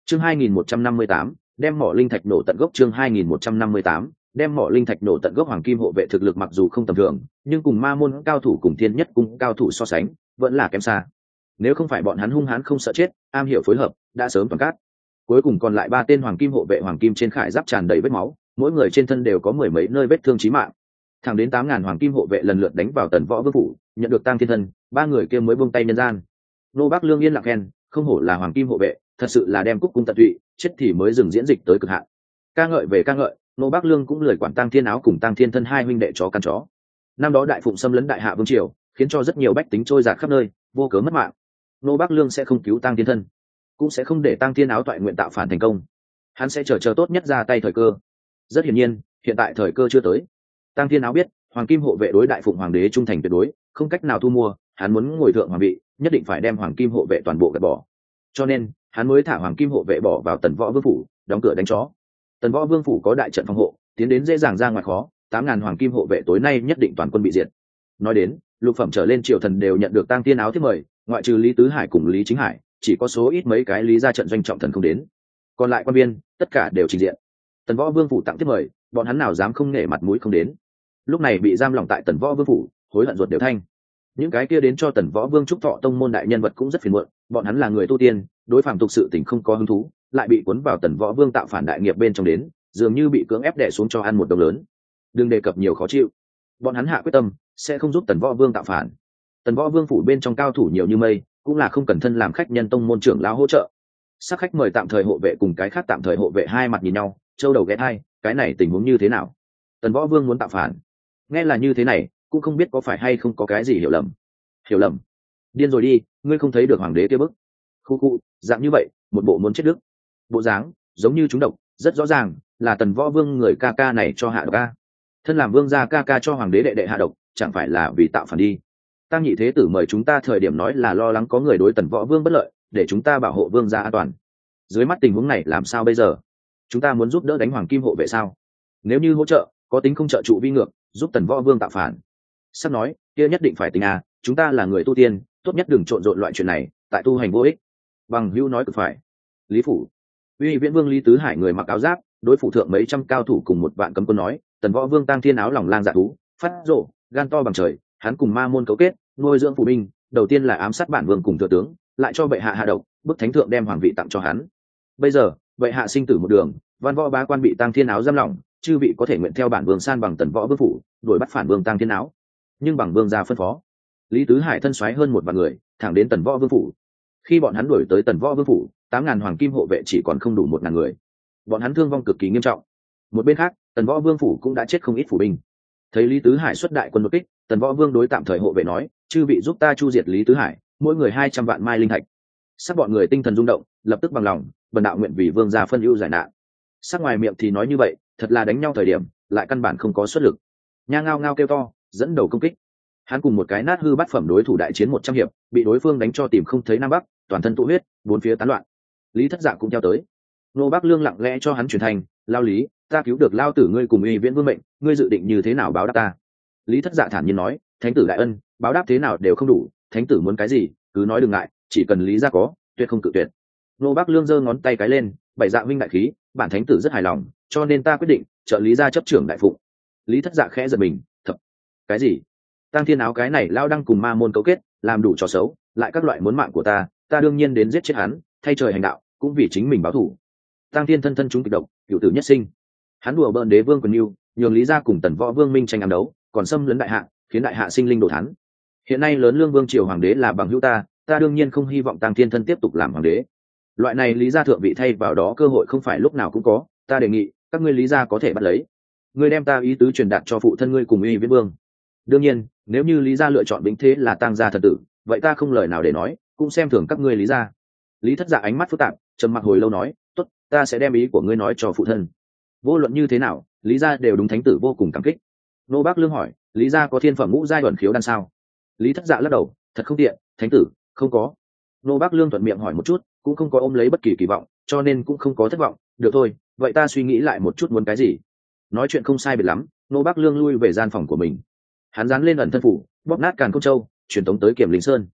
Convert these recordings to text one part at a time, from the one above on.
Chương 2158, đem mỏ linh thạch nổ tận gốc. Chương 2158, đem mỏ linh thạch nổ tận gốc. Hoàng kim hộ vệ thực lực mặc dù không tầm thường, nhưng cùng ma môn cao thủ cùng thiên nhất cung cao thủ so sánh vẫn là kém xa. Nếu không phải bọn hắn hung hãn không sợ chết, am hiểu phối hợp, đã sớm toàn cát. Cuối cùng còn lại 3 tên hoàng kim hộ vệ, hoàng kim trên khải giáp tràn đầy vết máu, mỗi người trên thân đều có mười mấy nơi vết thương chí mạng. Thẳng đến 8.000 hoàng kim hộ vệ lần lượt đánh vào Tần Võ Vương phủ, nhận được tang thiên thân, 3 người kia mới buông tay nhân gian. Nô Bắc Lương yên lặng khen, không hổ là hoàng kim hộ vệ, thật sự là đem cúc cung tận tụy, chết thì mới dừng diễn dịch tới cực hạn. Ca ngợi về ca ngợi, Nô Bắc Lương cũng lười quản tang thiên áo cùng tang thiên thân hai huynh đệ chó căn chó. Năm đó đại phụng xâm lấn đại hạ vương triều, khiến cho rất nhiều bách tính trôi dạt khắp nơi, vô cớ mất mạng. Nô Bắc Lương sẽ không cứu tang thiên thân, cũng sẽ không để tang thiên áo toại nguyện tạo phản thành công. Hắn sẽ chờ tốt nhất ra tay thời cơ. Rất hiển nhiên, hiện tại thời cơ chưa tới. Tang thiên áo biết, hoàng kim hộ vệ đối đại phụng hoàng đế trung thành tuyệt đối, không cách nào thu mua. Hắn muốn ngồi thượng hoàng vị, nhất định phải đem hoàng kim hộ vệ toàn bộ gạt bỏ. Cho nên hắn mới thả hoàng kim hộ vệ bỏ vào Tần Võ Vương phủ, đóng cửa đánh chó. Tần Võ Vương phủ có đại trận phòng hộ, tiến đến dễ dàng ra ngoài khó. 8.000 hoàng kim hộ vệ tối nay nhất định toàn quân bị diệt. Nói đến lục phẩm trở lên triều thần đều nhận được tang thiên áo thiết mời, ngoại trừ Lý Tứ Hải cùng Lý Chính Hải, chỉ có số ít mấy cái Lý ra trận doanh trọng thần không đến, còn lại quan viên tất cả đều trình diện. Tần Võ Vương phủ tặng thiết mời, bọn hắn nào dám không nể mặt mũi không đến. Lúc này bị giam lỏng tại Tần Võ Vương phủ, hối hận ruột đều thanh. Những cái kia đến cho Tần Võ Vương chúc thọ tông môn đại nhân vật cũng rất phiền muộn, bọn hắn là người tu tiên, đối phàm tục sự tình không có hứng thú, lại bị cuốn vào Tần Võ Vương tạo phản đại nghiệp bên trong đến, dường như bị cưỡng ép đè xuống cho ăn một đồng lớn. Đừng đề cập nhiều khó chịu. Bọn hắn hạ quyết tâm sẽ không giúp Tần Võ Vương tạo phản. Tần Võ Vương phủ bên trong cao thủ nhiều như mây, cũng là không cần thân làm khách nhân tông môn trưởng lão hỗ trợ. Sắc khách mời tạm thời hộ vệ cùng cái khác tạm thời hộ vệ hai mặt nhìn nhau, châu đầu ghé thai, cái này tình huống như thế nào? Tần Võ Vương muốn tạo phản. Nghe là như thế này, cũng không biết có phải hay không có cái gì hiểu lầm. Hiểu lầm? Điên rồi đi, ngươi không thấy được hoàng đế kia bức? Khu, dạng như vậy, một bộ muốn chết đức. Bộ dáng, giống như chúng độc, rất rõ ràng, là Tần Võ Vương người ca ca này cho hạ độc ca. Thân làm vương gia ca ca cho hoàng đế đệ đệ hạ độc, chẳng phải là vì tạo phản đi. Tăng nhị thế tử mời chúng ta thời điểm nói là lo lắng có người đối Tần Võ Vương bất lợi, để chúng ta bảo hộ vương gia an toàn. Dưới mắt tình huống này làm sao bây giờ? Chúng ta muốn giúp đỡ đánh hoàng kim hộ vệ sao? Nếu như hỗ trợ, có tính không trợ trụ vi ngược, giúp Tần Võ Vương tạo phản? Sắp nói, kia nhất định phải tính à, chúng ta là người tu tiên, tốt nhất đừng trộn rộn loại chuyện này, tại tu hành vô ích. Bằng hữu nói cực phải. Lý phủ, Uy Viễn Vương Lý Tứ Hải người mặc áo giáp, đối phủ thượng mấy trăm cao thủ cùng một vạn cấm quân nói, Tần Võ Vương tang thiên áo lòng lang dạ thú, phát rộ, gan to bằng trời, hắn cùng ma môn cấu kết, nuôi dưỡng phủ binh, đầu tiên là ám sát bản vương cùng thừa tướng, lại cho bệ hạ hạ độc, bức thánh thượng đem hoàng vị tặng cho hắn. Bây giờ bệ hạ sinh tử một đường, văn võ bá quan bị tang thiên áo giam lỏng, chư vị có thể nguyện theo bản vương san bằng Tần Võ Vương phủ, đuổi bắt phản vương tang thiên áo. Nhưng bằng vương gia phân phó, Lý Tứ Hải thân xoáy hơn 1.000 người, thẳng đến Tần Võ Vương phủ. Khi bọn hắn đuổi tới Tần Võ Vương phủ, 8.000 hoàng kim hộ vệ chỉ còn không đủ 1.000 người, bọn hắn thương vong cực kỳ nghiêm trọng. Một bên khác, Tần Võ Vương phủ cũng đã chết không ít phủ binh. Thấy Lý Tứ Hải xuất đại quân đột kích, Tần Võ Vương đối tạm thời hộ vệ nói, chư vị giúp ta chu diệt Lý Tứ Hải, mỗi người 200 vạn mai linh thạch. Sắc bọn người tinh thần rung động, lập tức bằng lòng, bần đạo nguyện vì vương gia phân ưu giải nạn. Sắc ngoài miệng thì nói như vậy, thật là đánh nhau thời điểm, lại căn bản không có xuất lực. Nha ngao ngao kêu to, dẫn đầu công kích. Hắn cùng một cái nát hư bát phẩm đối thủ đại chiến 100 hiệp, bị đối phương đánh cho tìm không thấy nam bắc, toàn thân tụ huyết, bốn phía tán loạn. Lý Thất Dạ cũng theo tới. Nô Bắc Lương lặng lẽ cho hắn truyền thành, lao Lý, ta cứu được lao tử ngươi cùng Uy Viễn Vương mệnh, ngươi dự định như thế nào báo đáp ta? Lý Thất Dạ thản nhiên nói, thánh tử đại ân, báo đáp thế nào đều không đủ, thánh tử muốn cái gì cứ nói đừng ngại, chỉ cần Lý gia có, tuyệt không cự tuyệt. Nô Bắc Lương giơ ngón tay cái lên, bảy dạ minh đại khí, bản thánh tử rất hài lòng, cho nên ta quyết định trợ Lý gia chấp trưởng đại phụng. Lý Thất Dạ khẽ giật mình, thập cái gì? Tang thiên áo cái này lao đang cùng ma môn cấu kết, làm đủ trò xấu, lại các loại muốn mạng của ta đương nhiên đến giết chết hắn, thay trời hành đạo, cũng vì chính mình báo thù. Tang thiên thân thân chúng kịch độc, cửu tử nhất sinh. Hắn đùa bỡn đế vương quyền yêu, nhường Lý gia cùng Tần Võ Vương minh tranh ám đấu, còn xâm lấn đại hạ, khiến đại hạ sinh linh đổ thán. Hiện nay lớn lương vương triều hoàng đế là bằng hữu ta đương nhiên không hy vọng Tang thiên thân tiếp tục làm hoàng đế. Loại này Lý gia thượng vị thay vào đó cơ hội không phải lúc nào cũng có, ta đề nghị các ngươi Lý gia có thể bắt lấy. Ngươi đem ta ý tứ truyền đạt cho phụ thân ngươi cùng Uy Viễn Vương. Đương nhiên, nếu như Lý gia lựa chọn vĩnh thế là Tang gia thần tử, vậy ta không lời nào để nói, cũng xem thường các ngươi Lý gia. Lý Thất Dạ ánh mắt phức tạp, trầm mặc hồi lâu nói, tốt, ta sẽ đem ý của ngươi nói cho phụ thân. Vô luận như thế nào, Lý gia đều đúng thánh tử vô cùng cảm kích. Nô Bác Lương hỏi, Lý gia có thiên phẩm ngũ giai ẩn khiếu đan sao? Lý Thất Dạ lắc đầu, thật không tiện, thánh tử, không có. Nô Bác Lương thuận miệng hỏi một chút, cũng không có ôm lấy bất kỳ kỳ vọng, cho nên cũng không có thất vọng. Được thôi, vậy ta suy nghĩ lại một chút muốn cái gì. Nói chuyện không sai biệt lắm, Nô Bác Lương lui về gian phòng của mình. Hắn dán lên ẩn thân phủ, bóp nát càn Công Châu, truyền tống tới Kiểm Linh Sơn.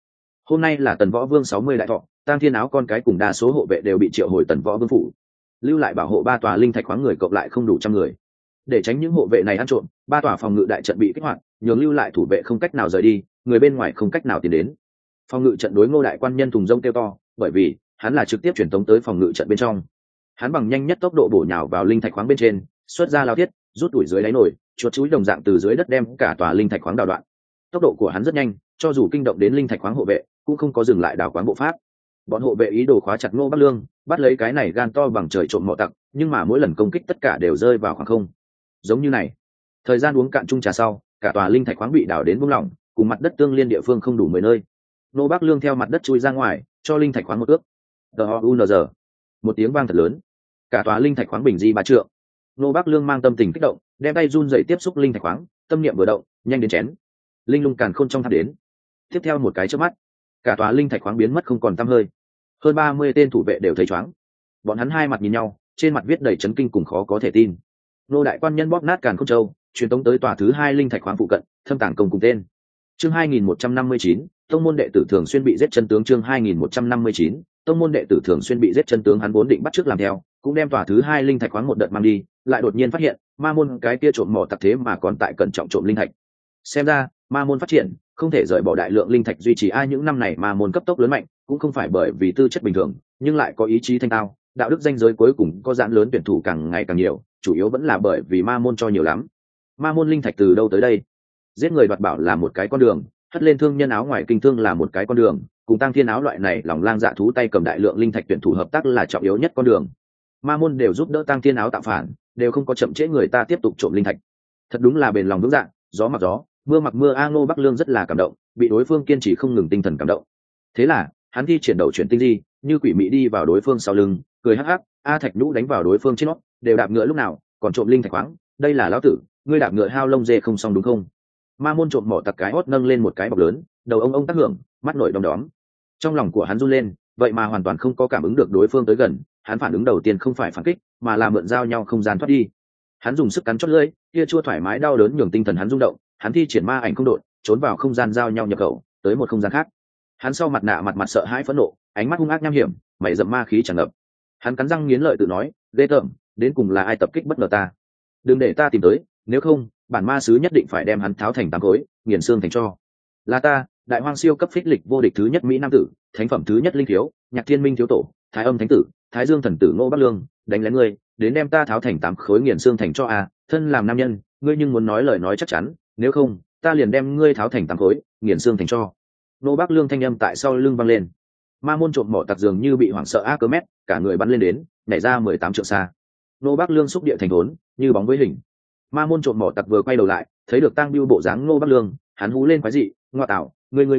hôm nay là Tần Võ Vương 60 đại thọ, Tang Thiên Áo con cái cùng đa số hộ vệ đều bị triệu hồi Tần Võ Vương phủ, lưu lại bảo hộ ba tòa linh thạch khoáng người cộng lại không đủ 100 người. Để tránh những hộ vệ này ăn trộm, ba tòa phòng ngự đại trận bị kích hoạt, nhường lưu lại thủ vệ không cách nào rời đi, người bên ngoài không cách nào tiến đến. Phòng ngự trận đối Ngô đại quan nhân thùng rông kêu to, bởi vì hắn là trực tiếp truyền tống tới phòng ngự trận bên trong. Hắn bằng nhanh nhất tốc độ bổ nhào vào linh thạch khoáng bên trên, xuất ra lao thiết, rút đuổi dưới đáy nổi, chuột chuối đồng dạng từ dưới đất đem cả tòa linh thạch khoáng đào đoạn. Tốc độ của hắn rất nhanh, cho dù kinh động đến linh thạch khoáng hộ vệ, cũng không có dừng lại đào quáng bộ pháp. Bọn hộ vệ ý đồ khóa chặt Ngô Bắc Lương, bắt lấy cái này gan to bằng trời trộm mọ tặc, nhưng mà mỗi lần công kích tất cả đều rơi vào khoảng không. Giống như này, thời gian uống cạn chung trà sau, cả tòa linh thạch khoáng bị đào đến buông lỏng, cùng mặt đất tương liên địa phương không đủ 10 nơi. Ngô Bắc Lương theo mặt đất chui ra ngoài, cho linh thạch khoáng một ước. DOUNZ. Một tiếng vang thật lớn, cả tòa linh thạch khoáng bình di 3 trượng. Ngô Bắc Lương mang tâm tình kích động, đem tay run rẩy tiếp xúc linh thạch khoáng, tâm niệm vừa động, nhanh đến chén. Linh lung càn khôn trong tháp đến. Tiếp theo một cái chớp mắt, cả tòa linh thạch khoáng biến mất không còn tăm hơi. Hơn 30 tên thủ vệ đều thấy choáng. Bọn hắn hai mặt nhìn nhau, trên mặt viết đầy chấn kinh cùng khó có thể tin. Nô đại quan nhân bóp nát càn khôn châu, truyền tống tới tòa thứ 2 linh thạch khoáng phụ cận, thâm tàng công cùng tên. Chương 2159, tông môn đệ tử thường xuyên bị giết chân tướng. Chương 2159, tông môn đệ tử thường xuyên bị giết chân tướng. Hắn vốn định bắt chước làm theo, cũng đem tòa thứ 2 linh thạch khoáng một đợt mang đi, lại đột nhiên phát hiện ma môn cái kia trộm mỏ tặc thế mà còn tại cẩn trọng trộm linh thạch. Xem ra ma môn phát triển không thể rời bỏ đại lượng linh thạch duy trì. Ai những năm này ma môn cấp tốc lớn mạnh, cũng không phải bởi vì tư chất bình thường, nhưng lại có ý chí thanh tao, đạo đức danh giới cuối cùng có giãn lớn, tuyển thủ càng ngày càng nhiều, chủ yếu vẫn là bởi vì ma môn cho nhiều lắm. Ma môn linh thạch từ đâu tới đây? Giết người đoạt bảo là một cái con đường, hất lên thương nhân áo ngoài kinh thương là một cái con đường, cùng Tang Thiên Áo loại này lòng lang dạ thú tay cầm đại lượng linh thạch tuyển thủ hợp tác là trọng yếu nhất con đường. Ma môn đều giúp đỡ Tang Thiên Áo tạo phản, đều không có chậm trễ người ta tiếp tục trộm linh thạch. Thật đúng là bền lòng vững dạ, gió mặc gió, mưa mặc mưa. Ngô Bắc Lương rất là cảm động, bị đối phương kiên trì không ngừng tinh thần cảm động. Thế là hắn thi triển đầu chuyển tinh di, như quỷ mị đi vào đối phương sau lưng, cười hắc hắc. Thạch Nhũ đánh vào đối phương trên nót, đều đạp ngựa lúc nào, còn trộm linh thạch khoáng, đây là lão tử, ngươi đạp ngựa hao lông dê không xong đúng không? Ma môn trộm mỏ tặc cái hót nâng lên một cái bọc lớn, đầu ông tác hưởng, mắt nổi đom đóm. Trong lòng của hắn run lên, vậy mà hoàn toàn không có cảm ứng được đối phương tới gần. Hắn phản ứng đầu tiên không phải phản kích, mà là mượn giao nhau không gian thoát đi. Hắn dùng sức cắn chót lưỡi, kia chua thoải mái đau đớn nhường tinh thần hắn rung động. Hắn thi triển ma ảnh không độn, trốn vào không gian giao nhau nhập khẩu, tới một không gian khác. Hắn sau mặt nạ mặt sợ hãi phẫn nộ, ánh mắt hung ác nham hiểm, mày dậm ma khí tràn ngập. Hắn cắn răng nghiến lợi tự nói, ghê tởm, đến cùng là ai tập kích bất ngờ ta? Đừng để ta tìm tới, nếu không bản ma sứ nhất định phải đem hắn tháo thành 8 khối, nghiền xương thành tro. Là ta, đại hoang siêu cấp phích lịch vô địch thứ nhất mỹ nam tử, thánh phẩm thứ nhất linh thiếu, nhạc thiên minh thiếu tổ, thái âm thánh tử, thái dương thần tử Ngô Bắc Lương, đánh lén ngươi, đến đem ta tháo thành 8 khối nghiền xương thành tro à? Thân làm nam nhân, ngươi nhưng muốn nói lời nói chắc chắn, nếu không ta liền đem ngươi tháo thành 8 khối, nghiền xương thành tro. Ngô Bắc Lương thanh âm tại sau lưng vang lên. Ma môn trộm mỏ tặc dường như bị hoảng sợ Hermes, cả người bắn lên đến, nhảy ra 18 trượng xa. Ngô Bắc Lương xúc địa thành thốn, như bóng với hình. Ma môn trộm mỏ tặc vừa quay đầu lại, thấy được Tang Biêu bộ dáng Ngô Bắc Lương, hắn hú lên quái dị, ngoa tạo,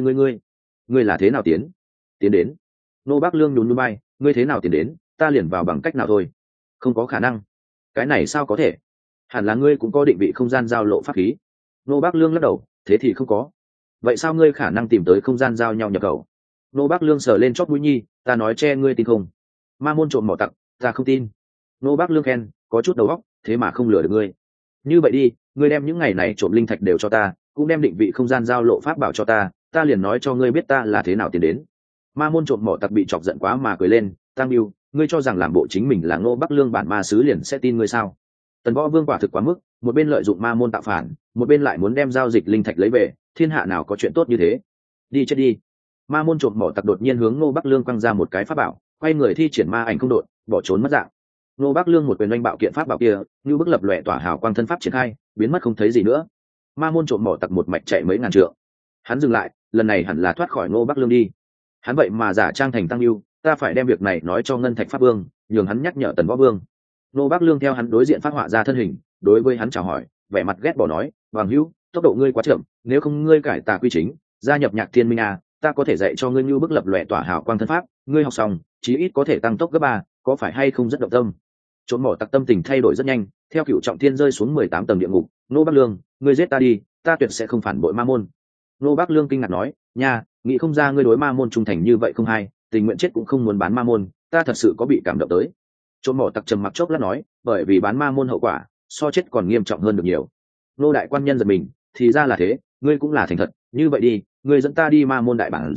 ngươi là thế nào tiến đến? Ngô Bắc Lương nhún nhún vai, ngươi thế nào tiến đến, ta liền vào bằng cách nào thôi. Không có khả năng. Cái này sao có thể? Hẳn là ngươi cũng có định vị không gian giao lộ pháp khí. Ngô Bắc Lương lắc đầu, thế thì không có. Vậy sao ngươi khả năng tìm tới không gian giao nhau nhập khẩu? Ngô Bắc Lương sờ lên chóp mũi nhi, ta nói che ngươi tin không? Ma môn trộm mỏ tặc, ta không tin. Ngô Bắc Lương khen, có chút đầu óc, thế mà không lừa được ngươi. Như vậy đi, ngươi đem những ngày này trộm linh thạch đều cho ta, cũng đem định vị không gian giao lộ pháp bảo cho ta, ta liền nói cho ngươi biết ta là thế nào tiến đến. Ma môn trộm mỏ tặc bị chọc giận quá mà cười lên, Tang Biêu, ngươi cho rằng làm bộ chính mình là Ngô Bắc Lương bản ma sứ liền sẽ tin ngươi sao? Tần Võ Vương quả thực quá mức, một bên lợi dụng ma môn tạo phản, một bên lại muốn đem giao dịch linh thạch lấy về, thiên hạ nào có chuyện tốt như thế? Đi chết đi. Ma môn trộm mỏ tặc đột nhiên hướng Ngô Bắc Lương quăng ra một cái pháp bảo, quay người thi triển ma ảnh không độn, bỏ trốn mất dạng. Ngô Bắc Lương một quyền oanh bạo kiện pháp bảo kia, như bức lập lòe tỏa hào quang thân pháp triển khai, biến mất không thấy gì nữa. Ma môn trộm mỏ tặc một mạch chạy mấy ngàn trượng. Hắn dừng lại, lần này hẳn là thoát khỏi Ngô Bắc Lương đi. Hắn vậy mà giả trang thành Tăng Biêu, ta phải đem việc này nói cho Ngân Thạch Pháp Vương, nhường hắn nhắc nhở Tần Võ Vương. Ngô Bắc Lương theo hắn đối diện phát họa ra thân hình, đối với hắn chào hỏi, vẻ mặt ghét bỏ nói, Hoàng Hữu, tốc độ ngươi quá chậm, nếu không ngươi cải tà quy chính, gia nhập Nhạc Thiên Minh à, ta có thể dạy cho ngươi như bức lập lòe tỏa hào quang thân pháp, ngươi học xong, chí ít có thể tăng tốc gấp 3, có phải hay không rất động tâm? Trốn mỏ tặc tâm tình thay đổi rất nhanh, theo Cửu Trọng Thiên rơi xuống 18 tầng địa ngục, Ngô Bắc Lương, ngươi giết ta đi, ta tuyệt sẽ không phản bội ma môn. Ngô Bắc Lương kinh ngạc nói, nha, nghĩ không ra ngươi đối ma môn trung thành như vậy không hay, tình nguyện chết cũng không muốn bán ma môn, ta thật sự có bị cảm động tới. Trốn mỏ tặc trầm mặc chốc lát nói, bởi vì bán ma môn hậu quả so chết còn nghiêm trọng hơn được nhiều. Ngô đại quan nhân giật mình, thì ra là thế, ngươi cũng là thành thật, như vậy đi, ngươi dẫn ta đi ma môn đại bản doanh,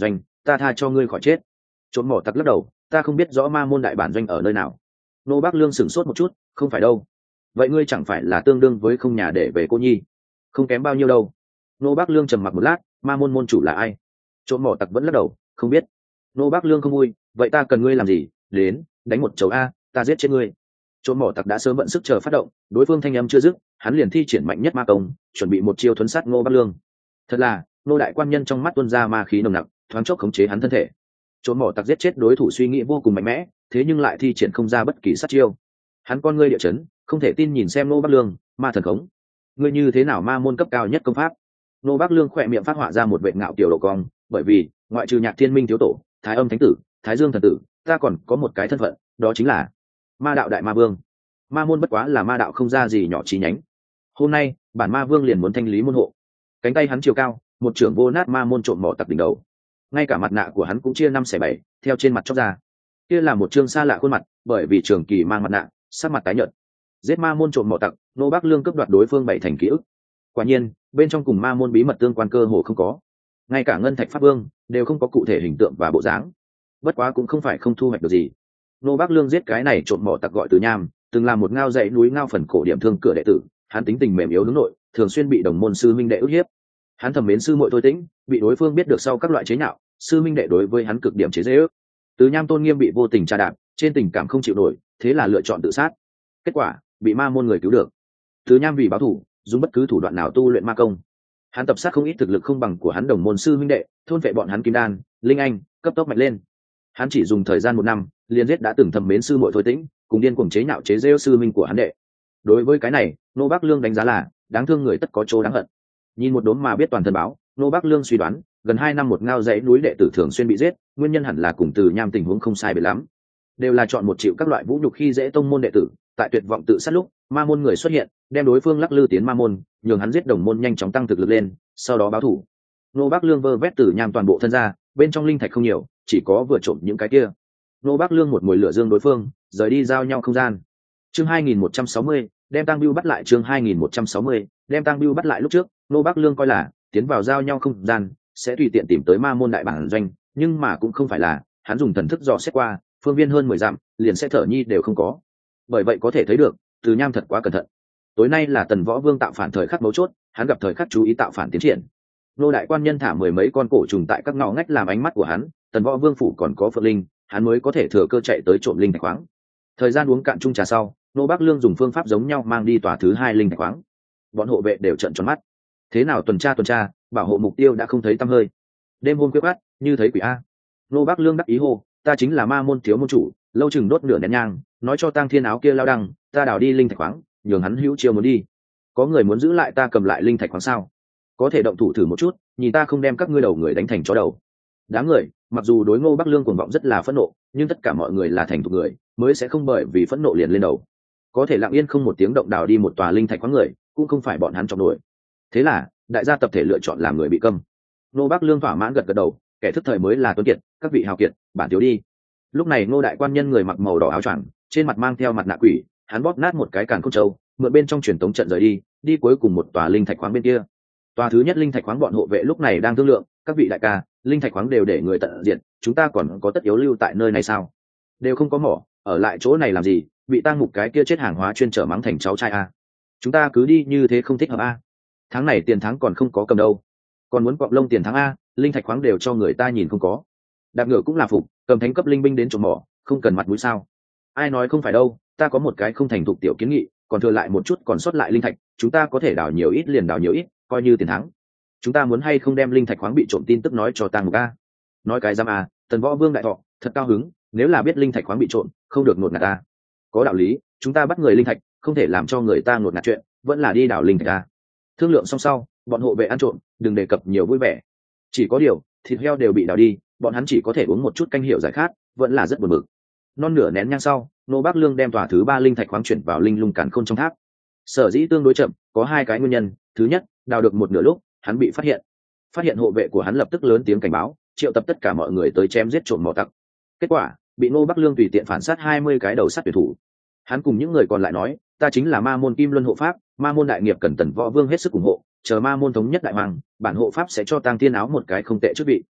ta tha cho ngươi khỏi chết. Trộm mỏ tặc lắc đầu, ta không biết rõ ma môn đại bản doanh ở nơi nào. Nô Bác Lương sửng sốt một chút, không phải đâu. Vậy ngươi chẳng phải là tương đương với không nhà để về cô nhi? Không kém bao nhiêu đâu. Nô Bác Lương trầm mặc một lát, ma môn môn chủ là ai? Trộm mỏ tặc vẫn lắc đầu, không biết. Nô Bác Lương không vui, vậy ta cần ngươi làm gì? Đến, đánh một chầu a, ta giết chết ngươi. Trộm mỏ tặc đã sớm vận sức chờ phát động, đối phương thanh âm chưa dứt, hắn liền thi triển mạnh nhất ma công, chuẩn bị một chiêu thuấn sát Ngô Bác Lương. Thật là, nô đại quan nhân trong mắt tuôn ra ma khí nồng nặc, thoáng chốc khống chế hắn thân thể. Trộm mỏ tặc giết chết đối thủ suy nghĩ vô cùng mạnh mẽ, thế nhưng lại thi triển không ra bất kỳ sát chiêu. Hắn con ngươi địa chấn, không thể tin nhìn xem Ngô Bác Lương, ma thần khống. Ngươi như thế nào ma môn cấp cao nhất công pháp? Ngô Bác Lương khỏe miệng phát họa ra một vệt ngạo kiều độ cong, bởi vì ngoại trừ Nhạc Thiên Minh thiếu tổ, Thái Âm thánh tử, Thái Dương thần tử, ta còn có một cái thân phận, đó chính là ma đạo đại ma vương. Ma môn bất quá là ma đạo không ra gì nhỏ chi nhánh. Hôm nay bản ma vương liền muốn thanh lý môn hộ. Cánh tay hắn chiều cao, một trưởng vô nát ma môn trộm mỏ tặc đỉnh đầu. Ngay cả mặt nạ của hắn cũng chia 5/7, theo trên mặt chóc ra. Kia là một trương xa lạ khuôn mặt, bởi vì trường kỳ mang mặt nạ, sắc mặt tái nhợt. Giết ma môn trộm mỏ tặc, Nô Bác Lương cướp đoạt đối phương 7 thành ký ức. Quả nhiên, bên trong cùng ma môn bí mật tương quan cơ hồ không có. Ngay cả Ngân Thạch Pháp Vương đều không có cụ thể hình tượng và bộ dáng. Bất quá cũng không phải không thu hoạch được gì. Nô Bác Lương giết cái này trộm mỏ tặc gọi Từ Nham, từng là một ngao dãy núi ngao phần cổ điểm thương cửa đệ tử, hắn tính tình mềm yếu hướng nội, thường xuyên bị đồng môn sư minh đệ ức hiếp. Hắn thầm mến sư muội Thôi Tĩnh, bị đối phương biết được sau các loại chế nhạo, sư minh đệ đối với hắn cực điểm chế giễu. Từ Nham tôn nghiêm bị vô tình tra đạp, trên tình cảm không chịu nổi, thế là lựa chọn tự sát. Kết quả, bị ma môn người cứu được. Từ Nham vì báo thù, dùng bất cứ thủ đoạn nào tu luyện ma công. Hắn tập sát không ít thực lực không bằng của hắn đồng môn sư minh đệ, thôn vệ bọn hắn kim đan, linh anh, cấp tốc mạnh lên. Hắn chỉ dùng thời gian 1 năm, liền giết đã từng thầm mến sư muội Thôi Tĩnh, cùng điên cuồng chế nhạo chế giễu sư minh của hắn đệ. Đối với cái này, Nô Bác Lương đánh giá là đáng thương người tất có chỗ đáng hận. Nhìn một đốm mà biết toàn thân báo, Nô Bác Lương suy đoán, gần 2 năm một ngao dãy núi đệ tử thường xuyên bị giết, nguyên nhân hẳn là cùng Từ Nham tình huống không sai biệt lắm. Đều là chọn một chịu các loại vũ nhục khi dễ tông môn đệ tử, tại tuyệt vọng tự sát lúc, ma môn người xuất hiện, đem đối phương lắc lư tiến ma môn, nhường hắn giết đồng môn nhanh chóng tăng thực lực lên, sau đó báo thù. Nô Bác Lương vơ vét Từ Nham toàn bộ thân ra, bên trong linh thạch không nhiều, chỉ có vừa trộm những cái kia. Nô Bác Lương một mồi lửa dương đối phương, rời đi giao nhau không gian. Chương 2160, đem Tang Bưu bắt lại. Chương 2160, đem Tang Bưu bắt lại. Lúc trước, Nô Bác Lương coi là tiến vào giao nhau không gian sẽ tùy tiện tìm tới ma môn đại bản doanh, nhưng mà cũng không phải là, hắn dùng thần thức dò xét qua, phương viên hơn 10 dặm, liền sẽ thở nhi đều không có. Bởi vậy có thể thấy được, Từ Nham thật quá cẩn thận. Tối nay là Tần Võ Vương tạo phản thời khắc mấu chốt, hắn gặp thời khắc chú ý tạo phản tiến triển. Nô đại quan nhân thả 10 mấy con cổ trùng tại các ngõ ngách làm ánh mắt của hắn, Tần Võ Vương phủ còn có Phượng Linh, hắn mới có thể thừa cơ chạy tới trộm linh thạch khoáng. Thời gian uống cạn chung trà sau, Nô Bác Lương dùng phương pháp giống nhau mang đi tòa thứ 2 linh thạch khoáng. Bọn hộ vệ đều trợn tròn mắt. Thế nào tuần tra, bảo hộ mục tiêu đã không thấy tăm hơi. Đêm hôm khuya khoắt, như thấy quỷ a. Nô Bác Lương đắc ý hô, ta chính là ma môn thiếu môn chủ, lâu chừng đốt nửa nén nhang, nói cho Tang Thiên áo kia lao đăng, ta đào đi linh thạch khoáng, nhường hắn hữu chiêu muốn đi. Có người muốn giữ lại ta cầm lại linh thạch khoáng sao? Có thể động thủ thử một chút, nhìn ta không đem các ngươi đầu người đánh thành chó đầu. Đám người, mặc dù đối Ngô Bác Lương cuồng vọng rất là phẫn nộ, nhưng tất cả mọi người là thành thục người, mới sẽ không bởi vì phẫn nộ liền lên đầu. Có thể lặng yên không một tiếng động đào đi một tòa linh thạch khoáng người, cũng không phải bọn hắn chọc nổi. Thế là, đại gia tập thể lựa chọn làm người bị câm. Ngô Bác Lương thỏa mãn gật gật đầu, kẻ thức thời mới là tuấn kiệt, các vị hào kiệt, bản thiếu đi. Lúc này Ngô đại quan nhân người mặc màu đỏ áo choàng, trên mặt mang theo mặt nạ quỷ, hắn bóp nát một cái càn khôn châu, mượn bên trong truyền tống trận rời đi, đi cuối cùng một tòa linh thạch khoáng bên kia. Tòa thứ nhất linh thạch khoáng bọn hộ vệ lúc này đang thương lượng, các vị đại ca, linh thạch khoáng đều để người tận diệt, chúng ta còn có tất yếu lưu tại nơi này sao? Đều không có mỏ, ở lại chỗ này làm gì? Bị tang mục cái kia chết hàng hóa chuyên trở mắng thành cháu trai a. Chúng ta cứ đi như thế không thích hợp a. Tháng này tiền tháng còn không có cầm đâu, còn muốn quặng lông tiền tháng a, linh thạch khoáng đều cho người ta nhìn không có. Đạp ngựa cũng là phục, cầm thánh cấp linh binh đến trộm mỏ, không cần mặt mũi sao? Ai nói không phải đâu, ta có một cái không thành thục tiểu kiến nghị, còn thừa lại một chút còn sót lại linh thạch, chúng ta có thể đào nhiều ít liền đào nhiều ít, coi như tiền thắng. Chúng ta muốn hay không đem linh thạch khoáng bị trộm tin tức nói cho tang mục a? Nói cái giam a, Tần Võ Vương đại thọ, thật cao hứng, nếu là biết linh thạch khoáng bị trộm, không được ngột ngạt ta. Có đạo lý, chúng ta bắt người linh thạch, không thể làm cho người ta ngột ngạt chuyện, vẫn là đi đào linh thạch a. Thương lượng xong sau, bọn hộ vệ ăn trộm, đừng đề cập nhiều vui vẻ. Chỉ có điều, thịt heo đều bị đào đi, bọn hắn chỉ có thể uống một chút canh hiệu giải khát, vẫn là rất buồn bực. Non nửa nén nhang sau, Nô Bác Lương đem tòa thứ 3 linh thạch khoáng chuyển vào linh lung càn khôn trong tháp. Sở dĩ tương đối chậm, có 2 cái nguyên nhân. Thứ nhất, đào được một nửa lúc, hắn bị phát hiện hộ vệ của hắn lập tức lớn tiếng cảnh báo, triệu tập tất cả mọi người tới chém giết trộm mỏ tặc. Kết quả, bị Nô Bác Lương tùy tiện phản sát 20 cái đầu sắt tuyệt thủ. Hắn cùng những người còn lại nói, ta chính là ma môn Kim Luân hộ pháp, ma môn đại nghiệp cần Tần Võ Vương hết sức ủng hộ, chờ ma môn thống nhất đại hoàng, bản hộ pháp sẽ cho Tang Thiên áo một cái không tệ chức vị.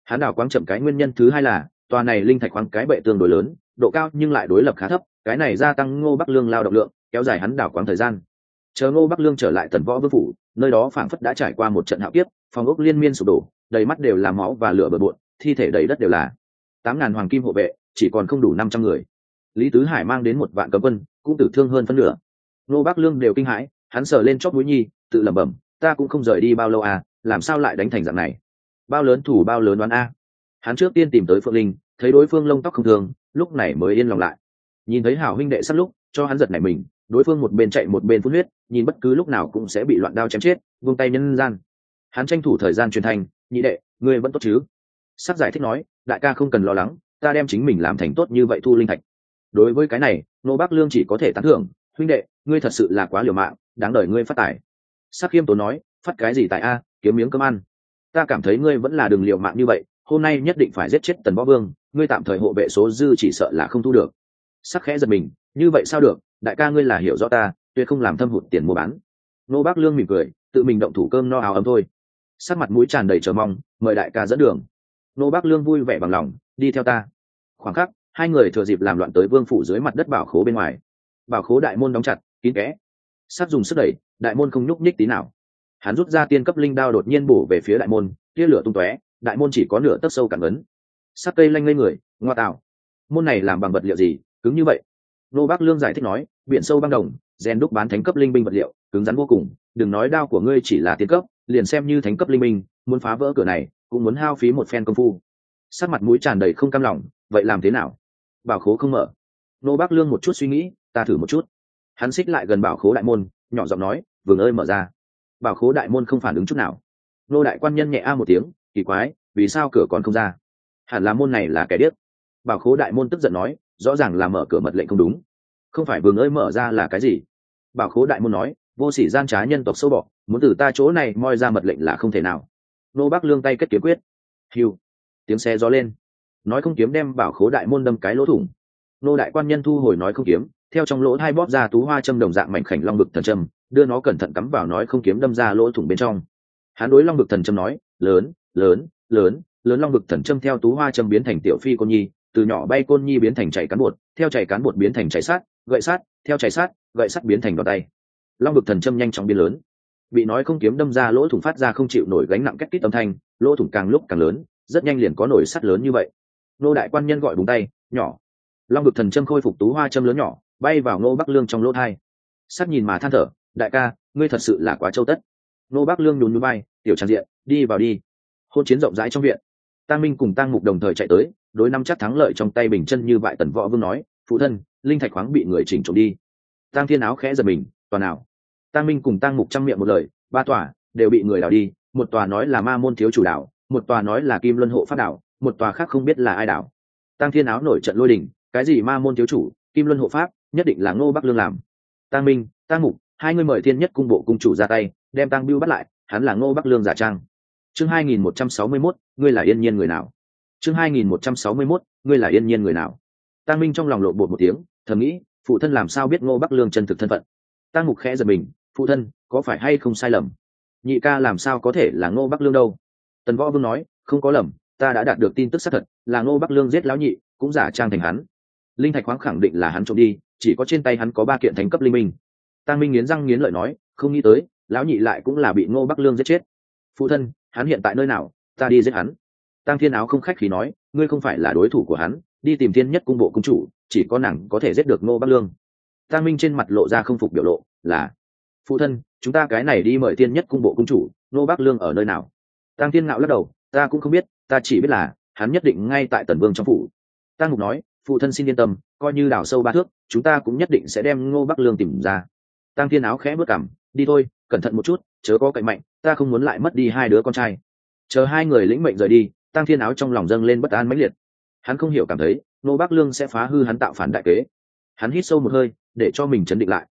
Hắn đào quáng chậm cái nguyên nhân thứ hai là tòa này linh thạch khoáng cái bệ tương đối lớn, độ cao nhưng lại đối lập khá thấp, cái này gia tăng Ngô Bắc Lương lao động lượng, kéo dài hắn đào quáng thời gian. Chờ Ngô Bắc Lương trở lại Tần Võ Vương phủ, nơi đó phảng phất đã trải qua một trận hạo kiếp, phòng ốc liên miên sụp đổ, đầy mắt đều là máu và lửa bừa bộn, thi thể đầy đất đều là. 8.000 hoàng kim hộ vệ, chỉ còn không đủ 500 người. Lý Tứ Hải mang đến 1 vạn cấm quân, cũng tử thương hơn phân nửa. Ngô Bắc Lương đều kinh hãi, hắn sờ lên chóp mũi nhi, tự lẩm bẩm, ta cũng không rời đi bao lâu à, làm sao lại đánh thành dạng này? Bao lớn thủ bao lớn đoán a. Hắn trước tiên tìm tới Phượng Linh, thấy đối phương lông tóc không thường, lúc này mới yên lòng lại. Nhìn thấy hảo huynh đệ sắp lúc, cho hắn giật nảy mình, đối phương một bên chạy một bên phun huyết, nhìn bất cứ lúc nào cũng sẽ bị loạn đao chém chết, buông tay nhân gian. Hắn tranh thủ thời gian truyền thành, nhị đệ, ngươi vẫn tốt chứ? Sắc giải thích nói, đại ca không cần lo lắng, ta đem chính mình làm thành tốt như vậy thu linh thạch. Đối với cái này, Ngô Bắc Lương chỉ có thể tán thưởng, huynh đệ, ngươi thật sự là quá liều mạng, đáng đời ngươi phát tài. Sắc Khiêm Tốn nói, phát cái gì tài a, kiếm miếng cơm ăn. Ta cảm thấy ngươi vẫn là đừng liều mạng như vậy, hôm nay nhất định phải giết chết Tần Võ Vương, ngươi tạm thời hộ vệ số dư chỉ sợ là không thu được. Sắc khẽ giật mình, như vậy sao được, đại ca ngươi là hiểu rõ ta, tuyệt không làm thâm hụt tiền mua bán. Ngô Bắc Lương mỉm cười, tự mình động thủ cơm no áo ấm thôi. Sắc mặt mũi tràn đầy chờ mong, mời đại ca dẫn đường. Ngô Bắc Lương vui vẻ bằng lòng, đi theo ta. Khoảng khắc, hai người thừa dịp làm loạn tới vương phủ dưới mặt đất bảo khố bên ngoài. Bảo khố đại môn đóng chặt, kín kẽ. Sắc dùng sức đẩy, đại môn không nhúc nhích tí nào. Hắn rút ra tiên cấp linh đao đột nhiên bổ về phía đại môn, tia lửa tung tóe, đại môn chỉ có nửa tấc sâu cản ấn. Sắc cây lanh ngây người, ngoa tạo, môn này làm bằng vật liệu gì, cứng như vậy? Nô Bác Lương giải thích nói, biển sâu băng đồng, rèn đúc bán thánh cấp linh binh vật liệu, cứng rắn vô cùng. Đừng nói đao của ngươi chỉ là tiên cấp, liền xem như thánh cấp linh binh, muốn phá vỡ cửa này, cũng muốn hao phí một phen công phu. Sắc mặt mũi tràn đầy không cam lòng, vậy làm thế nào? Bảo khố không mở. Nô Bác Lương một chút suy nghĩ, ta thử một chút. Hắn xích lại gần bảo khố đại môn, nhỏ giọng nói, Vương ơi mở ra. Bảo khố đại môn không phản ứng chút nào. Nô đại quan nhân nhẹ a một tiếng, kỳ quái, vì sao cửa còn không ra? Hẳn là môn này là kẻ điếc. Bảo khố đại môn tức giận nói, rõ ràng là mở cửa mật lệnh không đúng. Không phải Vương ơi mở ra là cái gì? Bảo khố đại môn nói, vô sỉ gian trá nhân tộc sâu bọ, muốn từ ta chỗ này moi ra mật lệnh là không thể nào. Nô Bác Lương tay kết kiếm quyết. Hiu, tiếng xe gió lên. Nói không kiếm đem bảo khố đại môn đâm cái lỗ thủng. Nô đại quan nhân thu hồi nói không kiếm, theo trong lỗ hai bóp ra tú hoa châm đồng dạng mảnh khảnh long bực thần châm, đưa nó cẩn thận cắm vào nói không kiếm đâm ra lỗ thủng bên trong. Hắn đối long bực thần châm nói, lớn lớn lớn lớn long bực thần châm theo tú hoa châm biến thành tiểu phi côn nhi, từ nhỏ bay côn nhi biến thành chảy cán bột, theo chảy cán bột biến thành chảy sát gậy sát, theo chảy sát gậy sắt biến thành đòn tay. Long bực thần châm nhanh chóng biến lớn, bị nói không kiếm đâm ra lỗ thủng phát ra không chịu nổi gánh nặng két kít âm thanh, lỗ thủng càng lúc càng lớn, rất nhanh liền có nổi sắt lớn như vậy. Nô đại quan nhân gọi búng tay, nhỏ. Long bực thần châm khôi phục tú hoa châm lớn nhỏ, bay vào Ngô Bắc Lương trong lỗ thai. Sắt nhìn mà than thở, đại ca, ngươi thật sự là quá châu tất. Ngô Bắc Lương nhún nhún bay, tiểu tràng diện, đi vào đi. Hôn chiến rộng rãi trong viện, Tang Minh cùng Tang Mục đồng thời chạy tới, đối năm chắc thắng lợi trong tay bình chân như vại. Tần Võ Vương nói, phụ thân, linh thạch khoáng bị người chỉnh trộm đi. Tang Thiên Áo khẽ giật mình, tòa nào? Tang Minh cùng Tang Mục trăm miệng một lời, ba tòa đều bị người đào đi, một tòa nói là Ma môn thiếu chủ đảo, một tòa nói là Kim Luân hộ pháp đảo, một tòa khác không biết là ai đảo. Tang Thiên Áo nổi trận lôi đình, cái gì Ma môn thiếu chủ, Kim Luân hộ pháp, nhất định là Ngô Bắc Lương làm. Tang Minh, Tang Mục, hai người mời Thiên Nhất cung bộ cung chủ ra tay, đem Tang Bưu bắt lại, hắn là Ngô Bắc Lương giả trang. Chương 2161, ngươi là Yên Nhiên người nào? Chương 2161, ngươi là Yên Nhiên người nào? Tang Minh trong lòng lộ bột một tiếng, thầm nghĩ, phụ thân làm sao biết Ngô Bắc Lương chân thực thân phận? Tang Mục khẽ giật mình, phụ thân, có phải hay không sai lầm? Nhị ca làm sao có thể là Ngô Bắc Lương đâu? Tần Võ Vương nói, không có lầm, ta đã đạt được tin tức xác thật, là Ngô Bắc Lương giết lão nhị, cũng giả trang thành hắn. Linh thạch khoáng khẳng định là hắn trộm đi, chỉ có trên tay hắn có 3 kiện thánh cấp linh minh. Tang Minh nghiến răng nghiến lợi nói, không nghĩ tới, lão nhị lại cũng là bị Ngô Bắc Lương giết chết. Phụ thân, hắn hiện tại nơi nào, ta đi giết hắn. Tang Thiên Áo không khách khí nói, ngươi không phải là đối thủ của hắn, đi tìm Thiên Nhất cung bộ cung chủ, chỉ có nàng có thể giết được Ngô Bắc Lương. Tang Minh trên mặt lộ ra không phục biểu lộ, là phụ thân, chúng ta cái này đi mời Thiên Nhất cung bộ cung chủ, Ngô Bắc Lương ở nơi nào? Tang Thiên Ngạo lắc đầu, ta cũng không biết, ta chỉ biết là hắn nhất định ngay tại Tần Vương trong phủ. Tang Mục nói, phụ thân xin yên tâm, coi như đào sâu 3 thước, chúng ta cũng nhất định sẽ đem Ngô Bắc Lương tìm ra. Tang Thiên Áo khẽ bước cằm, đi thôi, cẩn thận một chút, chớ có cậy mạnh, ta không muốn lại mất đi 2 đứa con trai. Chờ hai người lĩnh mệnh rời đi, Tang Thiên Áo trong lòng dâng lên bất an mãnh liệt. Hắn không hiểu cảm thấy Ngô Bắc Lương sẽ phá hư hắn tạo phản đại kế. Hắn hít sâu một hơi, để cho mình chấn định lại.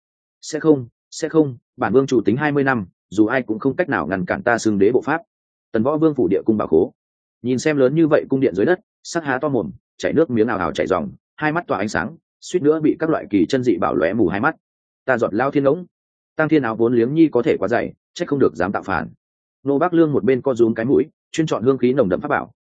Sẽ không, bản vương chủ tính 20 năm, dù ai cũng không cách nào ngăn cản ta xưng đế bộ pháp. Tần Võ Vương phủ địa cung bảo khố, nhìn xem lớn như vậy cung điện dưới đất, sắc há to mồm, chảy nước miếng ào ào chảy ròng, hai mắt tỏa ánh sáng, suýt nữa bị các loại kỳ chân dị bảo lóe mù hai mắt. Ta giọt lao thiên ngỗng, Tang Thiên Áo vốn liếng nhi có thể quá dày, trách không được dám tạo phản. Ngô Bắc Lương một bên co rúm cái mũi, chuyên chọn hương khí nồng đậm pháp bảo,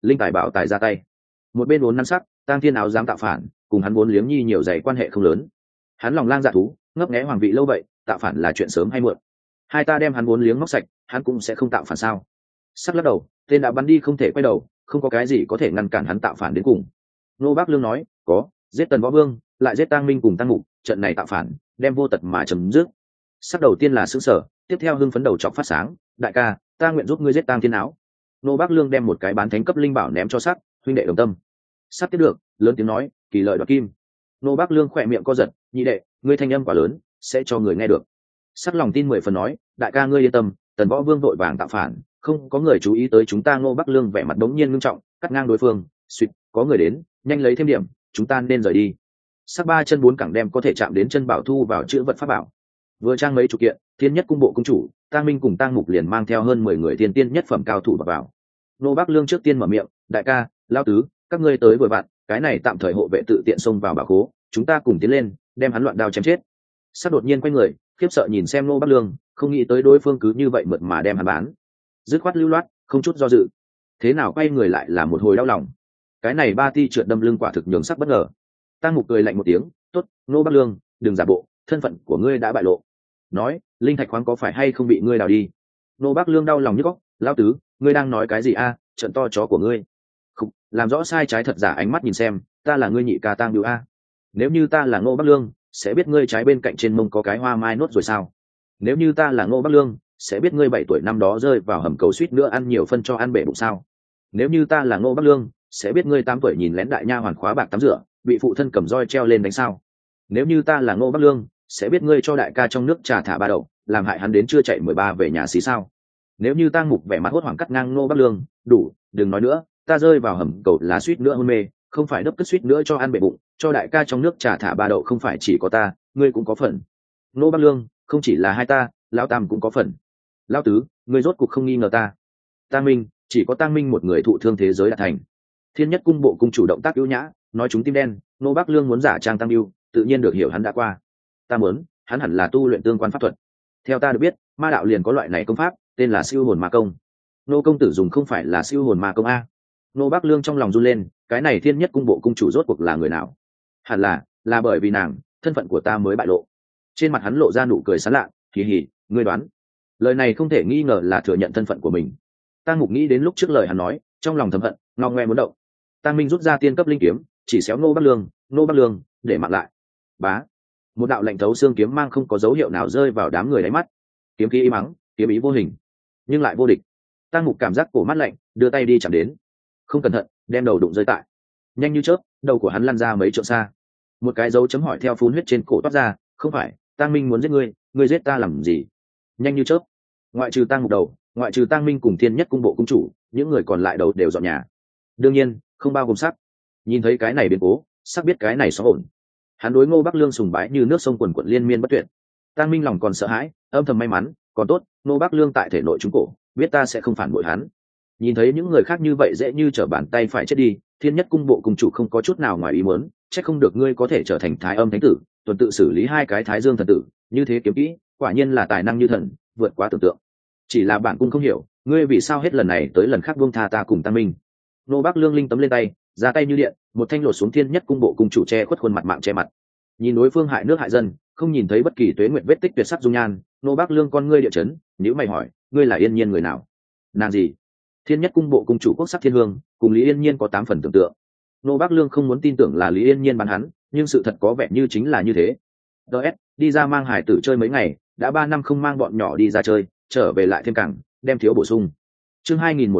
linh tài bảo tài ra tay. Một bên vốn nắn sắc Tang Thiên áo dám tạo phản, cùng hắn vốn liếng nhi nhiều dày quan hệ không lớn. Hắn lòng lang dạ thú, ngấp nghé hoàng vị lâu vậy, tạo phản là chuyện sớm hay muộn. Hai ta đem hắn vốn liếng móc sạch, hắn cũng sẽ không tạo phản sao? Sắc lắc đầu, tên đã bắn đi không thể quay đầu, không có cái gì có thể ngăn cản hắn tạo phản đến cùng. Nô Bác Lương nói, có, giết Tần Võ Vương, lại giết Tang Minh cùng Tang Mục, trận này tạo phản, đem vô tật mà chấm dứt. Sắc đầu tiên là sững sờ, tiếp theo hưng phấn đầu chọc phát sáng, đại ca, ta nguyện giúp ngươi giết Tang Thiên áo. Nô Bác Lương đem một cái bán thánh cấp linh bảo ném cho Sắc, huynh đệ đồng tâm. Sắc tiếp được, lớn tiếng nói, kỳ lợi đoạt kim. Nô Bác Lương khỏe miệng co giật, nhị đệ, ngươi thanh âm quá lớn, sẽ cho người nghe được. Sắc lòng tin 10 phần nói, đại ca ngươi yên tâm, Tần Võ Vương vội vàng tạo phản, không có người chú ý tới chúng ta. Ngô Bắc Lương vẻ mặt đống nhiên ngưng trọng, cắt ngang đối phương, suýt, có người đến, nhanh lấy thêm điểm, chúng ta nên rời đi. Sắc 3 chân 4 cẳng đem có thể chạm đến chân bảo thu vào chữ vật pháp bảo. Vừa trang mấy chục kiện, Thiên Nhất cung bộ cung chủ, Tang Minh cùng Tang Mục liền mang theo hơn 10 người thiên tiên nhất phẩm cao thủ vào. Ngô Bắc Lương trước tiên mở miệng, đại ca, lão tứ, các ngươi tới vừa vặn, cái này tạm thời hộ vệ tự tiện xông vào bảo khố, chúng ta cùng tiến lên, đem hắn loạn đao chém chết. Sắc đột nhiên quay người, khiếp sợ nhìn xem Ngô Bắc Lương, không nghĩ tới đối phương cứ như vậy mượt mà đem hắn bán. Dứt khoát lưu loát, không chút do dự. Thế nào quay người lại là một hồi đau lòng. Cái này ba ti trượt đâm lưng quả thực nhường Sắc bất ngờ. Tang Mục cười lạnh một tiếng, tốt, Ngô Bắc Lương, đừng giả bộ, thân phận của ngươi đã bại lộ. Nói, linh thạch khoáng có phải hay không bị ngươi đào đi? Ngô Bắc Lương đau lòng nhức óc, lão tứ, ngươi đang nói cái gì a? Trận to chó của ngươi. Không, làm rõ sai trái thật giả ánh mắt nhìn xem, ta là ngươi nhị ca Tang Bưu a. Nếu như ta là Ngô Bắc Lương, sẽ biết ngươi trái bên cạnh trên mông có cái hoa mai nốt rồi sao? Nếu như ta là Ngô Bắc Lương, sẽ biết ngươi 7 tuổi năm đó rơi vào hầm cầu suýt nữa ăn nhiều phân cho ăn bể bụng sao? Nếu như ta là Ngô Bắc Lương, sẽ biết ngươi 8 tuổi nhìn lén đại nha hoàn khóa bạc tắm rửa, bị phụ thân cầm roi treo lên đánh sao? Nếu như ta là Ngô Bắc Lương, sẽ biết ngươi cho đại ca trong nước trà thả ba đậu, làm hại hắn đến chưa chạy 13 về nhà xí sao? Nếu như Tang Mục vẻ mặt hốt hoảng cắt ngang Ngô Bắc Lương, đủ, đừng nói nữa, ta rơi vào hầm cầu là suýt nữa hôn mê, không phải đấp cất suýt nữa cho ăn bể bụng, cho đại ca trong nước trà thả ba đậu không phải chỉ có ta, ngươi cũng có phần. Ngô Bắc Lương, không chỉ là hai ta, lão Tam cũng có phần. Lão tứ, ngươi rốt cuộc không nghi ngờ ta. Tang Minh, chỉ có Tang Minh một người thụ thương thế giới đã thành. Thiên Nhất cung bộ cung chủ động tác ưu nhã, nói chúng tim đen, Ngô Bắc Lương muốn giả trang Tăng Bưu, tự nhiên được hiểu hắn đã qua. Ta muốn, hắn hẳn là tu luyện tương quan pháp thuật. Theo ta được biết, ma đạo liền có loại này công pháp, tên là siêu hồn ma công. Nô công tử dùng không phải là siêu hồn ma công a? Ngô Bắc Lương trong lòng run lên, cái này Thiên Nhất cung bộ cung chủ rốt cuộc là người nào? Hẳn là bởi vì nàng, thân phận của ta mới bại lộ. Trên mặt hắn lộ ra nụ cười sán lạ, kỳ hỉ, ngươi đoán. Lời này không thể nghi ngờ là thừa nhận thân phận của mình. Tang Mục nghĩ đến lúc trước lời hắn nói, trong lòng thầm hận, ngao ngoe muốn động. Tang Minh rút ra tiên cấp linh kiếm, chỉ xéo Ngô Bắc Lương, để mạng lại. Bá, một đạo lạnh thấu xương kiếm mang không có dấu hiệu nào rơi vào đám người đáy mắt. Kiếm khí im mắng, kiếm ý vô hình, nhưng lại vô địch. Tang Mục cảm giác cổ mắt lạnh, đưa tay đi chạm đến, không cẩn thận đem đầu đụng rơi tại. Nhanh như chớp, đầu của hắn lăn ra mấy trượng xa. Một cái dấu chấm hỏi theo phun huyết trên cổ toát ra, không phải, Tang Minh muốn giết ngươi, ngươi giết ta làm gì? Nhanh như chớp. Ngoại trừ Tang Mục đầu, ngoại trừ Tang Minh cùng Thiên Nhất cung bộ cung chủ, những người còn lại đầu đều dọn nhà. Đương nhiên, không bao gồm Sắc. Nhìn thấy cái này biến cố, Sắc biết cái này xóa ổn. Hắn đối Ngô Bắc Lương sùng bái như nước sông quần quận liên miên bất tuyệt. Tang Minh lòng còn sợ hãi, âm thầm may mắn, còn tốt, Ngô Bắc Lương tại thể nội trúng cổ, biết ta sẽ không phản bội hắn. Nhìn thấy những người khác như vậy dễ như trở bàn tay phải chết đi, Thiên Nhất cung bộ cung chủ không có chút nào ngoài ý muốn, chắc không được ngươi có thể trở thành Thái Âm Thánh tử, tuần tự xử lý 2 cái Thái Dương thần tử, như thế kiếm kỹ, quả nhiên là tài năng như thần, vượt quá tưởng tượng. Chỉ là bản cung không hiểu, ngươi vì sao hết lần này tới lần khác buông tha ta cùng Tang Minh. Ngô Bắc Lương linh tấm lên tay, ra tay như điện, một thanh lột xuống Thiên Nhất cung bộ cung chủ che khuất khuôn mặt mạng che mặt. Nhìn đối phương hại nước hại dân, không nhìn thấy bất kỳ tuế nguyện vết tích tuyệt sắc dung nhan, Ngô Bắc Lương con ngươi địa chấn, nếu mày hỏi, ngươi là Yên Nhiên người nào? Nàng gì? Thiên Nhất cung bộ cung chủ quốc sắc thiên hương, cùng Lý Yên Nhiên có 8 phần tưởng tượng. Ngô Bắc Lương không muốn tin tưởng là Lý Yên Nhiên bán hắn, nhưng sự thật có vẻ như chính là như thế. DS, đi ra mang hải tử chơi mấy ngày, đã 3 năm không mang bọn nhỏ đi ra chơi, trở về lại thêm cảng, đem thiếu bổ sung. Chương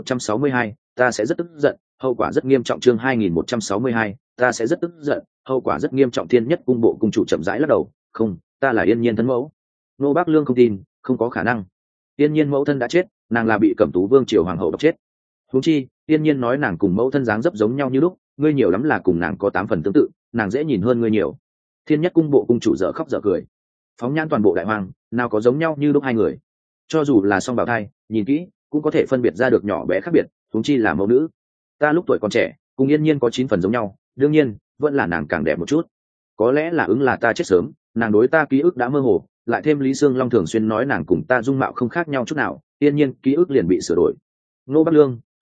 2162, ta sẽ rất tức giận, hậu quả rất nghiêm trọng. Chương 2162, ta sẽ rất tức giận, hậu quả rất nghiêm trọng. Thiên Nhất cung bộ cung chủ chậm rãi lắc đầu, không, ta là Yên Nhiên thân mẫu. Ngô Bắc Lương không tin, không có khả năng. Yên Nhiên mẫu thân đã chết, nàng là bị Cẩm Tú Vương triều hoàng hậu độc chết. Huống chi, Yên Nhiên nói nàng cùng mẫu thân dáng dấp giống nhau như lúc, ngươi nhiều lắm là cùng nàng có 8 phần tương tự, nàng dễ nhìn hơn ngươi nhiều. Thiên Nhất cung bộ cung chủ dở khóc dở cười. Phóng nhãn toàn bộ đại hoàng, nào có giống nhau như lúc hai người. Cho dù là song bào thai, nhìn kỹ cũng có thể phân biệt ra được nhỏ bé khác biệt, huống chi là mẫu nữ. Ta lúc tuổi còn trẻ, cùng Yên Nhiên có 9 phần giống nhau, đương nhiên, vẫn là nàng càng đẹp một chút. Có lẽ là ứng là ta chết sớm, nàng đối ta ký ức đã mơ hồ, lại thêm Lý Sương Long thường xuyên nói nàng cùng ta dung mạo không khác nhau chút nào, Yên Nhiên ký ức liền bị sửa đổi. Ngô Bắc Lương, tốt ta,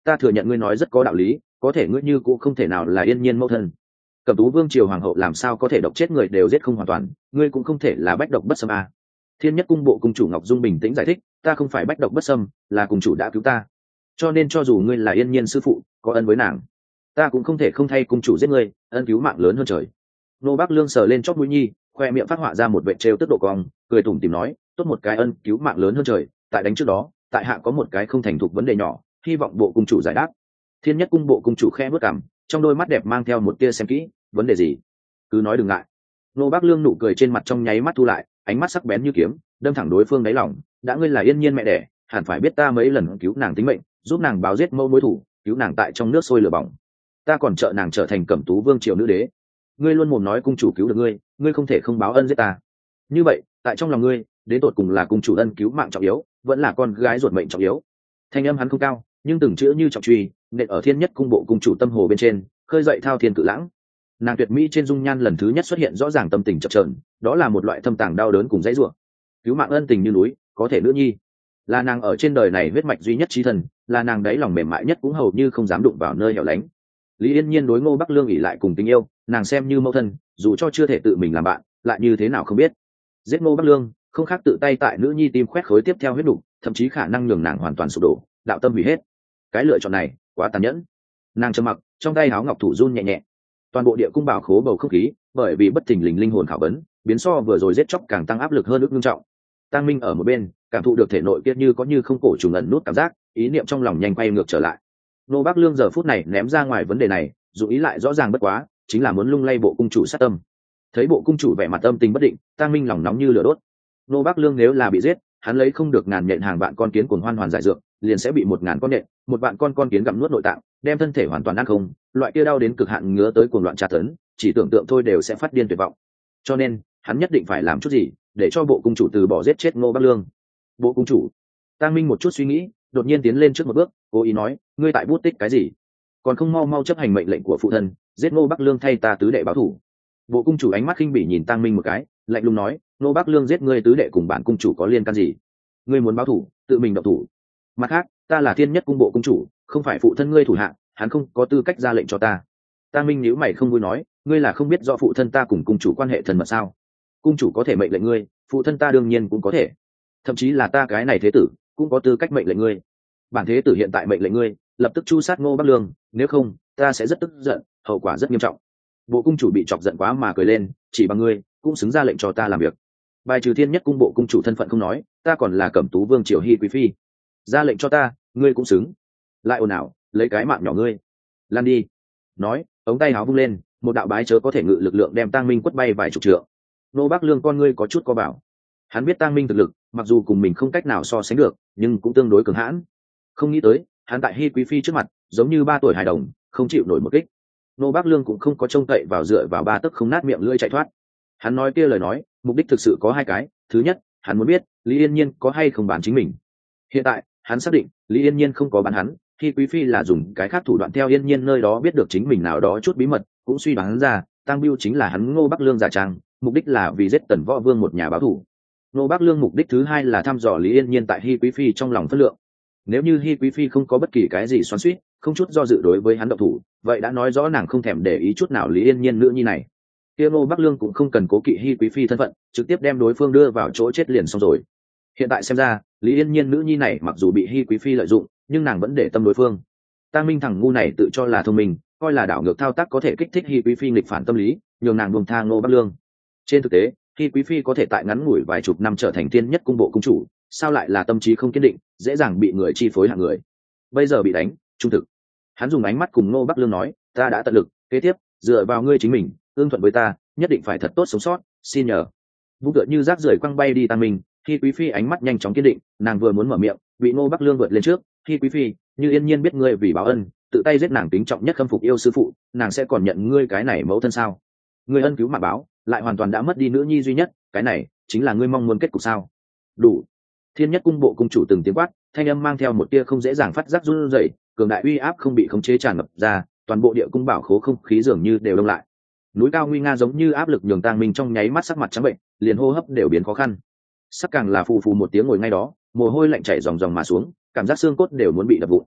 ta thừa nhận ngươi nói rất có đạo lý, có thể ngươi như cũng không thể nào là Yên Nhiên mẫu thân. Cẩm Tú vương triều hoàng hậu làm sao có thể độc chết người đều giết không hoàn toàn, ngươi cũng không thể là bách độc bất xâm à. Thiên Nhất cung bộ cung chủ Ngọc Dung bình tĩnh giải thích, ta không phải bách độc bất xâm, là cung chủ đã cứu ta, cho nên cho dù ngươi là Yên Nhiên sư phụ, có ân với nàng, ta cũng không thể không thay cung chủ giết ngươi, ân cứu mạng lớn hơn trời. Nô Bác Lương sờ lên chóp mũi nhi, khoe miệng phát họa ra một vệt trêu tức độ cong, cười tủm tỉm nói, tốt một cái ân cứu mạng lớn hơn trời, tại đánh trước đó, tại hạ có một cái không thành thục vấn đề nhỏ, hy vọng bộ cung chủ giải đáp. Thiên Nhất cung bộ cung chủ khẽ bước cằm, trong đôi mắt đẹp mang theo một tia xem kỹ, vấn đề gì? Cứ nói đừng ngại. Nô Bác Lương nụ cười trên mặt trong nháy mắt thu lại, ánh mắt sắc bén như kiếm, đâm thẳng đối phương đáy lòng, đã ngươi là Yên Nhiên mẹ đẻ, hẳn phải biết ta mấy lần cứu nàng tính mệnh, giúp nàng báo giết mâu mối thủ, cứu nàng tại trong nước sôi lửa bỏng, ta còn trợ nàng trở thành Cẩm Tú vương triều nữ đế. Ngươi luôn mồm nói cung chủ cứu được ngươi, ngươi không thể không báo ân giết ta. Như vậy, tại trong lòng ngươi, đến tột cùng là cung chủ ân cứu mạng trọng yếu, vẫn là con gái ruột mệnh trọng yếu? Thanh âm hắn không cao, nhưng từng chữ như trọng truy, nện ở Thiên Nhất cung bộ cung chủ tâm hồ bên trên, khơi dậy thao thiên cự lãng. Nàng tuyệt mỹ trên dung nhan lần thứ nhất xuất hiện rõ ràng tâm tình chập chờn, đó là một loại thâm tàng đau đớn cùng dãy rủa. Cứu mạng ân tình như núi, có thể nữ nhi, là nàng ở trên đời này huyết mạch duy nhất chí thần, là nàng đáy lòng mềm mại nhất cũng hầu như không dám đụng vào nơi hẻo lánh. Lý Yên Nhiên đối Ngô Bắc Lương ỷ lại cùng tình yêu, nàng xem như mẫu thân, dù cho chưa thể tự mình làm bạn, lại như thế nào không biết. Giết Ngô Bắc Lương, không khác tự tay tại nữ nhi tim khoét khối tiếp theo huyết đủ, thậm chí khả năng nhường nàng hoàn toàn sụp đổ, đạo tâm hủy hết. Cái lựa chọn này, quá tàn nhẫn. Nàng trầm mặc, trong tay háo ngọc thủ run nhẹ nhẹ. Toàn bộ địa cung bảo khố bầu không khí, bởi vì bất thình lình linh hồn khảo vấn, biến so vừa rồi giết chóc càng tăng áp lực hơn ức nghiêm trọng. Tang Minh ở một bên, cảm thụ được thể nội kia như có như không cổ trùng ẩn nút cảm giác, ý niệm trong lòng nhanh quay ngược trở lại. Nô Bác Lương giờ phút này ném ra ngoài vấn đề này, dù ý lại rõ ràng bất quá, chính là muốn lung lay bộ cung chủ sát tâm. Thấy bộ cung chủ vẻ mặt âm tình bất định, Tang Minh lòng nóng như lửa đốt. Nô Bác Lương nếu là bị giết, hắn lấy không được ngàn nhện hàng vạn con kiến cuồng hoan hoàn giải dược, liền sẽ bị 1000 con nhện, 1 vạn con kiến gặm nuốt nội tạng, đem thân thể hoàn toàn ăn không, loại kia đau đến cực hạn ngứa tới cuồng loạn tra tấn, chỉ tưởng tượng thôi đều sẽ phát điên tuyệt vọng. Cho nên, hắn nhất định phải làm chút gì, để cho bộ cung chủ từ bỏ giết chết Ngô Bác Lương. Bộ cung chủ. Tang Minh một chút suy nghĩ, đột nhiên tiến lên trước một bước, cố ý nói, ngươi tại bút tích cái gì? Còn không mau mau chấp hành mệnh lệnh của phụ thân, giết Ngô Bắc Lương thay ta tứ đệ báo thủ. Bộ cung chủ ánh mắt khinh bỉ nhìn Tang Minh một cái, lạnh lùng nói, Ngô Bắc Lương giết ngươi tứ đệ cùng bản cung chủ có liên can gì? Ngươi muốn báo thủ, tự mình động thủ. Mặt khác, ta là Thiên Nhất cung bộ cung chủ, không phải phụ thân ngươi thủ hạ, hắn không có tư cách ra lệnh cho ta. Tang Minh nhíu mày không vui nói, ngươi là không biết rõ phụ thân ta cùng cung chủ quan hệ thân mật sao? Cung chủ có thể mệnh lệnh ngươi, phụ thân ta đương nhiên cũng có thể, thậm chí là ta cái này thế tử cũng có tư cách mệnh lệnh ngươi. Bản thế tử hiện tại mệnh lệnh ngươi lập tức chu sát Ngô Bắc Lương, nếu không ta sẽ rất tức giận, hậu quả rất nghiêm trọng. Bộ cung chủ bị chọc giận quá mà cười lên, chỉ bằng ngươi cũng xứng ra lệnh cho ta làm việc? Bài trừ Thiên Nhất cung bộ cung chủ thân phận không nói, ta còn là Cẩm Tú vương triều Hi quý phi, ra lệnh cho ta, ngươi cũng xứng? Lại ồn ào, lấy cái mạng nhỏ ngươi lan đi. Nói, ống tay áo vung lên, một đạo bái chớ có thể ngự lực lượng đem Tang Minh quất bay vài chục trượng. Ngô Bắc Lương con ngươi có chút co bảo, hắn biết Tang Minh thực lực mặc dù cùng mình không cách nào so sánh được, nhưng cũng tương đối cường hãn. Không nghĩ tới hắn tại Hi quý phi trước mặt giống như 3 tuổi hài đồng, không chịu nổi một kích. Ngô Bắc Lương cũng không có trông cậy vào dựa vào 3 tấc không nát miệng lưỡi chạy thoát. Hắn nói kia lời nói, mục đích thực sự có 2 cái. Thứ nhất, hắn muốn biết Lý Yên Nhiên có hay không bán chính mình. Hiện tại hắn xác định Lý Yên Nhiên không có bán hắn, Hi quý phi là dùng cái khác thủ đoạn theo Yên Nhiên nơi đó biết được chính mình nào đó chút bí mật, cũng suy đoán ra Tang Biêu chính là hắn Ngô Bắc Lương giả trang, mục đích là vì giết Tần Võ Vương một nhà báo thù. Ngô Bắc Lương mục đích thứ 2 là thăm dò Lý Yên Nhiên tại Hi quý phi trong lòng phân lượng. Nếu như Hi quý phi không có bất kỳ cái gì xoắn xuýt, không chút do dự đối với hắn động thủ, vậy đã nói rõ nàng không thèm để ý chút nào Lý Yên Nhiên nữa như này. Kia Ngô Bắc Lương cũng không cần cố kỵ Hi quý phi thân phận, trực tiếp đem đối phương đưa vào chỗ chết liền xong rồi. Hiện tại xem ra, Lý Yên Nhiên nữ nhi này mặc dù bị Hi quý phi lợi dụng, nhưng nàng vẫn để tâm đối phương. Tang Minh thằng ngu này tự cho là thông minh, coi là đảo ngược thao tác có thể kích thích Hi quý phi nghịch phản tâm lý, nhường nàng buông tha Ngô Bắc Lương. Trên thực tế, Hi quý phi có thể tại ngắn ngủi vài chục năm trở thành Thiên Nhất cung bộ cung chủ, sao lại là tâm trí không kiên định, dễ dàng bị người chi phối hạng người. Bây giờ bị đánh, trung thực. Hắn dùng ánh mắt cùng Ngô Bắc Lương nói, ta đã tận lực, kế tiếp dựa vào ngươi chính mình, ương thuận với ta, nhất định phải thật tốt sống sót, xin nhờ. Vung tựa như rác rưởi quăng bay đi Tang Minh, Hi quý phi ánh mắt nhanh chóng kiên định, nàng vừa muốn mở miệng, bị Ngô Bắc Lương vượt lên trước. Hi quý phi, như Yên Nhiên biết ngươi vì báo ân, tự tay giết nàng kính trọng nhất khâm phục yêu sư phụ, nàng sẽ còn nhận ngươi cái này mẫu thân sao? Ngươi ân cứu mạng báo, lại hoàn toàn đã mất đi nữ nhi duy nhất, cái này chính là ngươi mong muốn kết cục sao? Đủ. Thiên Nhất cung bộ cung chủ từng tiếng quát, thanh âm mang theo một tia không dễ dàng phát giác run rẩy, cường đại uy áp không bị khống chế tràn ngập ra, toàn bộ địa cung bảo khố không khí dường như đều đông lại. Núi cao nguy nga giống như áp lực nhường Tang Minh trong nháy mắt sắc mặt trắng bệnh, liền hô hấp đều biến khó khăn. Sắc càng là phù phù một tiếng ngồi ngay đó, mồ hôi lạnh chảy ròng ròng mà xuống, cảm giác xương cốt đều muốn bị đập vụn.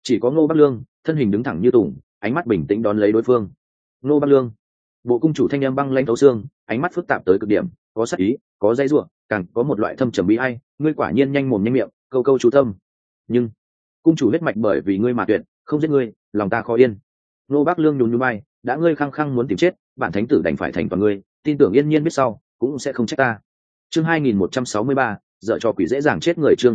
chỉ có Ngô Bắc Lương thân hình đứng thẳng như tùng, ánh mắt bình tĩnh đón lấy đối phương. Ngô Bắc Lương, bộ cung chủ thanh âm băng lãnh thấu xương, ánh mắt phức tạp tới cực điểm, có sắc ý, có dây ruộng, càng có một loại thâm trầm bí ai. Ngươi quả nhiên nhanh mồm nhanh miệng, câu câu chú tâm. Nhưng cung chủ huyết mạch bởi vì ngươi mà tuyệt, không giết ngươi, lòng ta khó yên. Ngô Bắc Lương nhún nhún vai, đã ngươi khăng khăng muốn tìm chết, bản thánh tử đành phải thành toàn ngươi, tin tưởng yên nhiên biết sau cũng sẽ không trách ta. Chương 2163, dở trò quỷ dễ dàng chết người. Chương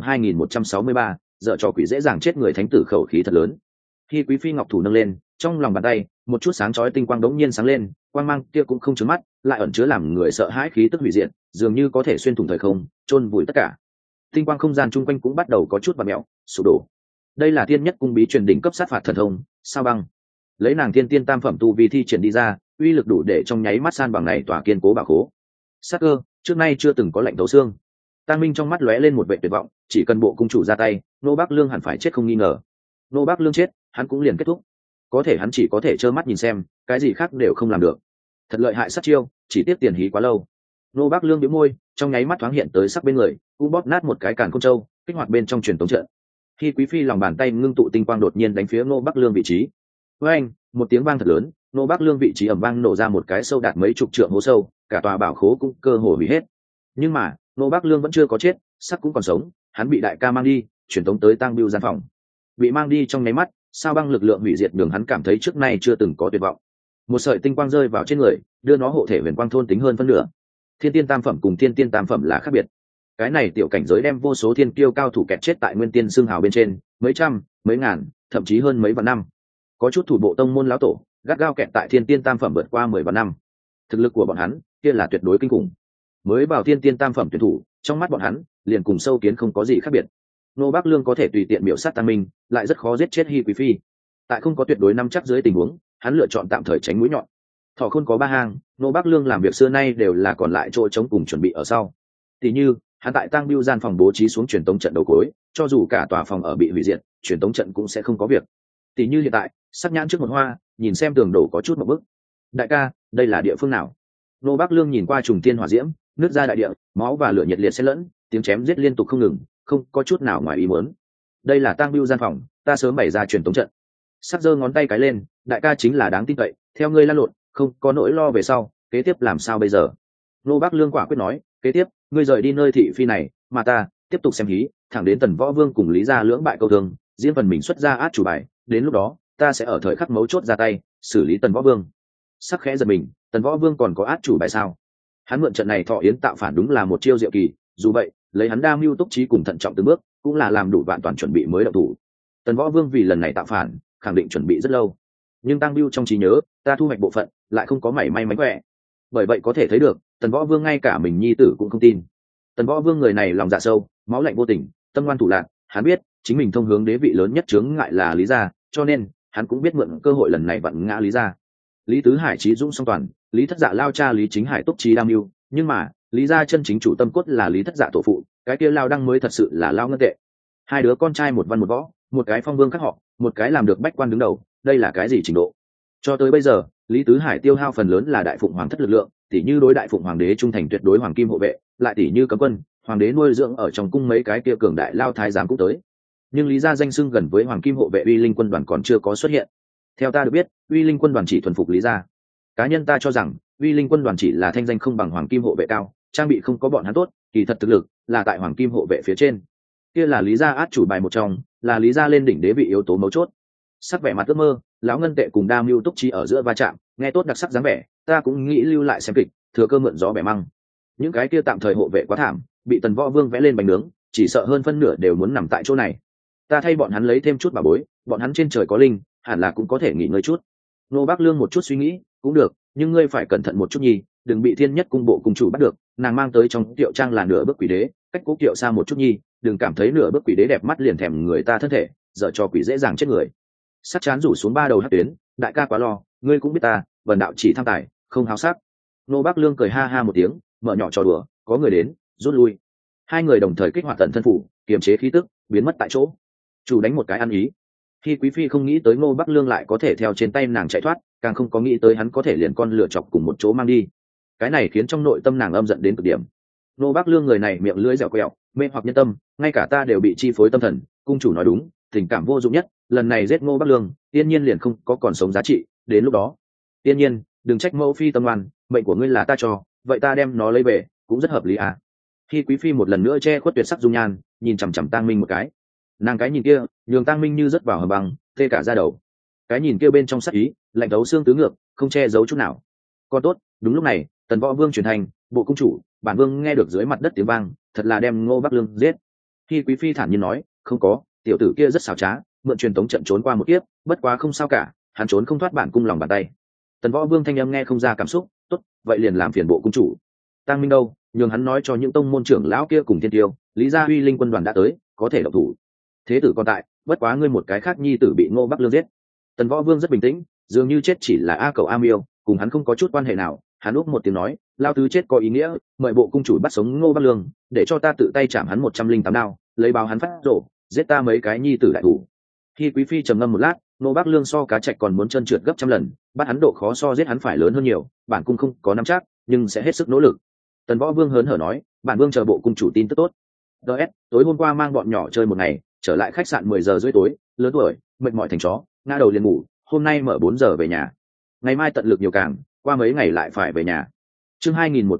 2163, dở trò quỷ dễ dàng chết người. Thánh tử khẩu khí thật lớn. Khi quý phi ngọc thủ nâng lên, trong lòng bàn tay một chút sáng chói tinh quang đống nhiên sáng lên, quang mang kia cũng không chướng mắt, lại ẩn chứa làm người sợ hãi khí tức hủy diệt, dường như có thể xuyên thủng thời không, chôn vùi tất cả. Tinh quang không gian chung quanh cũng bắt đầu có chút vặn mèo, sụp đổ. Đây là thiên nhất cung bí truyền đỉnh cấp sát phạt thần thông, sao băng. Lấy nàng thiên tiên tam phẩm tu vi thi triển đi ra, uy lực đủ để trong nháy mắt san bằng này tỏa kiên cố bảo khố. Sắc cơ trước nay chưa từng có lạnh thấu xương. Tang Minh trong mắt lóe lên một vẻ tuyệt vọng, chỉ cần bộ cung chủ ra tay, Nô Bắc Lương hẳn phải chết không nghi ngờ. Nô Bắc Lương chết, hắn cũng liền kết thúc. Có thể hắn chỉ có thể trơ mắt nhìn xem, cái gì khác đều không làm được. Thật lợi hại sát chiêu, chỉ tiếc tiền hí quá lâu. Nô Bắc Lương bĩu môi, trong nháy mắt thoáng hiện tới sắc bên người, cũng bóp nát một cái càn khôn châu, kích hoạt bên trong truyền tống trận. Khi quý phi lòng bàn tay ngưng tụ tinh quang đột nhiên đánh phía Nô Bắc Lương vị trí. Với anh, một tiếng vang thật lớn, Nô Bắc Lương vị trí ầm vang nổ ra một cái sâu đạt mấy chục trượng hố sâu, cả tòa bảo khố cũng cơ hồ hủy hết. Nhưng mà Nô Bắc Lương vẫn chưa có chết, sắc cũng còn sống, hắn bị đại ca mang đi, truyền tống tới Tang Bưu gian phòng. Bị mang đi trong nháy mắt, sao băng lực lượng hủy diệt đường hắn cảm thấy trước nay chưa từng có tuyệt vọng. Một sợi tinh quang rơi vào trên người, đưa nó hộ thể huyền quang thôn tính hơn phân nửa. Thiên tiên tam phẩm cùng thiên tiên tam phẩm là khác biệt. Cái này tiểu cảnh giới đem vô số thiên kiêu cao thủ kẹt chết tại nguyên tiên xương hào bên trên, mấy trăm, mấy ngàn, thậm chí hơn mấy vạn năm. Có chút thủ bộ tông môn lão tổ, gắt gao kẹt tại thiên tiên tam phẩm vượt qua 10 vạn năm. Thực lực của bọn hắn, kia là tuyệt đối kinh khủng. Mới vào thiên tiên tam phẩm tuyển thủ, trong mắt bọn hắn, liền cùng sâu kiến không có gì khác biệt. Nô Bắc Lương có thể tùy tiện miểu sát Tang Minh, lại rất khó giết chết Hi Quý phi. Tại không có tuyệt đối nắm chắc dưới tình huống, hắn lựa chọn tạm thời tránh mũi nhọn. Thỏ khôn có ba hang, Nô Bắc Lương làm việc xưa nay đều là còn lại chỗ chống cùng chuẩn bị ở sau. Tỷ như, hắn tại Tang Bưu gian phòng bố trí xuống truyền tống trận đầu cối, cho dù cả tòa phòng ở bị hủy diệt, truyền tống trận cũng sẽ không có việc. Tỷ như hiện tại, sắc nhãn trước một hoa, nhìn xem tường đổ có chút một bức. Đại ca, đây là địa phương nào? Nô Bắc Lương nhìn qua trùng tiên hỏa diễm, nước ra đại địa, máu và lửa nhiệt liệt xen lẫn, tiếng chém giết liên tục không ngừng, không có chút nào ngoài ý muốn. Đây là Tang Bưu gian phòng, ta sớm bày ra truyền tống trận. Sắc giơ ngón tay cái lên, đại ca chính là đáng tin cậy, theo ngươi lăn lộn, không có nỗi lo về sau, kế tiếp làm sao bây giờ? Nô Bắc Lương quả quyết nói, kế tiếp, ngươi rời đi nơi thị phi này, mà ta tiếp tục xem hí, thẳng đến Tần Võ Vương cùng Lý Gia lưỡng bại câu thương, riêng phần mình xuất ra át chủ bài, đến lúc đó, ta sẽ ở thời khắc mấu chốt ra tay, xử lý Tần Võ Vương. Sắc khẽ giật mình, Tần Võ Vương còn có át chủ bài sao? Hắn mượn trận này thọ yến tạo phản đúng là một chiêu diệu kỳ, dù vậy, lấy hắn đa mưu túc trí cùng thận trọng từng bước, cũng là làm đủ vạn toàn chuẩn bị mới động thủ. Tần Võ Vương vì lần này tạo phản, khẳng định chuẩn bị rất lâu. Nhưng Tang Bưu trong trí nhớ, ta thu hoạch bộ phận, lại không có mảy may mánh khỏe. Bởi vậy có thể thấy được, Tần Võ Vương ngay cả mình nhi tử cũng không tin. Tần Võ Vương người này lòng dạ sâu, máu lạnh vô tình, tâm ngoan thủ lạn, hắn biết, chính mình thông hướng đế vị lớn nhất chướng ngại là Lý gia, cho nên, hắn cũng biết mượn cơ hội lần này vặn ngã Lý gia. Lý Tứ Hải trí dũng song toàn, Lý Thất Dạ lao cha Lý Chính Hải túc trí đam mưu, nhưng mà, Lý gia chân chính chủ tâm cốt là Lý Thất Dạ tổ phụ, cái kia lao đăng mới thật sự là lao ngân tệ. Hai đứa con trai một văn một võ, một cái phong vương khác họ, một cái làm được bách quan đứng đầu, đây là cái gì trình độ? Cho tới bây giờ, Lý Tứ Hải tiêu hao phần lớn là đại phụng hoàng thất lực lượng, tỷ như đối đại phụng hoàng đế trung thành tuyệt đối hoàng kim hộ vệ, lại tỷ như cấm quân, hoàng đế nuôi dưỡng ở trong cung mấy cái kia cường đại lao thái giám cũng tới. Nhưng Lý gia danh xưng gần với hoàng kim hộ vệ uy linh quân đoàn còn chưa có xuất hiện. Theo ta được biết, uy linh quân đoàn chỉ thuần phục Lý gia. Cá nhân ta cho rằng, uy linh quân đoàn chỉ là thanh danh không bằng hoàng kim hộ vệ cao, trang bị không có bọn hắn tốt, kỳ thật thực lực là tại hoàng kim hộ vệ phía trên. Kia là Lý gia át chủ bài một trong, là Lý gia lên đỉnh đế vị yếu tố mấu chốt. Sắc vẻ mặt ước mơ, lão ngân tệ cùng đa mưu túc trí ở giữa va chạm, nghe tốt đặc sắc dáng vẻ, ta cũng nghĩ lưu lại xem kịch, thừa cơ mượn gió bẻ măng. Những cái kia tạm thời hộ vệ quá thảm, bị Tần Võ Vương vẽ lên bánh nướng, chỉ sợ hơn phân nửa đều muốn nằm tại chỗ này. Ta thay bọn hắn lấy thêm chút bảo bối, bọn hắn trên trời có linh, hẳn là cũng có thể nghỉ ngơi chút. Nô Bắc Lương một chút suy nghĩ, cũng được, nhưng ngươi phải cẩn thận một chút nhi, đừng bị thiên nhất cung bộ cung chủ bắt được, nàng mang tới trong tiệu trang là nửa bước quỷ đế, cách cố kiệu xa một chút nhi, đừng cảm thấy nửa bước quỷ đế đẹp mắt liền thèm người ta thân thể, dở cho quỷ dễ dàng chết người. Sắt chán rủ xuống ba đầu hất tuyến, đại ca quá lo, ngươi cũng biết ta, vần đạo chỉ tham tài, không háo sắc. Nô Bắc Lương cười ha ha một tiếng, mở nhỏ trò đùa, có người đến, rút lui. Hai người đồng thời kích hoạt tận thân phủ, kiềm chế khí tức, biến mất tại chỗ. Chủ đánh một cái ăn ý. Khi quý phi không nghĩ tới Ngô Bắc Lương lại có thể theo trên tay nàng chạy thoát, càng không có nghĩ tới hắn có thể liền con lựa chọc cùng một chỗ mang đi. Cái này khiến trong nội tâm nàng âm giận đến cực điểm. Ngô Bắc Lương người này miệng lưỡi dẻo quẹo, mê hoặc nhân tâm, ngay cả ta đều bị chi phối tâm thần. Cung chủ nói đúng, tình cảm vô dụng nhất, lần này giết Ngô Bắc Lương tiên nhiên liền không có còn sống giá trị. Đến lúc đó tiên nhiên đừng trách mẫu phi tâm ngoan, mệnh của ngươi là ta cho, vậy ta đem nó lấy về cũng rất hợp lý à. Khi quý phi một lần nữa che khuất tuyệt sắc dung nhan, nhìn chằm chằm Tang Minh một cái, nàng cái nhìn kia nhường Tang Minh như rớt vào hầm băng, tê cả da đầu. Cái nhìn kia bên trong sắc ý lạnh thấu xương tứ ngược, không che giấu chút nào. Còn tốt, đúng lúc này Tần Võ Vương truyền thành, bộ công chủ, bản vương nghe được dưới mặt đất tiếng vang, thật là đem Ngô Bắc Lương giết. Khi quý phi thản nhiên nói, không có, tiểu tử kia rất xảo trá, mượn truyền tống trận trốn qua một kiếp, bất quá không sao cả, hắn trốn không thoát bản cung lòng bàn tay. Tần Võ Vương thanh âm nghe không ra cảm xúc, tốt, vậy liền làm phiền bộ cung chủ. Tang Minh đâu, nhường hắn nói cho những tông môn trưởng lão kia cùng thiên tiêu, Lý Gia Huy linh quân đoàn đã tới, có thể động thủ. Thế tử còn tại, bất quá ngươi một cái khác nhi tử bị Ngô Bắc Lương giết. Tần Võ Vương rất bình tĩnh, dường như chết chỉ là a cầu a miêu, cùng hắn không có chút quan hệ nào. Hắn úp một tiếng nói, lao tứ chết có ý nghĩa, mời bộ cung chủ bắt sống Ngô Bắc Lương, để cho ta tự tay chạm hắn 108 đao, lấy báo hắn phát rổ, giết ta mấy cái nhi tử đại thủ. Khi quý phi trầm ngâm một lát, Ngô Bắc Lương so cá trạch còn muốn chân trượt gấp trăm lần, bắt hắn độ khó so giết hắn phải lớn hơn nhiều, bản cung không có nắm chắc, nhưng sẽ hết sức nỗ lực. Tần Võ Vương hớn hở nói, bản vương chờ bộ cung chủ tin tức tốt. DS, tối hôm qua mang bọn nhỏ chơi một ngày, trở lại khách sạn 10 giờ rưỡi tối, lớn tuổi, mệt mỏi thành chó, ngã đầu liền ngủ, hôm nay mở 4 giờ về nhà. Ngày mai tận lực nhiều càng, qua mấy ngày lại phải về nhà. Chương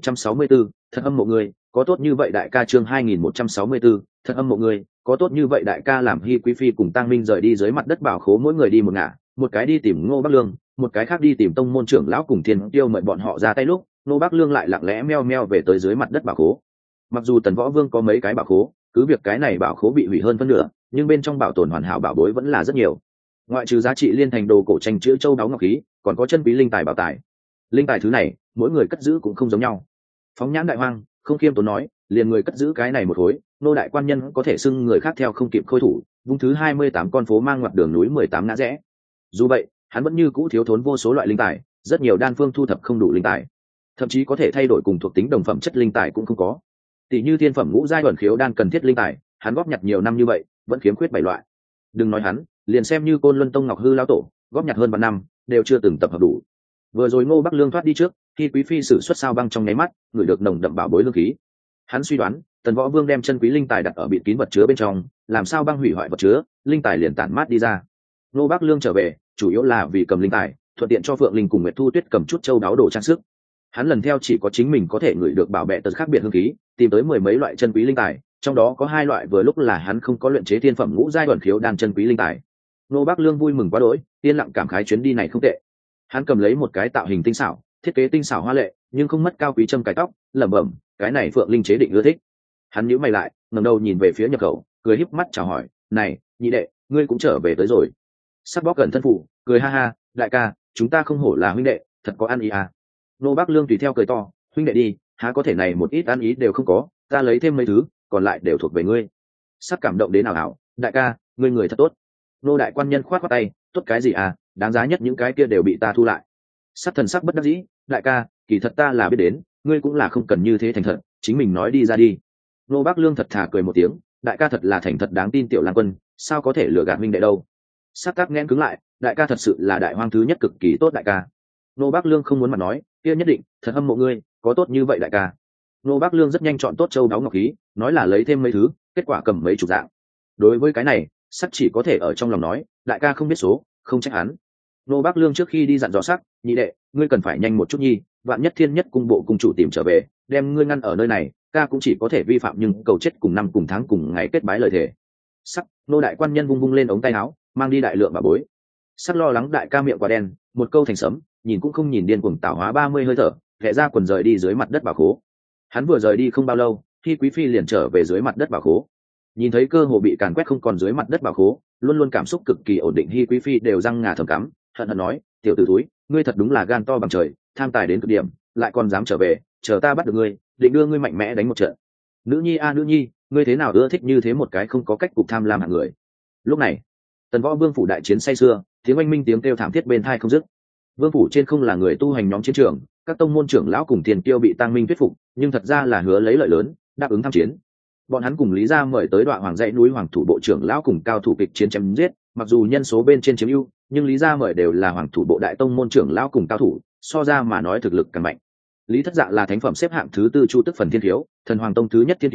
2164, thật âm mộ người, có tốt như vậy đại ca. Chương 2164, thật âm mộ người, có tốt như vậy đại ca. Làm Hi quý phi cùng Tang Minh rời đi dưới mặt đất bảo khố, mỗi người đi một ngả, một cái đi tìm Ngô Bắc Lương, một cái khác đi tìm tông môn trưởng lão cùng thiên tiêu mời bọn họ ra tay lúc, Ngô Bắc Lương lại lặng lẽ meo meo về tới dưới mặt đất bảo khố. Mặc dù Tần Võ Vương có mấy cái bảo khố, cứ việc cái này bảo khố bị hủy hơn phân nửa, nhưng bên trong bảo tồn hoàn hảo bảo bối vẫn là rất nhiều. Ngoại trừ giá trị liên thành đồ cổ tranh chữ châu đáo ngọc khí, còn có chân quý linh tài bảo tài. Linh tài thứ này, mỗi người cất giữ cũng không giống nhau. Phóng nhãn đại hoang, không khiêm tốn nói, liền người cất giữ cái này một khối, nô đại quan nhân có thể xưng người khác theo không kịp khôi thủ, vung thứ 28 con phố mang ngoặt đường núi 18 ngã rẽ. Dù vậy, hắn vẫn như cũ thiếu thốn vô số loại linh tài, rất nhiều đan phương thu thập không đủ linh tài, thậm chí có thể thay đổi cùng thuộc tính đồng phẩm chất linh tài cũng không có. Tỷ như thiên phẩm ngũ giai ẩn khiếu đan cần thiết linh tài, hắn góp nhặt nhiều năm như vậy, vẫn khiếm khuyết 7 loại. Đừng nói hắn, liền xem như Côn Luân Tông Ngọc Hư lão tổ, góp nhặt hơn 3 năm, đều chưa từng tập hợp đủ. Vừa rồi Ngô Bắc Lương thoát đi trước, khi quý phi sử xuất sao băng trong nháy mắt, ngửi được nồng đậm bảo bối lương khí. Hắn suy đoán, Tần Võ Vương đem chân quý linh tài đặt ở bịt kín vật chứa bên trong, làm sao băng hủy hoại vật chứa, linh tài liền tản mát đi ra. Ngô Bắc Lương trở về, chủ yếu là vì cầm linh tài, thuận tiện cho Phượng Linh cùng Nguyệt Thu Tuyết cầm chút châu đáo đồ trang sức. Hắn lần theo chỉ có chính mình có thể ngửi được bảo bệ tật khác biệt hương khí, tìm tới 10 mấy loại chân quý linh tài, trong đó có 2 loại vừa lúc là hắn không có luyện chế thiên phẩm ngũ giai ẩn khiếu đan chân quý linh tài. Ngô Bắc Lương vui mừng quá đỗi, yên lặng cảm khái chuyến đi này không tệ. Hắn cầm lấy một cái tạo hình tinh xảo, thiết kế tinh xảo hoa lệ, nhưng không mất cao quý châm cài tóc, lẩm bẩm, cái này Phượng Linh chế định ưa thích. Hắn nhíu mày lại, ngẩng đầu nhìn về phía nhập khẩu, cười híp mắt chào hỏi, "Này, nhị đệ, ngươi cũng trở về tới rồi." Sắc bóc gần thân phụ, cười ha ha, "Đại ca, chúng ta không hổ là huynh đệ, thật có ăn ý à." Ngô Bắc Lương tùy theo cười to, "Huynh đệ đi, há có thể này một ít ăn ý đều không có, ta lấy thêm mấy thứ, còn lại đều thuộc về ngươi." Sắc cảm động đến nào hảo, "Đại ca, ngươi người thật tốt." Nô đại quan nhân khoát khoát tay, "Tốt cái gì à, đáng giá nhất những cái kia đều bị ta thu lại." Sắc thần sắc bất đắc dĩ, "Đại ca, kỳ thật ta là biết đến, ngươi cũng là không cần như thế thành thật, chính mình nói đi ra đi." Nô Bắc Lương thật thà cười một tiếng, "Đại ca thật là thành thật đáng tin tiểu Lan Quân, sao có thể lừa gạt huynh đệ đâu." Sắc tác nghẽn cứng lại, "Đại ca thật sự là đại hoang thứ nhất cực kỳ tốt đại ca." Nô Bắc Lương không muốn mặt nói, "Kia nhất định, thật hâm mộ ngươi, có tốt như vậy đại ca." Nô Bắc Lương rất nhanh chọn tốt châu đáo ngọc khí, nói là lấy thêm mấy thứ, kết quả cầm mấy chục dạng. Đối với cái này, Sắc chỉ có thể ở trong lòng nói, đại ca không biết số, không trách hắn. Nô Bắc Lương trước khi đi dặn dò Sắc, "Nhị đệ, ngươi cần phải nhanh một chút nhi, vạn nhất thiên nhất cung bộ cung chủ tìm trở về, đem ngươi ngăn ở nơi này, ca cũng chỉ có thể vi phạm nhưng cầu chết cùng năm cùng tháng cùng ngày kết bái lời thề." Sắc, nô đại quan nhân vung vung lên ống tay áo, mang đi đại lượng bà bối. Sắc lo lắng đại ca miệng quá đen, một câu thành sấm, nhìn cũng không nhìn điên cuồng tạo hóa 30 hơi thở, lẹ ra quần rời đi dưới mặt đất bảo khố. Hắn vừa rời đi không bao lâu, khi quý phi liền trở về dưới mặt đất bảo khố. Nhìn thấy cơ hồ bị càn quét không còn dưới mặt đất bảo khố, luôn luôn cảm xúc cực kỳ ổn định Hi quý phi đều răng ngà thầm cắm, hận hận nói, "Tiểu tử túi, ngươi thật đúng là gan to bằng trời, tham tài đến cực điểm, lại còn dám trở về, chờ ta bắt được ngươi, định đưa ngươi mạnh mẽ đánh một trận." "Nữ nhi a nữ nhi, ngươi thế nào ưa thích như thế một cái không có cách cục tham lam hạng người." Lúc này, Tần Võ Vương phủ đại chiến say sưa, tiếng oanh minh tiếng kêu thảm thiết bên tai không dứt. Vương phủ trên không là người tu hành nhóm chiến trường, các tông môn trưởng lão cùng tiền tiêu bị Tang Minh thuyết phục, nhưng thật ra là hứa lấy lợi lớn, đáp ứng tham chiến. Bọn hắn cùng Lý gia mời tới Đoạ Hoàng dãy núi hoàng thủ bộ trưởng lão cùng cao thủ kịch chiến chém giết, mặc dù nhân số bên trên chiếm ưu, nhưng Lý gia mời đều là hoàng thủ bộ đại tông môn trưởng lão cùng cao thủ, so ra mà nói thực lực càng mạnh. Lý Thất Dạ là thánh phẩm xếp hạng thứ 4 chu tức phần thiên thiếu, thần hoàng tông thứ nhất thiên thiếu,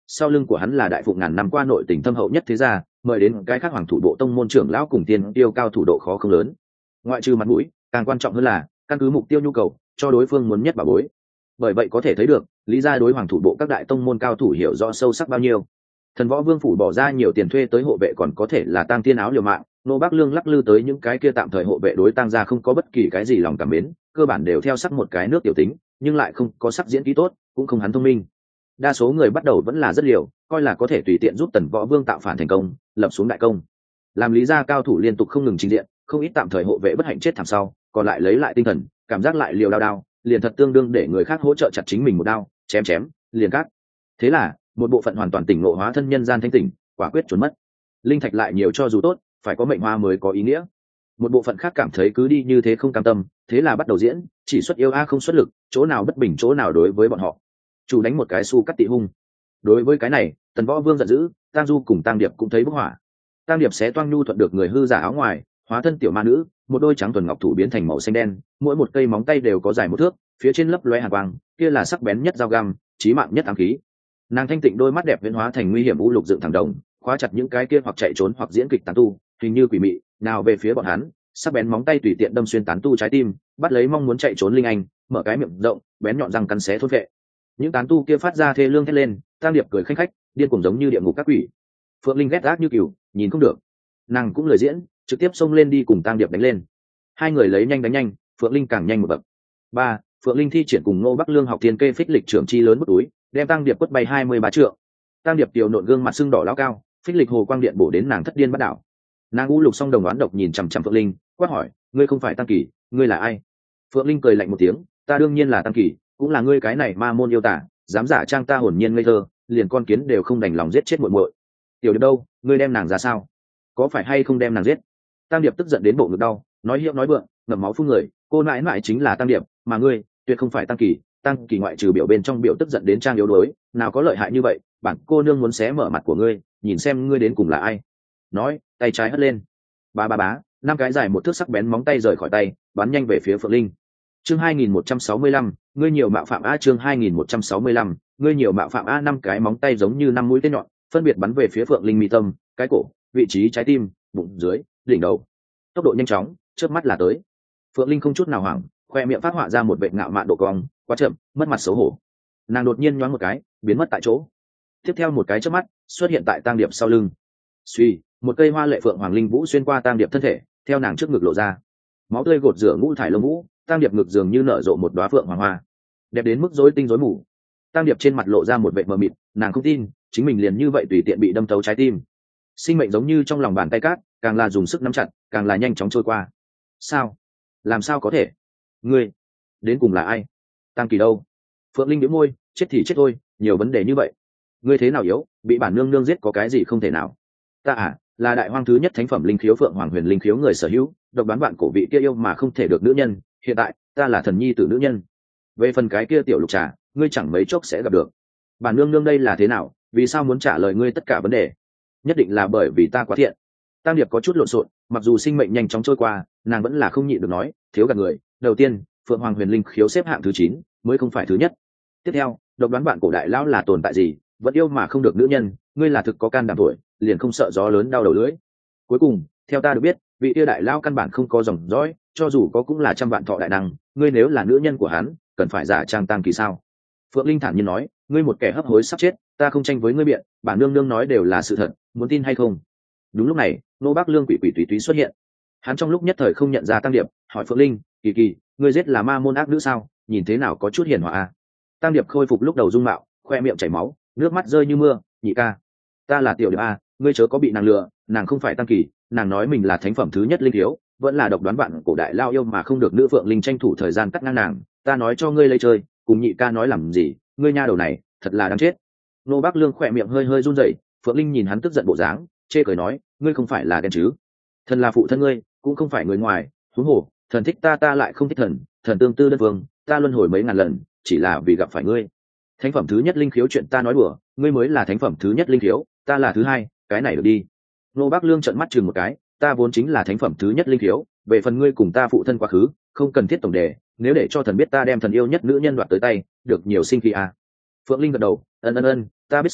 sau lưng của hắn là đại phụng ngàn năm qua nội tình thâm hậu nhất thế gia, mời đến cái khác hoàng thủ bộ tông môn trưởng lão cùng tiên tiêu cao thủ độ khó không lớn. Ngoại trừ mặt mũi, càng quan trọng hơn là căn cứ mục tiêu nhu cầu cho đối phương muốn nhất bảo bối. Bởi vậy có thể thấy được lý gia đối hoàng thủ bộ các đại tông môn cao thủ hiểu rõ sâu sắc bao nhiêu. Thần Võ Vương phủ bỏ ra nhiều tiền thuê tới hộ vệ còn có thể là Tang Tiên áo liều mạng, Nô Bắc Lương lắc lư tới những cái kia tạm thời hộ vệ đối Tang gia không có bất kỳ cái gì lòng cảm mến, cơ bản đều theo sắc một cái nước tiểu tính, nhưng lại không có sắc diễn kỹ tốt, cũng không hắn thông minh. Đa số người bắt đầu vẫn là rất liều, coi là có thể tùy tiện giúp Tần Võ Vương tạo phản thành công, lập xuống đại công. Làm lý gia cao thủ liên tục không ngừng trình diện, không ít tạm thời hộ vệ bất hạnh chết thảm sau, còn lại lấy lại tinh thần, cảm giác lại liều đao, liền thật tương đương để người khác hỗ trợ chặt chính mình một đao, chém, liền cắt. Thế là, một bộ phận hoàn toàn tỉnh ngộ hóa thân nhân gian thanh tỉnh, quả quyết trốn mất. Linh thạch lại nhiều cho dù tốt, phải có mệnh hoa mới có ý nghĩa. Một bộ phận khác cảm thấy cứ đi như thế không cam tâm, thế là bắt đầu diễn, chỉ xuất yêu a không xuất lực, chỗ nào bất bình chỗ nào đối với bọn họ. Chủ đánh một cái su cắt tị hung. Đối với cái này, Tần Võ Vương giận dữ, Tang Du cùng Tang Điệp cũng thấy bốc hỏa. Tang Điệp xé toang nhu thuận được người hư giả áo ngoài, hóa thân tiểu ma nữ, một đôi trắng thuần ngọc thủ biến thành màu xanh đen, mỗi một cây móng tay đều có dài 1 thước, phía trên lấp loé hàn quang, kia là sắc bén nhất dao găm, chí mạng nhất ám khí. Nàng thanh tịnh đôi mắt đẹp biến hóa thành nguy hiểm u lục dựng thẳng đồng, khóa chặt những cái kia hoặc chạy trốn hoặc diễn kịch tán tu, hình như quỷ mị, nào về phía bọn hắn, sắc bén móng tay tùy tiện đâm xuyên tán tu trái tim, bắt lấy mong muốn chạy trốn linh anh, mở cái miệng rộng, bén nhọn răng cắn xé thôn vệ. Những tán tu kia phát ra thê lương thét lên, Tang Điệp cười khanh khách, điên cuồng giống như địa ngục các quỷ. Phượng Linh ghét ác như cừu, nhìn không được, nàng cũng lời diễn, trực tiếp xông lên đi cùng Tang Điệp đánh lên. Hai người lấy nhanh đánh nhanh, Phượng Linh càng nhanh một bậc. Ba, Phượng Linh thi triển cùng Ngô Bắc Lương học tiên kê phích lịch trưởng chi lớn bút túi, đem Tang Điệp quất bay 23 trượng. Tang Điệp tiểu nộn gương mặt sưng đỏ lao cao, phích lịch hồ quang điện bổ đến nàng thất điên bắt đảo. Nàng u lục song đồng đoán độc nhìn chằm chằm Phượng Linh, quát hỏi, ngươi không phải Tăng Kỳ, ngươi là ai? Phượng Linh cười lạnh một tiếng, ta đương nhiên là Tăng Kỳ, cũng là ngươi cái này ma môn yêu tả, dám giả trang ta hồn nhiên ngây thơ, liền con kiến đều không đành lòng giết chết muội muội. Tiểu Điệp đâu, ngươi đem nàng ra sao? Có phải hay không đem nàng giết? Tang Điệp tức giận đến bộ ngực đau, nói hiệu nói vượng, ngậm máu phun người, cô nãi nãi chính là Tăng Điệp, mà ngươi, tuyệt không phải Tăng Kỳ. Tăng Kỳ ngoại trừ biểu bên trong biểu tức giận đến trang yếu đuối, nào có lợi hại như vậy, bản cô nương muốn xé mở mặt của ngươi, nhìn xem ngươi đến cùng là ai. Nói, tay trái hất lên, bá, 5 cái dài 1 thước sắc bén móng tay rời khỏi tay, bắn nhanh về phía Phượng Linh. Chương 2165, ngươi nhiều mạo phạm a. Chương 2165, ngươi nhiều mạo phạm a. 5 cái móng tay giống như 5 mũi tên nhọn, phân biệt bắn về phía Phượng Linh mi tâm, cái cổ, vị trí trái tim, bụng dưới, đỉnh đầu. Tốc độ nhanh chóng, chớp mắt là tới. Phượng Linh không chút nào hoảng, khoe miệng phát họa ra một vệt ngạo mạn độ cong, quá chậm, mất mặt xấu hổ. Nàng đột nhiên nhoáng một cái, biến mất tại chỗ. Tiếp theo một cái chớp mắt, xuất hiện tại Tang Điệp sau lưng. Suy, một cây hoa lệ phượng hoàng linh vũ xuyên qua Tang Điệp thân thể, theo nàng trước ngực lộ ra. Máu tươi gột rửa ngũ thải lông vũ, Tang Điệp ngực dường như nở rộ một đóa phượng hoàng hoa, đẹp đến mức rối tinh rối mù. Tang Điệp trên mặt lộ ra một vẻ mờ mịt, nàng không tin, chính mình liền như vậy tùy tiện bị đâm thấu trái tim. Sinh mệnh giống như trong lòng bàn tay cát, càng là dùng sức nắm chặt, càng là nhanh chóng trôi qua. Sao? Làm sao có thể? Ngươi, đến cùng là ai? Tang Kỳ đâu? Phượng Linh nhếch môi, chết thì chết thôi, nhiều vấn đề như vậy. Ngươi thế nào yếu, bị bản nương nương giết có cái gì không thể nào? Ta là đại hoang thứ nhất thánh phẩm linh khiếu Phượng Hoàng Huyền linh khiếu người sở hữu, độc đoán bạn cổ vị kia yêu mà không thể được nữ nhân, hiện tại, ta là thần nhi tử nữ nhân. Về phần cái kia tiểu lục trà, ngươi chẳng mấy chốc sẽ gặp được. Bản nương nương đây là thế nào, vì sao muốn trả lời ngươi tất cả vấn đề? Nhất định là bởi vì ta quá thiện. Tang Điệp có chút lộn xộn, mặc dù sinh mệnh nhanh chóng trôi qua, nàng vẫn là không nhịn được nói, thiếu gạt người. Đầu tiên, Phượng Hoàng Huyền linh khiếu xếp hạng thứ 9, mới không phải thứ nhất. Tiếp theo, độc đoán bạn cổ đại lão là tồn tại gì, vẫn yêu mà không được nữ nhân, ngươi là thực có can đảm tuổi, liền không sợ gió lớn đau đầu lưỡi. Cuối cùng, theo ta được biết, vị yêu đại lão căn bản không có dòng dõi, cho dù có cũng là trăm vạn thọ đại năng, ngươi nếu là nữ nhân của hắn, cần phải giả trang Tang Kỳ sao? Phượng Linh thản nhiên nói, ngươi một kẻ hấp hối sắp chết, ta không tranh với ngươi biện, bản nương nương nói đều là sự thật, muốn tin hay không? Đúng lúc này, Nô Bắc Lương quỷ tùy túy xuất hiện. Hắn trong lúc nhất thời không nhận ra Tang Điệp, hỏi Phượng Linh, Kỳ, ngươi giết là ma môn ác nữ sao? Nhìn thế nào có chút hiền hòa à? Tang Điệp khôi phục lúc đầu dung mạo, khoe miệng chảy máu, nước mắt rơi như mưa, nhị ca, ta là tiểu Điệp a, ngươi chớ có bị nàng lừa, nàng không phải Tang Kỳ, nàng nói mình là thánh phẩm thứ nhất linh thiếu, vẫn là độc đoán bạn cổ đại lao yêu mà không được nữ Phượng Linh tranh thủ thời gian cắt ngang nàng, ta nói cho ngươi lấy chơi, cùng nhị ca nói làm gì, ngươi nha đầu này, thật là đáng chết. Nô Bắc Lương khỏe miệng hơi run rẩy, Phượng Linh nhìn hắn tức giận bộ dáng, chê cười nói, ngươi không phải là ghen chứ? Thần là phụ thân ngươi, cũng không phải người ngoài, huống hồ, thần thích ta lại không thích thần tương tư đơn phương, ta luân hồi mấy ngàn lần, chỉ là vì gặp phải ngươi. Thánh phẩm thứ nhất linh khiếu chuyện ta nói đùa, ngươi mới là thánh phẩm thứ nhất linh khiếu, ta là thứ hai, cái này được đi. Nô Bắc Lương trợn mắt chừng một cái, ta vốn chính là thánh phẩm thứ nhất linh khiếu, về phần ngươi cùng ta phụ thân quá khứ, không cần thiết tổng đề, nếu để cho thần biết ta đem thần yêu nhất nữ nhân đoạt tới tay, được nhiều sinh khí à. Phượng Linh gật đầu, ân, ta biết sai,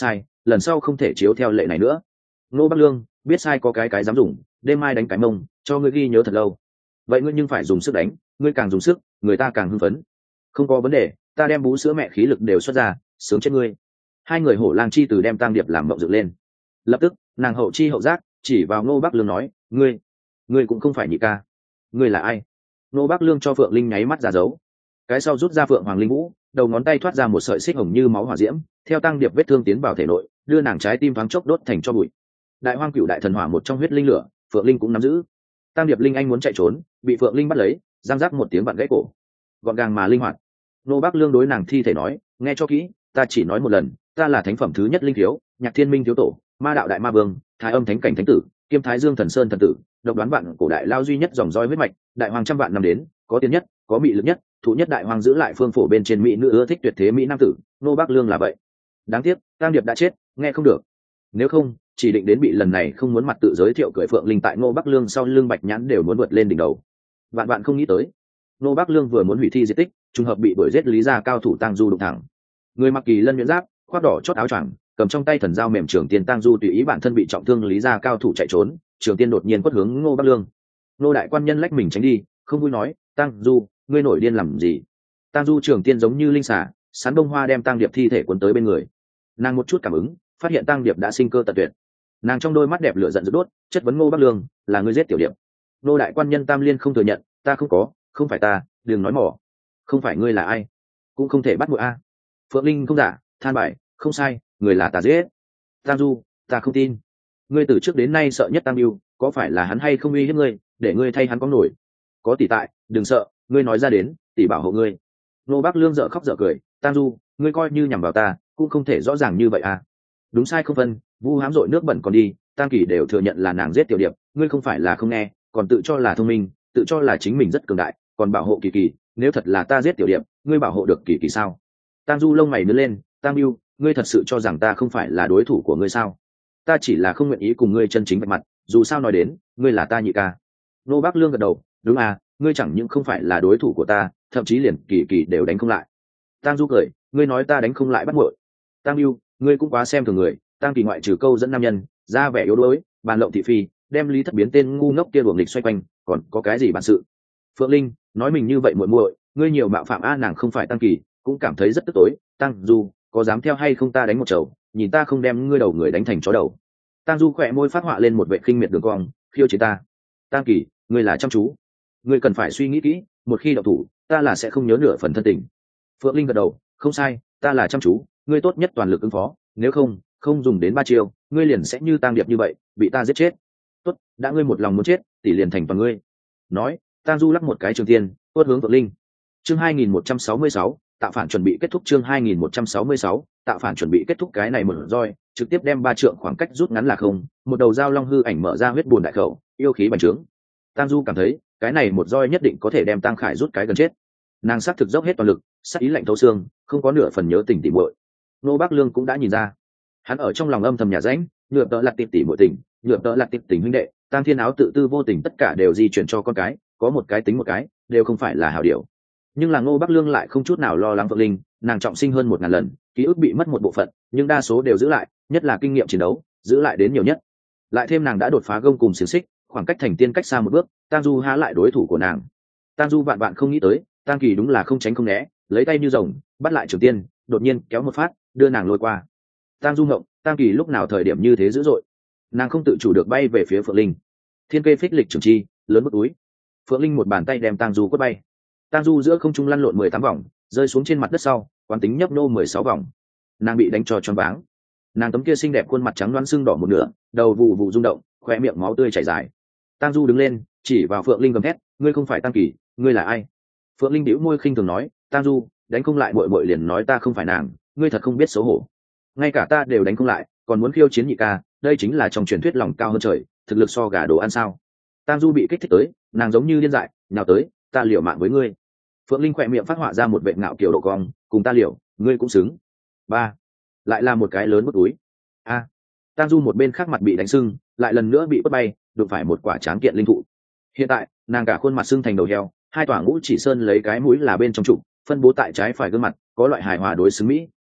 lần sau không thể chiếu theo lệ này nữa. Ngô Bắc Lương, biết sai có cái dám dùng, đêm mai đánh cái mông cho ngươi ghi nhớ thật lâu. Vậy ngươi nhưng phải dùng sức đánh, ngươi càng dùng sức người ta càng hưng phấn. Không có vấn đề, ta đem bú sữa mẹ khí lực đều xuất ra, sướng chết ngươi. Hai người hổ lang chi từ đem tang điệp làm mộng dựng lên. Lập tức nàng hậu chi hậu giác chỉ vào Ngô Bắc Lương nói, ngươi cũng không phải nhị ca, ngươi là ai? Ngô Bắc Lương cho Phượng Linh nháy mắt ra dấu, cái sau rút ra Phượng Hoàng Linh Vũ, đầu ngón tay thoát ra một sợi xích hồng như máu hỏa diễm, theo tăng điệp vết thương tiến vào thể nội, đưa nàng trái tim thoáng chốc đốt thành tro bụi. Đại Hoang Cửu Đại Thần Hỏa một trong huyết linh lửa, Phượng Linh cũng nắm giữ. Tăng điệp linh anh muốn chạy trốn, bị Phượng Linh bắt lấy, giang giác một tiếng vặn gãy cổ, gọn gàng mà linh hoạt. Ngô Bắc Lương đối nàng thi thể nói, nghe cho kỹ, ta chỉ nói một lần, ta là thánh phẩm thứ nhất linh thiếu, Nhạc Thiên Minh thiếu tổ, Ma Đạo Đại Ma Vương, Thái Âm Thánh Cảnh Thánh Tử, Kiêm Thái Dương Thần Sơn Thần Tử, độc đoán vạn cổ đại lao duy nhất dòng roi huyết mạch, đại hoàng trăm vạn năm đến, có tiền nhất, có mị lực nhất, thụ nhất đại hoàng giữ lại phương phổ bên trên mỹ nữ ưa thích tuyệt thế mỹ nam tử. Ngô Bắc Lương là vậy. Đáng tiếc Tam Điệp đã chết, nghe không được. Nếu không chỉ định đến bị lần này không muốn mặt tự giới thiệu cười Phượng Linh tại Ngô Bắc Lương sau lưng Bạch Nhãn đều muốn vượt lên đỉnh đầu. Vạn vạn không nghĩ tới, Ngô Bắc Lương vừa muốn hủy thi di tích, trùng hợp bị đuổi giết lý gia cao thủ Tang Du đụng thẳng. Người mặc kỳ lân nhuyễn giáp, khoác đỏ chót áo choàng, cầm trong tay thần dao mềm trường tiên Tang Du tùy ý bản thân bị trọng thương lý gia cao thủ chạy trốn, trường tiên đột nhiên quất hướng Ngô Bắc Lương. Ngô đại quan nhân lách mình tránh đi, không vui nói, Tang Du, ngươi nổi điên làm gì? Tang Du trường tiên giống như linh xà, sán bông hoa đem Tang Điệp thi thể cuốn tới bên người. Nàng một chút cảm ứng, phát hiện Tang Điệp đã sinh cơ tận tuyệt. Nàng trong đôi mắt đẹp lửa giận dữ đốt, chất vấn Ngô Bắc Lương, là ngươi giết tiểu Điệp? Ngô đại quan nhân Tam Liên không thừa nhận, ta không có, không phải ta, đừng nói mỏ. Không phải ngươi là ai? Cũng không thể bắt muội a. Phượng Linh không giả, than bài, không sai, người là ta giết. Tang Du, ta không tin. Ngươi từ trước đến nay sợ nhất Tam Bưu, có phải là hắn hay không uy hiếp ngươi, để ngươi thay hắn có nổi? Có tỷ tại, đừng sợ, ngươi nói ra đến, tỷ bảo hộ ngươi. Ngô Bắc Lương dở khóc dở cười, Tang Du, ngươi coi như nhằm vào ta, cũng không thể rõ ràng như vậy à? Đúng sai không phân, vu hám dội nước bẩn còn đi, Tang Kỳ đều thừa nhận là nàng giết tiểu Điệp, ngươi không phải là không nghe, còn tự cho là thông minh, tự cho là chính mình rất cường đại, còn bảo hộ Kỳ Kỳ, nếu thật là ta giết tiểu Điệp, ngươi bảo hộ được Kỳ Kỳ sao? Tang Du lông mày nhướng lên, Tang Bưu, ngươi thật sự cho rằng ta không phải là đối thủ của ngươi sao? Ta chỉ là không nguyện ý cùng ngươi chân chính vạch mặt, dù sao nói đến, ngươi là ta nhị ca. Ngô Bắc Lương gật đầu, đúng à, ngươi chẳng những không phải là đối thủ của ta, thậm chí liền Kỳ Kỳ đều đánh không lại. Tang Du cười, ngươi nói ta đánh không lại bắt muội. Tang Bưu, ngươi cũng quá xem thường người, Tang Kỳ ngoại trừ câu dẫn nam nhân, ra vẻ yếu đuối, bàn lộng thị phi, đem Lý Thất biến tên ngu ngốc kia luồng lịch xoay quanh, còn có cái gì bản sự? Phượng Linh, nói mình như vậy muội muội, ngươi nhiều mạo phạm a, nàng không phải Tang Kỳ, cũng cảm thấy rất tức tối. Tang Du, có dám theo hay không ta đánh một chầu, nhìn ta không đem ngươi đầu người đánh thành chó đầu. Tang Du khỏe môi phát họa lên một vệ khinh miệt đường cong, khiêu chiến ta. Tang Kỳ, ngươi là chăm chú, ngươi cần phải suy nghĩ kỹ, một khi động thủ, ta là sẽ không nhớ nửa phần thân tình. Phượng Linh gật đầu, không sai, ta là chăm chú, ngươi tốt nhất toàn lực ứng phó, nếu không dùng đến 3 chiêu, ngươi liền sẽ như Tang Điệp như vậy, bị ta giết chết. Tốt, đã ngươi một lòng muốn chết, tỷ liền thành toàn ngươi. Nói, Tang Du lắc một cái trường tiên, quất hướng Phượng Linh. Chương 2166, tạo phản chuẩn bị kết thúc. Chương 2166, tạo phản chuẩn bị kết thúc. Cái này một roi, trực tiếp đem 3 trượng khoảng cách rút ngắn là không, một đầu dao long hư ảnh mở ra huyết buồn đại khẩu, yêu khí bành trướng. Tang Du cảm thấy, cái này một roi nhất định có thể đem Tang Khải rút cái gần chết. Nàng sát thực dốc hết toàn lực, sát ý lạnh thấu xương, không có nửa phần nhớ tình tỉ muội. Ngô Bắc Lương cũng đã nhìn ra, hắn ở trong lòng âm thầm nhà rãnh, nhựa tợ lật tỉ muội tình, nhựa tợ lật tình huynh đệ, Tang Thiên Áo tự tư vô tình tất cả đều di chuyển cho con cái, có một cái tính một cái, đều không phải là hảo điều. Nhưng là Ngô Bắc Lương lại không chút nào lo lắng Phượng Linh, nàng trọng sinh hơn 1000 lần, ký ức bị mất một bộ phận, nhưng đa số đều giữ lại, nhất là kinh nghiệm chiến đấu, giữ lại đến nhiều nhất. Lại thêm nàng đã đột phá gông cùng xiềng xích, khoảng cách thành tiên cách xa một bước, Tang Du há lại đối thủ của nàng. Tang Du vạn vạn không nghĩ tới, Tang Kỳ đúng là không tránh không né, lấy tay như rồng, bắt lại Trường Tiên, đột nhiên kéo một phát, đưa nàng lôi qua. Tang Du ngộng, Tang Kỳ lúc nào thời điểm như thế dữ dội. Nàng không tự chủ được bay về phía Phượng Linh. Thiên kê phích lịch trường chi, lớn bức túi. Phượng Linh một bàn tay đem Tang Du quất bay. Tang Du giữa không trung lăn lộn 18 vòng, rơi xuống trên mặt đất sau, quán tính nhấp nô 16 vòng. Nàng bị đánh cho choáng váng. Nàng tấm kia xinh đẹp khuôn mặt trắng loáng sưng đỏ một nửa, đầu vụ vụ rung động, khóe miệng máu tươi chảy dài. Tang Du đứng lên, chỉ vào Phượng Linh gầm thét, ngươi không phải Tang Kỳ, ngươi là ai? Phượng Linh bĩu môi khinh thường nói, Tang Du, đánh không lại muội muội liền nói ta không phải nàng, ngươi thật không biết xấu hổ. Ngay cả ta đều đánh không lại, còn muốn khiêu chiến nhị ca, đây chính là trong truyền thuyết lòng cao hơn trời, thực lực so gà đồ ăn sao? Tang Du bị kích thích tới, nàng giống như điên dại, nhào tới, ta liều mạng với ngươi. Phượng Linh khỏe miệng phát họa ra một vệt ngạo kiều độ cong, cùng ta liều, ngươi cũng xứng. Ba, lại là một cái lớn bức túi. A, Tang Du một bên khác mặt bị đánh sưng, lại lần nữa bị quất bay, đụng phải một quả tráng kiện linh thụ. Hiện tại, nàng cả khuôn mặt sưng thành đầu heo, hai tỏa ngũ chỉ sơn lấy cái mũi là bên trong trụ, phân bố tại trái phải gương mặt, có loại hài hòa đối xứng mỹ.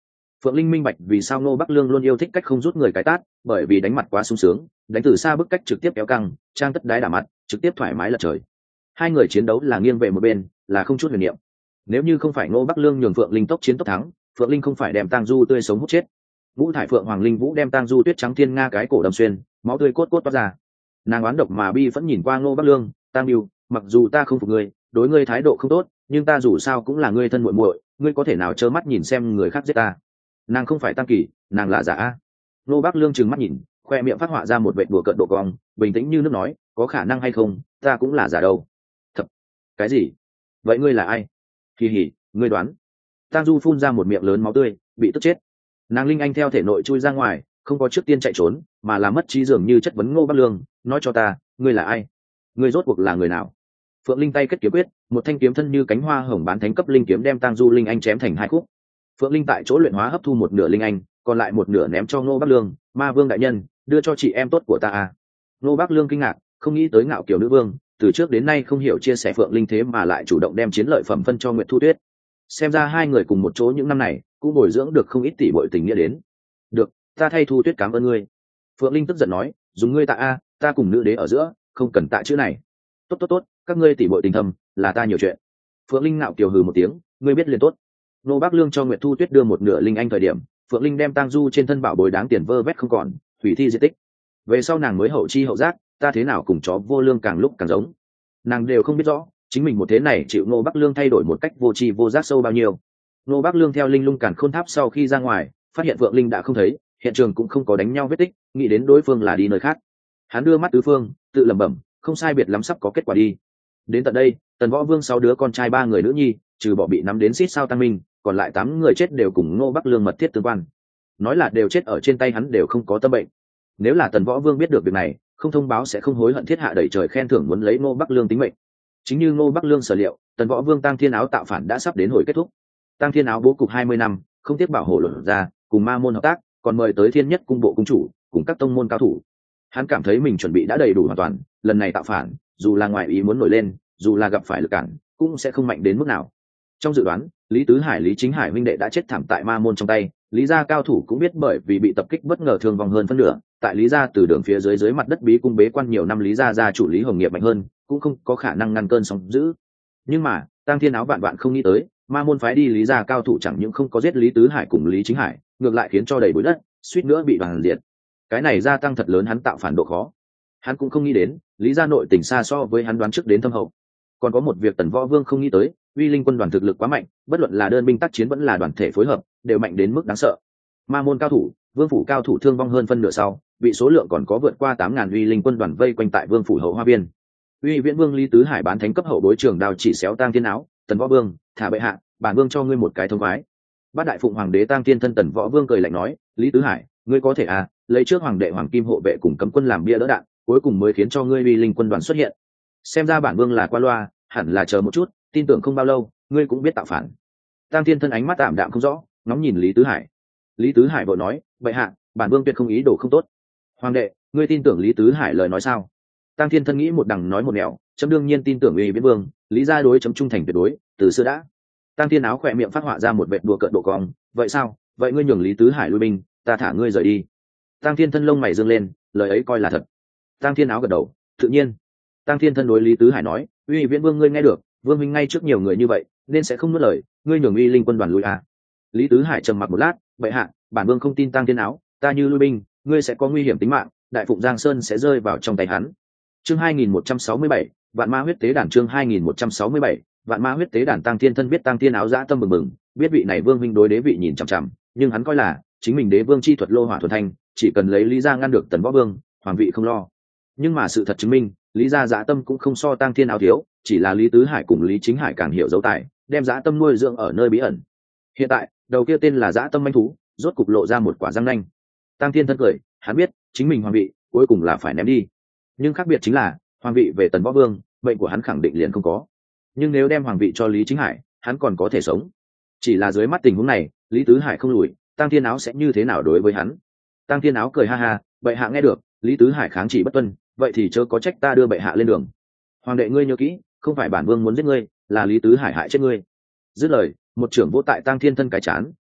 Phượng Linh minh bạch vì sao Ngô Bắc Lương luôn yêu thích cách không rút người cái tát, bởi vì đánh mặt quá sung sướng, đánh từ xa bức cách trực tiếp kéo căng, trang tất đái đả mặt, trực tiếp thoải mái lật trời. Hai người chiến đấu là nghiêng về một bên, là không chút huyền niệm. Nếu như không phải Ngô Bắc Lương nhường Phượng Linh tốc chiến tốc thắng, Phượng Linh không phải đem Tang Du tươi sống hút chết. Vũ thải Phượng Hoàng Linh Vũ đem Tang Du tuyết trắng thiên nga cái cổ đâm xuyên, máu tươi cốt cốt toát ra. Nàng oán độc mà bi vẫn nhìn qua Ngô Bắc Lương, Tang Biêu, mặc dù ta không phục ngươi, đối ngươi thái độ không tốt, nhưng ta dù sao cũng là ngươi thân muội muội, ngươi có thể nào trơ mắt nhìn xem người khác giết ta? Nàng không phải Tam Kỳ, nàng là giả a. Ngô Bắc Lương trừng mắt nhìn, khoe miệng phát họa ra một vệt đùa cợt độ cong, bình tĩnh như nước nói, có khả năng hay không, ta cũng là giả đâu. Thật? Cái gì? Vậy ngươi là ai? Kỳ hỉ, ngươi đoán. Tang Du phun ra một miệng lớn máu tươi, bị tức chết. Nàng Linh Anh theo thể nội chui ra ngoài, không có trước tiên chạy trốn, mà là mất trí dường như chất vấn Ngô Bắc Lương, nói cho ta, ngươi là ai? Ngươi rốt cuộc là người nào? Phượng Linh tay kết kiếm quyết, một thanh kiếm thân như cánh hoa hồng bán thánh cấp linh kiếm đem Tang Du Linh Anh chém thành hai khúc. Phượng Linh tại chỗ luyện hóa hấp thu một nửa Linh Anh, còn lại một nửa ném cho Ngô Bắc Lương, Ma Vương đại nhân, đưa cho chị em tốt của ta à? Ngô Bắc Lương kinh ngạc, không nghĩ tới ngạo kiều nữ vương, từ trước đến nay không hiểu chia sẻ Phượng Linh thế mà lại chủ động đem chiến lợi phẩm phân cho Nguyệt Thu Tuyết. Xem ra hai người cùng một chỗ những năm này cũng bồi dưỡng được không ít tỷ muội tình nghĩa đến. Được, ta thay Thu Tuyết cảm ơn ngươi. Phượng Linh tức giận nói, dùng ngươi tạ a, ta cùng nữ đế ở giữa, không cần tạ chữ này. Tốt tốt tốt, các ngươi tỷ muội tình thầm, là ta nhiều chuyện. Phượng Linh ngạo kiều hừ một tiếng, ngươi biết liền tốt. Nô Bác Lương cho Nguyệt Thu Tuyết đưa một nửa Linh Anh thời điểm, Phượng Linh đem Tang Du trên thân bảo bối đáng tiền vơ vét không còn, hủy thi di tích. Về sau nàng mới hậu chi hậu giác, ta thế nào cùng chó vô lương càng lúc càng giống. Nàng đều không biết rõ, chính mình một thế này chịu Nô Bắc Lương thay đổi một cách vô tri vô giác sâu bao nhiêu. Nô Bắc Lương theo Linh Lung Càn Khôn Tháp sau khi ra ngoài, phát hiện Phượng Linh đã không thấy, hiện trường cũng không có đánh nhau vết tích, nghĩ đến đối phương là đi nơi khác. Hắn đưa mắt tứ phương, tự lẩm bẩm, không sai biệt lắm sắp có kết quả đi. Đến tận đây, Tần Võ Vương 6 đứa con trai 3 người nữ nhi, trừ bỏ bị nắm đến xít sao tăng minh, còn lại 8 người chết đều cùng Ngô Bắc Lương mật thiết tương quan. Nói là đều chết ở trên tay hắn đều không có tâm bệnh. Nếu là Tần Võ Vương biết được việc này, không thông báo sẽ không hối hận thiết hạ đẩy trời khen thưởng muốn lấy Ngô Bắc Lương tính mệnh. Chính như Ngô Bắc Lương sở liệu, Tần Võ Vương Tăng Thiên Áo tạo phản đã sắp đến hồi kết thúc. Tăng Thiên Áo bố cục 20 năm, không tiếc bảo hộ luận ra, cùng Ma môn hợp tác, còn mời tới Thiên Nhất cung bộ cung chủ, cùng các tông môn cao thủ. Hắn cảm thấy mình chuẩn bị đã đầy đủ hoàn toàn, lần này tạo phản, dù là ngoại ý muốn nổi lên, dù là gặp phải lực cản, cũng sẽ không mạnh đến mức nào. Trong dự đoán, Lý Tứ Hải Lý Chính Hải huynh đệ đã chết thảm tại Ma môn trong tay, Lý gia cao thủ cũng biết bởi vì bị tập kích bất ngờ thương vong hơn phân nửa, tại Lý gia từ đường phía dưới mặt đất bí cung bế quan nhiều năm Lý gia gia chủ Lý Hồng Nghiệp mạnh hơn, cũng không có khả năng ngăn cơn sóng dữ. Nhưng mà, Tăng Thiên Áo vạn vạn không nghĩ tới, Ma môn phái đi Lý gia cao thủ chẳng những không có giết Lý Tứ Hải cùng Lý Chính Hải, ngược lại khiến cho đầy bụi đất, suýt nữa bị đoàn diệt. Cái này gia tăng thật lớn hắn tạo phản độ khó. Hắn cũng không nghĩ đến, Lý gia nội tình xa so với hắn đoán trước đến thâm hậu. Còn có một việc Tần Võ Vương không nghĩ tới, Uy Linh quân đoàn thực lực quá mạnh, bất luận là đơn binh tác chiến vẫn là đoàn thể phối hợp, đều mạnh đến mức đáng sợ. Ma môn cao thủ, Vương phủ cao thủ thương vong hơn phân nửa sau, bị số lượng còn có vượt qua 8.000 Uy Linh quân đoàn vây quanh tại Vương phủ hậu hoa viên. Uy Viễn Vương Lý Tứ Hải bán thánh cấp hậu bối trưởng đào chỉ xéo Tang Thiên Áo, Tần Võ Vương, thả bệ hạ, bản vương cho ngươi một cái thông khoái. Bát đại phụng hoàng đế Tang Thiên thân Tần Võ Vương cười lạnh nói, Lý Tứ Hải, ngươi có thể à, lấy trước hoàng đệ hoàng kim hộ vệ cùng cấm quân làm bia đỡ đạn, cuối cùng mới khiến cho ngươi Uy Linh quân đoàn xuất hiện. Xem ra bản vương là qua loa, hẳn là chờ một chút, tin tưởng không bao lâu ngươi cũng biết tạo phản. Tang Thiên thân ánh mắt tạm đạm không rõ, ngóng nhìn Lý Tứ Hải. Lý Tứ Hải vội nói, bệ hạ, bản vương tuyệt không ý đồ không tốt. Hoàng đệ, ngươi tin tưởng Lý Tứ Hải lời nói sao? Tang Thiên thân nghĩ một đằng nói một nẻo, chấm đương nhiên tin tưởng Uy Viễn Vương, Lý gia đối chấm trung thành tuyệt đối, từ xưa đã. Tang Thiên Áo khỏe miệng phát họa ra một vệt đùa cợt độ cong, vậy sao? Vậy ngươi nhường Lý Tứ Hải lui binh, ta thả ngươi rời đi. Tang Thiên thân lông mày dương lên, lời ấy coi là thật. Tang Thiên Áo gật đầu, tự nhiên. Tang Thiên thân đối Lý Tứ Hải nói, Uy Viễn Vương ngươi nghe được, vương minh ngay trước nhiều người như vậy, nên sẽ không nuốt lời, ngươi nhường Uy Linh quân đoàn lui à? Lý Tứ Hải trầm mặc một lát, bệ hạ, bản vương không tin Tang Thiên Áo, ta như lui binh, ngươi sẽ có nguy hiểm tính mạng, đại phụng Giang Sơn sẽ rơi vào trong tay hắn. Chương 2167, Vạn Ma huyết tế đàn chương 2167, Vạn Ma huyết tế đàn Tang Thiên thân biết Tang Thiên Áo dã tâm mừng mừng, biết vị này vương minh đối đế vị nhìn chằm chằm, nhưng hắn coi là chính mình đế vương chi thuật lô hỏa thuần thanh, chỉ cần lấy Lý gia ngăn được Tần Võ Vương, hoàng vị không lo. Nhưng mà sự thật chứng minh, Lý gia dã tâm cũng không so Tang Thiên Áo thiếu, chỉ là Lý Tứ Hải cùng Lý Chính Hải càng hiểu dấu tài, đem dã tâm nuôi dưỡng ở nơi bí ẩn. Hiện tại, đầu kia tên là dã tâm manh thú, rốt cục lộ ra một quả răng nanh. Tang Thiên thân cười, hắn biết, chính mình hoàng vị cuối cùng là phải ném đi. Nhưng khác biệt chính là, hoàng vị về Tần Võ Vương, mệnh của hắn khẳng định liền không có. Nhưng nếu đem hoàng vị cho Lý Chính Hải, hắn còn có thể sống. Chỉ là dưới mắt tình huống này, Lý Tứ Hải không lùi, Tang Thiên Áo sẽ như thế nào đối với hắn? Tang Thiên Áo cười ha ha, bệ hạ nghe được, Lý Tứ Hải kháng chỉ bất tuân, vậy thì chớ có trách ta đưa bệ hạ lên đường. Hoàng đệ ngươi nhớ kỹ, không phải bản vương muốn giết ngươi, là Lý Tứ Hải hại chết ngươi. Dứt lời, một trưởng vỗ tại Tang Thiên thân cái chán,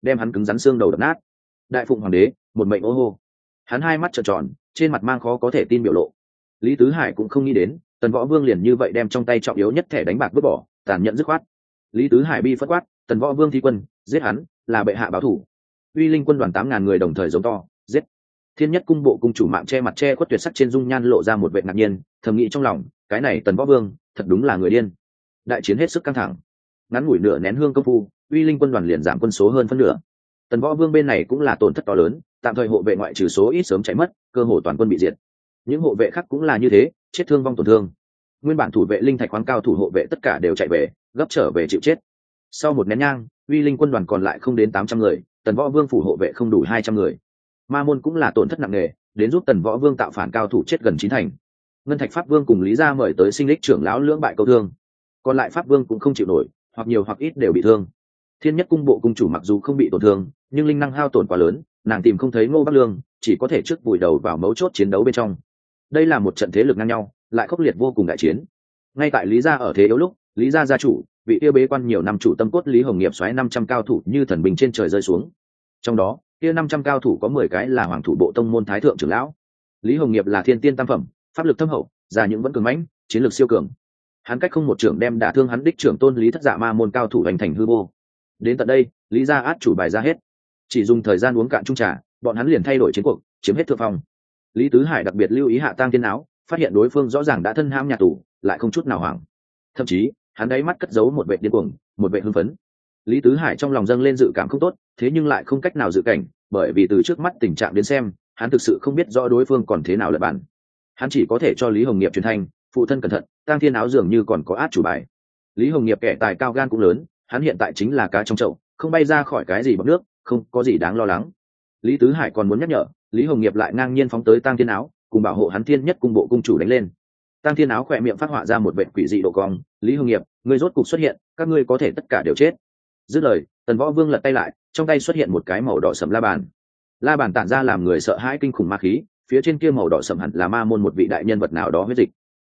đem hắn cứng rắn xương đầu đập nát. Đại phụng hoàng đế một mệnh ô hô. Hắn hai mắt trợn tròn, trên mặt mang khó có thể tin biểu lộ. Lý Tứ Hải cũng không nghĩ đến Tần Võ Vương liền như vậy đem trong tay trọng yếu nhất thẻ đánh bạc vứt bỏ, tàn nhẫn dứt khoát. Lý Tứ Hải bi phất quát, Tần Võ Vương thi quân, giết hắn, là bệ hạ báo thù. Uy Linh quân đoàn 8.000 người đồng thời giống to, giết. Thiên Nhất cung bộ cung chủ mạng che mặt che khuất tuyệt sắc trên dung nhan lộ ra một vẻ ngạc nhiên, thầm nghĩ trong lòng, cái này Tần Võ Vương, thật đúng là người điên. Đại chiến hết sức căng thẳng. Ngắn ngủi nửa nén hương công phu, Uy Linh quân đoàn liền giảm quân số hơn phân nửa. Tần Võ Vương bên này cũng là tổn thất to lớn, tạm thời hộ vệ ngoại trừ số ít sớm chạy mất, cơ hồ toàn quân bị diệt. Những hộ vệ khác cũng là như thế, chết thương vong tổn thương. Nguyên bản thủ vệ linh thạch khoáng cao thủ hộ vệ tất cả đều chạy về, gấp trở về chịu chết. Sau một nén nhang, Uy Linh quân đoàn còn lại không đến 800 người, Tần Võ Vương phủ hộ vệ không đủ 200 người. Ma môn cũng là tổn thất nặng nề, đến giúp Tần Võ Vương tạo phản cao thủ chết gần 9 thành. Ngân Thạch Pháp Vương cùng Lý Gia mời tới Sinh Lịch trưởng lão lưỡng bại câu thương. Còn lại Pháp Vương cũng không chịu nổi, hoặc nhiều hoặc ít đều bị thương. Thiên Nhất cung bộ cung chủ mặc dù không bị tổn thương, nhưng linh năng hao tổn quá lớn, nàng tìm không thấy Ngô Bắc Lương, chỉ có thể trước vùi đầu vào mấu chốt chiến đấu bên trong. Đây là một trận thế lực ngang nhau, lại khốc liệt vô cùng đại chiến. Ngay tại Lý Gia ở thế yếu lúc, Lý Gia gia chủ, vị kia bế quan nhiều năm chủ tâm cốt Lý Hồng Nghiệp xoáy 500 cao thủ như thần bình trên trời rơi xuống. Trong đó, kia 500 cao thủ có 10 cái là hoàng thủ bộ tông môn thái thượng trưởng lão. Lý Hồng Nghiệp là thiên tiên tam phẩm, pháp lực thâm hậu, già những vẫn cường mãnh, chiến lược siêu cường. Hắn cách không một trưởng đem đả thương hắn đích trưởng tôn Lý Thất Dạ ma môn cao thủ hành thành hư vô. Đến tận đây, Lý Gia át chủ bài ra hết, chỉ dùng thời gian uống cạn chung trà, bọn hắn liền thay đổi chiến cuộc, chiếm hết thượng phong. Lý Tứ Hải đặc biệt lưu ý Hạ Tang Thiên Áo, phát hiện đối phương rõ ràng đã thân hãm nhà tù, lại không chút nào hoảng. Thậm chí, hắn đáy mắt cất giấu một vẻ điên cuồng, một vẻ hưng phấn. Lý Tứ Hải trong lòng dâng lên dự cảm không tốt, thế nhưng lại không cách nào dự cảnh, bởi vì từ trước mắt tình trạng đến xem, hắn thực sự không biết rõ đối phương còn thế nào lật bản. Hắn chỉ có thể cho Lý Hồng Nghiệp truyền thanh, phụ thân cẩn thận, Tang Thiên Áo dường như còn có át chủ bài. Lý Hồng Nghiệp kẻ tài cao gan cũng lớn, hắn hiện tại chính là cá trong chậu, không bay ra khỏi cái gì bọt nước, không có gì đáng lo lắng. Lý Tứ Hải còn muốn nhắc nhở, Lý Hồng Nghiệp lại ngang nhiên phóng tới Tang Thiên Áo, cùng bảo hộ hắn Thiên Nhất cung bộ cung chủ đánh lên. Tang Thiên Áo khỏe miệng phát họa ra một vệt quỷ dị độ cong, Lý Hồng Nghiệp, ngươi rốt cục xuất hiện, các ngươi có thể tất cả đều chết. Dứt lời, Tần Võ Vương lật tay lại, trong tay xuất hiện một cái màu đỏ sẫm la bàn. La bàn tản ra làm người sợ hãi kinh khủng ma khí, phía trên kia màu đỏ sẫm hẳn là ma môn một vị đại nhân vật nào đó huyết dịch.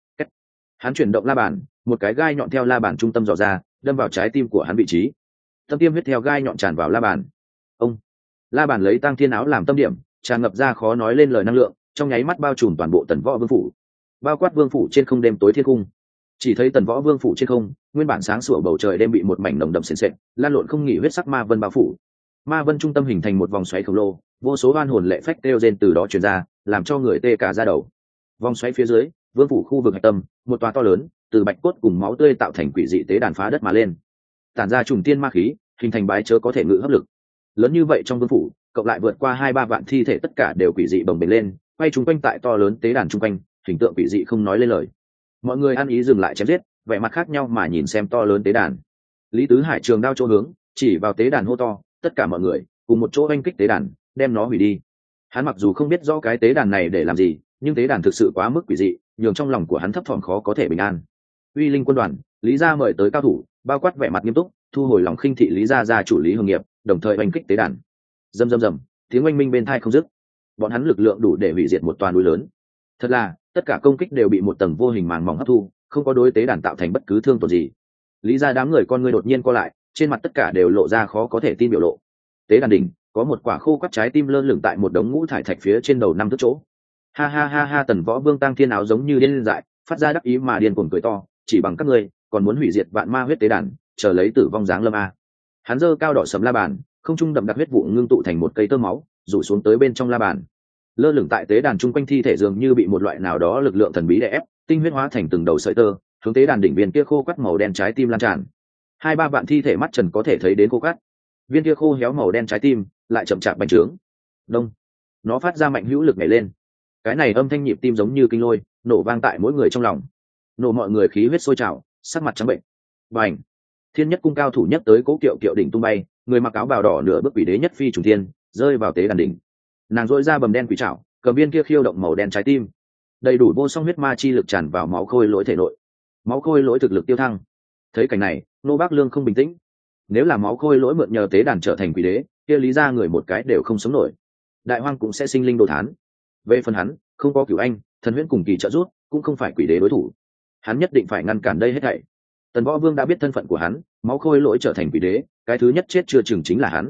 Hắn chuyển động la bàn, một cái gai nhọn theo la bàn trung tâm dò ra, đâm vào trái tim của hắn vị trí. Tâm tiêm huyết theo gai nhọn tràn vào la bàn. Ông, la bàn lấy Tang Thiên Áo làm tâm điểm, tràn ngập ra khó nói lên lời năng lượng, trong nháy mắt bao trùm toàn bộ Tần Võ Vương phủ, bao quát vương phủ trên không đêm tối thiên cung. Chỉ thấy Tần Võ Vương phủ trên không, nguyên bản sáng sủa bầu trời đêm bị một mảnh nồng đậm sền sệt, lan lộn không nghỉ huyết sắc ma vân bao phủ. Ma vân trung tâm hình thành một vòng xoáy khổng lồ, vô số oan hồn lệ phách kêu rên từ đó truyền ra, làm cho người tê cả da đầu. Vòng xoáy phía dưới, vương phủ khu vực hạch tâm, một tòa to lớn, từ bạch cốt cùng máu tươi tạo thành quỷ dị tế đàn phá đất mà lên, tản ra trùng tiên ma khí, hình thành bái chớ có thể ngự hấp lực. Lớn như vậy trong vương phủ, cộng lại vượt qua 2-3 vạn thi thể tất cả đều quỷ dị bồng bềnh lên, quay chung quanh tại to lớn tế đàn chung quanh, hình tượng quỷ dị không nói lên lời. Mọi người ăn ý dừng lại chém giết, vẻ mặt khác nhau mà nhìn xem to lớn tế đàn. Lý Tứ Hải trường đao chỗ hướng, chỉ vào tế đàn hô to, tất cả mọi người cùng một chỗ oanh kích tế đàn, đem nó hủy đi. Hắn mặc dù không biết rõ cái tế đàn này để làm gì, nhưng tế đàn thực sự quá mức quỷ dị, nhường trong lòng của hắn thấp thỏm khó có thể bình an. Uy Linh quân đoàn, Lý Gia mời tới cao thủ, bao quát vẻ mặt nghiêm túc, thu hồi lòng khinh thị Lý Gia gia chủ Lý Hồng Nghiệp, đồng thời oanh kích tế đàn. Rầm rầm rầm, tiếng oanh minh bên tai không dứt. Bọn hắn lực lượng đủ để hủy diệt một toàn núi lớn. Thật là, tất cả công kích đều bị một tầng vô hình màng mỏng hấp thu, không có đối tế đàn tạo thành bất cứ thương tổn gì. Lý Gia đám người con ngươi đột nhiên co lại, trên mặt tất cả đều lộ ra khó có thể tin biểu lộ. Tế đàn đỉnh, có một quả khô quắt trái tim lơ lửng tại một đống ngũ thải thạch phía trên đầu 5 thước chỗ. Ha ha ha ha, Tần Võ Vương Tang Thiên Áo giống như điên dại, phát ra đắc ý mà điên cuồng cười to, chỉ bằng các ngươi, còn muốn hủy diệt vạn ma huyết tế đàn, chờ lấy tử vong dáng lâm a. Hắn giơ cao đỏ sẫm la bàn, không trung đậm đặc huyết vụ ngưng tụ thành một cây tơ máu, rủ xuống tới bên trong la bàn. Lơ lửng tại tế đàn chung quanh thi thể dường như bị một loại nào đó lực lượng thần bí đè ép, tinh huyết hóa thành từng đầu sợi tơ, hướng tế đàn đỉnh viên kia khô quắt màu đen trái tim lan tràn. 2-3 vạn thi thể mắt trần có thể thấy đến khô quắt. Viên kia khô héo màu đen trái tim lại chậm chạp bành trướng. Đông, nó phát ra mạnh hữu lực nhảy lên. Cái này âm thanh nhịp tim giống như kinh lôi, nổ vang tại mỗi người trong lòng. Nổ mọi người khí huyết sôi trào, sắc mặt trắng bệnh. Bành! Thiên Nhất cung cao thủ nhất tới Cố Kiệu Kiệu đỉnh tung bay, người mặc áo bào đỏ nửa bước quỷ đế nhất phi trùng thiên, rơi vào tế đàn đỉnh. Nàng dội ra bầm đen quỷ trảo, cầm viên kia khiêu động màu đen trái tim. Đầy đủ vô song huyết ma chi lực tràn vào máu khôi lỗi thể nội. Máu khôi lỗi thực lực tiêu thăng. Thấy cảnh này, Nô Bác Lương không bình tĩnh. Nếu là máu khôi lỗi mượn nhờ tế đàn trở thành quỷ đế, kia Lý Gia người một cái đều không sống nổi. Đại hoang cũng sẽ sinh linh đồ thán. Về phần hắn, không có Cửu Anh, Thần Huyễn cùng kỳ trợ giúp, cũng không phải quỷ đế đối thủ. Hắn nhất định phải ngăn cản đây hết thảy. Tần Võ Vương đã biết thân phận của hắn, máu khôi lỗi trở thành quỷ đế, cái thứ nhất chết chưa chừng chính là hắn.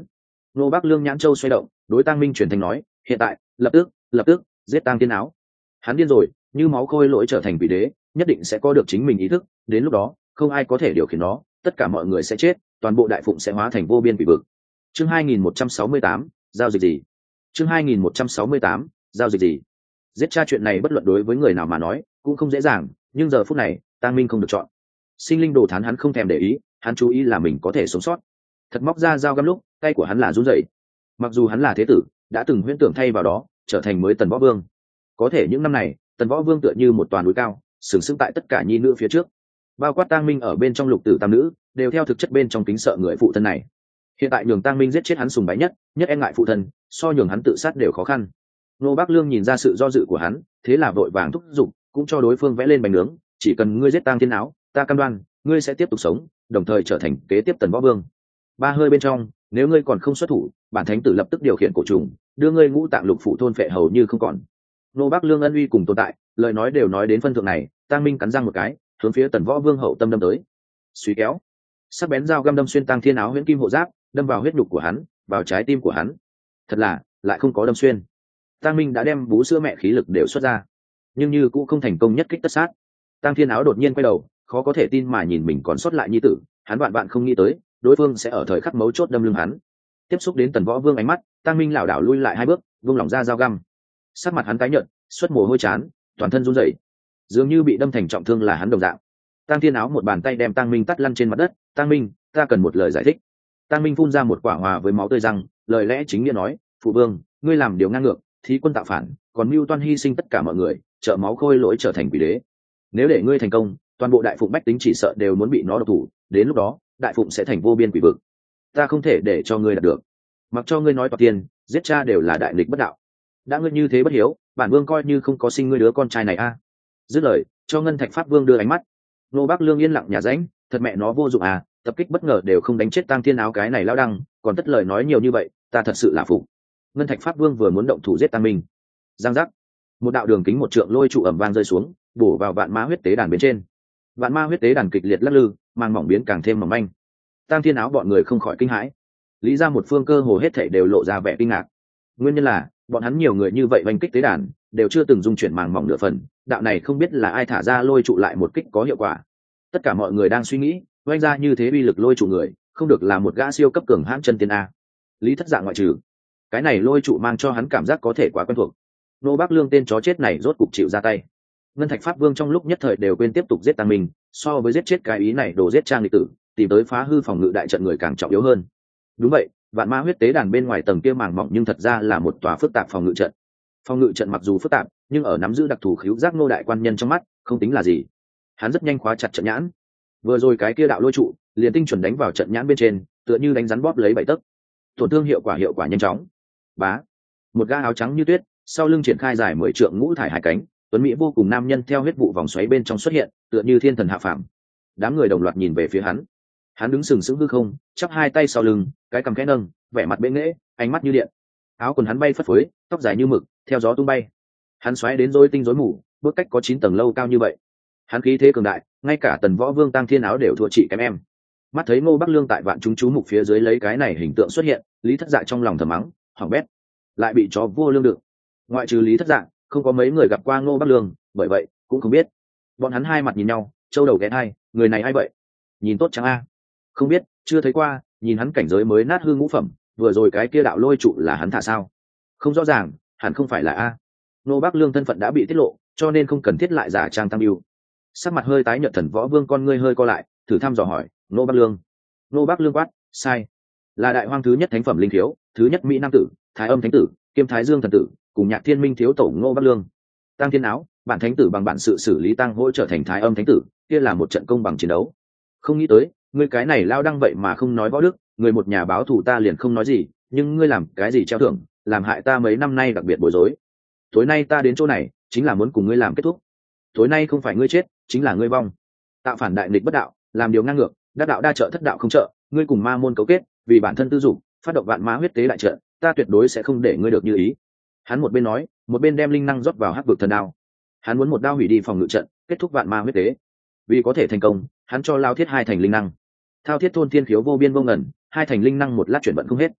Nô Bắc Lương nhãn châu xoay động, đối Tăng Minh truyền thanh nói, hiện tại, lập tức giết Tăng Thiên Áo. Hắn điên rồi, như máu khôi lỗi trở thành vị đế, nhất định sẽ có được chính mình ý thức, đến lúc đó, không ai có thể điều khiển nó, tất cả mọi người sẽ chết, toàn bộ đại phụng sẽ hóa thành vô biên quỷ vực. Chương 2168, giao dịch gì? Chương 2168, giao dịch gì? Giết cha chuyện này bất luận đối với người nào mà nói, cũng không dễ dàng, nhưng giờ phút này, Tăng Minh không được chọn. Sinh linh đồ thán hắn không thèm để ý, hắn chú ý là mình có thể sống sót. Thật móc ra dao găm lúc, tay của hắn là run rẩy. Mặc dù hắn là thế tử, đã từng huyễn tưởng thay vào đó, trở thành mới Tần Võ Vương. Có thể những năm này, Tần Võ Vương tựa như một toàn núi cao, sừng sững tại tất cả nhi nữ phía trước. Bao quát Tang Minh ở bên trong lục tử tam nữ, đều theo thực chất bên trong kính sợ người phụ thân này. Hiện tại nhường Tang Minh giết chết hắn sùng bái nhất, nhất e ngại phụ thân, so nhường hắn tự sát đều khó khăn. Nô Bắc Lương nhìn ra sự do dự của hắn, thế là vội vàng thúc giục, cũng cho đối phương vẽ lên bánh nướng, chỉ cần ngươi giết Tang Thiên Áo, ta cam đoan, ngươi sẽ tiếp tục sống, đồng thời trở thành kế tiếp Tần Võ Vương. Ba hơi bên trong, nếu ngươi còn không xuất thủ, bản thánh tử lập tức điều khiển cổ trùng, đưa ngươi ngũ tạng lục phủ thôn phệ hầu như không còn. Nô Bắc Lương ân uy cùng tồn tại, lời nói đều nói đến phân thượng này, Tang Minh cắn răng một cái, hướng phía Tần Võ Vương hậu tâm đâm tới. Suy kéo, sắc bén dao găm đâm xuyên Tang Thiên Áo huyễn kim hộ giáp, đâm vào huyết nhục của hắn, vào trái tim của hắn. Thật là, lại không có đâm xuyên. Tang Minh đã đem bú sữa mẹ khí lực đều xuất ra, nhưng như cũng không thành công nhất kích tất sát. Tang Thiên Áo đột nhiên quay đầu, khó có thể tin mà nhìn mình còn sót lại nhi tử, hắn bạn không nghĩ tới, đối phương sẽ ở thời khắc mấu chốt đâm lưng hắn. Tiếp xúc đến Tần Võ Vương ánh mắt, Tang Minh lảo đảo lui lại hai bước, vung lỏng ra dao găm. Sắc mặt hắn tái nhợt, xuất mồ hôi chán, toàn thân run rẩy, dường như bị đâm thành trọng thương là hắn đồng dạng. Tang Thiên Áo một bàn tay đem Tang Minh tắt lăn trên mặt đất. Tang Minh, ta cần một lời giải thích. Tang Minh phun ra một quả hòa với máu tươi răng, lời lẽ chính nghĩa nói, phụ vương, ngươi làm điều ngang ngược, thí quân tạo phản, còn mưu toan hy sinh tất cả mọi người, trợ máu khôi lỗi trở thành quỷ đế. Nếu để ngươi thành công, toàn bộ đại phụng bách tính chỉ sợ đều muốn bị nó độc thủ, đến lúc đó, đại phụng sẽ thành vô biên quỷ vực. Ta không thể để cho ngươi đạt được. Mặc cho ngươi nói toạc tiền, giết cha đều là đại nghịch bất đạo. Đã ngươi như thế bất hiếu, bản vương coi như không có sinh ngươi đứa con trai này a. Dứt lời, cho Ngân Thạch Pháp Vương đưa ánh mắt. Nô Bắc Lương yên lặng nhà rãnh, thật mẹ nó vô dụng à, tập kích bất ngờ đều không đánh chết Tang Thiên Áo cái này lao đăng, còn tất lời nói nhiều như vậy, ta thật sự là phục. Ngân Thạch Pháp Vương vừa muốn động thủ giết Tang Minh, giang giác, một đạo đường kính một trượng lôi trụ ầm vang rơi xuống, bổ vào vạn ma huyết tế đàn bên trên. Vạn ma huyết tế đàn kịch liệt lắc lư, màng mỏng biến càng thêm mỏng manh. Tang Thiên Áo bọn người không khỏi kinh hãi. Lý ra một phương cơ hồ hết thảy đều lộ ra vẻ kinh ngạc. Nguyên nhân là, bọn hắn nhiều người như vậy oanh kích tế đàn, đều chưa từng dung chuyển màng mỏng nửa phần, đạo này không biết là ai thả ra lôi trụ lại một kích có hiệu quả. Tất cả mọi người đang suy nghĩ, oanh ra như thế uy lực lôi trụ người, không được là một gã siêu cấp cường hãn chân tiên a. Lý Thất Dạ ngoại trừ. Cái này lôi trụ mang cho hắn cảm giác có thể quá quen thuộc. Nô Bắc Lương tên chó chết này rốt cục chịu ra tay. Ngân Thạch Pháp Vương trong lúc nhất thời đều quên tiếp tục giết Tang Minh, so với giết chết cái ý này đồ giết trang lịch tử, tìm tới phá hư phòng ngự đại trận người càng trọng yếu hơn. Đúng vậy, vạn ma huyết tế đàn bên ngoài tầng kia màng mỏng nhưng thật ra là một tòa phức tạp phòng ngự trận. Phòng ngự trận mặc dù phức tạp, nhưng ở nắm giữ đặc thù khíu giác Ngô đại quan nhân trong mắt, không tính là gì. Hắn rất nhanh khóa chặt trận nhãn. Vừa rồi cái kia đạo lôi trụ, liền tinh chuẩn đánh vào trận nhãn bên trên, tựa như đánh rắn bóp lấy bảy tấc. Tổn thương hiệu quả nhanh chóng. Bá, một gã áo trắng như tuyết, sau lưng triển khai dài 10 trượng ngũ thải hai cánh, tuấn mỹ vô cùng nam nhân theo huyết vụ vòng xoáy bên trong xuất hiện, tựa như thiên thần hạ phàm. Đám người đồng loạt nhìn về phía hắn. Hắn đứng sừng sững hư không, chắp hai tay sau lưng, cái cằm khẽ nâng, vẻ mặt bệ nghễ, ánh mắt như điện. Áo quần hắn bay phất phới, tóc dài như mực, theo gió tung bay. Hắn xoáy đến rối tinh rối mù, bước cách có 9 tầng lâu cao như vậy. Hắn khí thế cường đại, ngay cả Tần Võ Vương Tang Thiên Áo đều thua chị kém em. Mắt thấy Ngô Bắc Lương tại vạn chúng chú mục phía dưới lấy cái này hình tượng xuất hiện, Lý Thất Dạ trong lòng thầm mắng, hỏng bét, lại bị chó vô lương đựng. Ngoại trừ Lý Thất Dạ, không có mấy người gặp qua Ngô Bắc Lương, bởi vậy cũng không biết. Bọn hắn hai mặt nhìn nhau, châu đầu ghé thai, người này ai vậy? Nhìn tốt chẳng a? Không biết, chưa thấy qua, nhìn hắn cảnh giới mới nát hư ngũ phẩm, vừa rồi cái kia đạo lôi trụ là hắn thả sao? Không rõ ràng, hẳn không phải là a. Ngô Bắc Lương thân phận đã bị tiết lộ, cho nên không cần thiết lại giả trang tam yêu. Sắc mặt hơi tái nhợt Thần Võ Vương con ngươi hơi co lại, thử thăm dò hỏi, Ngô Bắc Lương. Ngô Bắc Lương quát, sai. Là đại hoang thứ nhất thánh phẩm linh thiếu, thứ nhất mỹ nam tử, thái âm thánh tử, kiêm thái dương thần tử, cùng Nhạc Thiên Minh thiếu tổ Ngô Bắc Lương. Tăng Thiên Áo, bản thánh tử bằng bản sự xử lý tăng hỗ trở thành thái âm thánh tử, kia là một trận công bằng chiến đấu. Không nghĩ tới, ngươi cái này lao đăng vậy mà không nói võ đức, người một nhà báo thù ta liền không nói gì, nhưng ngươi làm cái gì treo thưởng, làm hại ta mấy năm nay đặc biệt bối rối. Tối nay ta đến chỗ này, chính là muốn cùng ngươi làm kết thúc. Tối nay không phải ngươi chết, chính là ngươi vong. Tạo phản đại nghịch bất đạo, làm điều ngang ngược, đắc đạo đa trợ thất đạo không trợ, ngươi cùng ma môn cấu kết, vì bản thân tư dục, phát động vạn ma huyết tế đại trận, ta tuyệt đối sẽ không để ngươi được như ý. Hắn một bên nói, một bên đem linh năng rót vào hắc vực thần đao. Hắn muốn một đao hủy đi phòng ngự trận, kết thúc vạn ma huyết tế. Vì có thể thành công, hắn cho Lao Thiết hai thành linh năng. Thao Thiết thôn thiên khiếu vô biên vô ngần, hai thành linh năng một lát chuyển vận không hết.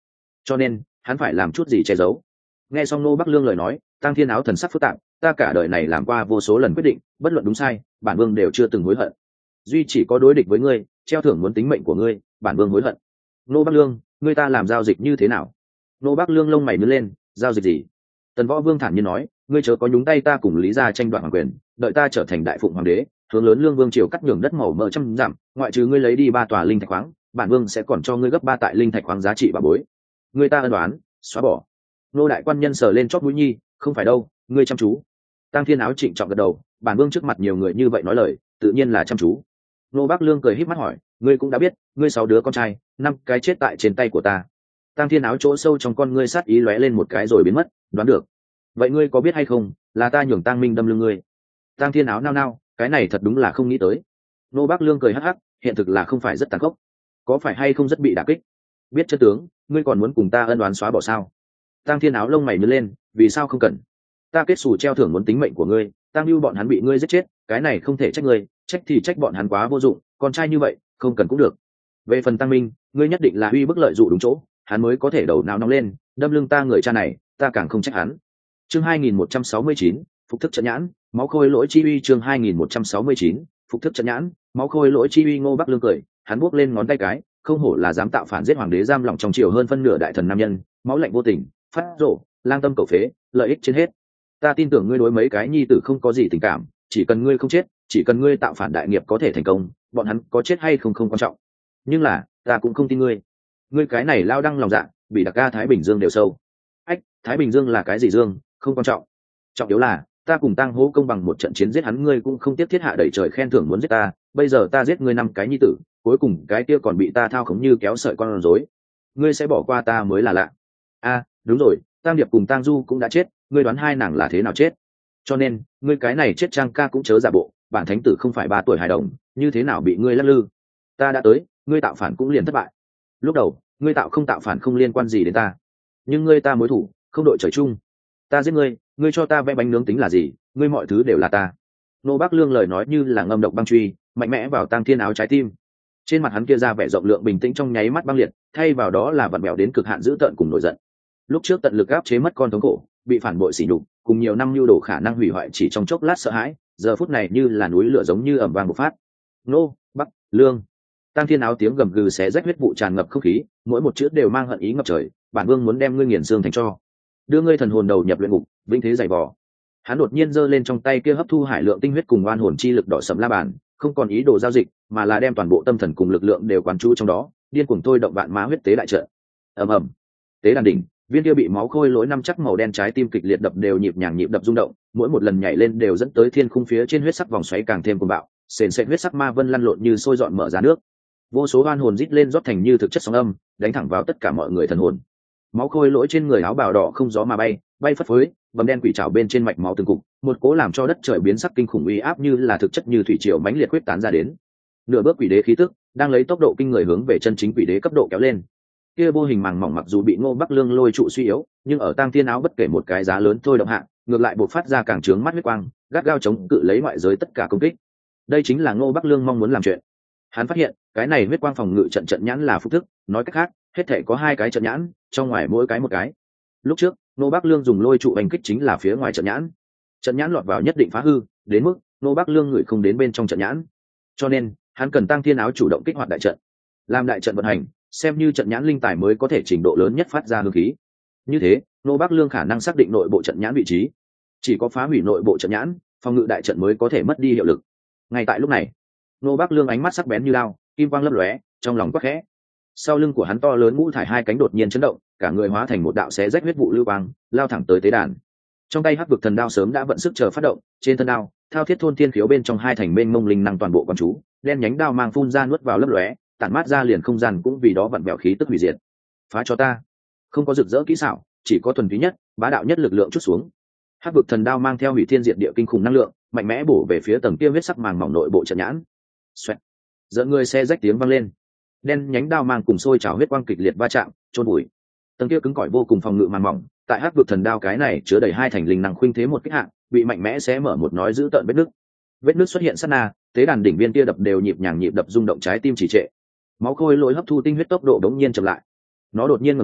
cho nên hắn phải làm chút gì che giấu. Nghe xong Ngô Bắc Lương lời nói, Tăng Thiên Áo thần sắc phức tạp. Ta cả đời này làm qua vô số lần quyết định, bất luận đúng sai, bản vương đều chưa từng hối hận. Duy chỉ có đối địch với ngươi, treo thưởng muốn tính mệnh của ngươi, bản vương hối hận. Ngô Bắc Lương, ngươi ta làm giao dịch như thế nào? Ngô Bắc Lương lông mày nhướng lên, giao dịch gì? Tần Võ Vương thản nhiên nói, ngươi chớ có nhúng tay ta cùng Lý gia tranh đoạt hoàng quyền, đợi ta trở thành đại phụng hoàng đế, hướng lớn lương vương triều cắt nhường đất màu mỡ trăm dặm, ngoại trừ ngươi lấy đi 3 tòa linh thạch khoáng, bản vương sẽ còn cho ngươi gấp 3 tại linh thạch khoáng giá trị bà bối. Ngươi ta ân đoán, xóa bỏ. Nô đại quan nhân sờ lên chót mũi nhi, không phải đâu, ngươi chăm chú. Tăng Thiên Áo trịnh trọng gật đầu, bản vương trước mặt nhiều người như vậy nói lời, tự nhiên là chăm chú. Nô Bắc Lương cười híp mắt hỏi, ngươi cũng đã biết, ngươi 6 đứa con trai, 5 cái chết tại trên tay của ta. Tăng Thiên Áo chỗ sâu trong con ngươi sát ý lóe lên một cái rồi biến mất, đoán được. Vậy ngươi có biết hay không, là ta nhường Tăng Minh đâm lưng ngươi. Tăng Thiên Áo nao nao, cái này thật đúng là không nghĩ tới. Nô Bắc Lương cười hắc hắc, hiện thực là không phải rất tàn khốc, có phải hay không rất bị đả kích. Biết chân tướng, ngươi còn muốn cùng ta ân oán xóa bỏ sao? Tăng Thiên Áo lông mày nhướng lên, vì sao không cần? Ta kết xù treo thưởng muốn tính mệnh của ngươi, Tăng Lưu bọn hắn bị ngươi giết chết, cái này không thể trách ngươi, trách thì trách bọn hắn quá vô dụng, con trai như vậy, không cần cũng được. Về phần Tăng Minh, ngươi nhất định là uy bức lợi dụ đúng chỗ, hắn mới có thể đầu não nóng lên, đâm lưng ta người cha này, ta càng không trách hắn. Chương 2169, phục thức trận nhãn, máu khôi lỗi chi uy. Chương 2169, phục thức trận nhãn, máu khôi lỗi chi uy. Ngô Bắc Lương cười, hắn buốc lên ngón tay cái, không hổ là dám tạo phản giết hoàng đế giam lỏng trong triều hơn phân nửa đại thần nam nhân, máu lạnh vô tình, phát rổ, lang tâm cầu phế, lợi ích trên hết. Ta tin tưởng ngươi đối mấy cái nhi tử không có gì tình cảm, chỉ cần ngươi không chết, chỉ cần ngươi tạo phản đại nghiệp có thể thành công, bọn hắn có chết hay không không quan trọng. Nhưng là, ta cũng không tin ngươi. Ngươi cái này lao đăng lòng dạ, bị đặc ca Thái Bình Dương đều sâu. Ách, Thái Bình Dương là cái gì dương, không quan trọng. Trọng yếu là, ta cùng Tang Hố công bằng một trận chiến giết hắn, ngươi cũng không tiếp thiết hạ đẩy trời khen thưởng muốn giết ta, bây giờ ta giết ngươi 5 cái nhi tử, cuối cùng cái kia còn bị ta thao khống như kéo sợi con rối, ngươi sẽ bỏ qua ta mới là lạ. Đúng rồi, Tang Điệp cùng Tang Du cũng đã chết, ngươi đoán hai nàng là thế nào chết? Cho nên, ngươi cái này chết trang ca cũng chớ giả bộ, bản thánh tử không phải 3 tuổi hài đồng, như thế nào bị ngươi lắc lư? Ta đã tới, ngươi tạo phản cũng liền thất bại. Lúc đầu, ngươi tạo không tạo phản không liên quan gì đến ta, nhưng ngươi ta mối thủ, không đội trời chung. Ta giết ngươi, ngươi cho ta vẽ bánh nướng tính là gì? Ngươi mọi thứ đều là ta. Nô Bắc Lương lời nói như là ngâm độc băng truy, mạnh mẽ vào Tăng Thiên Áo trái tim. Trên mặt hắn kia ra vẻ rộng lượng bình tĩnh trong nháy mắt băng liệt, thay vào đó là vặn bèo đến cực hạn dữ tợn cùng nổi giận. Lúc trước tận lực áp chế mất con thống khổ, bị phản bội sỉ nhục, cùng nhiều năm lưu đồ khả năng hủy hoại chỉ trong chốc lát sợ hãi, giờ phút này như là núi lửa giống như ầm vang bộc phát. Nô Bắc Lương. Tăng Thiên Áo tiếng gầm gừ xé rách huyết vụ tràn ngập không khí, mỗi một chữ đều mang hận ý ngập trời, bản vương muốn đem ngươi nghiền xương thành tro, đưa ngươi thần hồn đầu nhập luyện ngục, vĩnh thế dày vò. Hắn đột nhiên giơ lên trong tay kia hấp thu hải lượng tinh huyết cùng oan hồn chi lực đỏ sẫm la bàn, không còn ý đồ giao dịch, mà là đem toàn bộ tâm thần cùng lực lượng đều quán chú trong đó, điên cuồng thôi động vạn má huyết tế đại trận. Ầm ầm. Tế đàn đỉnh, viên kia bị máu khôi lỗi 5 chắc màu đen trái tim kịch liệt đập đều nhịp nhàng nhịp đập rung động, mỗi một lần nhảy lên đều dẫn tới thiên khung phía trên huyết sắc vòng xoáy càng thêm cuồng bạo, sền sệt huyết sắc ma vân lăn lộn như sôi dọn mở ra nước. Vô số oan hồn rít lên rót thành như thực chất sóng âm, đánh thẳng vào tất cả mọi người thần hồn. Máu khôi lỗi trên người áo bào đỏ không gió mà bay, bay phất phới, bầm đen quỷ trảo bên trên mạch máu từng cục, một cố làm cho đất trời biến sắc kinh khủng uy áp như là thực chất như thủy triều mãnh liệt quyết tán ra đến. Nửa bước quỷ đế khí tức đang lấy tốc độ kinh người hướng về chân chính quỷ đế cấp độ kéo lên. Kia vô hình màng mỏng mặc dù bị Ngô Bắc Lương lôi trụ suy yếu, nhưng ở Tang Thiên Áo bất kể một cái giá lớn thôi động hạ, ngược lại bộc phát ra càng trướng mắt huyết quang, gắt gao chống cự lấy ngoại giới tất cả công kích. Đây chính là Ngô Bắc Lương mong muốn làm chuyện. Hắn phát hiện, cái này huyết quang phòng ngự trận nhãn là phúc thức, nói cách khác, hết thể có 2 cái trận nhãn, trong ngoài mỗi cái một cái. Lúc trước, Ngô Bắc Lương dùng lôi trụ đánh kích chính là phía ngoài trận nhãn. Trận nhãn lọt vào nhất định phá hư, đến mức Ngô Bắc Lương người không đến bên trong trận nhãn. Cho nên, hắn cần Tăng Thiên Áo chủ động kích hoạt đại trận. Làm đại trận vận hành, xem như trận nhãn linh tài mới có thể trình độ lớn nhất phát ra hương khí. Như thế, Ngô Bắc Lương khả năng xác định nội bộ trận nhãn vị trí. Chỉ có phá hủy nội bộ trận nhãn, phòng ngự đại trận mới có thể mất đi hiệu lực. Ngay tại lúc này, Ngô Bắc Lương ánh mắt sắc bén như lao, kim quang lấp lóe, trong lòng quắc khẽ. Sau lưng của hắn to lớn ngũ thải 2 cánh đột nhiên chấn động, cả người hóa thành một đạo xé rách huyết vụ lưu quang, lao thẳng tới tế đàn. Trong tay hắc vực thần đao sớm đã vận sức chờ phát động, trên thân đao, thao thiết thôn thiên khiếu bên trong 2 thành mênh mông linh năng toàn bộ quán chú, đen nhánh đao mang phun ra nuốt vào lấp lóe, tản mát ra liền không gian cũng vì đó vặn vẹo khí tức hủy diệt. Phá cho ta! Không có rực rỡ kỹ xảo, chỉ có thuần túy nhất, bá đạo nhất lực lượng chút xuống. Hắc vực thần đao mang theo hủy thiên diệt địa kinh khủng năng lượng, mạnh mẽ bổ về phía tầng kia huyết sắc màng mỏng nội bộ trận nhãn. Xoẹt. Dẫn người xe rách tiếng vang lên, đen nhánh đao mang cùng sôi trào huyết quang kịch liệt va chạm, trôn bụi. Tầng kia cứng cỏi vô cùng phòng ngự màng mỏng, tại hắc vực thần đao cái này chứa đầy 2 thành linh năng khuynh thế một kích hạng, bị mạnh mẽ xé mở một nói giữ tợn vết nứt. Vết nứt xuất hiện sát na, tế đàn đỉnh viên kia đập đều nhịp nhàng nhịp đập rung động trái tim trì trệ. Máu khôi lỗi hấp thu tinh huyết tốc độ đống nhiên chậm lại. Nó đột nhiên ngẩng đầu,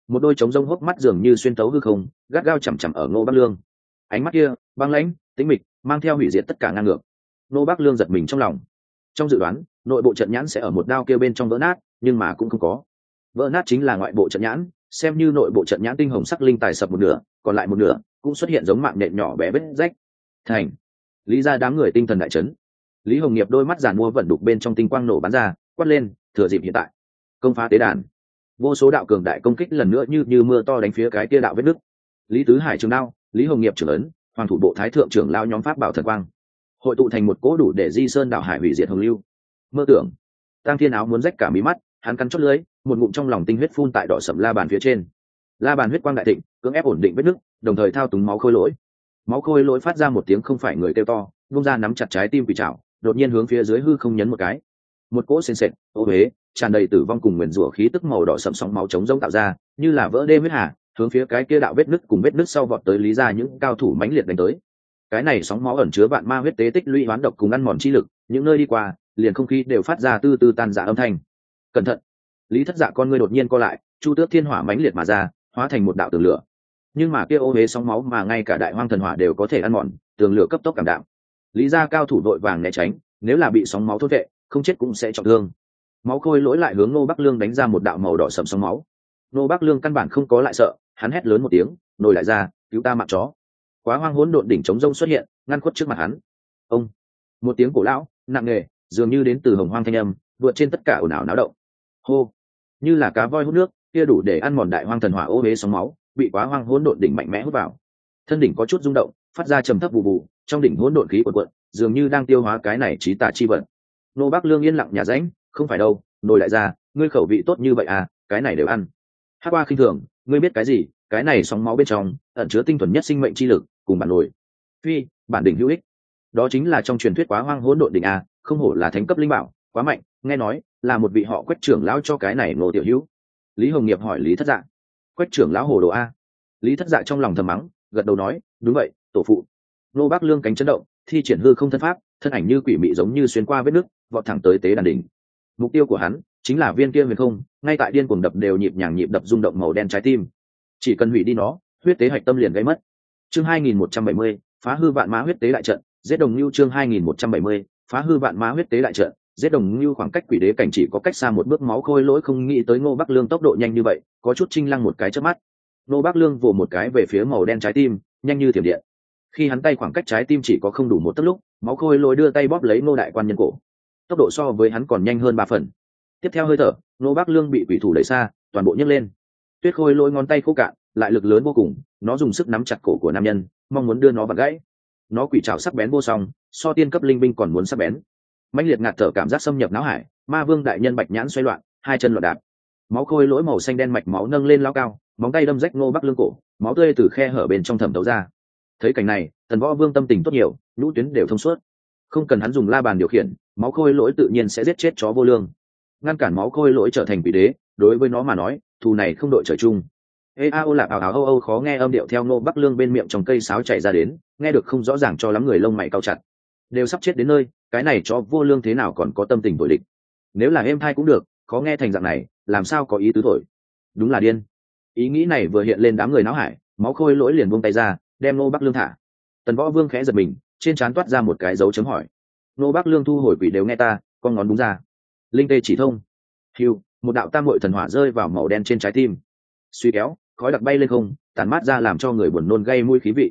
một đôi trống rông hốc mắt dường như xuyên tấu hư không, gắt gao chằm chằm ở Ngô Bắc Lương. Ánh mắt kia băng lãnh tĩnh mịch, mang theo hủy diệt tất cả ngang ngược. Ngô Bắc Lương giật mình trong lòng. Trong dự đoán nội bộ trận nhãn sẽ ở một đao kia bên trong vỡ nát, nhưng mà cũng không có. Vỡ nát chính là ngoại bộ trận nhãn, xem như nội bộ trận nhãn tinh hồng sắc linh tài sập một nửa, còn lại một nửa cũng xuất hiện giống mạng nhện nhỏ bé vết rách. Thành. Lý gia đám người tinh thần đại chấn. Lý Hồng Nghiệp đôi mắt giàn mua vận đục bên trong tinh quang nổ bắn ra, quát lên, thừa dịp hiện tại, công phá tế đàn. Vô số đạo cường đại công kích lần nữa như mưa to đánh phía cái kia đạo vết nứt. Lý Tứ Hải trường đao, Lý Hồng Nghiệp trưởng ấn, hoàng thủ bộ thái thượng trưởng lao nhóm pháp bảo thần quang, hội tụ thành một cỗ đủ để di sơn đảo hải hủy diệt hồng lưu. Mơ tưởng. Tang Thiên Áo muốn rách cả mí mắt, hắn cắn chót lưỡi, một ngụm trong lòng tinh huyết phun tại đỏ sẫm la bàn phía trên. La bàn huyết quang đại thịnh, cưỡng ép ổn định vết nứt, đồng thời thao túng máu khôi lỗi. Máu khôi lỗi phát ra một tiếng không phải người kêu to, vung ra nắm chặt trái tim quỷ trảo, đột nhiên hướng phía dưới hư không nhấn một cái. Một cỗ sền sệt, ô huế, tràn đầy tử vong cùng nguyền rủa khí tức màu đỏ sẫm sóng máu chống rông tạo ra, như là vỡ đê huyết hà, hướng phía cái kia đạo vết nứt cùng vết nứt sau vọt tới Lý gia những cao thủ mãnh liệt đánh tới. Cái này sóng máu ẩn chứa vạn ma huyết tế tích lũy hoán độc cùng ăn mòn chi lực, những nơi đi qua, liền không khí đều phát ra từ từ tan rã âm thanh. Cẩn thận! Lý Thất Dạ con ngươi đột nhiên co lại, chu tước thiên hỏa mãnh liệt mà ra, hóa thành một đạo tường lửa. Nhưng mà kia ô huế sóng máu mà ngay cả đại hoang thần hỏa đều có thể ăn mòn, tường lửa cấp tốc cảm đạm. Lý gia cao thủ đội vàng né tránh, nếu là bị sóng máu thôn vệ, không chết cũng sẽ trọng thương. Máu khôi lỗi lại hướng Ngô Bắc Lương đánh ra một đạo màu đỏ sẫm sóng máu. Ngô Bắc Lương căn bản không có lại sợ, hắn hét lớn một tiếng, nổi lại ra, cứu ta mạng chó. Quá hoang hỗn độn đỉnh chống rông xuất hiện, ngăn khuất trước mặt hắn. Ông, một tiếng cổ lão nặng nề, dường như đến từ hồng hoang thanh âm, vượt trên tất cả ồn ào náo động. Hô, như là cá voi hút nước, kia đủ để ăn mòn đại hoang thần hỏa ô huế sóng máu, bị quá hoang hỗn độn đỉnh mạnh mẽ hút vào. Thân đỉnh có chút rung động, phát ra trầm thấp vụ vụ, trong đỉnh hỗn độn khí cuộn cuộn, dường như đang tiêu hóa cái này trí tà chi vận. Nô Bắc Lương yên lặng nhà rãnh, không phải đâu, nồi lại ra, ngươi khẩu vị tốt như vậy à, cái này đều ăn. Hắc Qua khinh thường, ngươi biết cái gì? Cái này sóng máu bên trong ẩn chứa tinh thuần nhất sinh mệnh chi lực, cùng bản nồi. Phi, bản đỉnh hữu ích. Đó chính là trong truyền thuyết quá hoang hỗn độn đỉnh a, không hổ là thánh cấp linh bảo, quá mạnh, nghe nói là một vị họ Quách trưởng lão cho cái này Ngô tiểu hữu. Lý Hồng Nghiệp hỏi Lý Thất Dạ, Quách trưởng lão hồ đồ a? Lý Thất Dạ trong lòng thầm mắng, gật đầu nói, đúng vậy, tổ phụ. Nô Bắc Lương cánh chấn động, thi triển hư không thân pháp, thân ảnh như quỷ mị giống như xuyên qua vết nứt, vọt thẳng tới tế đàn đỉnh. Mục tiêu của hắn chính là viên kia huyền không, ngay tại điên cuồng đập đều nhịp nhàng nhịp đập rung động màu đen trái tim. Chỉ cần hủy đi nó, huyết tế hạch tâm liền gây mất. Chương 2170, phá hư vạn mã huyết tế đại trận, giết đồng lưu. Chương 2170, phá hư vạn mã huyết tế đại trận, giết đồng lưu. Khoảng cách quỷ đế cảnh chỉ có cách xa một bước, máu khôi lỗi không nghĩ tới Ngô Bắc Lương tốc độ nhanh như vậy, có chút chinh lăng một cái chớp mắt. Ngô Bắc Lương vồ một cái về phía màu đen trái tim, nhanh như thiểm điện. Khi hắn tay khoảng cách trái tim chỉ có không đủ một tấc lúc, máu khôi lỗi đưa tay bóp lấy Ngô đại quan nhân cổ, tốc độ so với hắn còn nhanh hơn 3 phần. Tiếp theo hơi thở, Ngô Bắc Lương bị quỷ thủ đẩy xa, toàn bộ nhấc lên. Tuyết khôi lỗi ngón tay khô cạn, lại lực lớn vô cùng, nó dùng sức nắm chặt cổ của nam nhân, mong muốn đưa nó bật gãy. Nó quỷ trảo sắc bén vô song, so tiên cấp linh binh còn muốn sắc bén. Mãnh liệt ngạt thở cảm giác xâm nhập não hải, ma vương đại nhân bạch nhãn xoay loạn, hai chân loạn đạp. Máu khôi lỗi màu xanh đen mạch máu nâng lên lao cao, móng tay đâm rách Ngô Bắc Lương cổ, máu tươi từ khe hở bên trong thẩm thấu ra. Thấy cảnh này, Tần Võ Vương tâm tình tốt nhiều, nhũ tuyến đều thông suốt. Không cần hắn dùng la bàn điều khiển, máu khôi lỗi tự nhiên sẽ giết chết chó vô lương. Ngăn cản máu khôi lỗi trở thành quỷ đế, đối với nó mà nói, thù này không đội trời chung. Ê a ô lạc ảo ảo âu âu khó nghe âm điệu theo Ngô Bắc Lương bên miệng trong cây sáo chảy ra đến, nghe được không rõ ràng cho lắm, người lông mày cau chặt. Đều sắp chết đến nơi, cái này chó vô lương thế nào còn có tâm tình tội địch. Nếu là êm thai cũng được, khó nghe thành dạng này, làm sao có ý tứ thổi. Đúng là điên. Ý nghĩ này vừa hiện lên đám người náo hải, máu khôi lỗi liền buông tay ra, đem Ngô Bắc Lương thả. Tần Võ Vương khẽ giật mình, trên trán toát ra một cái dấu chấm hỏi. Ngô Bắc Lương thu hồi quỷ đều nghe ta, con ngón đúng ra. Linh tê chỉ thông. Hưu, một đạo tam muội thần hỏa rơi vào màu đen trên trái tim. Suy kéo, khói đặc bay lên không, tàn mát ra làm cho người buồn nôn gây mũi khí vị.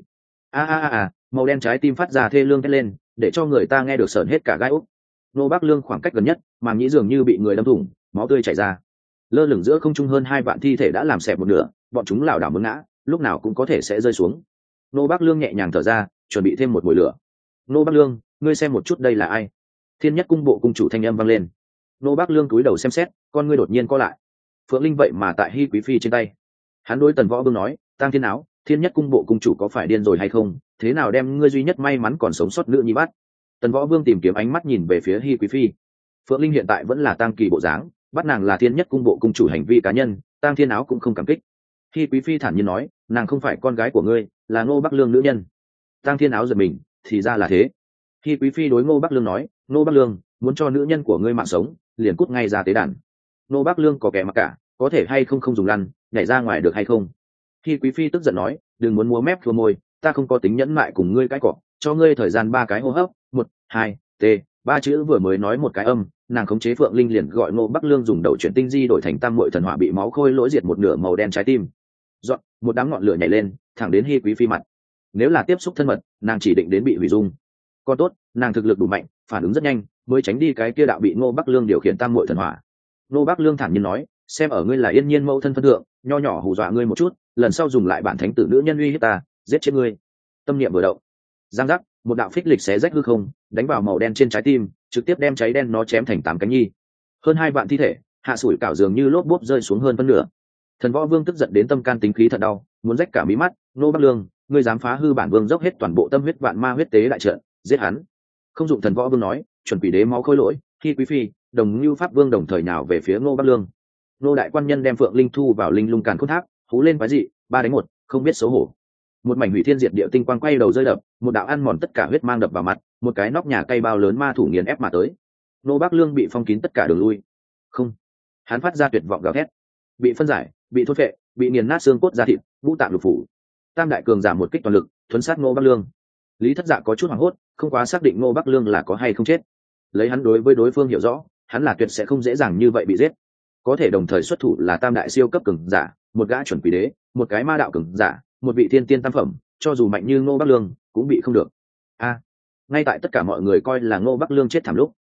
Màu đen trái tim phát ra thê lương thét lên, để cho người ta nghe được sởn hết cả gai ốc. Ngô Bắc Lương khoảng cách gần nhất, màng nhĩ dường như bị người đâm thủng, máu tươi chảy ra. Lơ lửng giữa không trung hơn 2 vạn thi thể đã làm xẹp một nửa, bọn chúng lảo đảo muốn ngã, lúc nào cũng có thể sẽ rơi xuống. Ngô Bắc Lương nhẹ nhàng thở ra, chuẩn bị thêm một mùi lửa. Ngô Bắc Lương, ngươi xem một chút đây là ai? Thiên Nhất cung bộ cung chủ thanh âm vang lên. Ngô Bắc Lương cúi đầu xem xét, con ngươi đột nhiên co lại. Phượng Linh vậy mà tại Hi Quý Phi trên tay. Hắn đối Tần Võ Vương nói, Tang Thiên Áo, Thiên Nhất cung bộ cung chủ có phải điên rồi hay không? Thế nào đem ngươi duy nhất may mắn còn sống sót nữ nhi bắt? Tần Võ Vương tìm kiếm ánh mắt nhìn về phía Hi Quý Phi. Phượng Linh hiện tại vẫn là Tang Kỳ bộ dáng, bắt nàng là Thiên Nhất cung bộ cung chủ hành vi cá nhân, Tang Thiên Áo cũng không cảm kích. Hi Quý Phi thản nhiên nói, nàng không phải con gái của ngươi, là Ngô Bắc Lương nữ nhân. Tang Thiên Áo giật mình, thì ra là thế. Hi Quý Phi đối Ngô Bắc Lương nói, Ngô Bắc Lương, muốn cho nữ nhân của ngươi mạng sống, liền cút ngay ra tế đàn. Ngô Bắc Lương có kẻ mặc cả, có thể hay không không dùng lăn nhảy ra ngoài được hay không? Khi quý phi tức giận nói, đừng muốn múa mép thua môi, ta không có tính nhẫn mại cùng ngươi cãi cọ, cho ngươi thời gian 3 cái hô hấp, 1, 2, t, 3 chữ vừa mới nói một cái âm, nàng khống chế Phượng Linh liền gọi Ngô Bắc Lương dùng đầu chuyển tinh di đổi thành tam muội thần hỏa bị máu khôi lỗi diệt một nửa màu đen trái tim. Dọn, một đám ngọn lửa nhảy lên, thẳng đến Hi quý phi mặt. Nếu là tiếp xúc thân mật, nàng chỉ định đến bị hủy dung. Còn tốt, nàng thực lực đủ mạnh, phản ứng rất nhanh, mới tránh đi cái kia đạo bị Ngô Bắc Lương điều khiển tam muội thần hỏa. Ngô Bắc Lương thản nhiên nói, xem ở ngươi là Yên Nhiên mẫu thân phân thượng, nho nhỏ hù dọa ngươi một chút, lần sau dùng lại bản thánh tử nữ nhân uy hiếp ta, giết chết ngươi. Tâm niệm vừa động, giang giác, một đạo phích lịch xé rách hư không, đánh vào màu đen trên trái tim, trực tiếp đem cháy đen nó chém thành 8 cánh nhi. Hơn 2 vạn thi thể, hạ sủi cảo dường như lốp bốp rơi xuống hơn phân nửa. Thần Võ Vương tức giận đến tâm can tính khí thật đau, muốn rách cả mí mắt. Ngô Bắc Lương, ngươi dám phá hư bản vương dốc hết toàn bộ tâm huyết vạn ma huyết tế đại trận, giết hắn. Không dụng Thần Võ Vương nói, chuẩn bị đế máu khôi lỗi, khi quý phi, đồng lưu pháp vương đồng thời nào về phía Ngô Bắc Lương. Ngô đại quan nhân đem Phượng Linh thu vào linh lung càn khôn tháp, hú lên quái dị, 3 đánh 1, không biết xấu hổ. Một mảnh hủy thiên diệt địa tinh quang quay đầu rơi đập, một đạo ăn mòn tất cả huyết mang đập vào mặt, một cái nóc nhà cây bao lớn ma thủ nghiền ép mà tới. Ngô Bắc Lương bị phong kín tất cả đường lui. Không, hắn phát ra tuyệt vọng gào thét, bị phân giải, bị thốt phệ, bị nghiền nát xương cốt da thịt, ngũ tạng lục phủ. Tam đại cường giả một kích toàn lực, thuấn sát Ngô Bắc Lương. Lý Thất Dạ có chút hoảng hốt, không quá xác định Ngô Bắc Lương là có hay không chết. Lấy hắn đối với đối phương hiểu rõ, hắn là tuyệt sẽ không dễ dàng như vậy bị giết. Có thể đồng thời xuất thủ là tam đại siêu cấp cường giả, một gã chuẩn quỷ đế, một cái ma đạo cường giả, một vị thiên tiên tam phẩm, cho dù mạnh như Ngô Bắc Lương cũng bị không được. Ngay tại tất cả mọi người coi là Ngô Bắc Lương chết thảm lúc,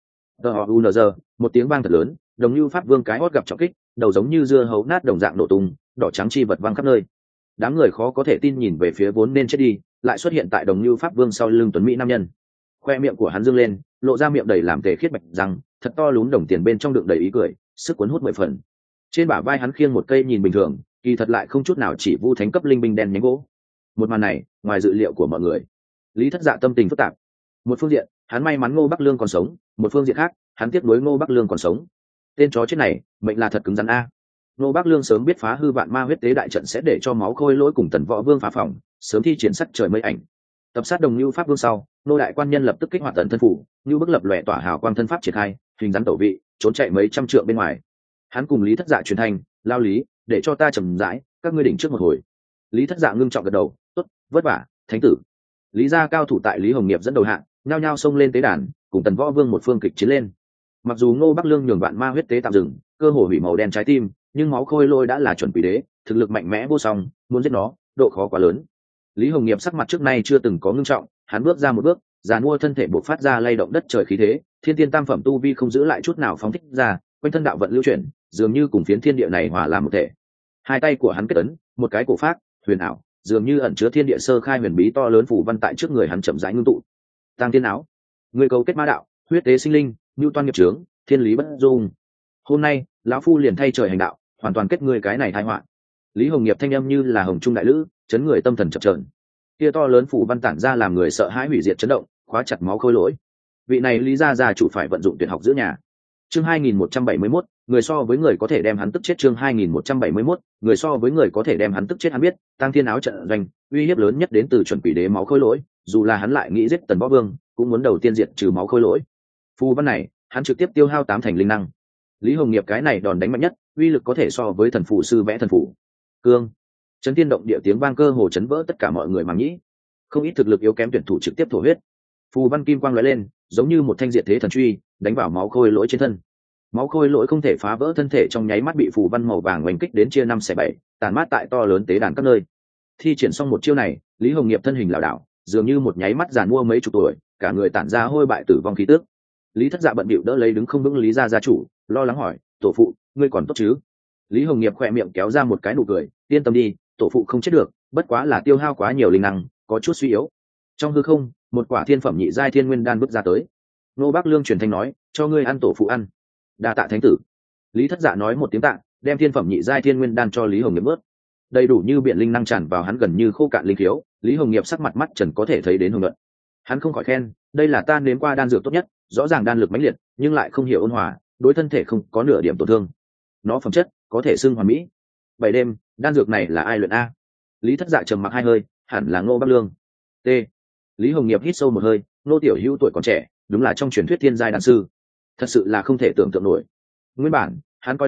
giờ một tiếng vang thật lớn, đồng như pháp vương cái hót gặp trọng kích, đầu giống như dưa hấu nát đồng dạng nổ tung, đỏ trắng chi vật văng khắp nơi. Đám người khó có thể tin nhìn về phía vốn nên chết đi, lại xuất hiện tại đồng như pháp vương sau lưng tuấn mỹ nam nhân. Khoe miệng của hắn dương lên, lộ ra miệng đầy làm tề khiết bạch răng, thật to lún đồng tiền bên trong đựng đầy ý cười, sức cuốn hút 10 phần. Trên bả vai hắn khiêng một cây nhìn bình thường, kỳ thật lại không chút nào chỉ vu thánh cấp linh binh đen nhánh gỗ. Một màn này, ngoài dự liệu của mọi người, Lý Thất Dạ tâm tình phức tạp. Một phương diện, hắn may mắn Ngô Bắc Lương còn sống, một phương diện khác, hắn tiếc nuối Ngô Bắc Lương còn sống. Tên chó chết này, mệnh là thật cứng rắn a. Ngô Bắc Lương sớm biết phá hư vạn ma huyết tế đại trận sẽ để cho máu khôi lỗi cùng Tần Võ Vương phá phòng, sớm thi triển sắc trời mây ảnh. Tập sát đồng lưu pháp vương sau, Ngô đại quan nhân lập tức kích hoạt tần thân phủ, như bức lập lòe tỏa hào quang thân pháp triển khai, hình rắn tẩu vị, trốn chạy mấy trăm trượng bên ngoài. Hắn cùng Lý Thất Dạ truyền thành, lao lý, để cho ta trầm rãi, các ngươi đỉnh trước một hồi. Lý Thất Dạ ngưng trọng gật đầu, tốt, vất vả, thánh tử. Lý gia cao thủ tại Lý Hồng Nghiệp dẫn đầu hạng, nhao nhao xông lên tế đàn, cùng Tần Võ Vương một phương kịch chiến lên. Mặc dù Ngô Bắc Lương nhường vạn ma huyết tế tạm dừng, cơ hồ hủy màu đen trái tim, nhưng máu khôi lôi đã là chuẩn quỷ đế, thực lực mạnh mẽ vô song, muốn giết nó, độ khó quá lớn. Lý Hồng Nghiệp sắc mặt trước nay chưa từng có ngưng trọng, hắn bước ra một bước, giàn mua thân thể bộc phát ra lay động đất trời khí thế, thiên tiên tam phẩm tu vi không giữ lại chút nào phóng thích ra, quanh thân đạo vận lưu chuyển, dường như cùng phiến thiên địa này hòa làm một thể. Hai tay của hắn kết ấn, một cái cổ phác, huyền ảo, dường như ẩn chứa thiên địa sơ khai huyền bí to lớn phủ văn tại trước người hắn chậm rãi ngưng tụ. Tăng tiên áo, người cầu kết ma đạo, huyết tế sinh linh, nhu toan nghiệp trướng, thiên lý bất dung. Hôm nay, lão phu liền thay trời hành đạo, hoàn toàn kết ngươi cái này tai họa. Lý Hồng Nghiệp thanh âm như là hồng trung đại lữ, chấn người tâm thần chập chờn. Kia to lớn phủ văn tản ra làm người sợ hãi hủy diệt chấn động, khóa chặt máu khôi lỗi. Vị này Lý gia chủ phải vận dụng tuyệt học giữ nhà. Chương 2171, người so với người có thể đem hắn tức chết. Chương 2171, người so với người có thể đem hắn tức chết. Hắn biết, Tăng Thiên áo trận doanh, uy hiếp lớn nhất đến từ chuẩn quỷ đế máu khôi lỗi, dù là hắn lại nghĩ giết Tần Võ Vương, cũng muốn đầu tiên diệt trừ máu khôi lỗi. Phù văn này, hắn trực tiếp tiêu hao 8 thành linh năng. Lý Hồng Nghiệp cái này đòn đánh mạnh nhất, uy lực có thể so với thần phù sư vẽ thần phù. Cương, chấn thiên động địa tiếng vang cơ hồ chấn vỡ tất cả mọi người màng nhĩ. Không ít thực lực yếu kém tuyển thủ trực tiếp thổ huyết. Phù văn kim quang lóe lên, giống như một thanh diệt thế thần truy, đánh vào máu khôi lỗi trên thân. Máu khôi lỗi không thể phá vỡ thân thể, trong nháy mắt bị phù văn màu vàng oanh kích đến chia 5 xẻ 7, tàn mát tại to lớn tế đàn các nơi. Thi triển xong một chiêu này, Lý Hồng Nghiệp thân hình lảo đảo, dường như một nháy mắt giàn mua mấy chục tuổi, cả người tản ra hôi bại tử vong khí tức. Lý Thất Dạ bận bịu đỡ lấy đứng không vững Lý gia chủ, lo lắng hỏi, tổ phụ, ngươi còn tốt chứ? Lý Hồng Nghiệp khỏe miệng kéo ra một cái nụ cười, yên tâm đi, tổ phụ không chết được, bất quá là tiêu hao quá nhiều linh năng, có chút suy yếu. Trong hư không, một quả thiên phẩm nhị giai thiên nguyên đan bước ra tới. Nô Bắc Lương truyền thanh nói, cho ngươi ăn tổ phụ ăn. Đa tạ thánh tử. Lý Thất Dạ nói một tiếng tạ, đem thiên phẩm nhị giai thiên nguyên đan cho Lý Hồng Nghiệp bớt. Đầy đủ như biển linh năng tràn vào hắn gần như khô cạn linh khiếu, Lý Hồng Nghiệp sắc mặt mắt trần có thể thấy đến hùng luận. Hắn không khỏi khen, đây là ta nếm qua đan dược tốt nhất, rõ ràng đan lực mãnh liệt, nhưng lại không hiểu ôn hòa, đối thân thể không có nửa điểm tổn thương. Nó phẩm chất có thể xưng hoàn mỹ. 7 đêm, đan dược này là ai luyện a? Lý Thất Dạ trầm mặc hai hơi, hẳn là Ngô Bắc Lương. T. Lý Hồng Nghiệp hít sâu một hơi, Ngô tiểu hữu tuổi còn trẻ, đúng là trong truyền thuyết thiên giai đan sư, thật sự là không thể tưởng tượng nổi. Nguyên bản hắn coi là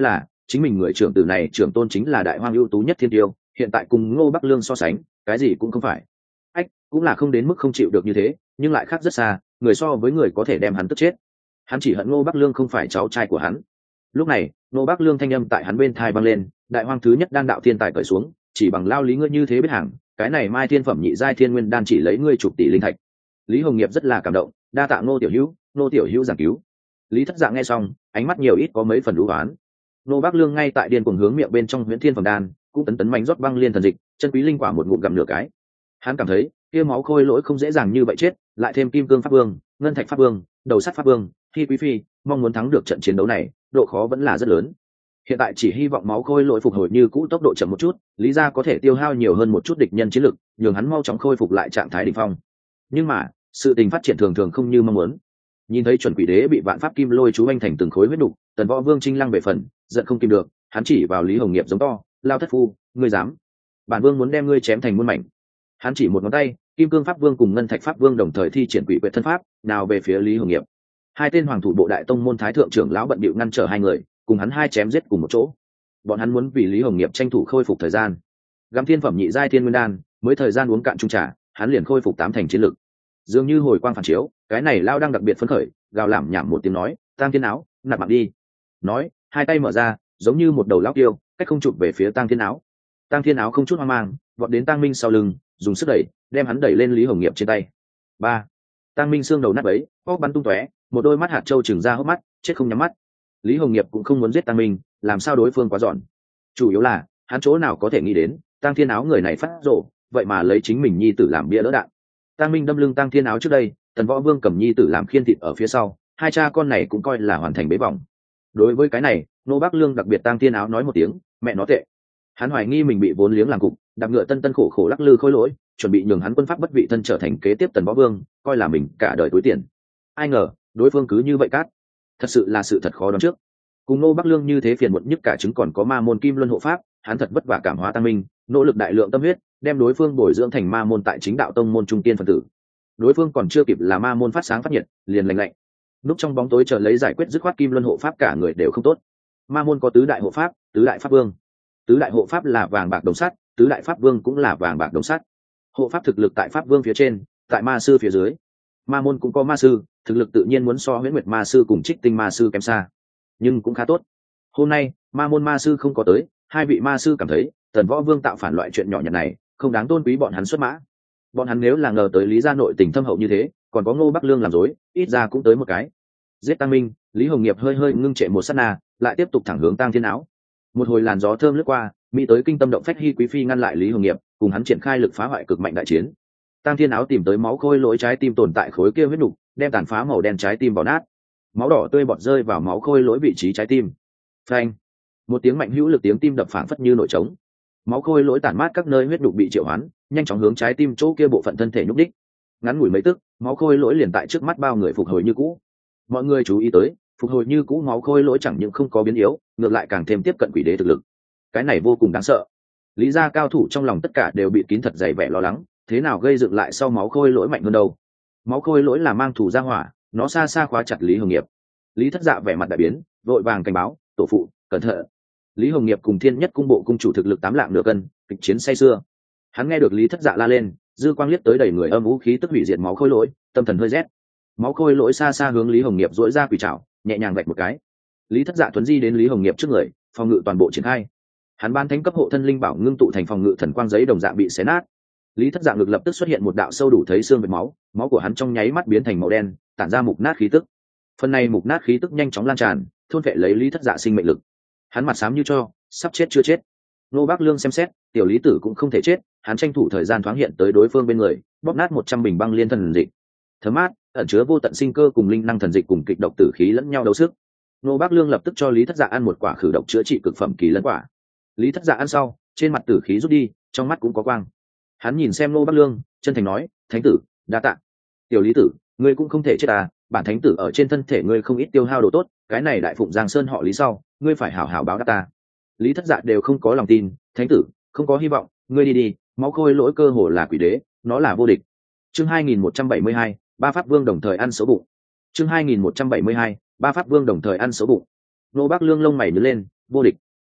chính mình người trưởng tử này trưởng tôn chính là đại hoang ưu tú nhất thiên tiêu, hiện tại cùng Ngô Bắc Lương so sánh cái gì cũng không phải. Ách, cũng là không đến mức không chịu được như thế, nhưng lại khác rất xa, người so với người có thể đem hắn tức chết. Hắn chỉ hận Ngô Bắc Lương không phải cháu trai của hắn. Lúc này Ngô Bắc Lương thanh âm tại hắn bên thai vang lên, đại hoang thứ nhất đan đạo thiên tài cởi xuống, chỉ bằng lao lý ngươi như thế biết hàng, cái này mai thiên phẩm nhị giai thiên nguyên đan chỉ lấy ngươi chục tỷ linh thạch. Lý Hồng Nghiệp rất là cảm động, đa tạ Ngô tiểu hữu giảng cứu. Lý Thất Dạng nghe xong, ánh mắt nhiều ít có mấy phần đú oán. Ngô Bắc Lương ngay tại điên cuồng hướng miệng bên trong huyễn thiên phẩm đan, cũng tấn mạnh rót băng liên thần dịch, chân quý linh quả một ngụm gặm nửa cái. Hắn cảm thấy kia máu khôi lỗi không dễ dàng như vậy chết, lại thêm kim cương pháp vương, ngân thạch pháp vương, đầu sắt pháp vương, khi quý phi mong muốn thắng được trận chiến đấu này, độ khó vẫn là rất lớn. Hiện tại chỉ hy vọng máu khôi lỗi phục hồi như cũ tốc độ chậm một chút, lý ra có thể tiêu hao nhiều hơn một chút địch nhân chiến lực, nhường hắn mau chóng khôi phục lại trạng thái đỉnh phong. Nhưng mà sự tình phát triển thường thường không như mong muốn. Nhìn thấy chuẩn quỷ đế bị vạn pháp kim lôi chú anh thành từng khối huyết đục, tần võ vương trinh lăng về phần giận không kìm được, hắn chỉ vào Lý Hồng Nghiệp giống to, lao thất phu, ngươi dám? Bản vương muốn đem ngươi chém thành muôn mảnh. Hắn chỉ một ngón tay, kim cương pháp vương cùng ngân thạch pháp vương đồng thời thi triển quỷ quyệt thân pháp, nào về phía Lý Hồng Nghiệp. Hai tên hoàng thủ bộ đại tông môn thái thượng trưởng lão bận bịu ngăn trở hai người, cùng hắn hai chém giết cùng một chỗ. Bọn hắn muốn vì Lý Hồng Nghiệp tranh thủ khôi phục thời gian. Găm thiên phẩm nhị giai thiên nguyên đan, mới thời gian uống cạn chung trà, hắn liền khôi phục tám thành chiến lực. Dường như hồi quang phản chiếu, cái này lao đang đặc biệt phấn khởi, gào làm nhảm một tiếng nói, Tang Thiên Áo, nạp mạng đi. Nói, hai tay mở ra, giống như một đầu lão kiêu, cách không chụp về phía Tang Thiên Áo. Tang Thiên Áo không chút hoang mang, vọt đến Tang Minh sau lưng, dùng sức đẩy, đem hắn đẩy lên Lý Hồng Nghiệp trên tay. Ba, Tang Minh xương đầu nát bấy, óc bắn tung tóe, một đôi mắt hạt châu trừng ra hốc mắt, chết không nhắm mắt. Lý Hồng Nghiệp cũng không muốn giết Tang Minh, làm sao đối phương quá giòn. Chủ yếu là hắn chỗ nào có thể nghĩ đến, Tang Thiên Áo người này phát rồ, vậy mà lấy chính mình nhi tử làm bia đỡ đạn. Tang Minh đâm lưng Tang Thiên Áo trước đây, Tần Võ Vương cầm nhi tử làm khiên thịt ở phía sau, hai cha con này cũng coi là hoàn thành bế vòng. Đối với cái này, Nô Bắc Lương đặc biệt Tang Thiên Áo nói một tiếng, mẹ nó tệ. Hắn hoài nghi mình bị vốn liếng làm cục, đạp ngựa tân tân khổ khổ lắc lư khôi lỗi, chuẩn bị nhường hắn quân pháp bất vị thân trở thành kế tiếp Tần Võ Vương, coi là mình cả đời túi tiền. Ai ngờ, đối phương cứ như vậy cát. Thật sự là sự thật khó đoán trước. Cùng Nô Bắc Lương như thế phiền muộn nhất cả chứng còn có ma môn kim luân hộ pháp, hắn thật vất vả cảm hóa Tăng Minh, nỗ lực đại lượng tâm huyết, đem đối phương bồi dưỡng thành ma môn tại chính đạo tông môn trung tiên phân tử. Đối phương còn chưa kịp là ma môn phát sáng phát nhiệt, liền lạnh lạnh. Núp trong bóng tối chờ lấy giải quyết dứt khoát kim luân hộ pháp cả người đều không tốt. Ma môn có tứ đại hộ pháp, tứ đại pháp vương. Tứ đại hộ pháp là vàng bạc đồng sắt, tứ đại pháp vương cũng là vàng bạc đồng sắt. Hộ pháp thực lực tại pháp vương phía trên, tại ma sư phía dưới. Ma môn cũng có ma sư, thực lực tự nhiên muốn so Huyễn Nguyệt ma sư cùng Trích Tinh ma sư kém xa, nhưng cũng khá tốt. Hôm nay ma môn ma sư không có tới, hai vị ma sư cảm thấy Tần Võ Vương tạo phản loại chuyện nhỏ nhặt này không đáng tôn quý bọn hắn xuất mã. Bọn hắn nếu là ngờ tới Lý gia nội tình thâm hậu như thế, còn có Ngô Bắc Lương làm dối, ít ra cũng tới một cái. Giết Tăng Minh, Lý Hồng Nghiệp hơi hơi ngưng trệ một sát na, lại tiếp tục thẳng hướng Tang Thiên Áo. Một hồi làn gió thơm lướt qua, mỹ tới kinh tâm động phách Hi Quý Phi ngăn lại Lý Hồng Nghiệp, cùng hắn triển khai lực phá hoại cực mạnh đại chiến. Tang Thiên Áo tìm tới máu khôi lỗi trái tim tồn tại khối kia huyết nục, đem tàn phá màu đen trái tim vào nát. Máu đỏ tươi bọt rơi vào máu khôi lỗi vị trí trái tim. Phanh! Một tiếng mạnh hữu lực tiếng tim đập phảng phất như nổi trống. Máu khôi lỗi tản mát các nơi huyết nục bị triệu hoán, nhanh chóng hướng trái tim chỗ kia bộ phận thân thể nhúc đích. Ngắn ngủi mấy tức, máu khôi lỗi liền tại trước mắt bao người phục hồi như cũ. Mọi người chú ý tới, phục hồi như cũ máu khôi lỗi chẳng những không có biến yếu, ngược lại càng thêm tiếp cận quỷ đế thực lực. Cái này vô cùng đáng sợ. Lý gia cao thủ trong lòng tất cả đều bị kín thật dày vẻ lo lắng, thế nào gây dựng lại sau máu khôi lỗi mạnh hơn đâu? Máu khôi lỗi là mang thủ ra hỏa, nó xa xa khóa chặt Lý Hồng Nghiệp. Lý Thất Dạ vẻ mặt đại biến, vội vàng cảnh báo, tổ phụ, cẩn thận. Lý Hồng Nghiệp cùng Thiên Nhất cung bộ cung chủ thực lực 8 lạng nửa cân, kịch chiến say sưa. Hắn nghe được Lý Thất Dạ la lên, dư quang liếc tới đầy người âm vũ khí tức hủy diệt máu khôi lỗi, tâm thần hơi rét. Máu khôi lỗi xa xa hướng Lý Hồng Nghiệp duỗi ra quỷ trảo, nhẹ nhàng vạch một cái. Lý Thất Dạ thuấn di đến Lý Hồng Nghiệp trước người, phòng ngự toàn bộ triển khai. Hắn ban thánh cấp hộ thân linh bảo ngưng tụ thành phòng ngự thần quang giấy đồng dạng bị xé nát. Lý Thất Dạ ngực lập tức xuất hiện một đạo sâu đủ thấy xương vệt máu, máu của hắn trong nháy mắt biến thành màu đen, tản ra mục nát khí tức. Phần này mục nát khí tức nhanh chóng lan tràn, thôn phệ lấy Lý Thất Dạ sinh mệnh lực. Hắn mặt xám như cho, sắp chết chưa chết. Nô Bác Lương xem xét, tiểu Lý Tử cũng không thể chết, hắn tranh thủ thời gian thoáng hiện tới đối phương bên người, bóp nát 100 bình băng liên thần dịch. Thấm mát, ẩn chứa vô tận sinh cơ cùng linh năng thần dịch cùng kịch độc tử khí lẫn nhau đấu sức. Nô Bác Lương lập tức cho Lý Thất Dạ ăn một quả khử độc chữa trị cực phẩm kỳ lân quả. Lý Thất Dạ ăn sau, trên mặt tử khí rút đi, trong mắt cũng có quang. Hắn nhìn xem Nô Bác Lương, chân thành nói, thánh tử, đa tạ. Tiểu Lý Tử, ngươi cũng không thể chết à, bản thánh tử ở trên thân thể ngươi không ít tiêu hao đồ tốt, cái này đại phụng Giang Sơn họ Lý sau, ngươi phải hảo hảo báo đáp ta. Lý Thất Dạ đều không có lòng tin, thánh tử, không có hy vọng, ngươi đi đi, máu khôi lỗi cơ hồ là quỷ đế, nó là vô địch. Chương 2172, ba pháp vương đồng thời ăn xấu bụng. Chương 2172, ba pháp vương đồng thời ăn xấu bụng. Nô Bác Lương lông mày nhướng lên, vô địch.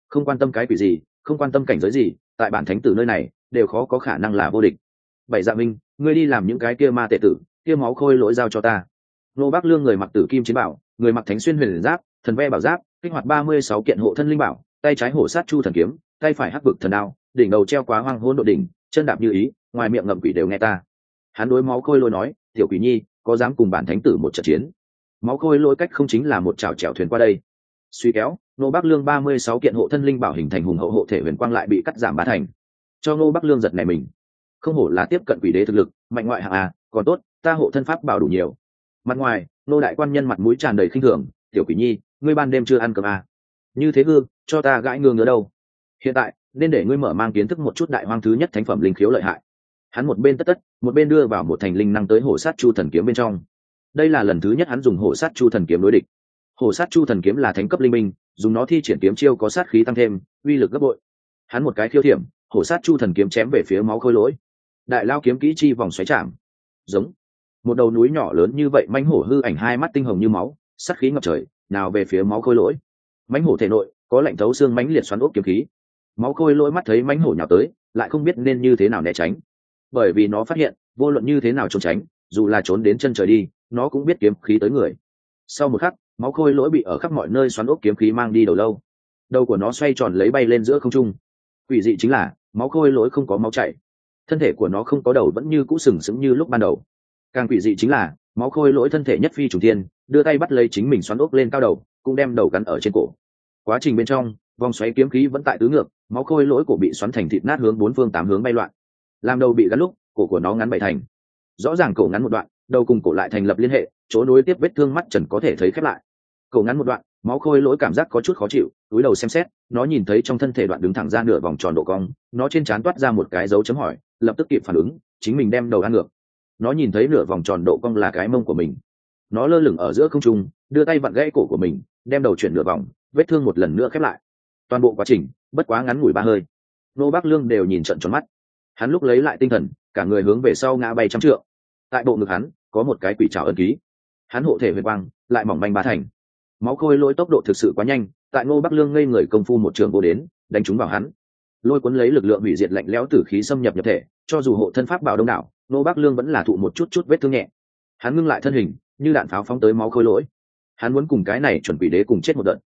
không quan tâm cái quỷ gì, không quan tâm cảnh giới gì, tại bản thánh tử nơi này đều khó có khả năng là vô địch. Bảy Dạ Minh, ngươi đi làm những cái kia ma tệ tử, kia máu khôi lỗi giao cho ta. Nô Bác Lương người mặc tử kim chiến bảo, người mặc thánh xuyên huyền giáp, thần ve bảo giáp, kích hoạt 36 kiện hộ thân linh bảo, tay trái hổ sát chu thần kiếm, tay phải hắc vực thần đao, đỉnh đầu treo quá hoang hôn độ đỉnh, chân đạp như ý, ngoài miệng ngậm quỷ đều nghe ta. Hắn đối máu khôi lỗi nói, tiểu quỷ nhi, có dám cùng bản thánh tử một trận chiến? Máu khôi lỗi cách không chính là một chảo chèo thuyền qua đây. Suy kéo, Nô Bác Lương 36 kiện hộ thân linh bảo hình thành hùng hậu hộ thể huyền quang lại bị cắt giảm bá thành. Cho Nô Bác Lương giật này mình. Không hổ là tiếp cận quỷ đế thực lực, mạnh ngoại hạng à, còn tốt, ta hộ thân pháp bảo đủ nhiều. Mặt ngoài, nô đại quan nhân mặt mũi tràn đầy khinh thường, tiểu quỷ nhi, ngươi ban đêm chưa ăn cơm à? Như thế hư, cho ta gãi ngương nữa đâu. Hiện tại, nên để ngươi mở mang kiến thức một chút đại hoang thứ nhất thánh phẩm linh khiếu lợi hại. Hắn một bên tất, một bên đưa vào một thành linh năng tới hổ sát chu thần kiếm bên trong. Đây là lần thứ nhất hắn dùng hổ sát chu thần kiếm đối địch. Hổ sát chu thần kiếm là thánh cấp linh minh, dùng nó thi triển kiếm chiêu có sát khí tăng thêm, uy lực gấp bội. Hắn một cái khiêu thiểm, hổ sát chu thần kiếm chém về phía máu khôi lỗi. Đại lao kiếm kỹ chi vòng xoáy chạm, giống một đầu núi nhỏ lớn như vậy, mãnh hổ hư ảnh hai mắt tinh hồng như máu, sát khí ngập trời, nào về phía máu khôi lỗi. Mãnh hổ thể nội có lạnh thấu xương mãnh liệt xoắn ốc kiếm khí. Máu khôi lỗi mắt thấy mãnh hổ nhào tới, lại không biết nên như thế nào né tránh, bởi vì nó phát hiện vô luận như thế nào trốn tránh, dù là trốn đến chân trời đi, nó cũng biết kiếm khí tới người. Sau một khắc, máu khôi lỗi bị ở khắp mọi nơi xoắn ốc kiếm khí mang đi đầu lâu, đầu của nó xoay tròn lấy bay lên giữa không trung. Quỷ dị chính là máu khôi lỗi không có máu chảy, thân thể của nó không có đầu, vẫn như cũ sừng sững như lúc ban đầu. Càng quỷ dị chính là máu khôi lỗi thân thể nhất phi trùng thiên, đưa tay bắt lấy chính mình xoắn ốc lên cao đầu, cũng đem đầu gắn ở trên cổ. Quá trình bên trong, vòng xoáy kiếm khí vẫn tại tứ ngược, máu khôi lỗi cổ bị xoắn thành thịt nát, hướng bốn phương tám hướng bay loạn. Làm đầu bị gắn lúc, cổ của nó ngắn bảy thành. Rõ ràng cổ ngắn một đoạn, đầu cùng cổ lại thành lập liên hệ, chỗ nối tiếp vết thương mắt trần có thể thấy khép lại. Cổ ngắn một đoạn, máu khôi lỗi cảm giác có chút khó chịu, túi đầu xem xét, nó nhìn thấy trong thân thể đoạn đứng thẳng ra nửa vòng tròn độ cong, nó trên trán toát ra một cái dấu chấm hỏi, lập tức kịp phản ứng, chính mình đem đầu ăn ngược. Nó nhìn thấy nửa vòng tròn độ cong là cái mông của mình. Nó lơ lửng ở giữa không trung, đưa tay vặn gãy cổ của mình, đem đầu chuyển nửa vòng, vết thương một lần nữa khép lại. Toàn bộ quá trình bất quá ngắn ngủi 3 hơi. Nô Bác Lương đều nhìn trợn tròn mắt. Hắn lúc lấy lại tinh thần, cả người hướng về sau ngã bay trăm trượng. Tại bộ ngực hắn có một cái quỷ trảo ấn ký. Hắn hộ thể huyền quang lại mỏng manh bá thành. Máu khôi lỗi tốc độ thực sự quá nhanh, tại Ngô Bắc Lương ngây người công phu một trường vô đến, đánh trúng vào hắn. Lôi cuốn lấy lực lượng hủy diệt lạnh lẽo tử khí xâm nhập nhập thể, cho dù hộ thân pháp bảo đông đảo, Ngô Bắc Lương vẫn là thụ một chút vết thương nhẹ. Hắn ngưng lại thân hình, như đạn pháo phóng tới máu khôi lỗi. Hắn muốn cùng cái này chuẩn bị đế cùng chết một đợt.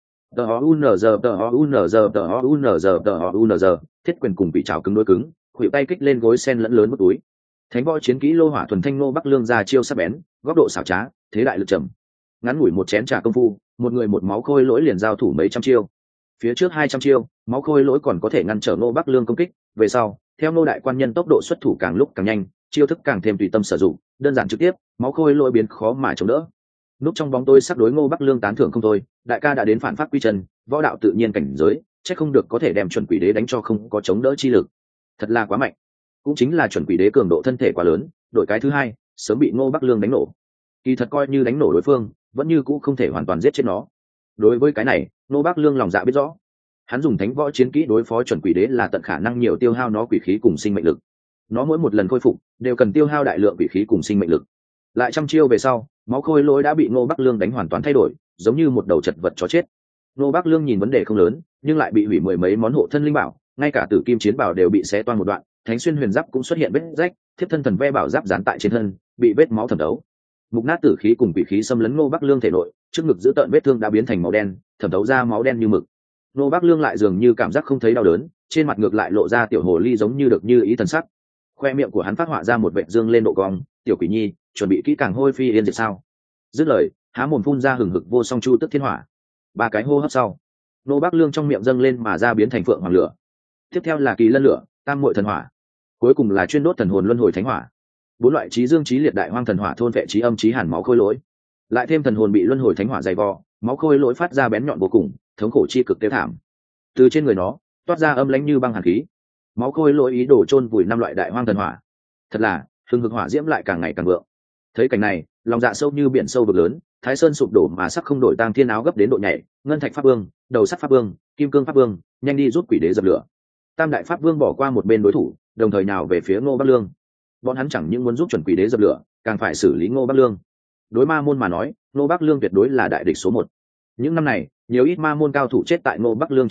Thiết quyền cùng bị trảo cứng đối cứng, khuỷu tay kích lên gối sen lẫn lớn mất túi. Thánh võ chiến kỹ lô hỏa thuần thanh Ngô Bắc Lương ra chiêu sắc bén, góc độ xảo trá, thế đại lực trầm. Ngắn ngủi một chén trà công phu, một người một máu khôi lỗi liền giao thủ mấy trăm chiêu. Phía trước 200 chiêu, máu khôi lỗi còn có thể ngăn trở Ngô Bắc Lương công kích, về sau, theo Ngô đại quan nhân tốc độ xuất thủ càng lúc càng nhanh, chiêu thức càng thêm tùy tâm sử dụng, đơn giản trực tiếp, máu khôi lỗi biến khó mà chống đỡ. Núp trong bóng tôi sắc đối Ngô Bắc Lương tán thưởng không thôi, đại ca đã đến phản pháp quy chân, võ đạo tự nhiên cảnh giới, chắc không được có thể đem chuẩn quỷ đế đánh cho không có chống đỡ chi lực. Thật là quá mạnh. Cũng chính là chuẩn quỷ đế cường độ thân thể quá lớn, đội cái thứ hai, sớm bị Ngô Bắc Lương đánh nổ. Kỳ thật coi như đánh nổ đối phương, vẫn như cũ không thể hoàn toàn giết chết nó. Đối với cái này, Ngô Bắc Lương lòng dạ biết rõ. Hắn dùng thánh võ chiến kỹ đối phó chuẩn quỷ đế là tận khả năng nhiều tiêu hao nó quỷ khí cùng sinh mệnh lực. Nó mỗi một lần khôi phục đều cần tiêu hao đại lượng quỷ khí cùng sinh mệnh lực. Lại trăm chiêu về sau, máu khôi lỗi đã bị Ngô Bắc Lương đánh hoàn toàn thay đổi, giống như một đầu chật vật chó chết. Ngô Bắc Lương nhìn vấn đề không lớn, nhưng lại bị hủy mười mấy món hộ thân linh bảo, ngay cả tử kim chiến bảo đều bị xé toang một đoạn, thánh xuyên huyền giáp cũng xuất hiện vết rách, thiếp thân thần ve bảo giáp dán tại trên thân, bị vết máu thẩm thấu. Mục nát tử khí cùng quỷ khí xâm lấn Ngô Bắc Lương thể nội, trước ngực giữ tợn vết thương đã biến thành màu đen, thẩm thấu ra máu đen như mực. Ngô Bắc Lương lại dường như cảm giác không thấy đau đớn, trên mặt ngược lại lộ ra tiểu hồ ly giống như được như ý thần sắc. Khoe miệng của hắn phát họa ra một vệt dương lên độ cong, tiểu quỷ nhi, chuẩn bị kỹ càng hôi phi yên diệt sao? Dứt lời, há mồm phun ra hừng hực vô song chu tức thiên hỏa. 3 cái hô hấp sau, Ngô Bắc Lương trong miệng dâng lên mà ra biến thành phượng hoàng lửa. Tiếp theo là kỳ lân lửa, tam muội thần hỏa, cuối cùng là chuyên đốt thần hồn luân hồi thánh hỏa. 4 loại chí dương chí liệt đại hoang thần hỏa thôn vệ chí âm chí hàn máu khôi lỗi, lại thêm thần hồn bị luân hồi thánh hỏa dày vò, máu khôi lỗi phát ra bén nhọn vô cùng, thống khổ chi cực tiêu thảm. Từ trên người nó toát ra âm lãnh như băng hàn khí. Máu khôi lỗi ý đồ chôn vùi 5 loại đại hoang thần hỏa. Thật là hừng hực hỏa diễm lại càng ngày càng vượng. Thấy cảnh này, lòng dạ sâu như biển sâu vực lớn, Thái Sơn sụp đổ mà sắc không đổi, tang thiên áo gấp đến độ nhảy, ngân thạch pháp vương, đầu sắt pháp vương, kim cương pháp vương, nhanh đi giúp quỷ đế dập lửa. Tam đại pháp vương bỏ qua một bên đối thủ, đồng thời nào về phía Ngô Bắc Lương. Bọn hắn chẳng những muốn giúp chuẩn quỷ đế dập lửa, càng phải xử lý Ngô Bắc Lương. Đối ma môn mà nói, Ngô Bắc Lương tuyệt đối là đại địch số 1. Những năm này, nhiều ít ma môn cao thủ chết tại Ngô Bắc Lương trên thân,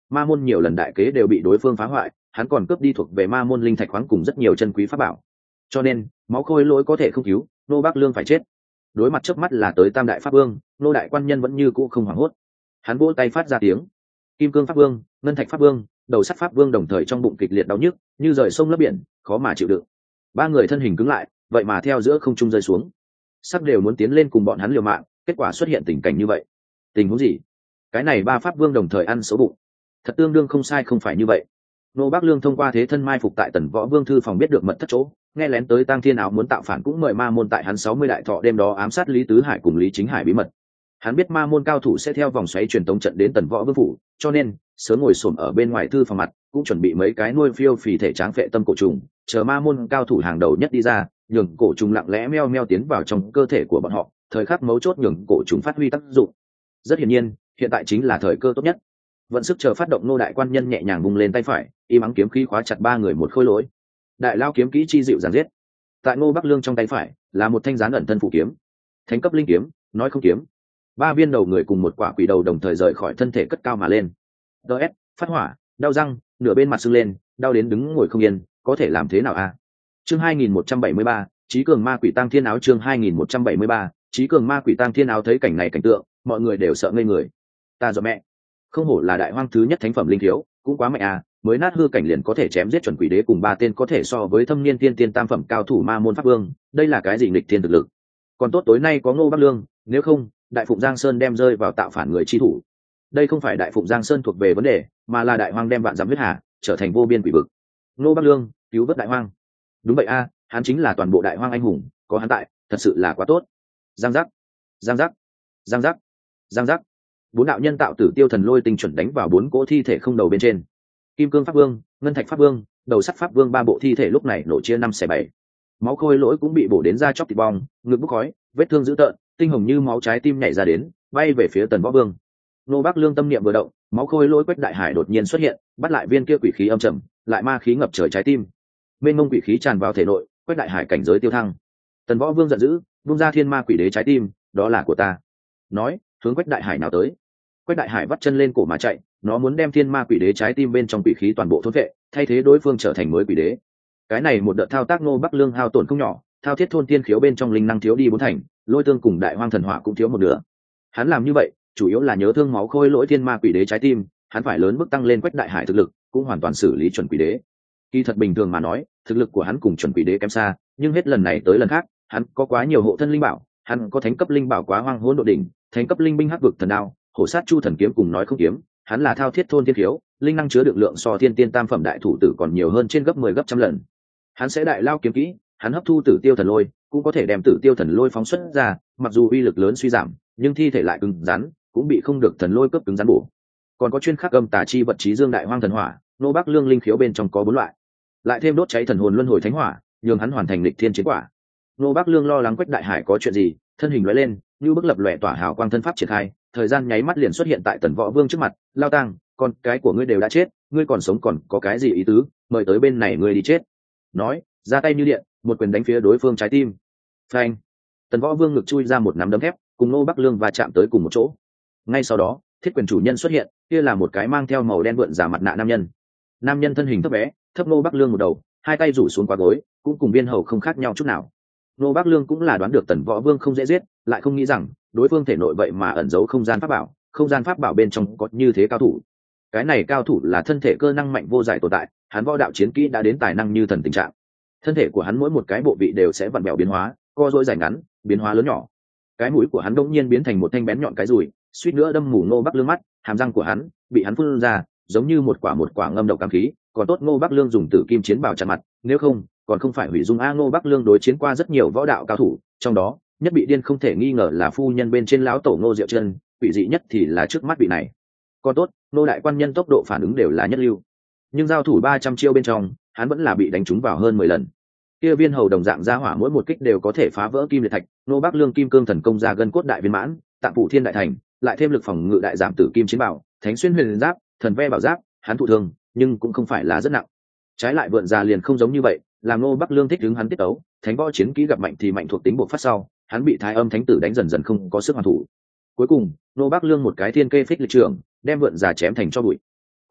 ma môn nhiều lần đại kế đều bị đối phương phá hoại, hắn còn cướp đi thuộc về ma môn linh thạch khoáng cùng rất nhiều chân quý pháp bảo, cho nên máu khôi lỗi có thể không cứu, nô bác lương phải chết. Đối mặt trước mắt là tới tam đại pháp vương, nô đại quan nhân vẫn như cũ không hoảng hốt. Hắn vỗ tay phát ra tiếng. Kim cương pháp vương, ngân thạch pháp vương, đầu sắt pháp vương đồng thời trong bụng kịch liệt đau nhức như rời sông lấp biển, khó mà chịu đựng. Ba người thân hình cứng lại, vậy mà theo giữa không trung rơi xuống, sắp đều muốn tiến lên cùng bọn hắn liều mạng. Kết quả xuất hiện tình cảnh như vậy. Tình huống gì? Cái này ba pháp vương đồng thời ăn xấu bụng, thật tương đương không sai không phải như vậy. Nô Bác Lương thông qua thế thân mai phục tại Tần Võ Vương thư phòng biết được mật thất chỗ, nghe lén tới Tang Thiên Áo muốn tạo phản cũng mời ma môn tại hắn 60 đại thọ đêm đó ám sát Lý Tứ Hải cùng Lý Chính Hải bí mật. Hắn biết ma môn cao thủ sẽ theo vòng xoáy truyền tống trận đến Tần Võ Vương phủ, cho nên sớm ngồi xổm ở bên ngoài thư phòng mặt, cũng chuẩn bị mấy cái nuôi phiêu phì thể tráng phệ tâm cổ trùng, chờ ma môn cao thủ hàng đầu nhất đi ra, nhường cổ trùng lặng lẽ meo meo tiến vào trong cơ thể của bọn họ, thời khắc mấu chốt nhường cổ trùng phát huy tác dụng. Rất hiển nhiên, hiện tại chính là thời cơ tốt nhất. Vận sức chờ phát động, nô đại quan nhân nhẹ nhàng vung lên tay phải, y mắng kiếm khí khóa chặt ba người một khối lỗi. Đại lao kiếm kỹ chi dịu dàng giết. Tại Ngô Bắc Lương trong tay phải là một thanh gián ẩn thân phụ kiếm, thánh cấp linh kiếm, nói không kiếm. Ba viên đầu người cùng một quả quỷ đầu đồng thời rời khỏi thân thể cất cao mà lên. DS, phát hỏa, đau răng, nửa bên mặt sưng lên, đau đến đứng ngồi không yên, có thể làm thế nào a? Chương 2173, Chí cường ma quỷ tang thiên áo. Chương 2173, Chí cường ma quỷ tang thiên áo. Thấy cảnh này cảnh tượng, mọi người đều sợ ngây người. Ta dọa mẹ, không hổ là đại hoang thứ nhất thánh phẩm linh thiếu, cũng quá mạnh à, mới nát hư cảnh liền có thể chém giết chuẩn quỷ đế cùng ba tên có thể so với thâm niên tiên tam phẩm cao thủ ma môn pháp vương, đây là cái gì nghịch thiên thực lực. Còn tốt tối nay có Ngô Bắc Lương, nếu không đại phụng Giang Sơn đem rơi vào tạo phản người chi thủ. Đây không phải đại phụng Giang Sơn thuộc về vấn đề, mà là đại hoang đem vạn dặm huyết hà trở thành vô biên quỷ vực. Ngô Bắc Lương cứu vớt đại hoang. Đúng vậy a, hắn chính là toàn bộ đại hoang anh hùng, có hắn tại thật sự là quá tốt. Giang giác, giang giác, giang giác, giang giác. Bốn đạo nhân tạo tử tiêu thần lôi tinh chuẩn đánh vào bốn cỗ thi thể không đầu bên trên. Kim cương pháp vương, ngân thạch pháp vương, đầu sắt pháp vương, ba bộ thi thể lúc này nổ chia 5/7. Máu khôi lỗi cũng bị bổ đến da chóc thịt bong, ngực bốc khói, vết thương dữ tợn, tinh hồng như máu, trái tim nhảy ra đến, bay về phía Tần Võ Vương. Nô Bắc Lương tâm niệm vừa động, máu khôi lỗi Quách Đại Hải đột nhiên xuất hiện, bắt lại viên kia quỷ khí âm trầm, lại ma khí ngập trời trái tim. Mênh mông quỷ khí tràn vào thể nội, Quách Đại Hải cảnh giới tiêu thăng. Tần Võ Vương giận dữ, vung ra thiên ma quỷ đế trái tim, đó là của ta. Nói, hướng Quách Đại Hải nào tới. Quách Đại Hải vắt chân lên cổ mà chạy, nó muốn đem thiên ma quỷ đế trái tim bên trong quỷ khí toàn bộ thôn vệ, thay thế đối phương trở thành mới quỷ đế. Cái này một đợt thao tác Ngô Bắc Lương hao tổn không nhỏ, thao thiết thôn tiên khiếu bên trong linh năng thiếu đi 4 thành, lôi tương cùng đại hoang thần hỏa cũng thiếu 1/2. Hắn làm như vậy chủ yếu là nhớ thương máu khôi lỗi thiên ma quỷ đế trái tim, hắn phải lớn mức tăng lên Quách Đại Hải thực lực, cũng hoàn toàn xử lý chuẩn quỷ đế. Kỳ thật bình thường mà nói, thực lực của hắn cùng chuẩn quỷ đế kém xa, nhưng hết lần này tới lần khác, hắn có quá nhiều hộ thân linh bảo, hắn có thánh cấp linh bảo Quá Hoang Hỗn Độn Đỉnh, thánh cấp linh binh Hắc Vực Thần Đao, hổ sát Chu Thần Kiếm cùng nói không kiếm, hắn là thao thiết thôn thiên khiếu, linh năng chứa được lượng so thiên tiên tam phẩm đại thủ tử còn nhiều hơn trên gấp 10 gấp trăm lần. Hắn sẽ đại lao kiếm kỹ, hắn hấp thu tử tiêu thần lôi, cũng có thể đem tử tiêu thần lôi phóng xuất ra, mặc dù uy lực lớn suy giảm, nhưng thi thể lại cứng rắn, cũng bị không được thần lôi cấp cứng rắn bổ. Còn có chuyên khắc âm tà chi vật trí dương đại hoang thần hỏa, Nô Bắc Lương linh khiếu bên trong có 4 loại, lại thêm đốt cháy thần hồn luân hồi thánh hỏa, nhường hắn hoàn thành lịch thiên chiến quả. Nô Bắc Lương lo lắng Quách Đại Hải có chuyện gì, thân hình lóe lên, như bức lập lòe tỏa hào quang thân pháp triển khai, thời gian nháy mắt liền xuất hiện tại Tần Võ Vương trước mặt. Lao Tang, con cái của ngươi đều đã chết, ngươi còn sống còn có cái gì ý tứ, mời tới bên này ngươi đi chết. Nói, ra tay như điện, một quyền đánh phía đối phương trái tim. Phanh! Tần Võ Vương ngực chui ra một nắm đấm thép, cùng Nô Bắc Lương va chạm tới cùng một chỗ. Ngay sau đó, thiết quyền chủ nhân xuất hiện, kia là một cái mang theo màu đen vượn giả mặt nạ nam nhân. Nam nhân thân hình thấp bé, thấp Nô Bắc Lương một đầu, hai tay rủ xuống qua gối, cũng cùng viên hầu không khác nhau chút nào. Nô Bắc Lương cũng là đoán được Tần Võ Vương không dễ giết, lại không nghĩ rằng đối phương thể nội vậy mà ẩn giấu không gian pháp bảo bên trong có như thế cao thủ. Cái này cao thủ là thân thể cơ năng mạnh vô giải tồn tại, hắn võ đạo chiến kỹ đã đến tài năng như thần tình trạng. Thân thể của hắn mỗi một cái bộ vị đều sẽ vặn vẹo biến hóa, co duỗi dài ngắn, biến hóa lớn nhỏ. Cái mũi của hắn đột nhiên biến thành một thanh bén nhọn cái dùi, suýt nữa đâm mù Ngô Bắc Lương mắt, hàm răng của hắn bị hắn phun ra, giống như một quả ngâm độc cam khí, còn tốt Ngô Bắc Lương dùng tử kim chiến bào chặn mặt, nếu không, còn không phải hủy dung a. Ngô Bắc Lương đối chiến qua rất nhiều võ đạo cao thủ, trong đó nhất bị điên không thể nghi ngờ là phu nhân bên trên lão tổ Ngô Diệu Chân, quỷ dị nhất thì là trước mắt vị này. Còn tốt, Ngô đại quan nhân tốc độ phản ứng đều là nhất lưu, nhưng giao thủ 300 chiêu bên trong, hắn vẫn là bị đánh trúng vào hơn 10 lần. Kia viên hầu đồng dạng ra hỏa mỗi một kích đều có thể phá vỡ kim liệt thạch. Ngô Bắc Lương kim cương thần công ra gân cốt đại viên mãn, tạng phủ thiên đại thành, lại thêm lực phòng ngự đại giảm tử kim chiến bảo, thánh xuyên huyền giáp, thần ve bảo giáp, hắn thụ thương nhưng cũng không phải là rất nặng. Trái lại vượn già liền không giống như vậy, làm Ngô Bắc Lương thích đứng hắn tiết tấu, thánh võ chiến kỹ gặp mạnh thì mạnh thuộc tính bộc phát sau, hắn bị thái âm thánh tử đánh dần dần không có sức hoàn thủ. Cuối cùng Ngô Bắc Lương một cái thiên kê phích lịch trưởng, đem vượn già chém thành cho bụi.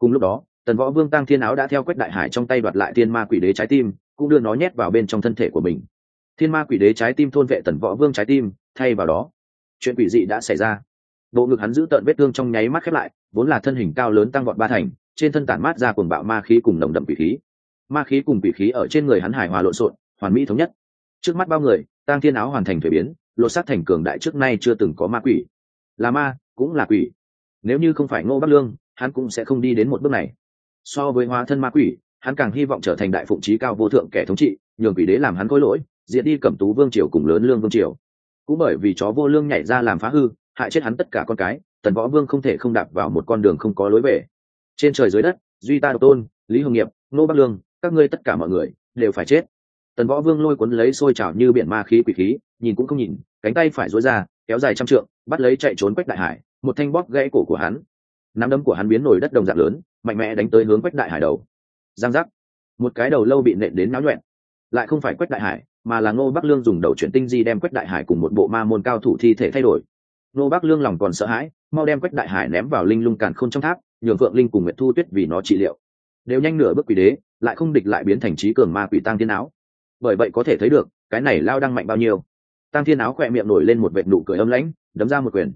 Cùng lúc đó Tần Võ Vương Tang Thiên Áo đã theo Quách Đại Hải trong tay đoạt lại Thiên Ma Quỷ Đế trái tim, cũng đưa nó nhét vào bên trong thân thể của mình. Thiên Ma Quỷ Đế trái tim thôn vệ Tần Võ Vương trái tim, thay vào đó chuyện quỷ dị đã xảy ra. Bộ ngực hắn giữ tợn vết thương trong nháy mắt khép lại, vốn là thân hình cao lớn tăng vọt ba thành, trên thân tản mát ra cuồng bạo ma khí cùng nồng đậm quỷ khí. Ma khí cùng quỷ khí ở trên người hắn hài hòa lộn xộn, hoàn mỹ thống nhất. Trước mắt bao người, Tang Thiên Áo hoàn thành thuế biến, lột xác thành cường đại trước nay chưa từng có ma quỷ. Là ma, cũng là quỷ. Nếu như không phải Ngô Bắc Lương, hắn cũng sẽ không đi đến một bước này. So với hóa thân ma quỷ, hắn càng hy vọng trở thành đại phụng chí cao vô thượng kẻ thống trị, nhường quỷ đế làm hắn khối lỗi, diệt đi Cẩm Tú Vương triều cùng Lớn Lương Vương triều. Cũng bởi vì chó vô lương nhảy ra làm phá hư, hại chết hắn tất cả con cái, Tần Võ Vương không thể không đạp vào một con đường không có lối về. Trên trời dưới đất, duy ta độc tôn, Lý Hồng Nghiệp, Ngô Bắc Lương, các ngươi tất cả mọi người đều phải chết. Tần Võ Vương lôi cuốn lấy sôi trào như biển ma khí quỷ khí, nhìn cũng không nhìn, cánh tay phải duỗi ra, kéo dài trăm trượng, bắt lấy chạy trốn Quách Đại Hải, một thanh bóp gãy cổ của hắn. Nắm đấm của hắn biến nổi đất đồng dạng lớn, mạnh mẽ đánh tới hướng Quách Đại Hải đầu. Giang giác, một cái đầu lâu bị nện đến náo nhuẹn. Lại không phải Quách Đại Hải, mà là Ngô Bắc Lương dùng đầu chuyển tinh di đem Quách Đại Hải cùng một bộ ma môn cao thủ thi thể thay đổi. Ngô Bắc Lương lòng còn sợ hãi, mau đem Quách Đại Hải ném vào linh lung càn khôn trong tháp, nhường Phượng Linh cùng Nguyệt Thu Tuyết vì nó trị liệu. Đều nhanh nửa bước quỷ đế, lại không địch lại biến thành trí cường ma quỷ Tang Thiên Áo. Bởi vậy có thể thấy được, cái này lao đang mạnh bao nhiêu. Tang Thiên Áo khỏe miệng nổi lên một vệt nụ cười âm lãnh, đấm ra một quyền.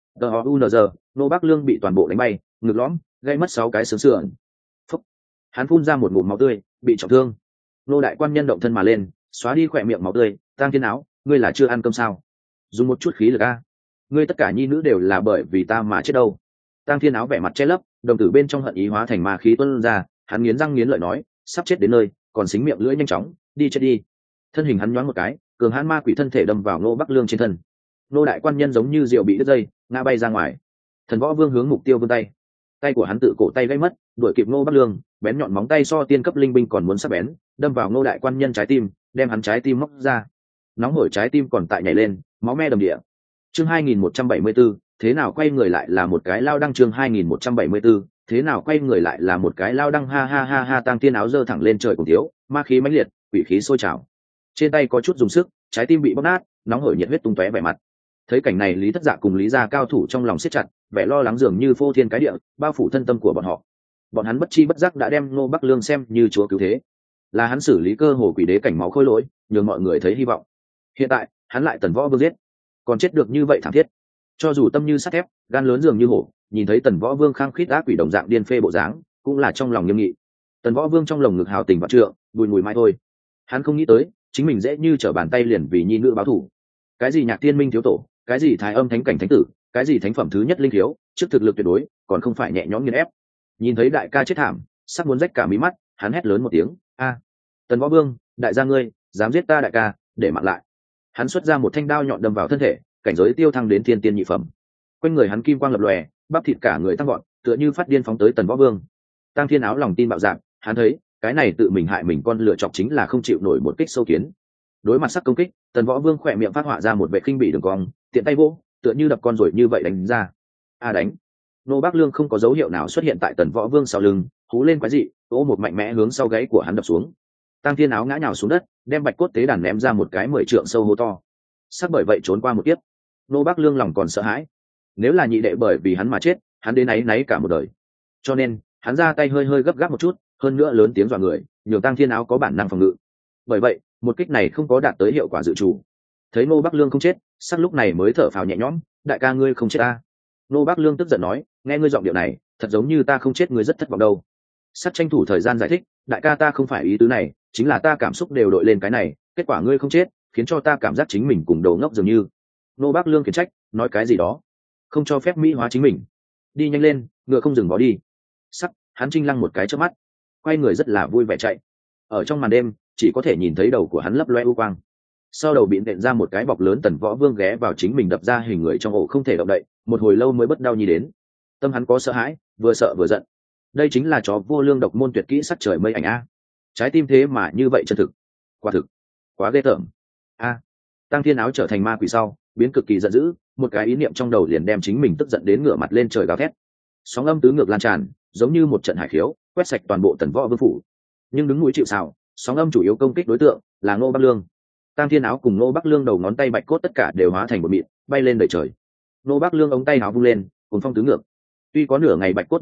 TOUNZ, Ngô Bắc Lương bị toàn bộ đánh bay, ngực lõm, gây mất 6 cái xương sườn. Phúc. Hắn phun ra một ngụm máu tươi, bị trọng thương. Ngô đại quan nhân động thân mà lên, xóa đi khỏe miệng máu tươi. Tang Thiên Áo, ngươi là chưa ăn cơm sao? Dùng một chút khí lực a. Ngươi tất cả nhi nữ đều là bởi vì ta mà chết đâu. Tang Thiên Áo vẻ mặt che lấp, đồng tử bên trong hận ý hóa thành ma khí tuôn ra, hắn nghiến răng nghiến lợi nói, sắp chết đến nơi, còn xính miệng lưỡi nhanh chóng, đi chết đi. Thân hình hắn nhoáng một cái, cường hãn ma quỷ thân thể đâm vào Ngô Bắc Lương trên thân. Ngô đại quan nhân giống như diều bị đứt dây, ngã bay ra ngoài. Thần Võ Vương hướng mục tiêu vươn tay, tay của hắn tự cổ tay gãy mất, đuổi kịp Ngô Bắc Lương, bén nhọn móng tay so tiên cấp linh binh còn muốn sắc bén, đâm vào Ngô đại quan nhân trái tim, đem hắn trái tim móc ra. Nóng hổi trái tim còn tại nhảy lên, máu me đầm địa. Chương 2174, thế nào quay người lại là một cái lao đăng. Chương 2174, thế nào quay người lại là một cái lao đăng. Ha ha ha ha. Tang Thiên Áo giơ thẳng lên trời cùng thiếu, ma khí mãnh liệt, quỷ khí sôi trào. Trên tay có chút dùng sức, trái tim bị bóp nát, nóng hổi nhiệt huyết tung tóe vẻ mặt. Thấy cảnh này, Lý Thất Dạ cùng Lý gia cao thủ trong lòng siết chặt, vẻ lo lắng dường như phô thiên cái địa, bao phủ thân tâm của bọn họ. Bọn hắn bất chi bất giác đã đem Ngô Bắc Lương xem như chúa cứu thế, là hắn xử lý cơ hồ quỷ đế cảnh máu khôi lỗi, nhường mọi người thấy hy vọng. Hiện tại, hắn lại Tần Võ Vương giết, còn chết được như vậy thảm thiết. Cho dù tâm như sắt thép, gan lớn dường như hổ, nhìn thấy Tần Võ Vương khăng khít ác quỷ đồng dạng điên phê bộ dáng, cũng là trong lòng nghiêm nghị. Tần Võ Vương trong lồng ngực hào tình vạn trượng, bùi mùi mai thôi. Hắn không nghĩ tới, chính mình dễ như trở bàn tay liền vì nhi nữ báo thù. Cái gì Nhạc Tiên Minh thiếu tổ, cái gì Thái Âm Thánh cảnh thánh tử, cái gì thánh phẩm thứ nhất linh thiếu, trước thực lực tuyệt đối, còn không phải nhẹ nhõm nghiền ép. Nhìn thấy đại ca chết thảm, sắp muốn rách cả mí mắt, hắn hét lớn một tiếng, a! Tần Võ Vương, đại gia ngươi, dám giết ta đại ca, để mạng lại. Hắn xuất ra một thanh đao nhọn đâm vào thân thể, cảnh giới tiêu thăng đến thiên tiên nhị phẩm. Quanh người hắn kim quang lập lòe, bắp thịt cả người tăng gọn, tựa như phát điên phóng tới Tần Võ Vương. Tang Thiên Áo lòng tin bạo dạn, hắn thấy, cái này tự mình hại mình con lựa chọc chính là không chịu nổi một kích sâu kiến. Đối mặt sắc công kích, Tần Võ Vương khỏe miệng phát họa ra một vệ khinh bỉ đường cong, tiện tay vỗ, tựa như đập con rồi như vậy đánh ra. A đánh! Ngô Bắc Lương không có dấu hiệu nào xuất hiện tại Tần Võ Vương sau lưng, hú lên quái dị, vỗ một mạnh mẽ hướng sau gáy của hắn đập xuống. Tang Thiên Áo ngã nhào xuống đất, đem bạch cốt tế đàn ném ra một cái 10 trượng sâu hố to. Sắc bởi vậy trốn qua một kiếp. Ngô Bắc Lương lòng còn sợ hãi. Nếu là nhị đệ bởi vì hắn mà chết, hắn đến náy cả một đời. Cho nên, hắn ra tay hơi gấp gáp một chút, hơn nữa lớn tiếng dọa người, nhường Tang Thiên Áo có bản năng phòng ngự. Bởi vậy, một kích này không có đạt tới hiệu quả dự trù. Thấy Ngô Bắc Lương không chết, sắc lúc này mới thở phào nhẹ nhõm, đại ca ngươi không chết ta. Ngô Bắc Lương tức giận nói, nghe ngươi giọng điệu này, thật giống như ta không chết ngươi rất thất vọng đâu. Sắc tranh thủ thời gian giải thích, đại ca ta không phải ý tứ này, chính là ta cảm xúc đều đội lên cái này, kết quả ngươi không chết, khiến cho ta cảm giác chính mình cùng đầu ngốc dường như. Ngô Bắc Lương khiển trách, nói cái gì đó, không cho phép mỹ hóa chính mình. Đi nhanh lên, ngựa không dừng bỏ đi. Sắc, hắn chinh lăng một cái trước mắt, quay người rất là vui vẻ chạy. Ở trong màn đêm, chỉ có thể nhìn thấy đầu của hắn lấp loe u quang. Sau đầu bị nện ra một cái bọc lớn. Tần Võ Vương ghé vào chính mình đập ra hình người trong ổ không thể động đậy, một hồi lâu mới bất đau nhi đến. Tâm hắn có sợ hãi, vừa sợ vừa giận. Đây chính là chó vô lương độc môn tuyệt kỹ sắc trời mây ảnh a. Trái tim thế mà như vậy chân thực, quả thực quá ghê tởm a. Tang Thiên Áo trở thành ma quỷ sau, biến cực kỳ giận dữ, một cái ý niệm trong đầu liền đem chính mình tức giận đến ngửa mặt lên trời gào thét. Sóng âm tứ ngược lan tràn, giống như một trận hải khiếu, quét sạch toàn bộ Tần Võ Vương phủ. Nhưng đứng núi chịu sào, sóng âm chủ yếu công kích đối tượng là Ngô Bắc Lương. Tang Thiên Áo cùng Ngô Bắc Lương đầu ngón tay bạch cốt tất cả đều hóa thành một mịn, bay lên đầy trời. Ngô Bắc Lương ống tay áo vung lên, cuốn phong tứ ngược. Tuy có nửa ngày bạch cốt một phấn,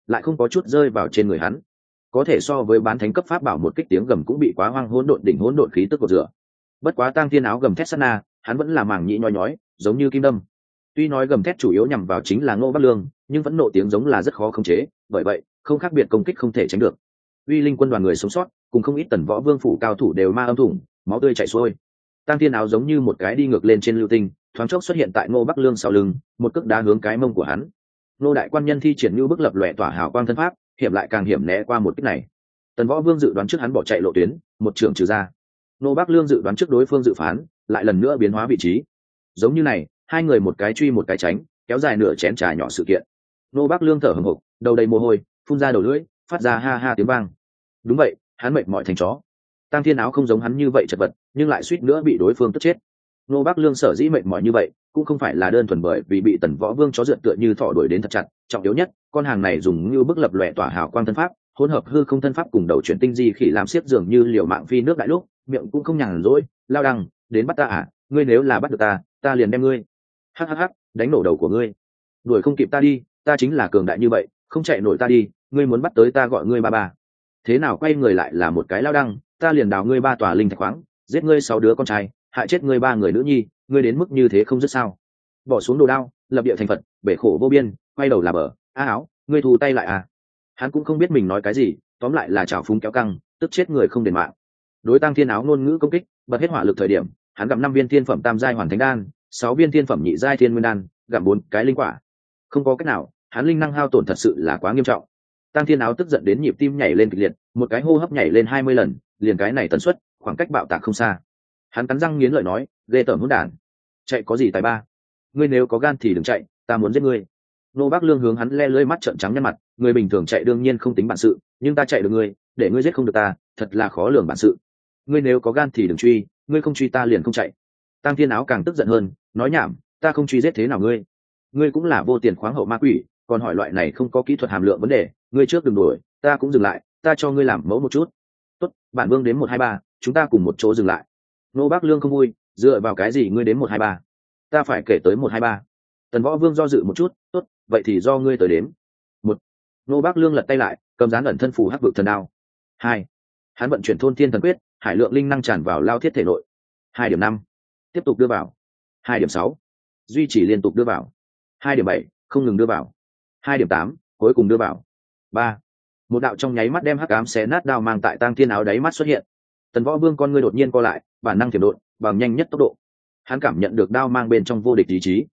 lại không có chút rơi vào trên người hắn, có thể so với bán thánh cấp pháp bảo một kích tiếng gầm cũng bị quá hoang hỗn độn đỉnh hỗn độn khí tức cột rửa. Bất quá Tang Thiên Áo gầm thét sát na, hắn vẫn là màng nhĩ nhói nhói, giống như kim đâm. Tuy nói gầm thét chủ yếu nhằm vào chính là Ngô Bắc Lương, nhưng vẫn nộ tiếng giống là rất khó khống chế, bởi vậy không khác biệt công kích không thể tránh được. Uy Linh quân đoàn người sống sót, cùng không ít Tần Võ Vương phủ cao thủ đều ma âm thủng, máu tươi chảy xuôi. Tang Thiên Áo giống như một cái đi ngược lên trên lưu tinh, thoáng chốc xuất hiện tại Ngô Bắc Lương sau lưng, một cước đá hướng cái mông của hắn. Ngô đại quan nhân thi triển như bức lập lòe tỏa hào quang thân pháp, hiểm lại càng hiểm né qua một kích này. Tần Võ Vương dự đoán trước hắn bỏ chạy lộ tuyến, một trường trừ ra. Ngô Bắc Lương dự đoán trước đối phương dự phán, lại lần nữa biến hóa vị trí. Giống như này, hai người một cái truy một cái tránh, kéo dài nửa chén trà nhỏ sự kiện. Ngô Bắc Lương thở hổn hộc, đầu đầy mồ hôi, phun ra đầu lưỡi, phát ra ha ha tiếng vang. Đúng vậy, hắn mệt mỏi thành chó. Tang Thiên Áo không giống hắn như vậy chật vật, nhưng lại suýt nữa bị đối phương tức chết. Ngô Bắc Lương sở dĩ mệt mỏi như vậy, cũng không phải là đơn thuần bởi vì bị Tần Võ Vương chó rượt tựa như thỏ đuổi đến thật chặt, trọng yếu nhất, con hàng này dùng như bức lập lòe tỏa hào quang thân pháp, hỗn hợp hư không thân pháp cùng đầu chuyển tinh di khỉ làm xiết dường như liều mạng phi nước đại lúc, miệng cũng không nhàn rỗi, lao đăng, đến bắt ta à, ngươi nếu là bắt được ta liền đem ngươi. Hắc hắc hắc, đánh nổ đầu của ngươi. Đuổi không kịp ta đi, ta chính là cường đại như vậy, không chạy nổi ta đi, ngươi muốn bắt tới ta gọi ngươi ba ba. Thế nào quay người lại là một cái lao đăng, ta liền đào ngươi 3 tòa linh thạch khoáng, giết ngươi 6 đứa con trai, hại chết ngươi 3 người nữ nhi, ngươi đến mức như thế không dứt sao? Bỏ xuống đồ đao, lập địa thành Phật, bể khổ vô biên, quay đầu là bờ, áo, ngươi thu tay lại à? Hắn cũng không biết mình nói cái gì, tóm lại là trào phúng kéo căng, tức chết người không đền mạng. Đối Tang Thiên Áo ngôn ngữ công kích, bật hết hỏa lực thời điểm, hắn gặm 5 viên thiên phẩm tam giai hoàn thánh đan, 6 viên thiên phẩm nhị giai thiên nguyên đan, gặm 4 cái linh quả. Không có cách nào, hắn linh năng hao tổn thật sự là quá nghiêm trọng. Tang Thiên Áo tức giận đến nhịp tim nhảy lên kịch liệt, một cái hô hấp nhảy lên 20 lần, liền cái này tần suất, khoảng cách bạo tạc không xa. Hắn cắn răng nghiến lợi nói, ghê tởm hỗn đản, chạy có gì tài ba, ngươi nếu có gan thì đừng chạy, ta muốn giết ngươi. Nô Bác Lương hướng hắn le lưỡi mắt trợn trắng nhăn mặt, người bình thường chạy đương nhiên không tính bản sự, nhưng ta chạy được ngươi, để ngươi giết không được ta, thật là khó lường bản sự. Ngươi nếu có gan thì đừng truy, ngươi không truy ta liền không chạy. Tang Thiên Áo càng tức giận hơn, nói nhảm, ta không truy giết thế nào ngươi? Ngươi cũng là vô tiền khoáng hậu ma quỷ, còn hỏi loại này không có kỹ thuật hàm lượng vấn đề, ngươi trước đừng đuổi, ta cũng dừng lại, ta cho ngươi làm mẫu một chút. Tốt, bản vương đếm 1 2 3, chúng ta cùng một chỗ dừng lại. Nô Bác Lương không vui, dựa vào cái gì ngươi đếm 1 2 3? Ta phải kể tới 1 2 3. Tần Võ Vương do dự một chút, tốt, vậy thì do ngươi tới đếm. 1. Nô Bác Lương lật tay lại, cầm dán ẩn thân phù hắc vực thần đao. 2. Hắn vận chuyển thôn thiên thần quyết, hải lượng linh năng tràn vào lao thiết thể nội. 2.5. Tiếp tục đưa vào. 2.6. Duy trì liên tục đưa vào. 2.7. Không ngừng đưa vào. 2.8. Cuối cùng đưa vào. 3. Một đạo trong nháy mắt đem hắc ám xé nát đao mang tại Tang Thiên Áo đáy mắt xuất hiện. Tần Võ Vương con ngươi đột nhiên co lại, bản năng thiểm độn, bằng nhanh nhất tốc độ. Hắn cảm nhận được đao mang bên trong vô địch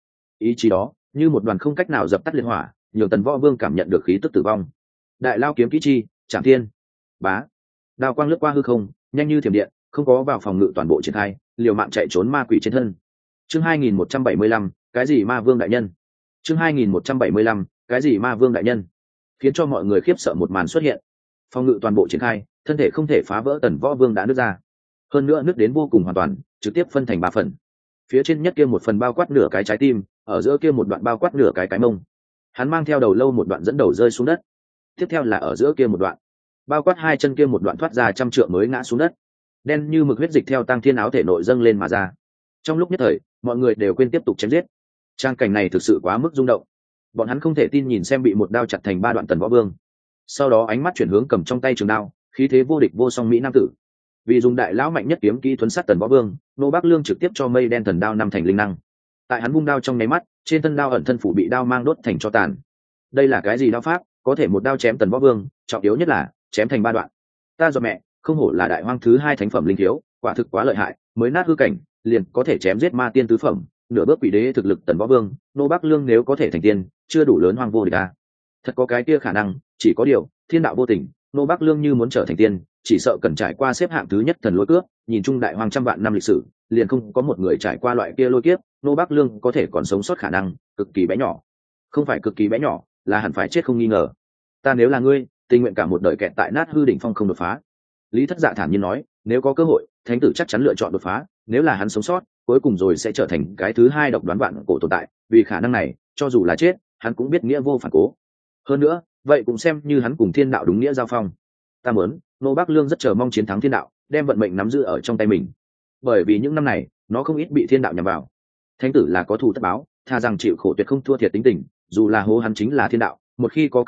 ý chí đó như một đoàn không cách nào dập tắt liệt hỏa, nhiều Tần Võ Vương cảm nhận được khí tức tử vong. Đại lao kiếm kỹ chi, Trảm Thiên. Bá. Đao quang lướt qua hư không, nhanh như thiểm điện, không có vào phòng ngự toàn bộ triển khai, liều mạng chạy trốn ma quỷ trên thân. Chương 2175, cái gì ma vương đại nhân? Chương 2175, cái gì ma vương đại nhân? Khiến cho mọi người khiếp sợ một màn xuất hiện. Phòng ngự toàn bộ triển khai, thân thể không thể phá vỡ, Tần Võ Vương đã nứt ra. Hơn nữa nứt đến vô cùng hoàn toàn, trực tiếp phân thành 3 phần. Phía trên nhất kia một phần bao quát nửa cái trái tim, ở giữa kia một đoạn bao quát nửa cái mông. Hắn mang theo đầu lâu một đoạn dẫn đầu rơi xuống đất. Tiếp theo là ở giữa kia một đoạn, bao quát 2 chân kia một đoạn thoát ra trăm trượng mới ngã xuống đất. Đen như mực huyết dịch theo Tang Thiên Áo thể nội dâng lên mà ra. Trong lúc nhất thời, mọi người đều quên tiếp tục chém giết. Trang cảnh này thực sự quá mức rung động. Bọn hắn không thể tin nhìn xem bị một đao chặt thành 3 đoạn Tần Võ Vương. Sau đó ánh mắt chuyển hướng cầm trong tay trường đao, khí thế vô địch vô song mỹ nam tử. Vì dùng đại lão mạnh nhất kiếm kỹ thuấn sát Tần Võ Vương, Nô Bác Lương trực tiếp cho mây đen thần đao 5 thành linh năng. Tại hắn vung đao trong nháy mắt, trên thân đao ẩn thân phủ bị đao mang đốt thành tro tàn. Đây là cái gì đao pháp, có thể một đao chém Tần Võ Vương, trọng yếu nhất là chém thành 3 đoạn. Ta dò mẹ, không hổ là đại hoang thứ 2 thánh phẩm linh thiếu, quả thực quá lợi hại, mới nát hư cảnh, liền có thể chém giết ma tiên tứ phẩm, nửa bước quỷ đế thực lực Tần Võ Vương, Nô Bác Lương nếu có thể thành tiên, chưa đủ lớn hoang vô địch à? Thật có cái kia khả năng, chỉ có điều, thiên đạo vô tình, Nô Bác Lương như muốn trở thành tiên, chỉ sợ cần trải qua xếp hạng thứ nhất thần lôi cướp, nhìn chung đại hoang trăm vạn năm lịch sử, liền không có một người trải qua loại kia lôi kiếp, Nô Bác Lương có thể còn sống sót khả năng cực kỳ bé nhỏ. Không phải cực kỳ bé nhỏ, là hẳn phải chết không nghi ngờ. Ta nếu là ngươi, tình nguyện cả một đời kẹt tại nát hư đỉnh phong không đột phá. Lý Thất Dạ thản nhiên nói, nếu có cơ hội, thánh tử chắc chắn lựa chọn đột phá, nếu là hắn sống sót, cuối cùng rồi sẽ trở thành cái thứ 2 độc đoán vạn cổ tồn tại, vì khả năng này, cho dù là chết, hắn cũng biết nghĩa vô phản cố. Hơn nữa, vậy cũng xem như hắn cùng thiên đạo đúng nghĩa giao phong. Ta muốn, Nô Bác Lương rất chờ mong chiến thắng thiên đạo, đem vận mệnh nắm giữ ở trong tay mình. Bởi vì những năm này, nó không ít bị thiên đạo nhằm vào. Thánh tử là có thù tất báo, tha rằng chịu khổ tuyệt không thua thiệt tính tình, dù là hố hắn chính là thiên đạo, một khi có cơ hội,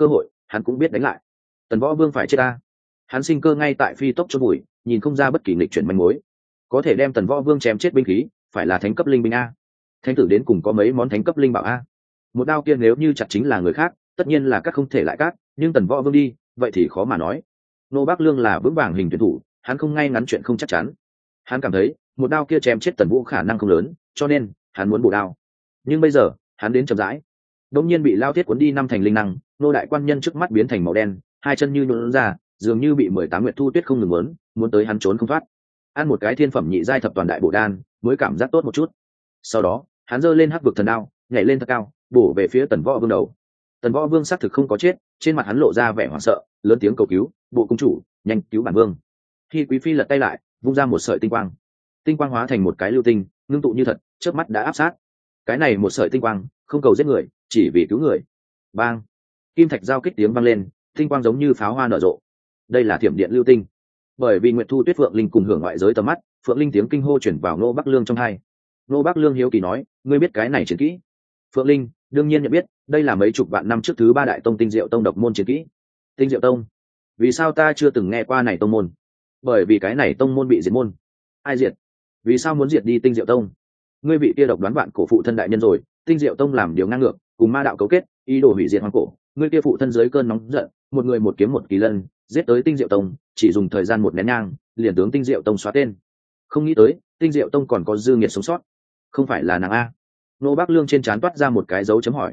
hắn cũng biết đánh lại. Tần Võ Vương phải chết ta. Hắn sinh cơ ngay tại phi tốc chôn bụi, nhìn không ra bất kỳ nghịch chuyển manh mối. Có thể đem Tần Võ Vương chém chết binh khí, phải là thánh cấp linh binh a. Thánh tử đến cùng có mấy món thánh cấp linh bảo a. Một đao kia nếu như chặt chính là người khác, tất nhiên là các không thể lại các, nhưng Tần Võ Vương đi, vậy thì khó mà nói. Nô Bác Lương là vững vàng hình tuyển thủ, hắn không ngay ngắn chuyện không chắc chắn. Hắn cảm thấy, một đao kia chém chết Tần Vũ khả năng không lớn, cho nên hắn muốn bổ đao. Nhưng bây giờ, hắn đến chậm rãi. Đột nhiên bị lao thiết cuốn đi năm thành linh năng, nô đại quan nhân trước mắt biến thành màu đen, hai chân như nhũn ra, dường như bị 18 nguyệt thu tuyết không ngừng muốn tới hắn trốn không thoát. Ăn một cái thiên phẩm nhị giai thập toàn đại bổ đan, mới cảm giác tốt một chút. Sau đó, hắn giơ lên hắc vực thần đao, nhảy lên thật cao, bổ về phía Tần Võ Vương đầu. Tần Võ Vương xác thực không có chết, trên mặt hắn lộ ra vẻ hoảng sợ, lớn tiếng cầu cứu, "Bộ công chủ, nhanh cứu bản vương!" Khi Quý phi lật tay lại, vung ra một sợi tinh quang. Tinh quang hóa thành một cái lưu tinh, ngưng tụ như thật, chớp mắt đã áp sát. Cái này một sợi tinh quang, không cầu giết người, chỉ vì cứu người. Bang! Kim thạch giao kích tiếng vang lên, tinh quang giống như pháo hoa nở rộ. Đây là thiểm điện lưu tinh. Bởi vì Nguyệt Thu Tuyết Phượng Linh cùng hưởng ngoại giới tầm mắt, Phượng Linh tiếng kinh hô chuyển vào Nô Bắc Lương trong tai. Nô Bắc Lương hiếu kỳ nói, "Ngươi biết cái này chiến kỹ?" Phượng Linh đương nhiên nhận biết, đây là mấy chục vạn năm trước thứ ba đại tông Tinh Diệu Tông độc môn chiến kỹ. Tinh Diệu Tông? Vì sao ta chưa từng nghe qua này tông môn? Bởi vì cái này tông môn bị diệt môn. Ai diệt? Vì sao muốn diệt đi Tinh Diệu Tông? Ngươi vị kia độc đoán vạn cổ phụ thân đại nhân rồi, Tinh Diệu Tông làm điều ngang ngược, cùng ma đạo cấu kết, ý đồ hủy diệt hoàng cổ. Ngươi kia phụ thân dưới cơn nóng giận, một người một kiếm một kỳ lân, giết tới Tinh Diệu Tông, chỉ dùng thời gian một nén nhang, liền tướng Tinh Diệu Tông xóa tên. Không nghĩ tới, Tinh Diệu Tông còn có dư nghiệt sống sót. Không phải là nàng a? Nô Bác Lương trên trán toát ra một cái dấu chấm hỏi,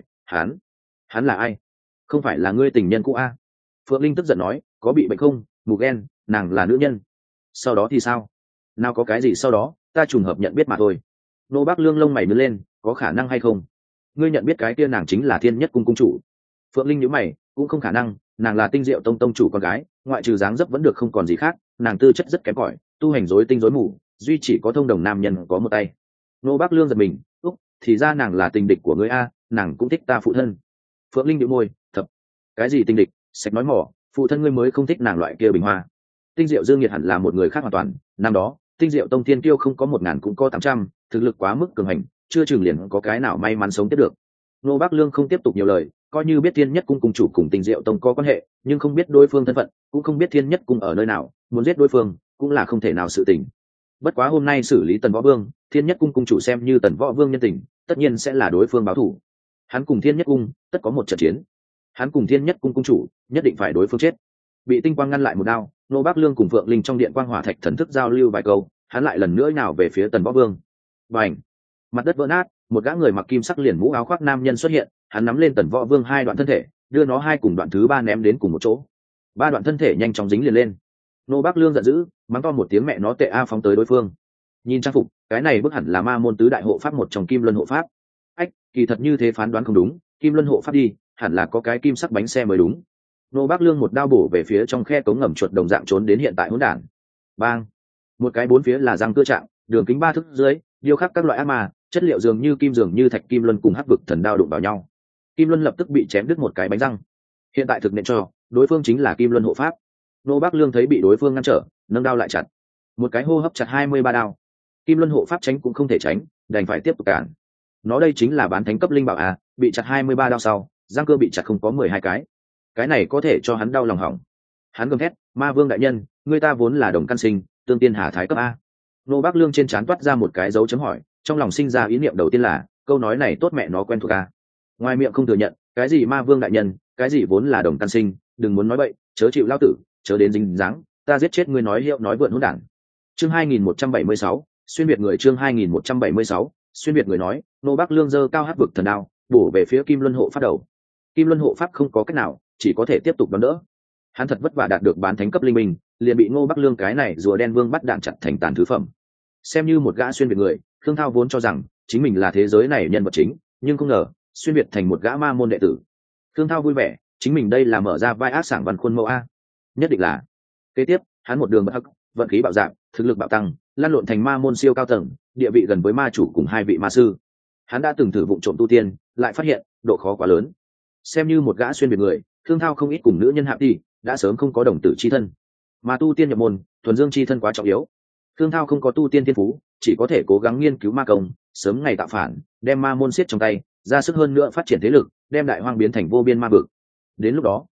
hắn là ai? Không phải là ngươi tình nhân cũ a? Phượng Linh tức giận nói, có bị bệnh không? Mù ghen, nàng là nữ nhân. Sau đó thì sao? Nào có cái gì sau đó, ta trùng hợp nhận biết mà thôi. Nô Bác Lương lông mày nhướng lên, có khả năng hay không? Ngươi nhận biết cái kia nàng chính là Thiên Nhất Cung cung chủ. Phượng Linh nhíu mày, cũng không khả năng, nàng là Tinh Diệu Tông tông chủ con gái, ngoại trừ dáng dấp vẫn được không còn gì khác, nàng tư chất rất kém cỏi, tu hành rối tinh rối mù, duy chỉ có thông đồng nam nhân có một tay. Nô Bác Lương giật mình, thì ra nàng là tình địch của ngươi a, nàng cũng thích ta phụ thân. Phượng Linh nhíu môi, thập, cái gì tình địch, sạch nói mỏ, phụ thân ngươi mới không thích nàng loại kia bình hoa. Tinh Diệu Dương Nhiệt hẳn là một người khác hoàn toàn, năm đó Tinh Diệu Tông thiên kiêu không có 1000 cũng có 800, thực lực quá mức cường hành, chưa chừng liền có cái nào may mắn sống tiếp được. Nô Bác Lương không tiếp tục nhiều lời, coi như biết Thiên Nhất Cung cùng chủ cùng Tinh Diệu Tông có quan hệ, nhưng không biết đối phương thân phận, cũng không biết Thiên Nhất Cung ở nơi nào, muốn giết đối phương cũng là không thể nào sự tình. Bất quá hôm nay xử lý Tần Võ Vương, Thiên Nhất Cung cung chủ xem như Tần Võ Vương nhân tình, tất nhiên sẽ là đối phương báo thù. Hắn cùng Thiên Nhất Cung tất có một trận chiến. Hắn cùng Thiên Nhất Cung cung chủ nhất định phải đối phương chết. Bị tinh quang ngăn lại một đao, Nô Bác Lương cùng Phượng Linh trong điện quang hỏa thạch thần thức giao lưu vài câu, hắn lại lần nữa nào về phía Tần Võ Vương. Bành! Mặt đất vỡ nát, một gã người mặc kim sắc liền mũ áo khoác nam nhân xuất hiện, hắn nắm lên Tần Võ Vương hai đoạn thân thể, đưa nó hai cùng đoạn thứ ba ném đến cùng một chỗ. Ba đoạn thân thể nhanh chóng dính liền lên. Nô Bác Lương giận dữ, mắng to một tiếng mẹ nó tệ a phóng tới đối phương. Nhìn trang phục, cái này bức hẳn là ma môn tứ đại hộ pháp một trong Kim Luân hộ pháp. Ách, kỳ thật như thế phán đoán không đúng, Kim Luân hộ pháp đi, hẳn là có cái kim sắc bánh xe mới đúng. Nô Bác Lương một đao bổ về phía trong khe cống ngầm chuột đồng dạng trốn đến hiện tại hỗn đản. Bang! Một cái bốn phía là răng cưa trạng, đường kính 3 thước dưới, điêu khắc các loại ác ma, chất liệu dường như thạch kim luân cùng hắc vực thần đao đụng vào nhau. Kim Luân lập tức bị chém đứt một cái bánh răng. Hiện tại thực nện cho, đối phương chính là Kim Luân hộ pháp. Nô Bác Lương thấy bị đối phương ngăn trở, nâng đao lại chặt. Một cái hô hấp chặt 23 đao. Kim Luân hộ pháp tránh cũng không thể tránh, đành phải tiếp tục cản. Nó đây chính là bán thánh cấp linh bảo à, bị chặt 23 đao sau, răng cơ bị chặt không có 12 cái này có thể cho hắn đau lòng hỏng. Hắn gầm thét, ma vương đại nhân, người ta vốn là đồng căn sinh, tương tiên hà thái cấp a. Nô Bác Lương trên trán toát ra một cái dấu chấm hỏi, trong lòng sinh ra ý niệm đầu tiên là, câu nói này tốt mẹ nó quen thuộc a. Ngoài miệng không thừa nhận, cái gì ma vương đại nhân, cái gì vốn là đồng căn sinh, đừng muốn nói bậy, chớ chịu lao tử, chớ đến dính dáng, ta giết chết ngươi nói hiệu nói vượn hỗn đản. Chương 2176, xuyên việt người chương 2176, xuyên việt người nói, Nô Bác Lương giơ cao hắc vực thần đao, bổ về phía Kim Luân hộ pháp đầu. Kim Luân hộ pháp không có cách nào, chỉ có thể tiếp tục đón đỡ. Hắn thật vất vả đạt được bán thánh cấp linh minh, liền bị Ngô Bắc Lương cái này rùa đen vương bắt đạn chặt thành tàn thứ phẩm. Xem như một gã xuyên việt người, Khương Thao vốn cho rằng chính mình là thế giới này nhân vật chính, nhưng không ngờ xuyên việt thành một gã ma môn đệ tử. Khương Thao vui vẻ, chính mình đây là mở ra vai ác sảng văn khuôn mẫu a. Nhất định là. Kế tiếp, hắn một đường bất hắc, vận khí bạo dạng, thực lực bạo tăng, lan lộn thành ma môn siêu cao tầng, địa vị gần với ma chủ cùng hai vị ma sư. Hắn đã từng thử vụng trộm tu tiên, lại phát hiện độ khó quá lớn. Xem như một gã xuyên việt người, Khương Thao không ít cùng nữ nhân hạ đi, đã sớm không có đồng tử chi thân, mà tu tiên nhập môn, thuần dương chi thân quá trọng yếu. Khương Thao không có tu tiên thiên phú, chỉ có thể cố gắng nghiên cứu ma công, sớm ngày tạo phản, đem ma môn siết trong tay, ra sức hơn nữa phát triển thế lực, đem đại hoang biến thành vô biên ma vực. Đến lúc đó,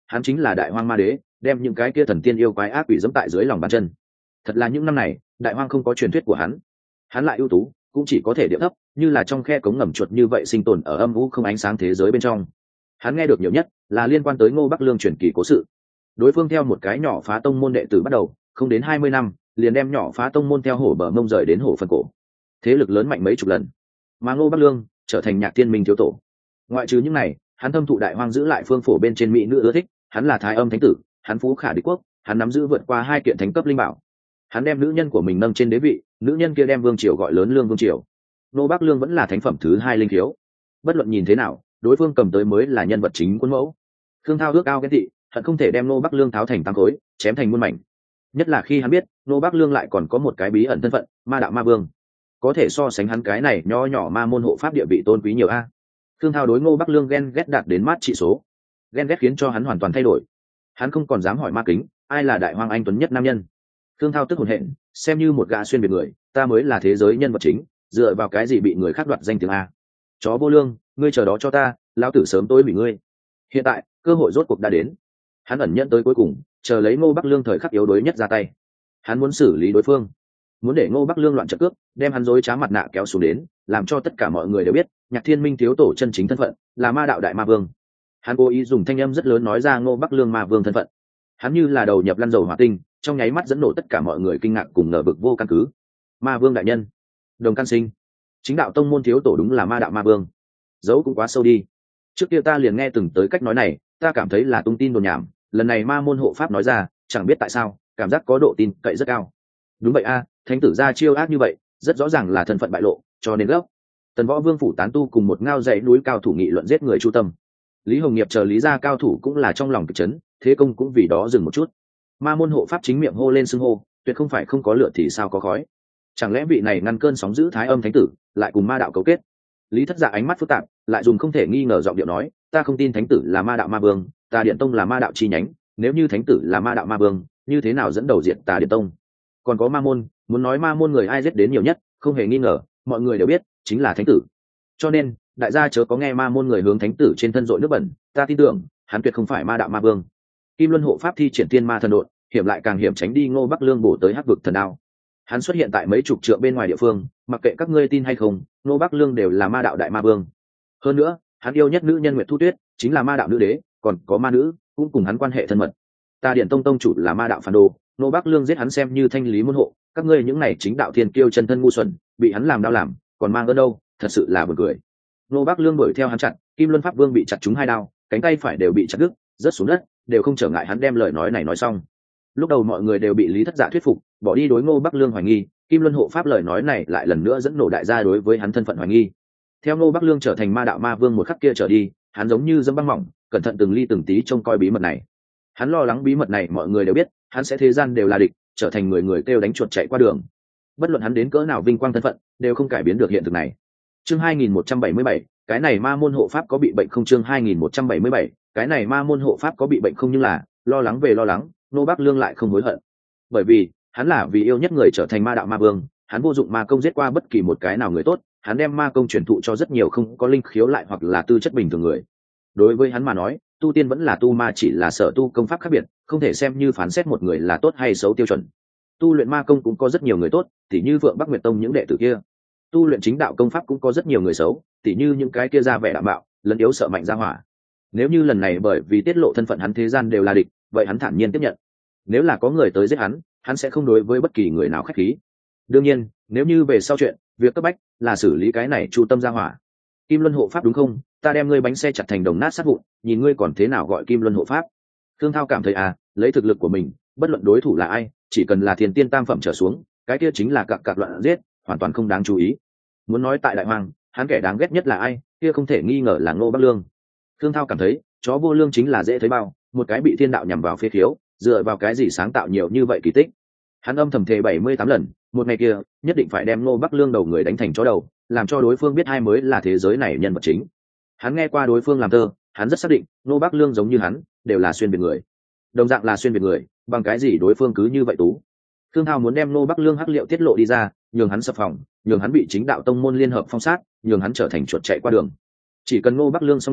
hắn chính là đại hoang ma đế, đem những cái kia thần tiên yêu quái ác quỷ dẫm tại dưới lòng bàn chân. Thật là những năm này đại hoang không có truyền thuyết của hắn lại ưu tú, cũng chỉ có thể điệu thấp như là trong khe cống ngầm chuột như vậy sinh tồn ở âm u không ánh sáng thế giới bên trong. Hắn nghe được nhiều nhất là liên quan tới Ngô Bắc Lương truyền kỳ cố sự. Đối phương theo một cái nhỏ phá tông môn đệ tử bắt đầu, không đến 20 năm liền đem nhỏ phá tông môn theo hổ bờ mông rời đến hổ phân cổ, thế lực lớn mạnh mấy chục lần, mà Ngô Bắc Lương trở thành Nhạc Thiên Minh thiếu tổ. Ngoại trừ những này, hắn thâm thụ đại hoang giữ lại phương phổ bên trên mỹ nữ ưa thích, hắn là thái âm thánh tử, hắn phú khả đế quốc, hắn nắm giữ vượt qua 2 kiện thánh cấp linh bảo. Hắn đem nữ nhân của mình nâng trên đế vị, nữ nhân kia đem vương triều gọi lớn lương vương triều. Ngô Bắc Lương vẫn là thánh phẩm thứ 2 linh thiếu. Bất luận nhìn thế nào, đối phương cầm tới mới là nhân vật chính quân mẫu. Khương Thao ước ao ghen tị, hận không thể đem Ngô Bắc Lương tháo thành tám khối, chém thành muôn mảnh. Nhất là khi hắn biết Ngô Bắc Lương lại còn có một cái bí ẩn thân phận, ma đạo ma vương, có thể so sánh hắn cái này nho nhỏ ma môn hộ pháp địa vị tôn quý nhiều a. Khương Thao đối Ngô Bắc Lương ghen ghét đạt đến mát trị số, ghen ghét khiến cho hắn hoàn toàn thay đổi. Hắn không còn dám hỏi ma kính ai là đại hoang anh tuấn nhất nam nhân. Khương Thao tức hồn hện, xem như một gã xuyên biệt người, ta mới là thế giới nhân vật chính, dựa vào cái gì bị người khác đoạt danh tiếng a? Chó vô lương, ngươi chờ đó cho ta, lão tử sớm tối bị ngươi. Hiện tại cơ hội rốt cuộc đã đến, hắn ẩn nhận tới cuối cùng, chờ lấy Ngô Bắc Lương thời khắc yếu đuối nhất ra tay. Hắn muốn xử lý đối phương, muốn để Ngô Bắc Lương loạn trận cướp, đem hắn dối trá mặt nạ kéo xuống đến, làm cho tất cả mọi người đều biết Nhạc Thiên Minh thiếu tổ chân chính thân phận là ma đạo đại ma vương. Hắn cố ý dùng thanh âm rất lớn nói ra Ngô Bắc Lương ma vương thân phận. Hắn như là đầu nhập lăn dầu hỏa tinh, trong nháy mắt dẫn nổ tất cả mọi người kinh ngạc cùng ngờ vực vô căn cứ. Ma vương đại nhân, Đồng Can Sinh, chính đạo tông môn thiếu tổ đúng là ma đạo ma vương. Dấu cũng quá sâu đi. Trước kia ta liền nghe từng tới cách nói này, ta cảm thấy là tung tin đồn nhảm, lần này ma môn hộ pháp nói ra, chẳng biết tại sao cảm giác có độ tin cậy rất cao. Đúng vậy a, thánh tử ra chiêu ác như vậy, rất rõ ràng là thân phận bại lộ, cho nên gấp. Tần Võ Vương phủ tán tu cùng một ngao dãy núi cao thủ nghị luận giết người chu tâm. Lý Hồng Nghiệp chờ Lý gia cao thủ cũng là trong lòng kịch chấn, thế công cũng vì đó dừng một chút. Ma môn hộ pháp chính miệng hô lên xưng hô, tuyệt không phải không có lửa thì sao có khói. Chẳng lẽ vị này ngăn cơn sóng dữ thái âm thánh tử lại cùng ma đạo cấu kết? Lý Thất Dạ ánh mắt phức tạp, lại dùng không thể nghi ngờ giọng điệu nói, ta không tin thánh tử là ma đạo ma vương, Tà Điện Tông là ma đạo chi nhánh, nếu như thánh tử là ma đạo ma vương, như thế nào dẫn đầu diệt Tà Điện Tông? Còn có ma môn, muốn nói ma môn người ai giết đến nhiều nhất, không hề nghi ngờ, mọi người đều biết, chính là thánh tử. Cho nên, đại gia chớ có nghe ma môn người hướng thánh tử trên thân dội nước bẩn, ta tin tưởng, hắn tuyệt không phải ma đạo ma vương. Kim Luân hộ pháp thi triển tiên ma thần độn, hiểm lại càng hiểm tránh đi Ngô Bắc Lương bổ tới hắc vực thần đao. Hắn xuất hiện tại mấy chục trượng bên ngoài địa phương, mặc kệ các ngươi tin hay không, Ngô Bắc Lương đều là ma đạo đại ma vương. Hơn nữa, hắn yêu nhất nữ nhân Nguyệt Thu Tuyết, chính là ma đạo nữ đế, còn có ma nữ, cũng cùng hắn quan hệ thân mật. Tà Điện Tông tông chủ là ma đạo phản đồ, Ngô Bắc Lương giết hắn xem như thanh lý môn hộ, các ngươi những này chính đạo thiên kiêu chân thân ngu xuẩn, bị hắn làm đau làm, còn mang ơn đâu, thật sự là buồn cười. Ngô Bắc Lương đuổi theo hắn chặn, Kim Luân Pháp Vương bị chặt trúng 2 đao, cánh tay phải đều bị chặt đứt, rớt xuống đất, đều không trở ngại hắn đem lời nói này nói xong. Lúc đầu mọi người đều bị Lý Thất Dạ thuyết phục, bỏ đi đối Ngô Bắc Lương hoài nghi, Kim Luân hộ pháp lời nói này lại lần nữa dẫn nổ đại gia đối với hắn thân phận hoài nghi. Theo Ngô Bắc Lương trở thành ma đạo ma vương một khắc kia trở đi, hắn giống như dẫm băng mỏng, cẩn thận từng ly từng tí trông coi bí mật này. Hắn lo lắng bí mật này mọi người đều biết, hắn sẽ thế gian đều là địch, trở thành người người kêu đánh chuột chạy qua đường. Bất luận hắn đến cỡ nào vinh quang thân phận, đều không cải biến được hiện thực này. Chương 2177, cái này ma môn hộ pháp có bị bệnh không? Chương 2177, cái này ma môn hộ pháp có bị bệnh không? Nhưng là, lo lắng về lo lắng, Ngô Bắc Lương lại không hối hận. Bởi vì, hắn là vì yêu nhất người trở thành ma đạo ma vương, hắn vô dụng ma công giết qua bất kỳ một cái nào người tốt, hắn đem ma công truyền thụ cho rất nhiều không có linh khiếu lại hoặc là tư chất bình thường người. Đối với hắn mà nói, tu tiên vẫn là tu ma, chỉ là sở tu công pháp khác biệt, không thể xem như phán xét một người là tốt hay xấu tiêu chuẩn. Tu luyện ma công cũng có rất nhiều người tốt, tỉ như Vượng Bắc Nguyệt Tông những đệ tử kia. Tu luyện chính đạo công pháp cũng có rất nhiều người xấu, tỉ như những cái kia ra vẻ đạm bạo, lấn yếu sợ mạnh ra hỏa. Nếu như lần này bởi vì tiết lộ thân phận hắn thế gian đều là địch, vậy hắn thản nhiên tiếp nhận. Nếu là có người tới giết hắn sẽ không đối với bất kỳ người nào khách khí. Đương nhiên, nếu như về sau chuyện, việc cấp bách là xử lý cái này Chu Tâm ra hỏa. Kim Luân hộ pháp đúng không? Ta đem ngươi bánh xe chặt thành đồng nát sát vụn, nhìn ngươi còn thế nào gọi Kim Luân hộ pháp. Thương Thao cảm thấy lấy thực lực của mình, bất luận đối thủ là ai, chỉ cần là thiên tiên tam phẩm trở xuống, cái kia chính là cặc loạn giết, hoàn toàn không đáng chú ý. Muốn nói tại đại hoàng, hắn kẻ đáng ghét nhất là ai, kia không thể nghi ngờ là Ngô Bắc Lương. Thương Thao cảm thấy, chó vô lương chính là dễ thấy bao, một cái bị thiên đạo nhằm vào phế khiếu, dựa vào cái gì sáng tạo nhiều như vậy kỳ tích. Hắn âm thầm thề 78 lần, một ngày kia nhất định phải đem Ngô Bắc Lương đầu người đánh thành chó đầu, làm cho đối phương biết ai mới là thế giới này nhân vật chính. Hắn nghe qua đối phương làm thơ, hắn rất xác định Ngô Bắc Lương giống như hắn, đều là xuyên việt người. Đồng dạng là xuyên việt người, bằng cái gì đối phương cứ như vậy tú? Thương Thao muốn đem Ngô Bắc Lương hắc liệu tiết lộ đi ra, nhường hắn sập phòng, nhường hắn bị chính đạo tông môn liên hợp phong sát, nhường hắn trở thành chuột chạy qua đường. Chỉ cần Ngô Bắc Lương xong đời,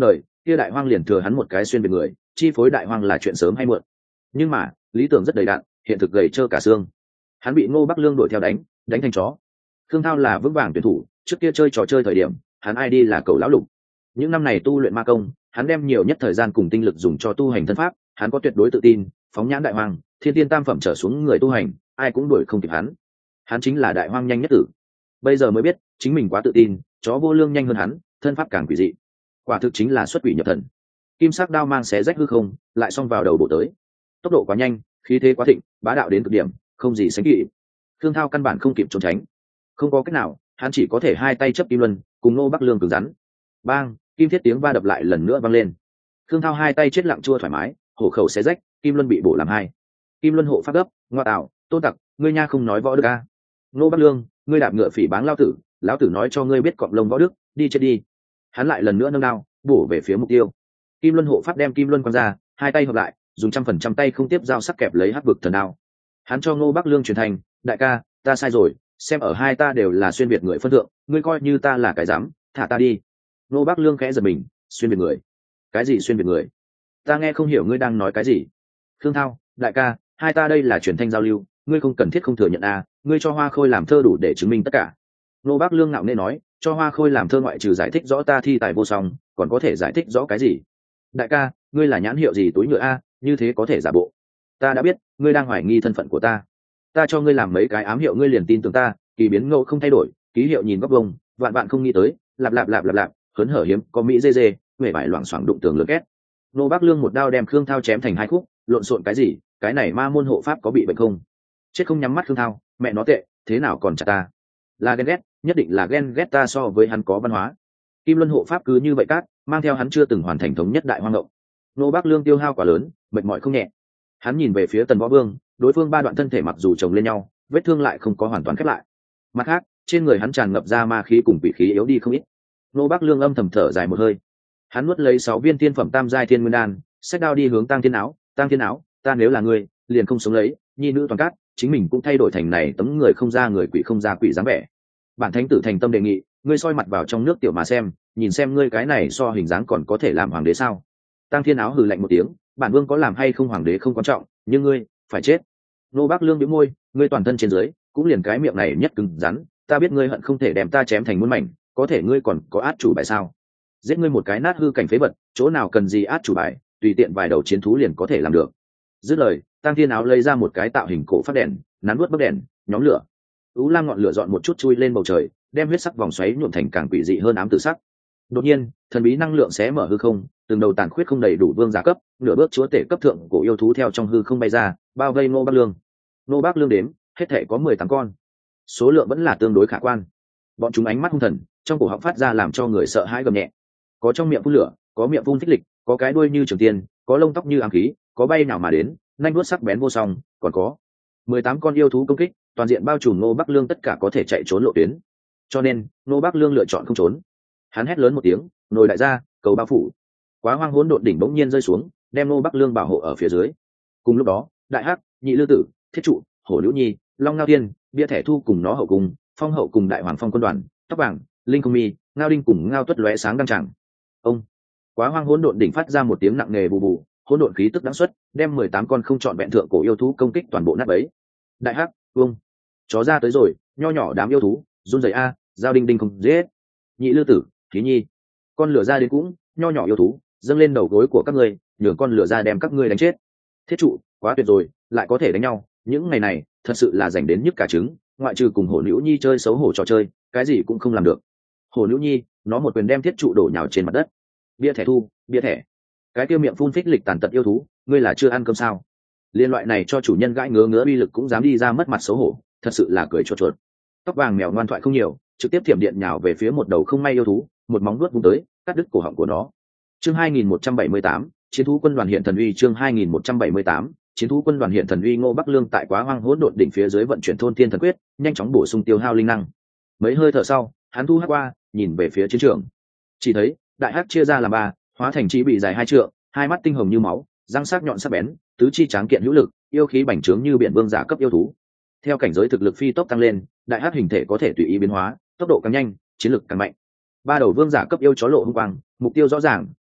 kia đại hoang liền thừa hắn một cái xuyên về người, chi phối đại hoang là chuyện sớm hay muộn. Nhưng mà lý tưởng rất đầy đạn, hiện thực gầy trơ cả xương. Hắn bị Ngô Bắc Lương đuổi theo đánh thành chó. Khương Thao là vững vàng tuyển thủ, trước kia chơi trò chơi thời điểm hắn ai đi là cầu lão lục. Những năm này tu luyện ma công, hắn đem nhiều nhất thời gian cùng tinh lực dùng cho tu hành thân pháp, hắn có tuyệt đối tự tin, phóng nhãn đại hoang, thiên tiên tam phẩm trở xuống người tu hành ai cũng đuổi không kịp hắn chính là đại hoang nhanh nhất tử. Bây giờ mới biết chính mình quá tự tin, chó vô lương nhanh hơn hắn, thân pháp càng quỷ dị, quả thực chính là xuất quỷ nhập thần. Kim sắc đao mang xé rách hư không, lại xông vào đầu bộ tới, tốc độ quá nhanh, khí thế quá thịnh, bá đạo đến cực điểm, không gì sánh kịp. Thương Thao căn bản không kịp trốn tránh, không có cách nào, hắn chỉ có thể hai tay chấp kim luân, cùng Ngô Bắc Lương cứng rắn. Bang, kim thiết tiếng va đập lại lần nữa vang lên. Thương Thao hai tay chết lặng chua thoải mái, hổ khẩu xé rách, kim luân bị bổ làm hai. Kim luân hộ pháp gấp, ngoa tạo, Tôn Tặc, ngươi nha không nói võ đức a. Ngô Bắc Lương, ngươi đạp ngựa phỉ báng lão tử nói cho ngươi biết cọp lông võ đức, đi chết đi. Hắn lại lần nữa nâng đao, bổ về phía mục tiêu. Kim luân hộ pháp đem kim luân quăng ra, hai tay hợp lại, dùng 100% tay không tiếp dao sắc kẹp lấy hắc vực thần đao. Hắn cho Ngô Bắc Lương truyền thành, đại ca, ta sai rồi, xem ở hai ta đều là xuyên việt người phân thượng, ngươi coi như ta là cái dám, thả ta đi. Ngô Bắc Lương khẽ giật mình, xuyên việt người? Cái gì xuyên việt người? Ta nghe không hiểu ngươi đang nói cái gì. Khương Thao, đại ca, hai ta đây là truyền thanh giao lưu, ngươi không cần thiết không thừa nhận a, ngươi cho Hoa Khôi làm thơ đủ để chứng minh tất cả. Ngô Bắc Lương ngạo nghễ nói, cho Hoa Khôi làm thơ ngoại trừ giải thích rõ ta thi tài vô song, còn có thể giải thích rõ cái gì? Đại ca, ngươi là nhãn hiệu gì túi nhựa a, như thế có thể giả bộ. Ta đã biết, ngươi đang hoài nghi thân phận của ta cho ngươi làm mấy cái ám hiệu ngươi liền tin tưởng ta, kỳ biến ngẫu không thay đổi, ký hiệu nhìn góc vông, vạn bạn không nghĩ tới, lạp lạp lạp lạp lạp, hớn hở hiếm có mỹ dê dê, huệ vải loảng xoảng đụng tường lớn két. Ngô Bắc Lương một đao đem Khương Thao chém thành hai khúc, lộn xộn cái gì, cái này ma môn hộ pháp có bị bệnh không? Chết không nhắm mắt Khương Thao, mẹ nó tệ, thế nào còn chặt ta? Là ghen ghét, nhất định là ghen ghét ta so với hắn có văn hóa. Kim Luân hộ pháp cứ như vậy cát, mang theo hắn chưa từng hoàn thành thống nhất đại hoang ngộng. Ngô Bắc Lương tiêu hao quá lớn, mệt mỏi không nhẹ. Hắn nhìn về phía Tần Võ Vương, đối phương ba đoạn thân thể mặc dù chồng lên nhau, vết thương lại không có hoàn toàn khép lại. Mặt khác, trên người hắn tràn ngập ra ma khí cùng quỷ khí yếu đi không ít. Ngô Bắc Lương âm thầm thở dài một hơi. Hắn nuốt lấy 6 viên tiên phẩm tam giai thiên nguyên đan, xách đao đi hướng Tăng Thiên Áo, ta nếu là ngươi, liền không sống lấy, nhi nữ toàn cát, chính mình cũng thay đổi thành này tấm người không ra người quỷ không ra quỷ dáng vẻ. Bản thánh tử thành tâm đề nghị, ngươi soi mặt vào trong nước tiểu mà xem, nhìn xem ngươi cái này so hình dáng còn có thể làm hoàng đế sao? Tăng Thiên Áo hừ lạnh một tiếng, bản vương có làm hay không hoàng đế không quan trọng, nhưng ngươi phải chết. Ngô Bắc Lương bĩu môi, ngươi toàn thân trên dưới cũng liền cái miệng này nhất cứng rắn, ta biết ngươi hận không thể đem ta chém thành muôn mảnh, có thể ngươi còn có át chủ bài sao? Giết ngươi một cái nát hư cảnh phế vật, chỗ nào cần gì át chủ bài, tùy tiện vài đầu chiến thú liền có thể làm được. Dứt lời, Tăng Thiên Áo lấy ra một cái tạo hình cổ phát đèn, nắn nuốt bấc đèn, nhóm lửa. Ú lam ngọn lửa dọn một chút chui lên bầu trời, đem huyết sắc vòng xoáy nhuộm thành càng quỷ dị hơn ám tử sắc. Đột nhiên, thần bí năng lượng xé mở hư không, từng đầu tàn khuyết không đầy đủ vương giả cấp, nửa bước chúa tể cấp thượng cổ yêu thú theo trong hư không bay ra, bao vây Ngô Bắc Lương. Ngô Bắc Lương đếm, hết thể có 18 con. Số lượng vẫn là tương đối khả quan. Bọn chúng ánh mắt hung thần, trong cổ họng phát ra làm cho người sợ hãi gầm nhẹ. Có trong miệng phun lửa, có miệng phun phích lịch, có cái đuôi như trường tiên, có lông tóc như ám khí, có bay nào mà đến, nhanh vuốt sắc bén vô song, còn có 18 con yêu thú công kích, toàn diện bao trùm Ngô Bắc Lương tất cả có thể chạy trốn lộ tuyến. Cho nên, Ngô Bắc Lương lựa chọn không trốn. Hắn hét lớn một tiếng, nồi đại gia, cầu bao phủ. Quá hoang hỗn độn đỉnh bỗng nhiên rơi xuống, đem Ngô Bắc Lương bảo hộ ở phía dưới. Cùng lúc đó, Đại Hắc, Nhị Lư Tử, Thiết Trụ, Hổ Liễu Nhi, Long Ngao Tiên, Bia Thẻ Thu cùng nó hậu cùng, Phong Hậu cùng Đại Hoàng Phong quân đoàn, Tóc Vàng, Linh Không Mi, Ngao Đinh cùng Ngao Tuất lóe sáng đăng tràng. Ông, Quá hoang hỗn độn đỉnh phát ra một tiếng nặng nề bù bù, hỗn độn khí tức đáng xuất, đem 18 con không chọn vẹn thượng cổ yêu thú công kích toàn bộ nát bấy. Đại Hắc, Vương, chó ra tới rồi, nho nhỏ đám yêu thú, run rẩy a, Giao Đinh Đinh không giết. Nhị Lư Tử, Khí Nhi, con lửa ra đến cũng, nho nhỏ yêu thú, dâng lên đầu gối của các ngươi, nhường con lửa ra đem các ngươi đánh chết. Thiết Trụ, quá tuyệt rồi, lại có thể đánh nhau, những ngày này thật sự là dành đến nhức cả trứng, ngoại trừ cùng Hổ Liễu Nhi chơi xấu hổ trò chơi, cái gì cũng không làm được. Hổ Liễu Nhi, nó một quyền đem Thiết Trụ đổ nhào trên mặt đất. Bia Thẻ Thu, Bia Thẻ, cái tiêu miệng phun phích lịch tàn tật yêu thú, ngươi là chưa ăn cơm sao? Liên loại này cho chủ nhân gãi ngứa ngứa uy lực cũng dám đi ra mất mặt xấu hổ, thật sự là cười chuột chuột. Tóc Vàng mèo ngoan thoại không nhiều, trực tiếp thiểm điện nhào về phía một đầu không may yêu thú, một móng vuốt vung tới, cắt đứt cổ họng của nó. Chương 2178, chiến thú quân đoàn hiện thần uy. Chương 2178, chiến thú quân đoàn hiện thần uy. Ngô Bắc Lương tại Quá hoang hỗn độn đỉnh phía dưới vận chuyển thôn thiên thần quyết, nhanh chóng bổ sung tiêu hao linh năng. Mấy hơi thở sau, hắn thu hắc qua, nhìn về phía chiến trường. Chỉ thấy đại hắc chia ra làm ba, hóa thành chỉ bị dài 2 trượng, hai mắt tinh hồng như máu, răng sắc nhọn sắc bén, tứ chi tráng kiện hữu lực, yêu khí bành trướng như biển vương giả cấp yêu thú. Theo cảnh giới thực lực phi tốc tăng lên, đại hắc hình thể có thể tùy ý biến hóa, tốc độ càng nhanh, chiến lực càng mạnh. Ba đầu vương giả cấp yêu chó lộ hung quang, mục tiêu rõ ràng,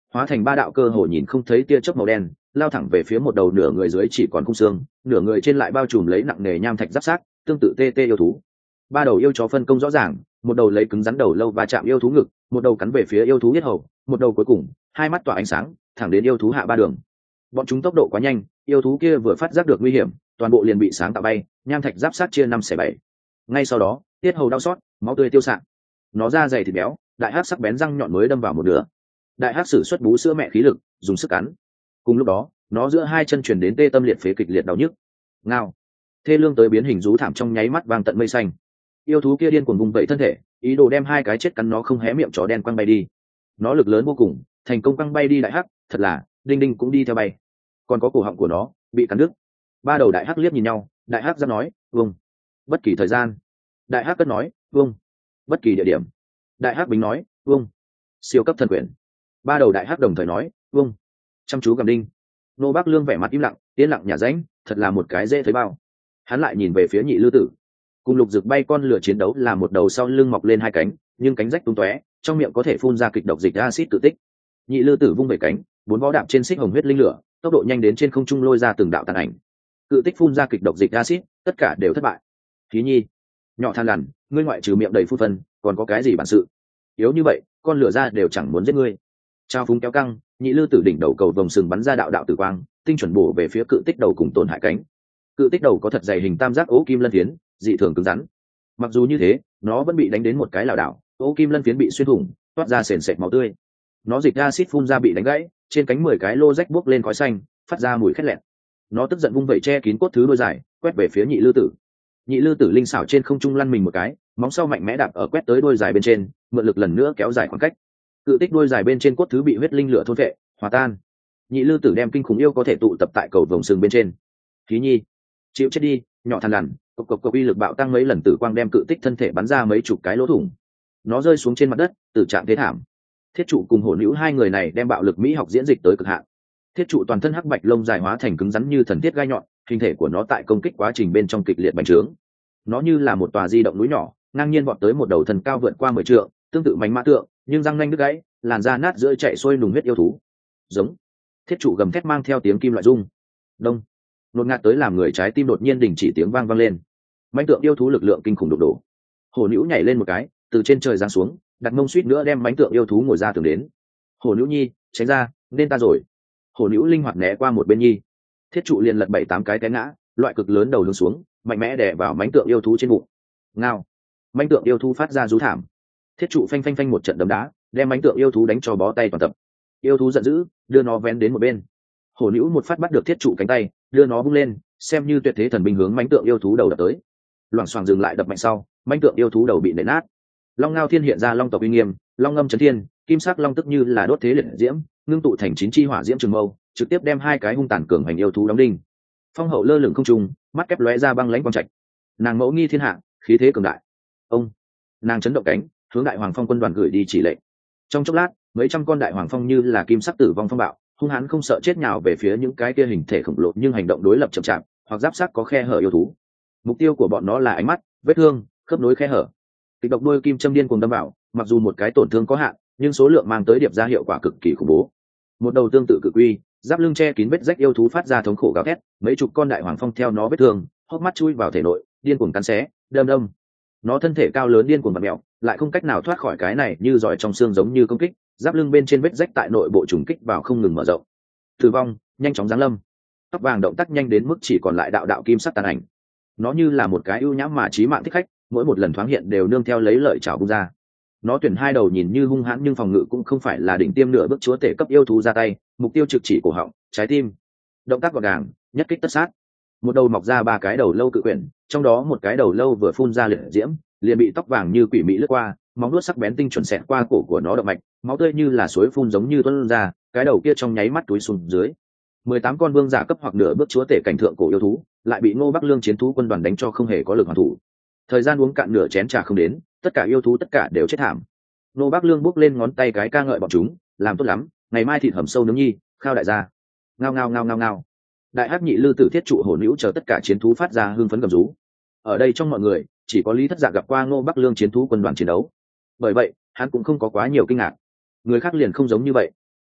hóa thành ba đạo cơ hồ nhìn không thấy tia chớp màu đen, lao thẳng về phía một đầu nửa người dưới chỉ còn khung xương, nửa người trên lại bao trùm lấy nặng nề nham thạch giáp xác, tương tự tê tê yêu thú. Ba đầu yêu chó phân công rõ ràng, một đầu lấy cứng rắn đầu lâu va chạm yêu thú ngực, một đầu cắn về phía yêu thú huyết hầu, một đầu cuối cùng hai mắt tỏa ánh sáng thẳng đến yêu thú hạ ba đường. Bọn chúng tốc độ quá nhanh, yêu thú kia vừa phát giác được nguy hiểm, toàn bộ liền bị sáng tạo bay, nham thạch giáp sát chia 5/7. Ngay sau đó tiết hầu đau xót, máu tươi tiêu sạn. Nó da dày thịt béo, đại hắc sắc bén răng nhọn mới đâm vào một nửa. Đại hắc sử xuất bú sữa mẹ khí lực, dùng sức cắn. Cùng lúc đó nó giữa hai chân truyền đến tê tâm liệt phế kịch liệt đau nhức. Ngao, thê lương tới biến hình rú thảm trong nháy mắt vang tận mây xanh. Yêu thú kia điên cuồng vùng vẫy thân thể, ý đồ đem hai cái chết cắn nó không hé miệng chó đen quăng bay đi. Nó lực lớn vô cùng, thành công quăng bay đi đại hắc, thật là đinh đinh cũng đi theo bay. Còn có cổ họng của nó bị cắn đứt. Ba đầu đại hắc liếc nhìn nhau, đại hắc ra nói vâng. Bất kỳ thời gian. Đại hắc cất nói vâng. Bất kỳ địa điểm. Đại hắc bính nói vâng. Siêu cấp thần quyền. Ba đầu đại hắc đồng thời nói vâng. Chăm chú gầm đinh. Nô Bác Lương vẻ mặt im lặng, yên lặng nhả ránh, thật là một cái dễ thấy bao. Hắn lại nhìn về phía Nhị Lư Tử. Cùng Lục Dực bay con lửa chiến đấu là một đầu sau lưng mọc lên hai cánh, nhưng cánh rách tung tóe, trong miệng có thể phun ra kịch độc dịch acid tự tích. Nhị Lư Tử vung về cánh, bốn vó đạp trên xích hồng huyết linh lửa, tốc độ nhanh đến trên không trung lôi ra từng đạo tàn ảnh. Cự tích phun ra kịch độc dịch acid, tất cả đều thất bại. Khí Nhi, nhỏ than lằn, ngươi ngoại trừ miệng đầy phun phân, còn có cái gì bản sự? Yếu như vậy, con lửa ra đều chẳng muốn giết ngươi. Trao phúng kéo căng, Nhị Lư Tử đỉnh đầu cầu vồng sừng bắn ra đạo đạo tử quang, tinh chuẩn bổ về phía cự tích đầu cùng tổn hại cánh. Cự tích đầu có thật dày hình tam giác ố kim lân phiến, dị thường cứng rắn. Mặc dù như thế, nó vẫn bị đánh đến một cái lảo đảo, ố kim lân phiến bị xuyên thủng, toát ra sền sệt máu tươi. Nó dịch acid phun ra bị đánh gãy, trên cánh 10 cái lô rách buốc lên khói xanh, phát ra mùi khét lẹt. Nó tức giận vung vẩy che kín cốt thứ đôi dài, quét về phía Nhị Lư Tử. Nhị Lư Tử linh xảo trên không trung lăn mình một cái, móng sau mạnh mẽ đạp ở quét tới đôi dài bên trên, mượn lực lần nữa kéo dài khoảng cách. Cự tích đôi dài bên trên cốt thứ bị huyết linh lửa thôn vệ, hòa tan. Nhị Lư Tử đem kinh khủng yêu có thể tụ tập tại cầu vồng sừng bên trên. Khí Nhi, chịu chết đi, nhỏ thằn lằn. Cộc cộc cộc, uy lực bạo tăng mấy lần, tử quang đem cự tích thân thể bắn ra mấy chục cái lỗ thủng. Nó rơi xuống trên mặt đất, tử trạng thế thảm. Thiết Trụ cùng Hổ Nữu hai người này đem bạo lực mỹ học diễn dịch tới cực hạn. Thiết Trụ toàn thân hắc bạch lông dài hóa thành cứng rắn như thần thiết gai nhọn, hình thể của nó tại công kích quá trình bên trong kịch liệt bành trướng. Nó như là một tòa di động núi nhỏ, ngang nhiên vọt tới một đầu thần cao vượt qua 10 trượng, tương tự mánh mã tượng, nhưng răng nanh đứt gãy, làn da nát rưỡi chạy xuôi nùng huyết yêu thú. Giống. Thiết Trụ gầm thét mang theo tiếng kim loại rung. Đông. Nột ngạt tới làm người trái tim đột nhiên đình chỉ, tiếng vang vang lên. Mãnh tượng yêu thú lực lượng kinh khủng đụng đổ. Hổ Nữu nhảy lên một cái, từ trên trời giáng xuống, đặt mông suýt nữa đem mãnh tượng yêu thú ngồi ra tường đến. Hổ Nữu Nhi, tránh ra, nên ta rồi. Hổ Nữu linh hoạt né qua một bên Nhi. Thiết Trụ liền lật 7-8 cái té ngã, loại cực lớn đầu hướng xuống, mạnh mẽ đè vào mãnh tượng yêu thú trên bụng. Ngao. Mãnh tượng yêu thú phát ra rú thảm. Thiết Trụ phanh phanh phanh một trận đấm đá, đem mãnh tượng yêu thú đánh cho bó tay toàn tập. Yêu thú giận dữ, đưa nó vén đến một bên. Hổ Nữu một phát bắt được Thiết Trụ cánh tay, đưa nó vung lên, xem như tuyệt thế thần binh hướng mãnh tượng yêu thú đầu đập tới. Loảng xoảng dừng lại đập mạnh sau, mãnh tượng yêu thú đầu bị nện nát. Long Ngao Thiên hiện ra long tộc uy nghiêm, long ngâm chấn thiên, kim sắc long tức như là đốt thế liệt diễm, ngưng tụ thành 9 chi hỏa diễm trường mâu, trực tiếp đem hai cái hung tàn cường hành yêu thú đóng đinh. Phong Hậu lơ lửng không trung, mắt kép lóe ra băng lãnh quang trạch. Nàng mẫu nghi thiên hạ, khí thế cường đại. Ông, nàng chấn động cánh, hướng Đại Hoàng Phong quân đoàn gửi đi chỉ lệnh. Trong chốc lát, mấy trăm con Đại Hoàng Phong như là kim sắc tử vong phong bạo, hung hãn không sợ chết nhào về phía những cái kia hình thể khổng lồ nhưng hành động đối lập chậm chạp, hoặc giáp sắc có khe hở yêu thú. Mục tiêu của bọn nó là ánh mắt, vết thương, khớp nối khe hở. Kịch độc đuôi kim châm điên cuồng đâm vào, mặc dù một cái tổn thương có hạn, nhưng số lượng mang tới điệp ra hiệu quả cực kỳ khủng bố. Một đầu tương tự cự quy, giáp lưng che kín vết rách yêu thú phát ra thống khổ gào thét, mấy chục con Đại Hoàng Phong theo nó vết thương, hốc mắt chui vào thể nội, điên cuồng cắn xé, đâm đâm. Nó thân thể cao lớn điên cuồng vặn mèo, lại không cách nào thoát khỏi cái này như giỏi trong xương giống như công kích, giáp lưng bên trên vết rách tại nội bộ trùng kích vào không ngừng mở rộng. Tử vong nhanh chóng giáng lâm. Tóc vàng động tác nhanh đến mức chỉ còn lại đạo đạo kim sắc tàn ảnh. Nó như là một cái ưu nhã mà chí mạng thích khách, mỗi một lần thoáng hiện đều nương theo lấy lợi chảo bung ra. Nó tuyển hai đầu nhìn như hung hãn nhưng phòng ngự cũng không phải là đỉnh tiêm nửa bước chúa tể cấp yêu thú ra tay, mục tiêu trực chỉ cổ họng, trái tim. Động tác gọn gàng, nhất kích tất sát. Một đầu mọc ra 3 cái đầu lâu cự quyển, trong đó một cái đầu lâu vừa phun ra liệt diễm, liền bị tóc vàng như quỷ mị lướt qua, móng vuốt sắc bén tinh chuẩn xẹt qua cổ của nó động mạch, máu tươi như là suối phun giống như tuôn ra, cái đầu kia trong nháy mắt túi xuống dưới. 18 con vương giả cấp hoặc nửa bước chúa tể cảnh thượng cổ yêu thú, lại bị Ngô Bắc Lương chiến thú quân đoàn đánh cho không hề có lực hoàn thủ. Thời gian uống cạn nửa chén trà không đến, tất cả yêu thú tất cả đều chết thảm. Ngô Bắc Lương bước lên ngón tay cái ca ngợi bọn chúng, làm tốt lắm, ngày mai thịt hầm sâu nướng nhi, khao đại gia. Ngao ngao ngao ngao ngao. Đại Hắc Nhị Lư Tử Thiết Trụ Hổ Nữu chờ tất cả chiến thú phát ra hưng phấn gầm rú. Ở đây trong mọi người, chỉ có Lý Thất Dạ gặp qua Ngô Bắc Lương chiến thú quân đoàn chiến đấu. Bởi vậy, hắn cũng không có quá nhiều kinh ngạc. Người khác liền không giống như vậy.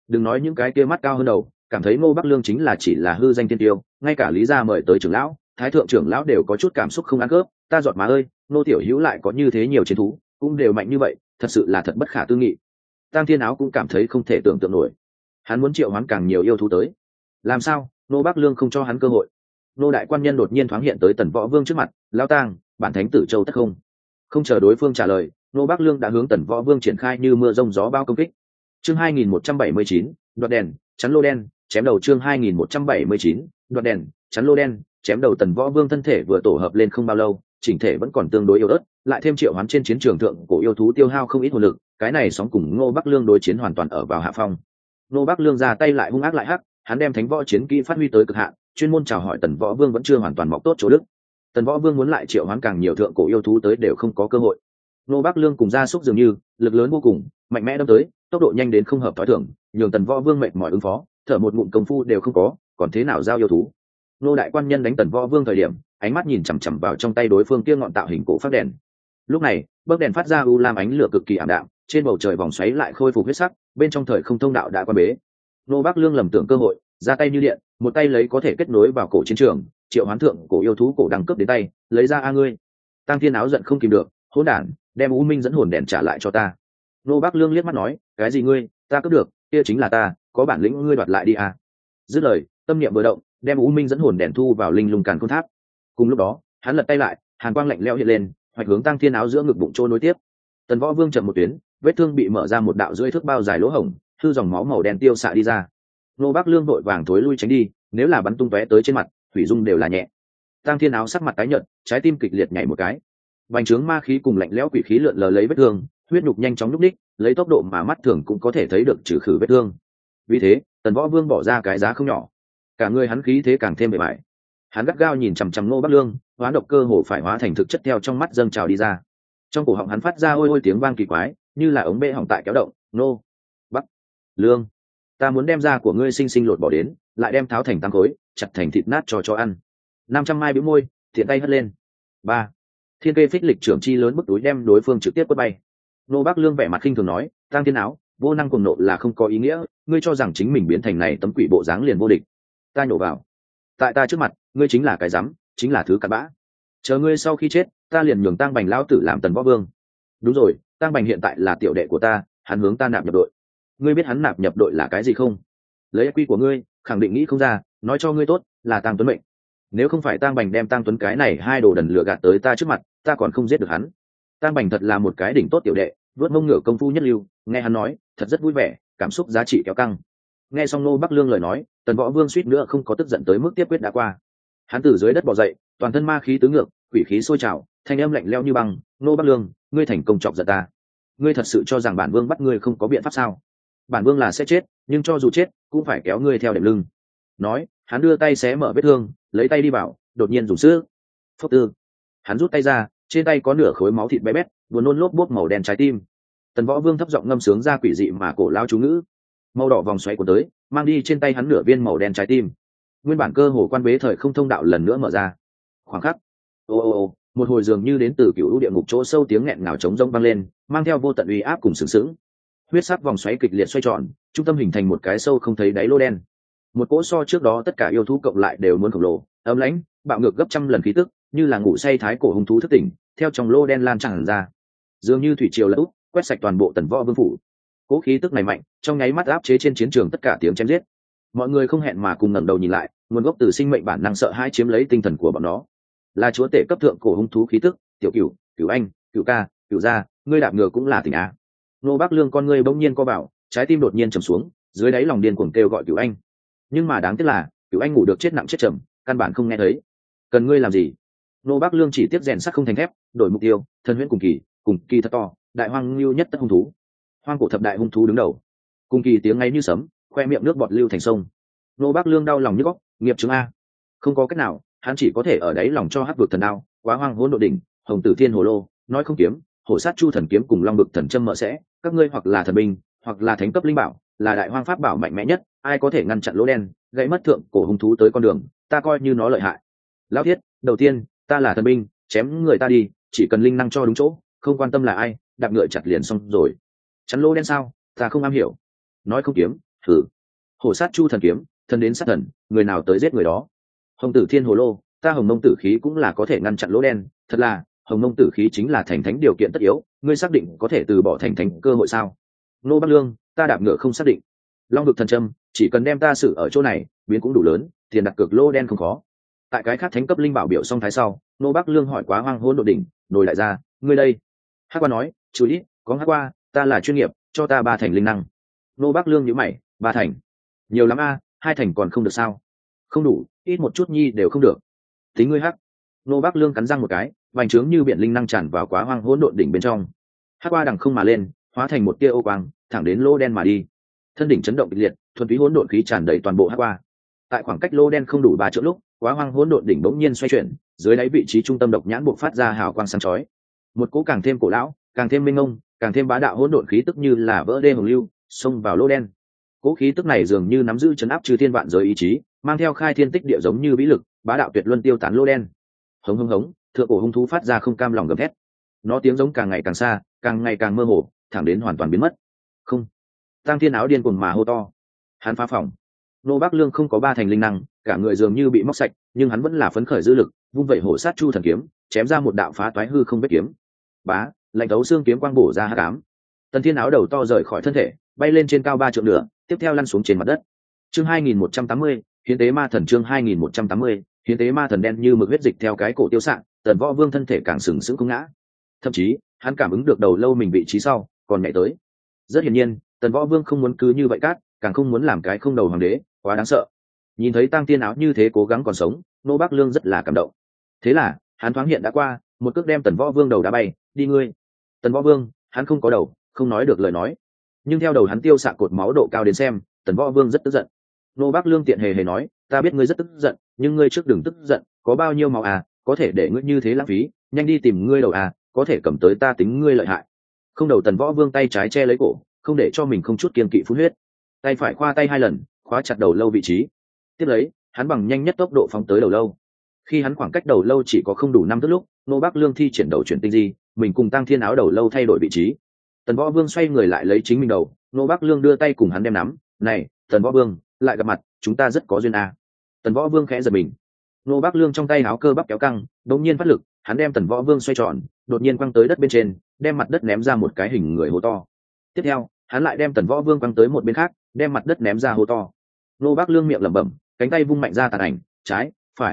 Đừng nói những cái kia mắt cao hơn đầu, cảm thấy Ngô Bắc Lương chính là chỉ là hư danh tiên tiêu, ngay cả Lý gia mời tới trưởng lão, thái thượng trưởng lão đều có chút cảm xúc không ăn cướp. Ta giọt má ơi, Ngô tiểu hữu lại có như thế nhiều chiến thú, cũng đều mạnh như vậy, thật sự là thật bất khả tư nghị. Tam Thiên Áo cũng cảm thấy không thể tưởng tượng nổi. Hắn muốn triệu hoán càng nhiều yêu thú tới, làm sao Ngô Bắc Lương không cho hắn cơ hội? Ngô đại quan nhân đột nhiên thoáng hiện tới Tần Võ Vương trước mặt, lão tang, bản thánh tử châu tất không. Không chờ đối phương trả lời, Ngô Bắc Lương đã hướng Tần Võ Vương triển khai như mưa rông gió bao công kích. Chương 2179, đoạt đèn, chắn lô đen, chém đầu. Chương 2179, đoạt đèn, chắn lô đen, chém đầu. Tần Võ Vương thân thể vừa tổ hợp lên không bao lâu, chỉnh thể vẫn còn tương đối yếu ớt, lại thêm triệu hoán trên chiến trường thượng cổ yêu thú tiêu hao không ít hồn lực, cái này sóng cùng Ngô Bắc Lương đối chiến hoàn toàn ở vào hạ phong. Ngô Bắc Lương ra tay lại hung ác lại hắc, hắn đem thánh võ chiến kỹ phát huy tới cực hạn, chuyên môn chào hỏi Tần Võ Vương vẫn chưa hoàn toàn mọc tốt chỗ đức. Tần Võ Vương muốn lại triệu hoán càng nhiều thượng cổ yêu thú tới đều không có cơ hội. Ngô Bắc Lương cùng gia súc dường như lực lớn vô cùng, mạnh mẽ đâm tới, tốc độ nhanh đến không hợp thói thường, nhường Tần Võ Vương mệt mỏi ứng phó, thở một ngụm công phu đều không có, còn thế nào giao yêu thú? Ngô đại quan nhân đánh Tần Võ Vương thời điểm, ánh mắt nhìn chằm chằm vào trong tay đối phương kia ngọn tạo hình cổ phát đèn. Lúc này, bấc đèn phát ra u lam ánh lửa cực kỳ ảm đạm, trên bầu trời vòng xoáy lại khôi phục huyết sắc, bên trong thời không thông đạo đã quan bế. Ngô Bắc Lương lầm tưởng cơ hội, ra tay như điện, một tay lấy có thể kết nối vào cổ chiến trường, triệu hoán thượng cổ yêu thú cổ đẳng cấp đến tay, lấy ra a ngươi. Tăng Thiên Áo giận không kìm được, hỗn đản, đem U Minh dẫn hồn đèn trả lại cho ta. Ngô Bắc Lương liếc mắt nói, cái gì ngươi, ta cướp được, kia chính là ta, có bản lĩnh ngươi đoạt lại đi à. Dứt lời, tâm niệm vừa động, đem U Minh dẫn hồn đèn thu vào linh lung càn khôn tháp. Cùng lúc đó, hắn lật tay lại, hàn quang lạnh lẽo hiện lên, hoạch hướng Tăng Thiên Áo giữa ngực bụng trôi nối tiếp. Tần Võ Vương chậm một tuyến, vết thương bị mở ra một đạo rưỡi thước bao dài lỗ hổng, hư dòng máu màu đen tiêu xạ đi ra. Ngô Bắc Lương vội vàng thối lui tránh đi, nếu là bắn tung tóe tới trên mặt, thủy dung đều là nhẹ. Tăng Thiên Áo sắc mặt tái nhợt, trái tim kịch liệt nhảy một cái. Bành trướng ma khí cùng lạnh lẽo quỷ khí lượn lờ lấy vết thương, huyết nhục nhanh chóng nhúc ních, lấy tốc độ mà mắt thường cũng có thể thấy được trừ khử vết thương. Vì thế, Tần Võ Vương bỏ ra cái giá không nhỏ. Cả người hắn khí thế càng thêm bề bại. Hắn gắt gao nhìn chằm chằm Ngô Bắc Lương, hóa độc cơ hồ phải hóa thành thực chất theo trong mắt dâng trào đi ra. Trong cổ họng hắn phát ra ôi ôi tiếng vang kỳ quái, như là ống bê họng tại kéo động. Nô, Bắc Lương, ta muốn đem da của ngươi sinh sinh lột bỏ đến, lại đem tháo thành tăng khối, chặt thành thịt nát cho ăn. 500 mai bĩu môi, thiện tay hất lên. 3. Thiên kê phích lịch trưởng chi lớn bức túi đem đối phương trực tiếp quất bay. Ngô Bắc Lương vẻ mặt khinh thường nói, Tăng Thiên Áo, vô năng cuồng nộ là không có ý nghĩa, ngươi cho rằng chính mình biến thành này tấm quỷ bộ dáng liền vô địch. Ta nhổ vào, tại ta trước mặt, ngươi chính là cái rắm, chính là thứ cặn bã. Chờ ngươi sau khi chết, ta liền nhường Tăng Bành lão tử làm Tần Võ Vương. Đúng rồi, Tăng Bành hiện tại là tiểu đệ của ta, hắn hướng ta nạp nhập đội. Ngươi biết hắn nạp nhập đội là cái gì không? Lấy quy của ngươi, khẳng định nghĩ không ra, nói cho ngươi tốt, là Tăng Tuấn mệnh. Nếu không phải Tăng Bành đem Tăng Tuấn cái này hai đồ đần lừa gạt tới ta trước mặt, ta còn không giết được hắn. Tăng Bành thật là một cái đỉnh tốt tiểu đệ, vớt mông ngựa công phu nhất lưu, nghe hắn nói, thật rất vui vẻ, cảm xúc giá trị kéo căng. Nghe xong Ngô Bắc Lương lời nói, Tần Võ Vương suýt nữa không có tức giận tới mức tiếp quyết đã qua. Hắn từ dưới đất bò dậy, toàn thân ma khí tứ ngược, quỷ khí sôi trào, thanh âm lạnh lẽo như băng. Ngô Bắc Lương, ngươi thành công chọc giận ta. Ngươi thật sự cho rằng bản vương bắt ngươi không có biện pháp sao? Bản vương là sẽ chết, nhưng cho dù chết, cũng phải kéo ngươi theo đệm lưng. Nói, hắn đưa tay xé mở vết thương, lấy tay đi vào, đột nhiên dùng sức. Phốc tư. Hắn rút tay ra, trên tay có nửa khối máu thịt bé bét, buồn nôn lốp bốp màu đen trái tim. Tần Võ Vương thấp giọng ngâm sướng ra quỷ dị mà cổ lao chú ngữ. Màu đỏ vòng xoáy của tới, mang đi trên tay hắn nửa viên màu đen trái tim. Nguyên bản cơ hồ quan bế thời không thông đạo lần nữa mở ra. Khoảng khắc, một hồi dường như đến từ cựu địa ngục chỗ sâu tiếng nghẹn ngào trống rỗng vang lên, mang theo vô tận uy áp cùng sừng sững. Huyết sắc vòng xoáy kịch liệt xoay tròn, trung tâm hình thành một cái sâu không thấy đáy lô đen. Một cỗ so trước đó tất cả yêu thú cộng lại đều muốn khổng lồ, ấm lãnh, bạo ngược gấp trăm lần khí tức, như là ngủ say thái cổ hung thú thức tỉnh, theo trong lô đen lan tràn ra, dường như thủy triều lật úp, quét sạch toàn bộ Tần Võ Vương phủ. Cỗ khí tức này mạnh, trong nháy mắt áp chế trên chiến trường tất cả tiếng chém giết. Mọi người không hẹn mà cùng ngẩng đầu nhìn lại, nguồn gốc từ sinh mệnh bản năng sợ hãi chiếm lấy tinh thần của bọn nó. Là chúa tể cấp thượng cổ hung thú khí tức, tiểu cửu, cửu anh, cửu ca, cửu gia, ngươi đạp ngựa cũng là tình á. Ngô Bắc Lương con ngươi bỗng nhiên co vào, trái tim đột nhiên trầm xuống, dưới đáy lòng điên cuồng kêu gọi cửu anh. Nhưng mà đáng tiếc là, cửu anh ngủ được chết nặng chết trầm, căn bản không nghe thấy. Cần ngươi làm gì? Ngô Bắc Lương chỉ tiếp rèn sắt không thành thép, đổi mục tiêu, thân huyễn cùng kỳ thật to, đại hoang lưu nhất tất hung thú. Hoang cổ thập đại hung thú đứng đầu. Cùng kỳ tiếng ngay như sấm, khoe miệng nước bọt lưu thành sông. Ngô Bắc Lương đau lòng nhức óc, nghiệp chứng a. Không có cách nào, hắn chỉ có thể ở đáy lòng cho hắc vực thần đao, quá hoang hỗn độ đỉnh, hồng tử thiên hồ lô, nói không kiếm, hổ sát chu thần kiếm cùng long vực thần châm mỡ sẽ, các ngươi hoặc là thần binh, hoặc là thánh cấp linh bảo, là đại hoang pháp bảo mạnh mẽ nhất, ai có thể ngăn chặn lỗ đen, gãy mất thượng cổ hung thú tới con đường, ta coi như nó lợi hại. Lão thiết, đầu tiên, ta là thần binh, chém người ta đi, chỉ cần linh năng cho đúng chỗ, không quan tâm là ai, đạp ngựa chặt liền xong rồi. Chắn lỗ đen sao? Ta không am hiểu. Nói không kiếm, thử hổ sát chu thần kiếm, thần đến sát thần, người nào tới giết người đó. Hồng tử thiên hồ lô, ta hồng mông tử khí cũng là có thể ngăn chặn lỗ đen, thật là hồng mông tử khí chính là thành thánh điều kiện tất yếu, ngươi xác định có thể từ bỏ thành thánh cơ hội sao? Nô Bắc Lương, ta đạp ngựa không xác định. Long vực thần trâm, chỉ cần đem ta xử ở chỗ này biến cũng đủ lớn, tiền đặt cược lô đen không khó. Tại cái khác thánh cấp linh bảo biểu song thái sau, Nô Bắc Lương hỏi quá hoang hôn độ đỉnh, nổi lại ra, ngươi đây. Hắc Qua nói, chú ít có Hắc Qua, ta là chuyên nghiệp, cho ta 3 thành linh năng. Nô Bắc Lương nhíu mày, 3 thành nhiều lắm a, 2 thành còn không được sao? Không đủ, ít một chút nhi đều không được. Tính ngươi Hắc. Nô Bắc Lương cắn răng một cái, vành trướng như biển linh năng tràn vào quá hoang hỗn độn đỉnh bên trong. Hắc Qua đằng không mà lên, hóa thành một tia ô quang, thẳng đến lô đen mà đi. Thân đỉnh chấn động kịch liệt, thuần túy hỗn độn khí tràn đầy toàn bộ Hắc Qua. Tại khoảng cách lô đen không đủ 3 trượng lúc, quá hoang hỗn độn đỉnh bỗng nhiên xoay chuyển, dưới đáy vị trí trung tâm độc nhãn bộc phát ra hào quang sáng chói. Một cỗ càng thêm cổ lão, càng thêm minh ngông, càng thêm bá đạo hỗn độn khí tức như là vỡ đê hồng lưu, xông vào lô đen. Cỗ khí tức này dường như nắm giữ trấn áp chư thiên vạn giới ý chí, mang theo khai thiên tích địa giống như vĩ lực, bá đạo tuyệt luân tiêu tán lô đen. Hống hống hống, thượng cổ hung thú phát ra không cam lòng gầm thét. Nó tiếng giống càng ngày càng xa, càng ngày càng mơ hồ, thẳng đến hoàn toàn biến mất. Không. Tăng Thiên Áo điên cuồng mà hô to. Hắn phá phòng. Nô Bắc Lương không có 3 thành linh năng, cả người dường như bị móc sạch, nhưng hắn vẫn là phấn khởi dư lực, vung vậy hổ sát chu thần kiếm, chém ra một đạo phá toái hư không vết kiếm. Bá, lạnh thấu xương kiếm quang bổ ra hắc ám. Tần Thiên Áo đầu to rời khỏi thân thể, bay lên trên cao 3 trượng nữa, tiếp theo lăn xuống trên mặt đất. Chương 2180, hiến tế ma thần. Chương 2180, hiến tế ma thần. Đen như mực huyết dịch theo cái cổ tiêu sạng, Tần Võ Vương thân thể càng sừng sững không ngã. Thậm chí, hắn cảm ứng được đầu lâu mình vị trí sau, còn nhảy tới. Rất hiển nhiên, Tần Võ Vương không muốn cứ như vậy cát, càng không muốn làm cái không đầu hoàng đế, quá đáng sợ. Nhìn thấy Tăng Thiên Áo như thế cố gắng còn sống, Nô Bắc Lương rất là cảm động. Thế là, hắn thoáng hiện đã qua, một cước đem Tần Võ Vương đầu đá bay, đi ngươi. Tần Võ Vương, hắn không có đầu, không nói được lời nói. Nhưng theo đầu hắn tiêu xạ cột máu độ cao đến xem, Tần Võ Vương rất tức giận. Nô Bắc Lương tiện hề hề nói, ta biết ngươi rất tức giận, nhưng ngươi trước đừng tức giận, có bao nhiêu máu à, có thể để ngươi như thế lãng phí, nhanh đi tìm ngươi đầu à, có thể cầm tới ta tính ngươi lợi hại. Không đầu Tần Võ Vương tay trái che lấy cổ, không để cho mình không chút kiêng kỵ phun huyết. Tay phải khoa tay 2 lần, khóa chặt đầu lâu vị trí. Tiếp lấy, hắn bằng nhanh nhất tốc độ phóng tới đầu lâu. Khi hắn khoảng cách đầu lâu chỉ có không đủ 5 thước lúc, Nô Bắc Lương thi triển đầu chuyển tinh di, mình cùng Tăng Thiên Áo đầu lâu thay đổi vị trí. Tần Võ Vương xoay người lại lấy chính mình đầu, Nô Bắc Lương đưa tay cùng hắn đem nắm, "Này, Tần Võ Vương, lại gặp mặt, chúng ta rất có duyên à." Tần Võ Vương khẽ giật mình. Nô Bắc Lương trong tay áo cơ bắp kéo căng, đột nhiên phát lực, hắn đem Tần Võ Vương xoay tròn, đột nhiên quăng tới đất bên trên, đem mặt đất ném ra một cái hình người hố to. Tiếp theo, hắn lại đem Tần Võ Vương quăng tới một bên khác, đem mặt đất ném ra hố to. Nô Bắc Lương miệng lẩm bẩm, cánh tay vung mạnh ra tàn ảnh, trái,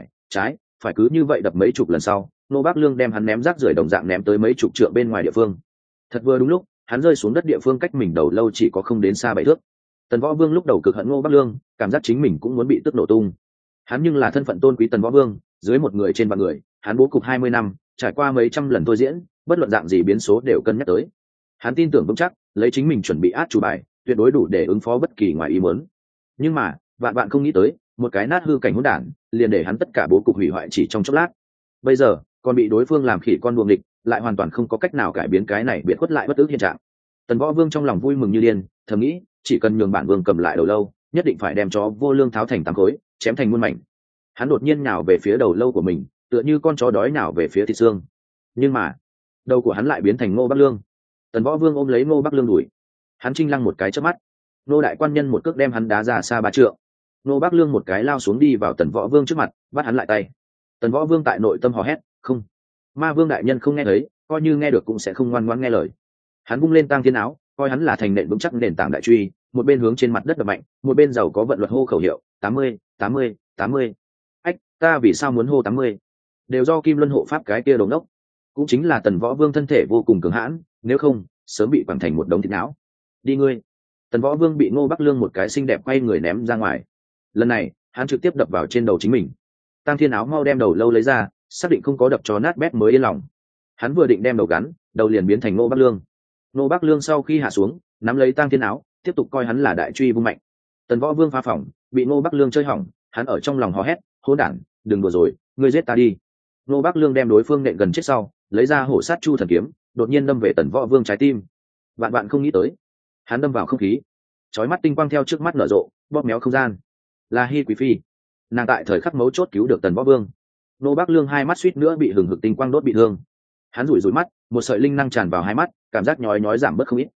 phải cứ như vậy đập mấy chục lần sau, Nô Bắc Lương đem hắn ném rác rưởi đồng dạng ném tới mấy chục trượng bên ngoài địa phương. Thật vừa đúng lúc, hắn rơi xuống đất địa phương cách mình đầu lâu chỉ có không đến xa 7 thước. Tần Võ Vương lúc đầu cực hận Nô Bắc Lương, cảm giác chính mình cũng muốn bị tức nổ tung. Hắn nhưng là thân phận tôn quý Tần Võ Vương, dưới một người trên vạn người, hắn bố cục 20 năm, trải qua mấy trăm lần thôi diễn, bất luận dạng gì biến số đều cân nhắc tới. Hắn tin tưởng vững chắc, lấy chính mình chuẩn bị át chủ bài, tuyệt đối đủ để ứng phó bất kỳ ngoài ý muốn. Nhưng mà, vạn không nghĩ tới, một cái nát hư cảnh hỗn đản, liền để hắn tất cả bố cục hủy hoại chỉ trong chốc lát. Bây giờ, còn bị đối phương làm khỉ con buồng địch, lại hoàn toàn không có cách nào cải biến cái này biệt khuất lại bất ức hiện trạng. Tần Võ Vương trong lòng vui mừng như điên, thầm nghĩ, chỉ cần nhường bản vương cầm lại đầu lâu, nhất định phải đem chó vô lương tháo thành 8 khối, chém thành muôn mảnh. Hắn đột nhiên nhào về phía đầu lâu của mình, tựa như con chó đói nhào về phía thịt xương. Nhưng mà, đầu của hắn lại biến thành Ngô Bắc Lương. Tần Võ Vương ôm lấy Ngô Bắc Lương đuổi, hắn chinh lăng một cái chớp mắt, Ngô đại quan nhân một cước đem hắn đá ra xa 3 trượng. Ngô Bắc Lương một cái lao xuống đi vào Tần Võ Vương trước mặt, bắt hắn lại tay. Tần Võ Vương tại nội tâm hò hét, không, Ma Vương đại nhân không nghe thấy, coi như nghe được cũng sẽ không ngoan ngoãn nghe lời. Hắn vung lên Tăng Thiên Áo, coi hắn là thành nện vững chắc nền tảng đại truy, một bên hướng trên mặt đất đập mạnh, một bên giàu có vận luật hô khẩu hiệu, 80, 80, 80. Ách, ta vì sao muốn hô 80? Đều do Kim Luân hộ pháp cái kia đồ ngốc. Cũng chính là Tần Võ Vương thân thể vô cùng cường hãn, nếu không, sớm bị quẳng thành một đống thịt não. Đi ngươi. Tần Võ Vương bị Ngô Bắc Lương một cái xinh đẹp quay người ném ra ngoài. Lần này, hắn trực tiếp đập vào trên đầu chính mình. Tăng Thiên Áo mau đem đầu lâu lấy ra, xác định không có đập cho nát bét mới yên lòng. Hắn vừa định đem đầu gắn, đầu liền biến thành Ngô Bắc Lương. Ngô Bắc Lương sau khi hạ xuống, nắm lấy Tăng Thiên Áo, tiếp tục coi hắn là đại truy vung mạnh. Tần Võ Vương phá phỏng, bị Ngô Bắc Lương chơi hỏng, hắn ở trong lòng hò hét, hỗn đản, đừng đùa rồi, ngươi giết ta đi. Ngô Bắc Lương đem đối phương nện gần chết sau, lấy ra hổ sát chu thần kiếm, đột nhiên đâm về Tần Võ Vương trái tim. Vạn không nghĩ tới, hắn đâm vào không khí, chói mắt tinh quang theo trước mắt nở rộ, bóp méo không gian. Là Hi Quý Phi, nàng tại thời khắc mấu chốt cứu được Tần Võ Vương. Ngô Bắc Lương hai mắt suýt nữa bị hừng hực tinh quang đốt bị thương. Hắn rủi mắt, một sợi linh năng tràn vào hai mắt, cảm giác nhói nhói giảm bớt không ít.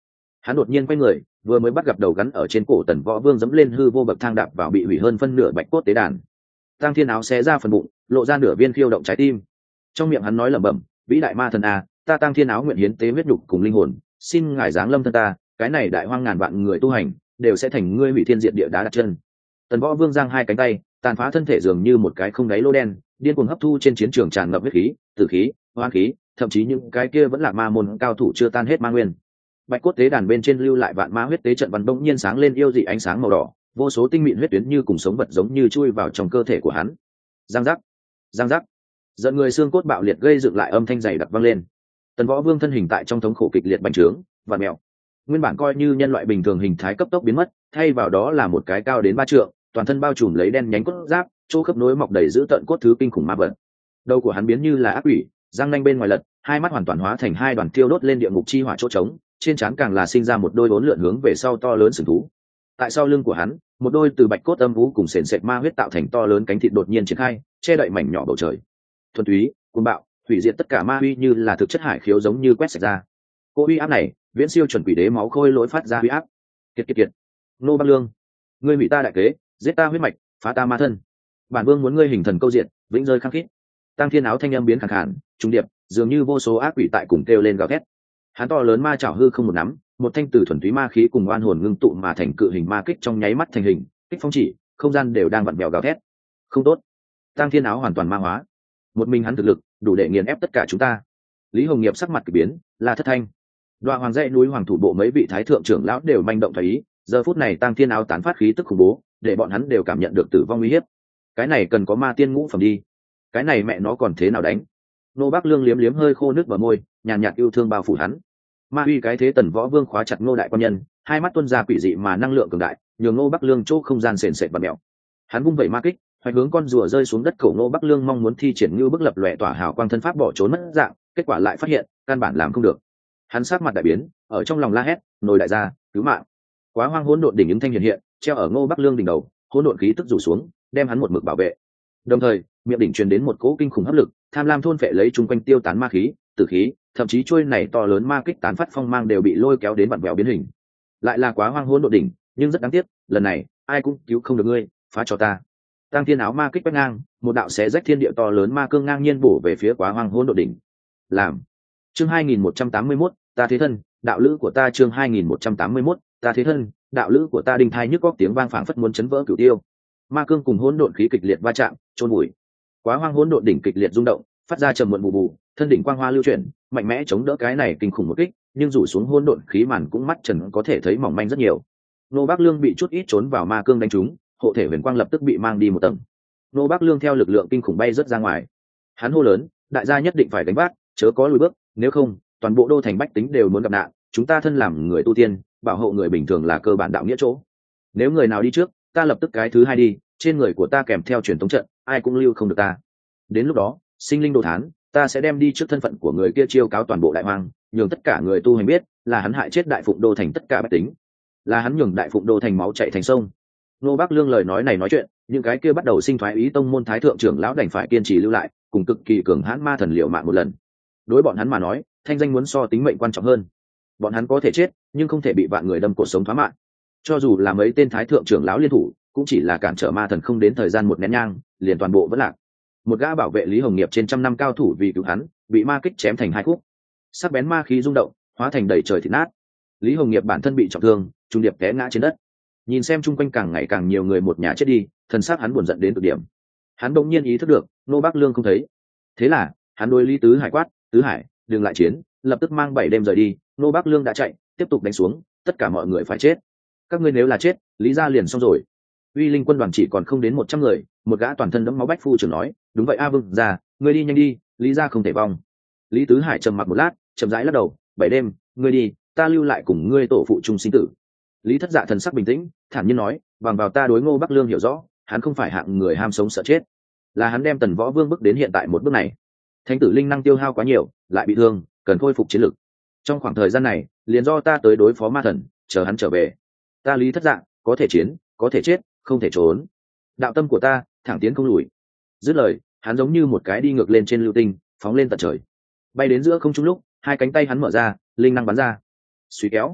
Hắn đột nhiên quay người, vừa mới bắt gặp đầu gắn ở trên cổ Tần Võ Vương dẫm lên hư vô bậc thang đạp vào bị hủy hơn phân nửa bạch cốt tế đàn. Tang Thiên Áo xé ra phần bụng, lộ ra nửa viên khiêu động trái tim. Trong miệng hắn nói lẩm bẩm, vĩ đại ma thần a, ta Tang Thiên Áo nguyện hiến tế huyết nhục cùng linh hồn, xin ngài giáng lâm thân ta, cái này đại hoang ngàn vạn người tu hành đều sẽ thành ngươi hủy thiên diệt địa đá đặt chân. Tần Võ Vương giang hai cánh tay, tàn phá thân thể dường như một cái không đáy lô đen, điên cuồng hấp thu trên chiến trường tràn ngập huyết khí, tử khí, hoang khí, thậm chí những cái kia vẫn là ma môn cao thủ chưa tan hết ma nguyên. Bạch cốt tế đàn bên trên lưu lại vạn ma huyết tế trận văn bỗng nhiên sáng lên yêu dị ánh sáng màu đỏ, vô số tinh mịn huyết tuyến như cùng sống vật giống như chui vào trong cơ thể của hắn. Giang giác, giang giác, giận người xương cốt bạo liệt gây dựng lại âm thanh dày đặc vang lên. Tần Võ Vương thân hình tại trong thống khổ kịch liệt bành trướng, vặn mèo. Nguyên bản coi như nhân loại bình thường hình thái cấp tốc biến mất, thay vào đó là một cái cao đến 3 trượng, toàn thân bao trùm lấy đen nhánh cốt giáp, chỗ khớp nối mọc đầy giữ tận cốt thứ kinh khủng ma vật. Đầu của hắn biến như là ác quỷ, răng nanh bên ngoài lật, hai mắt hoàn toàn hóa thành hai đoàn thiêu đốt lên địa ngục chi hỏa chỗ trống, trên trán càng là sinh ra một đôi bốn lượn hướng về sau to lớn sừng thú. Tại sau lưng của hắn, một đôi từ bạch cốt âm vũ cùng sền sệt ma huyết tạo thành to lớn cánh thịt đột nhiên triển khai, che đậy mảnh nhỏ bầu trời. Thuần túy, cuồng bạo, hủy diệt tất cả ma uy như là thực chất hải khiếu giống như quét sạch ra. Cô uy áp này, viễn siêu chuẩn quỷ đế máu khôi lỗi phát ra uy áp. Kiệt kiệt kiệt. Nô Bắc Lương, ngươi hủy ta đại kế, giết ta huyết mạch, phá ta ma thân. Bản vương muốn ngươi hình thần câu diện, vĩnh rơi khăng khít. Tang Thiên Áo thanh âm biến khàn khàn, trung điệp, dường như vô số ác quỷ tại cùng kêu lên gào thét. Hắn to lớn ma chảo hư không một nắm, một thanh từ thuần túy ma khí cùng oan hồn ngưng tụ mà thành cự hình ma kích trong nháy mắt thành hình, kích phong chỉ, không gian đều đang vặn vẹo gào thét. Không tốt, Tang Thiên Áo hoàn toàn ma hóa. Một mình hắn thực lực đủ để nghiền ép tất cả chúng ta. Lý Hồng Nghiệp sắc mặt kỳ biến, là thất thanh. Đoạ Hoàng dãy núi Hoàng thủ bộ mấy vị thái thượng trưởng lão đều manh động thấy ý, giờ phút này Tang Thiên Áo tán phát khí tức khủng bố, để bọn hắn đều cảm nhận được tử vong uy hiếp. Cái này cần có ma tiên ngũ phẩm đi, cái này mẹ nó còn thế nào đánh? Nô Bắc Lương liếm liếm hơi khô nước vào môi, nhàn nhạt yêu thương bao phủ hắn. Ma uy cái thế Tần Võ Vương khóa chặt Ngô đại quan nhân, hai mắt tuôn ra quỷ dị mà năng lượng cường đại, nhường Ngô Bắc Lương chỗ không gian sền sệt và mèo. Hắn vung vẩy ma kích, hoạch hướng con rùa rơi xuống đất cổ Ngô Bắc Lương mong muốn thi triển như bức lập lòe tỏa hào quang thân pháp bỏ trốn mất dạng, kết quả lại phát hiện căn bản làm không được. Hắn sát mặt đại biến, ở trong lòng la hét, nồi đại gia, cứu mạng. Quá hoang hỗn độn đỉnh ứng thanh hiện hiện, treo ở Ngô Bắc Lương đỉnh đầu, hỗn độn khí tức rủ xuống, đem hắn một mực bảo vệ. Đồng thời, miệng đỉnh truyền đến một cỗ kinh khủng hấp lực, tham lam thôn phệ lấy chung quanh tiêu tán ma khí, tử khí, thậm chí trôi này to lớn ma kích tán phát phong mang đều bị lôi kéo đến vặn vẹo biến hình. Lại là Quá hoang hỗn độn đỉnh, nhưng rất đáng tiếc, lần này ai cũng cứu không được ngươi, phá cho ta. Tang Thiên Áo ma kích quét ngang, một đạo xé rách thiên địa to lớn ma cương ngang nhiên bổ về phía Quá hoang hỗn độn đỉnh. Làm. Chương 2181, ta thế thân, đạo lữ của ta chương 2181, ta thế thân, đạo lữ của ta đinh thai nhức góc tiếng vang phảng phất muốn chấn vỡ cửu tiêu. Ma cương cùng hỗn độn khí kịch liệt va chạm, chôn bụi. Quá hoang hỗn độn đỉnh kịch liệt rung động, phát ra trầm muộn bù bù, thân đỉnh quang hoa lưu chuyển, mạnh mẽ chống đỡ cái này kinh khủng một kích, nhưng rủ xuống hỗn độn khí màn cũng mắt trần có thể thấy mỏng manh rất nhiều. Nô Bắc Lương bị chút ít trốn vào ma cương đánh trúng, hộ thể huyền quang lập tức bị mang đi một tầng. Nô Bắc Lương theo lực lượng kinh khủng bay rất ra ngoài. Hắn hô lớn, đại gia nhất định phải đánh vác, chớ có lùi bước, nếu không, toàn bộ đô thành bách tính đều muốn gặp nạn, chúng ta thân làm người tu tiên, bảo hộ người bình thường là cơ bản đạo nghĩa chỗ. Nếu người nào đi trước, ta lập tức cái thứ hai đi, trên người của ta kèm theo truyền thống trận, ai cũng lưu không được ta. Đến lúc đó, sinh linh đồ thán, ta sẽ đem đi trước thân phận của người kia chiêu cáo toàn bộ đại hoang, nhường tất cả người tu hành biết, là hắn hại chết đại phụng đô thành tất cả bách tính, là hắn nhường đại phụng đô thành máu chảy thành sông. Nô Bắc Lương lời nói này nói chuyện, những cái kia bắt đầu sinh thoái ý tông môn thái thượng trưởng lão đành phải kiên trì lưu lại, cùng cực kỳ cường hãn ma thần liệu mạng một lần. Đối bọn hắn mà nói, thanh danh muốn so tính mệnh quan trọng hơn. Bọn hắn có thể chết, nhưng không thể bị vạn người đâm cổ sống thoá mạng. Cho dù là mấy tên thái thượng trưởng lão liên thủ, cũng chỉ là cản trở ma thần không đến thời gian một nén nhang, liền toàn bộ vẫn lạc. Một gã bảo vệ Lý Hồng Nghiệp trên trăm năm cao thủ vì cứu hắn, bị ma kích chém thành hai khúc. Sắc bén ma khí rung động, hóa thành đầy trời thịt nát. Lý Hồng Nghiệp bản thân bị trọng thương, trung điệp té ngã trên đất. Nhìn xem chung quanh càng ngày càng nhiều người một nhà chết đi, thần sắc hắn buồn giận đến cực điểm. Hắn đột nhiên ý thức được, Nô Bắc Lương không thấy. Thế là, hắn đối Lý Tứ Hải quát, "Tứ Hải, đừng lại chiến!" Lập tức mang 7 đêm rời đi. Nô Bắc Lương đã chạy, tiếp tục đánh xuống, tất cả mọi người phải chết. Các ngươi nếu là chết, Lý gia liền xong rồi. Uy Linh quân đoàn chỉ còn không đến 100 người, một gã toàn thân đẫm máu bách phu trưởng nói, "Đúng vậy a Vương gia, ngươi đi nhanh đi, Lý gia không thể vong." Lý Tứ Hải trầm mặc một lát, chậm rãi lắc đầu, 7 đêm, ngươi đi, ta lưu lại cùng ngươi tổ phụ chung sinh tử. Lý Thất Dạ thần sắc bình tĩnh, thản nhiên nói, bằng vào ta đối Ngô Bắc Lương hiểu rõ, hắn không phải hạng người ham sống sợ chết, là hắn đem Tần Võ Vương bước đến hiện tại một bước này. Thánh tử linh năng tiêu hao quá nhiều, lại bị thương, cần khôi phục chiến lực. Trong khoảng thời gian này, liền do ta tới đối phó ma thần, chờ hắn trở về. Ta Lý Thất Dạ, có thể chiến, có thể chết, không thể trốn. Đạo tâm của ta, thẳng tiến không lùi. Dứt lời, hắn giống như một cái đi ngược lên trên lưu tinh, phóng lên tận trời. Bay đến giữa không trung lúc, hai cánh tay hắn mở ra, linh năng bắn ra. Suy kéo.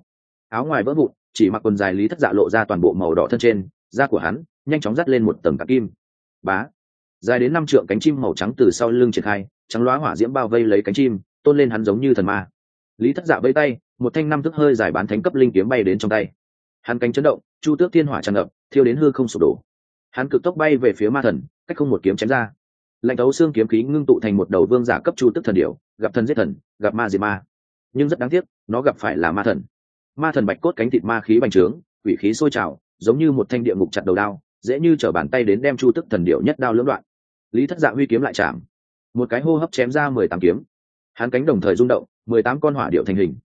áo ngoài vỡ vụn, chỉ mặc quần dài Lý Thất Dạ lộ ra toàn bộ màu đỏ thân trên, da của hắn nhanh chóng dắt lên một tầng cả kim. Bá, dài đến 5 trượng cánh chim màu trắng từ sau lưng triển khai, trắng loá hỏa diễm bao vây lấy cánh chim, tôn lên hắn giống như thần ma. Lý Thất Dạ vẫy tay, một thanh 5 thước hơi dài bán thánh cấp linh kiếm bay đến trong tay. Hắn cánh chấn động, chu tước thiên hỏa tràn ngập, thiêu đến hư không sụp đổ. Hắn cực tốc bay về phía ma thần, cách không một kiếm chém ra. Lạnh thấu xương kiếm khí ngưng tụ thành một đầu vương giả cấp chu tước thần điểu, gặp thần giết thần, gặp ma diệt ma. Nhưng rất đáng tiếc, nó gặp phải là ma thần. Ma thần bạch cốt cánh thịt ma khí bành trướng, quỷ khí sôi trào, giống như một thanh địa ngục chặt đầu đao, dễ như trở bàn tay đến đem chu tước thần điểu nhất đao lưỡng đoạn. Lý Thất Dạ huy kiếm lại chạm, một cái hô hấp chém ra 18 kiếm. Hắn cánh đồng thời rung động, 18 con hỏa điểu thành hình,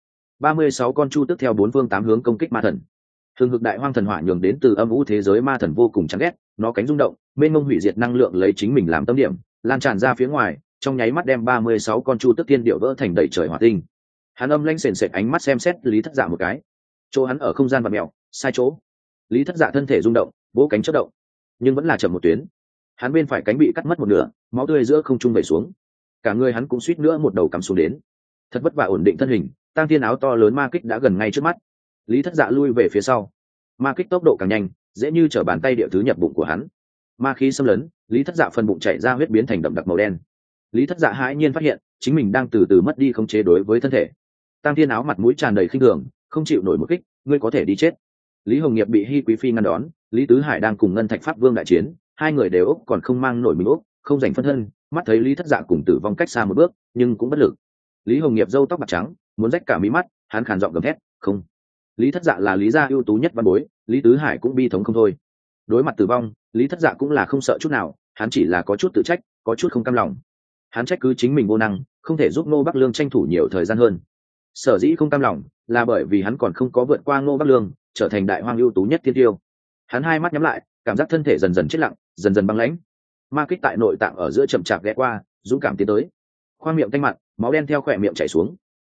36 con chu tước theo 4 phương 8 hướng công kích ma thần. Hừng hực đại hoang thần hỏa nhường đến từ âm u thế giới ma thần vô cùng chán ghét, nó cánh rung động, mênh mông hủy diệt năng lượng lấy chính mình làm tâm điểm, lan tràn ra phía ngoài, trong nháy mắt đem 36 con chu tước tiên điệu vỡ thành đầy trời hỏa tinh. Hắn âm lãnh sền sệt ánh mắt xem xét Lý Thất Dạ một cái. Chỗ hắn ở không gian vặn mèo, sai chỗ. Lý Thất Dạ thân thể rung động, vỗ cánh chớp động, nhưng vẫn là chậm một tuyến. Hắn bên phải cánh bị cắt mất một nửa, máu tươi giữa không trung vẩy xuống. Cả người hắn cũng suýt nữa một đầu cắm xuống đến. Thật vất vả ổn định thân hình, tang thiên áo to lớn ma kích đã gần ngay trước mắt. Lý Thất Dạ lui về phía sau, ma kích tốc độ càng nhanh, dễ như trở bàn tay địa thứ nhập bụng của hắn. Ma khí xâm lấn, Lý Thất Dạ phần bụng chảy ra huyết biến thành đậm đặc màu đen. Lý Thất Dạ hãi nhiên phát hiện chính mình đang từ từ mất đi khống chế đối với thân thể. Tang thiên áo mặt mũi tràn đầy khinh thường, không chịu nổi một kích, ngươi có thể đi chết. Lý Hồng Nghiệp bị Hi Quý Phi ngăn đón, Lý Tứ Hải đang cùng Ngân Thạch Pháp Vương đại chiến, hai người đều ốc còn không mang nổi mình ốc, không giành phân thân, mắt thấy Lý Thất Dạ cùng tử vong cách xa một bước, nhưng cũng bất lực. Lý Hồng Nghiệp râu tóc bạc trắng, muốn rách cả mí mắt, hắn khàn giọng gầm thét, "Không!" Lý Thất Dạ là Lý gia ưu tú nhất văn bối, Lý Tứ Hải cũng bi thống không thôi. Đối mặt tử vong, Lý Thất Dạ cũng là không sợ chút nào, hắn chỉ là có chút tự trách, có chút không cam lòng. Hắn trách cứ chính mình vô năng, không thể giúp Ngô Bắc Lương tranh thủ nhiều thời gian hơn. Sở dĩ không cam lòng, là bởi vì hắn còn không có vượt qua Ngô Bắc Lương, trở thành đại hoang ưu tú nhất thiên tiêu. Hắn hai mắt nhắm lại, cảm giác thân thể dần dần chết lặng, dần dần băng lãnh. Ma kích tại nội tạng ở giữa chậm chạp ghé qua, dũng cảm tiến tới. Khoang miệng tanh mặn, máu đen theo khỏe miệng chảy xuống.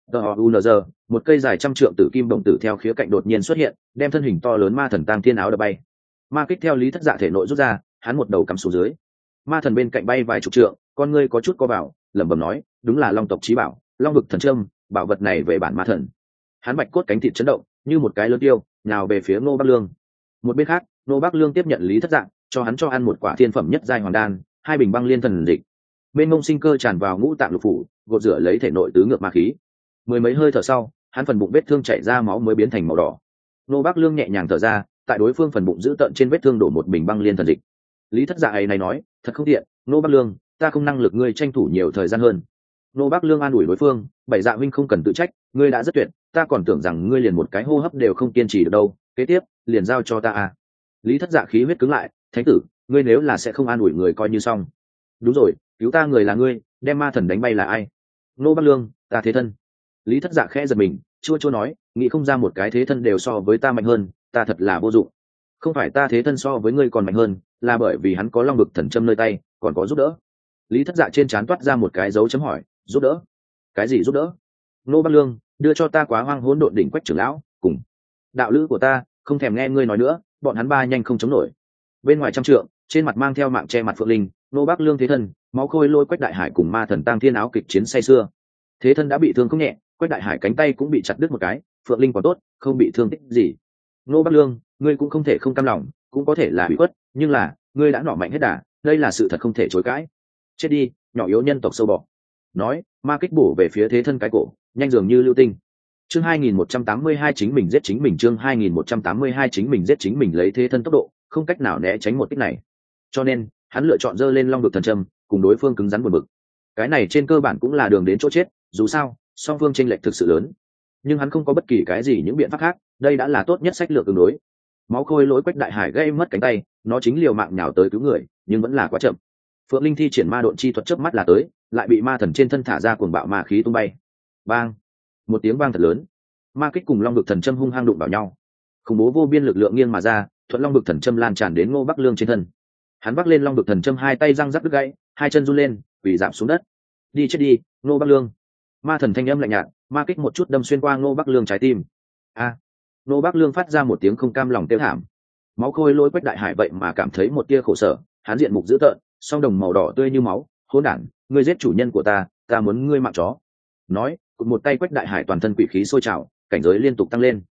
DOUNZ, một cây dài trăm trượng tử kim đồng tử theo khía cạnh đột nhiên xuất hiện, đem thân hình to lớn ma thần tang thiên áo đập bay. Ma kích theo Lý Thất Dạ thể nội rút ra, hắn một đầu cắm xuống dưới. Ma thần bên cạnh bay vài chục trượng, con ngươi có chút co vào, lẩm bẩm nói, đúng là Long tộc chí bảo, Long vực thần trâm, bảo vật này về bản ma thần. Hắn bạch cốt cánh thịt chấn động, như một cái lớn tiêu, nhào về phía Ngô Bắc Lương. Một bên khác, Ngô Bắc Lương tiếp nhận Lý Thất Dạ, cho ăn một quả thiên phẩm nhất giai hoàng đan, 2 bình băng liên thần dịch. Bên mông sinh cơ tràn vào ngũ tạng lục phủ, gột rửa lấy thể nội tứ ngược ma khí. Mười mấy hơi thở sau, hắn phần bụng vết thương chảy ra máu mới biến thành màu đỏ. Ngô Bắc Lương nhẹ nhàng thở ra, tại đối phương phần bụng giữ tận trên vết thương đổ một bình băng liên thần dịch. Lý Thất Dạ ấy này nói, thật không tiện, Ngô Bắc Lương, ta không năng lực ngươi tranh thủ nhiều thời gian hơn. Ngô Bắc Lương an ủi đối phương, Bảy Dạ huynh không cần tự trách, ngươi đã rất tuyệt, ta còn tưởng rằng ngươi liền một cái hô hấp đều không kiên trì được đâu, kế tiếp, liền giao cho ta à. Lý Thất Dạ khí huyết cứng lại, thánh tử, ngươi nếu là sẽ không an ủi người coi như xong. Đúng rồi, cứu ta người là ngươi, đem ma thần đánh bay là ai? Ngô Bắc Lương, ta thế thân. Lý Thất Dạ khẽ giật mình, chua chua nói, nghĩ không ra một cái thế thân đều so với ta mạnh hơn, ta thật là vô dụng. Không phải ta thế thân so với ngươi còn mạnh hơn, là bởi vì hắn có long vực thần châm nơi tay, còn có giúp đỡ. Lý Thất Dạ trên trán toát ra một cái dấu chấm hỏi, giúp đỡ? Cái gì giúp đỡ? Ngô Bắc Lương, đưa cho ta Quá Hoang Hỗn Độn đỉnh Quách trưởng lão, cùng đạo lữ của ta, không thèm nghe ngươi nói nữa, bọn hắn ba nhanh không chống nổi. Bên ngoài trăm trượng, trên mặt mang theo mạng che mặt phượng linh, Ngô Bắc Lương thế thân, máu khôi lôi Quách Đại Hải cùng ma thần tang thiên áo kịch chiến say xưa. Thế thân đã bị thương không nhẹ, Quách Đại Hải cánh tay cũng bị chặt đứt một cái, phượng linh còn tốt, không bị thương tích gì. Ngô Bắc Lương, ngươi cũng không thể không cam lòng, cũng có thể là bị khuất, nhưng là ngươi đã nỏ mạnh hết đà, đây là sự thật không thể chối cãi. Chết đi, nhỏ yếu nhân tộc sâu bọ. Nói, ma kích bổ về phía thế thân cái cổ, nhanh dường như lưu tinh. Chương 2182 chính mình giết chính mình, chương 2182 chính mình giết chính mình, lấy thế thân tốc độ, không cách nào né tránh một kích này. Cho nên, hắn lựa chọn giơ lên long vực thần châm, cùng đối phương cứng rắn buồn bực. Cái này trên cơ bản cũng là đường đến chỗ chết, dù sao, song phương chênh lệch thực sự lớn. Nhưng hắn không có bất kỳ cái gì những biện pháp khác, đây đã là tốt nhất sách lược tương đối. Máu khôi lỗi Quách Đại Hải gây mất cánh tay, nó chính liều mạng nhào tới cứu người, nhưng vẫn là quá chậm. Phượng Linh thi triển ma độn chi thuật chớp mắt là tới, lại bị ma thần trên thân thả ra cuồng bạo ma khí tung bay. Bang! Một tiếng vang thật lớn. Ma kích cùng long vực thần châm hung hăng đụng vào nhau. Khủng bố vô biên lực lượng nghiêng mà ra, thuận long vực thần châm lan tràn đến Ngô Bắc Lương trên thân. Hắn vác lên long vực thần châm, hai tay răng rắc đứt gãy, hai chân run lên, quỳ rạp xuống đất. Đi chết đi, Ngô Bắc Lương! Ma thần thanh âm lạnh nhạt, ma kích một chút đâm xuyên qua Ngô Bắc Lương trái tim. A! Ngô Bắc Lương phát ra một tiếng không cam lòng kêu thảm. Máu khôi lôi Quách Đại Hải vậy mà cảm thấy một tia khổ sở, hắn diện mục dữ tợn, song đồng màu đỏ tươi như máu, hỗn đản, ngươi giết chủ nhân của ta muốn ngươi mạng chó. Nói, cụt một tay Quách Đại Hải toàn thân quỷ khí sôi trào, cảnh giới liên tục tăng lên.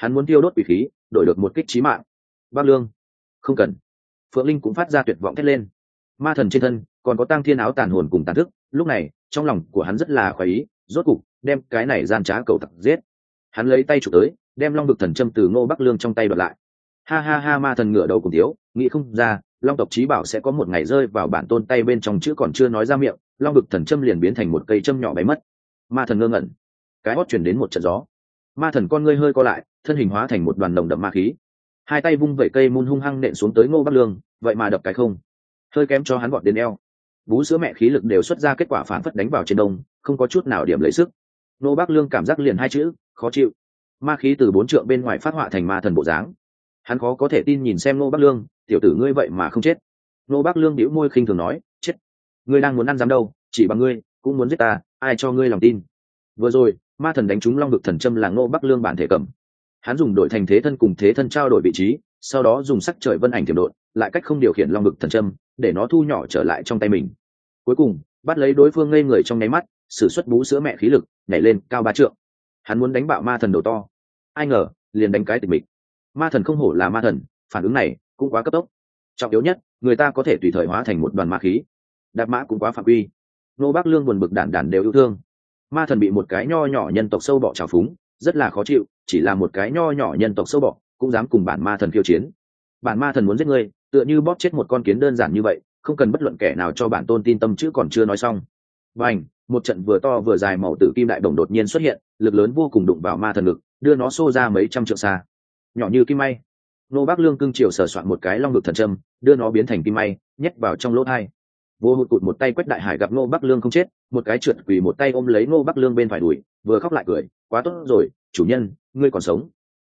hắn muốn tiêu đốt quỷ khí đổi được một kích chí mạng. Bác Lương, không cần. Phượng Linh cũng phát ra tuyệt vọng thét lên. Ma thần trên thân còn có tang thiên áo tàn hồn cùng tàn thức, lúc này trong lòng của hắn rất là khoái ý, rốt cục đem cái này gian trá cầu tặc giết. Hắn lấy tay chụp tới, đem long vực thần châm từ Ngô Bắc Lương trong tay đoạt lại. Ha ha ha, ma thần ngửa đầu cùng thiếu, nghĩ không ra long tộc chí bảo sẽ có một ngày rơi vào bản tôn tay bên trong, chữ còn chưa nói ra miệng, long vực thần châm liền biến thành một cây châm nhỏ bay mất. Ma thần ngơ ngẩn, cái hót chuyển đến một trận gió. Ma thần con ngươi hơi co lại, thân hình hóa thành một đoàn nồng đậm ma khí, hai tay vung vẩy cây mun hung hăng nện xuống tới Ngô Bắc Lương, vậy mà đập cái không, hơi kém cho hắn vọt đến eo. Bú sữa mẹ khí lực đều xuất ra, kết quả phản phất đánh vào trên đông, không có chút nào điểm lấy sức. Ngô Bắc Lương cảm giác liền hai chữ, khó chịu. Ma khí từ 4 trượng bên ngoài phát họa thành ma thần bộ dáng. Hắn khó có thể tin nhìn xem Ngô Bắc Lương, tiểu tử ngươi vậy mà không chết. Ngô Bắc Lương bĩu môi khinh thường nói, chết, ngươi đang muốn ăn dám đâu, chỉ bằng ngươi cũng muốn giết ta, ai cho ngươi lòng tin. Vừa rồi ma thần đánh trúng long vực thần châm là Ngô Bắc Lương bản thể cầm, hắn dùng đổi thành thế thân cùng thế thân trao đổi vị trí, sau đó dùng sắc trời vân ảnh tiềm độn lại cách không điều khiển long vực thần châm để nó thu nhỏ trở lại trong tay mình. Cuối cùng bắt lấy đối phương ngây người trong nháy mắt, sử xuất bú sữa mẹ khí lực nhảy lên cao 3 trượng. Hắn muốn đánh bạo ma thần đầu to, ai ngờ liền đánh cái tịch mịch. Ma thần không hổ là ma thần, phản ứng này cũng quá cấp tốc. Trọng yếu nhất, người ta có thể tùy thời hóa thành một đoàn ma khí, đạp mã cũng quá phạm quy. Nô Bắc Lương buồn bực đản đản đều yêu thương. Ma thần bị một cái nho nhỏ nhân tộc sâu bọ trào phúng, rất là khó chịu, chỉ là một cái nho nhỏ nhân tộc sâu bọ cũng dám cùng bản ma thần khiêu chiến. Bản ma thần muốn giết ngươi, tựa như bóp chết một con kiến đơn giản như vậy, không cần bất luận kẻ nào cho bản tôn tin tâm chứ còn chưa nói xong. Bành, một trận vừa to vừa dài màu tử kim đại đồng đột nhiên xuất hiện, lực lớn vô cùng đụng vào ma thần ngực, đưa nó xô ra mấy trăm trượng xa. Nhỏ như kim may. Nô Bắc Lương cưng chiều sờ soạn một cái long ngực thần châm, đưa nó biến thành kim may, nhét vào trong lỗ tai. Vô hụt cụt một tay Quách Đại Hải gặp Nô Bắc Lương không chết, một cái trượt quỳ một tay ôm lấy Nô Bắc Lương bên phải đùi, vừa khóc lại cười, quá tốt rồi, chủ nhân, ngươi còn sống.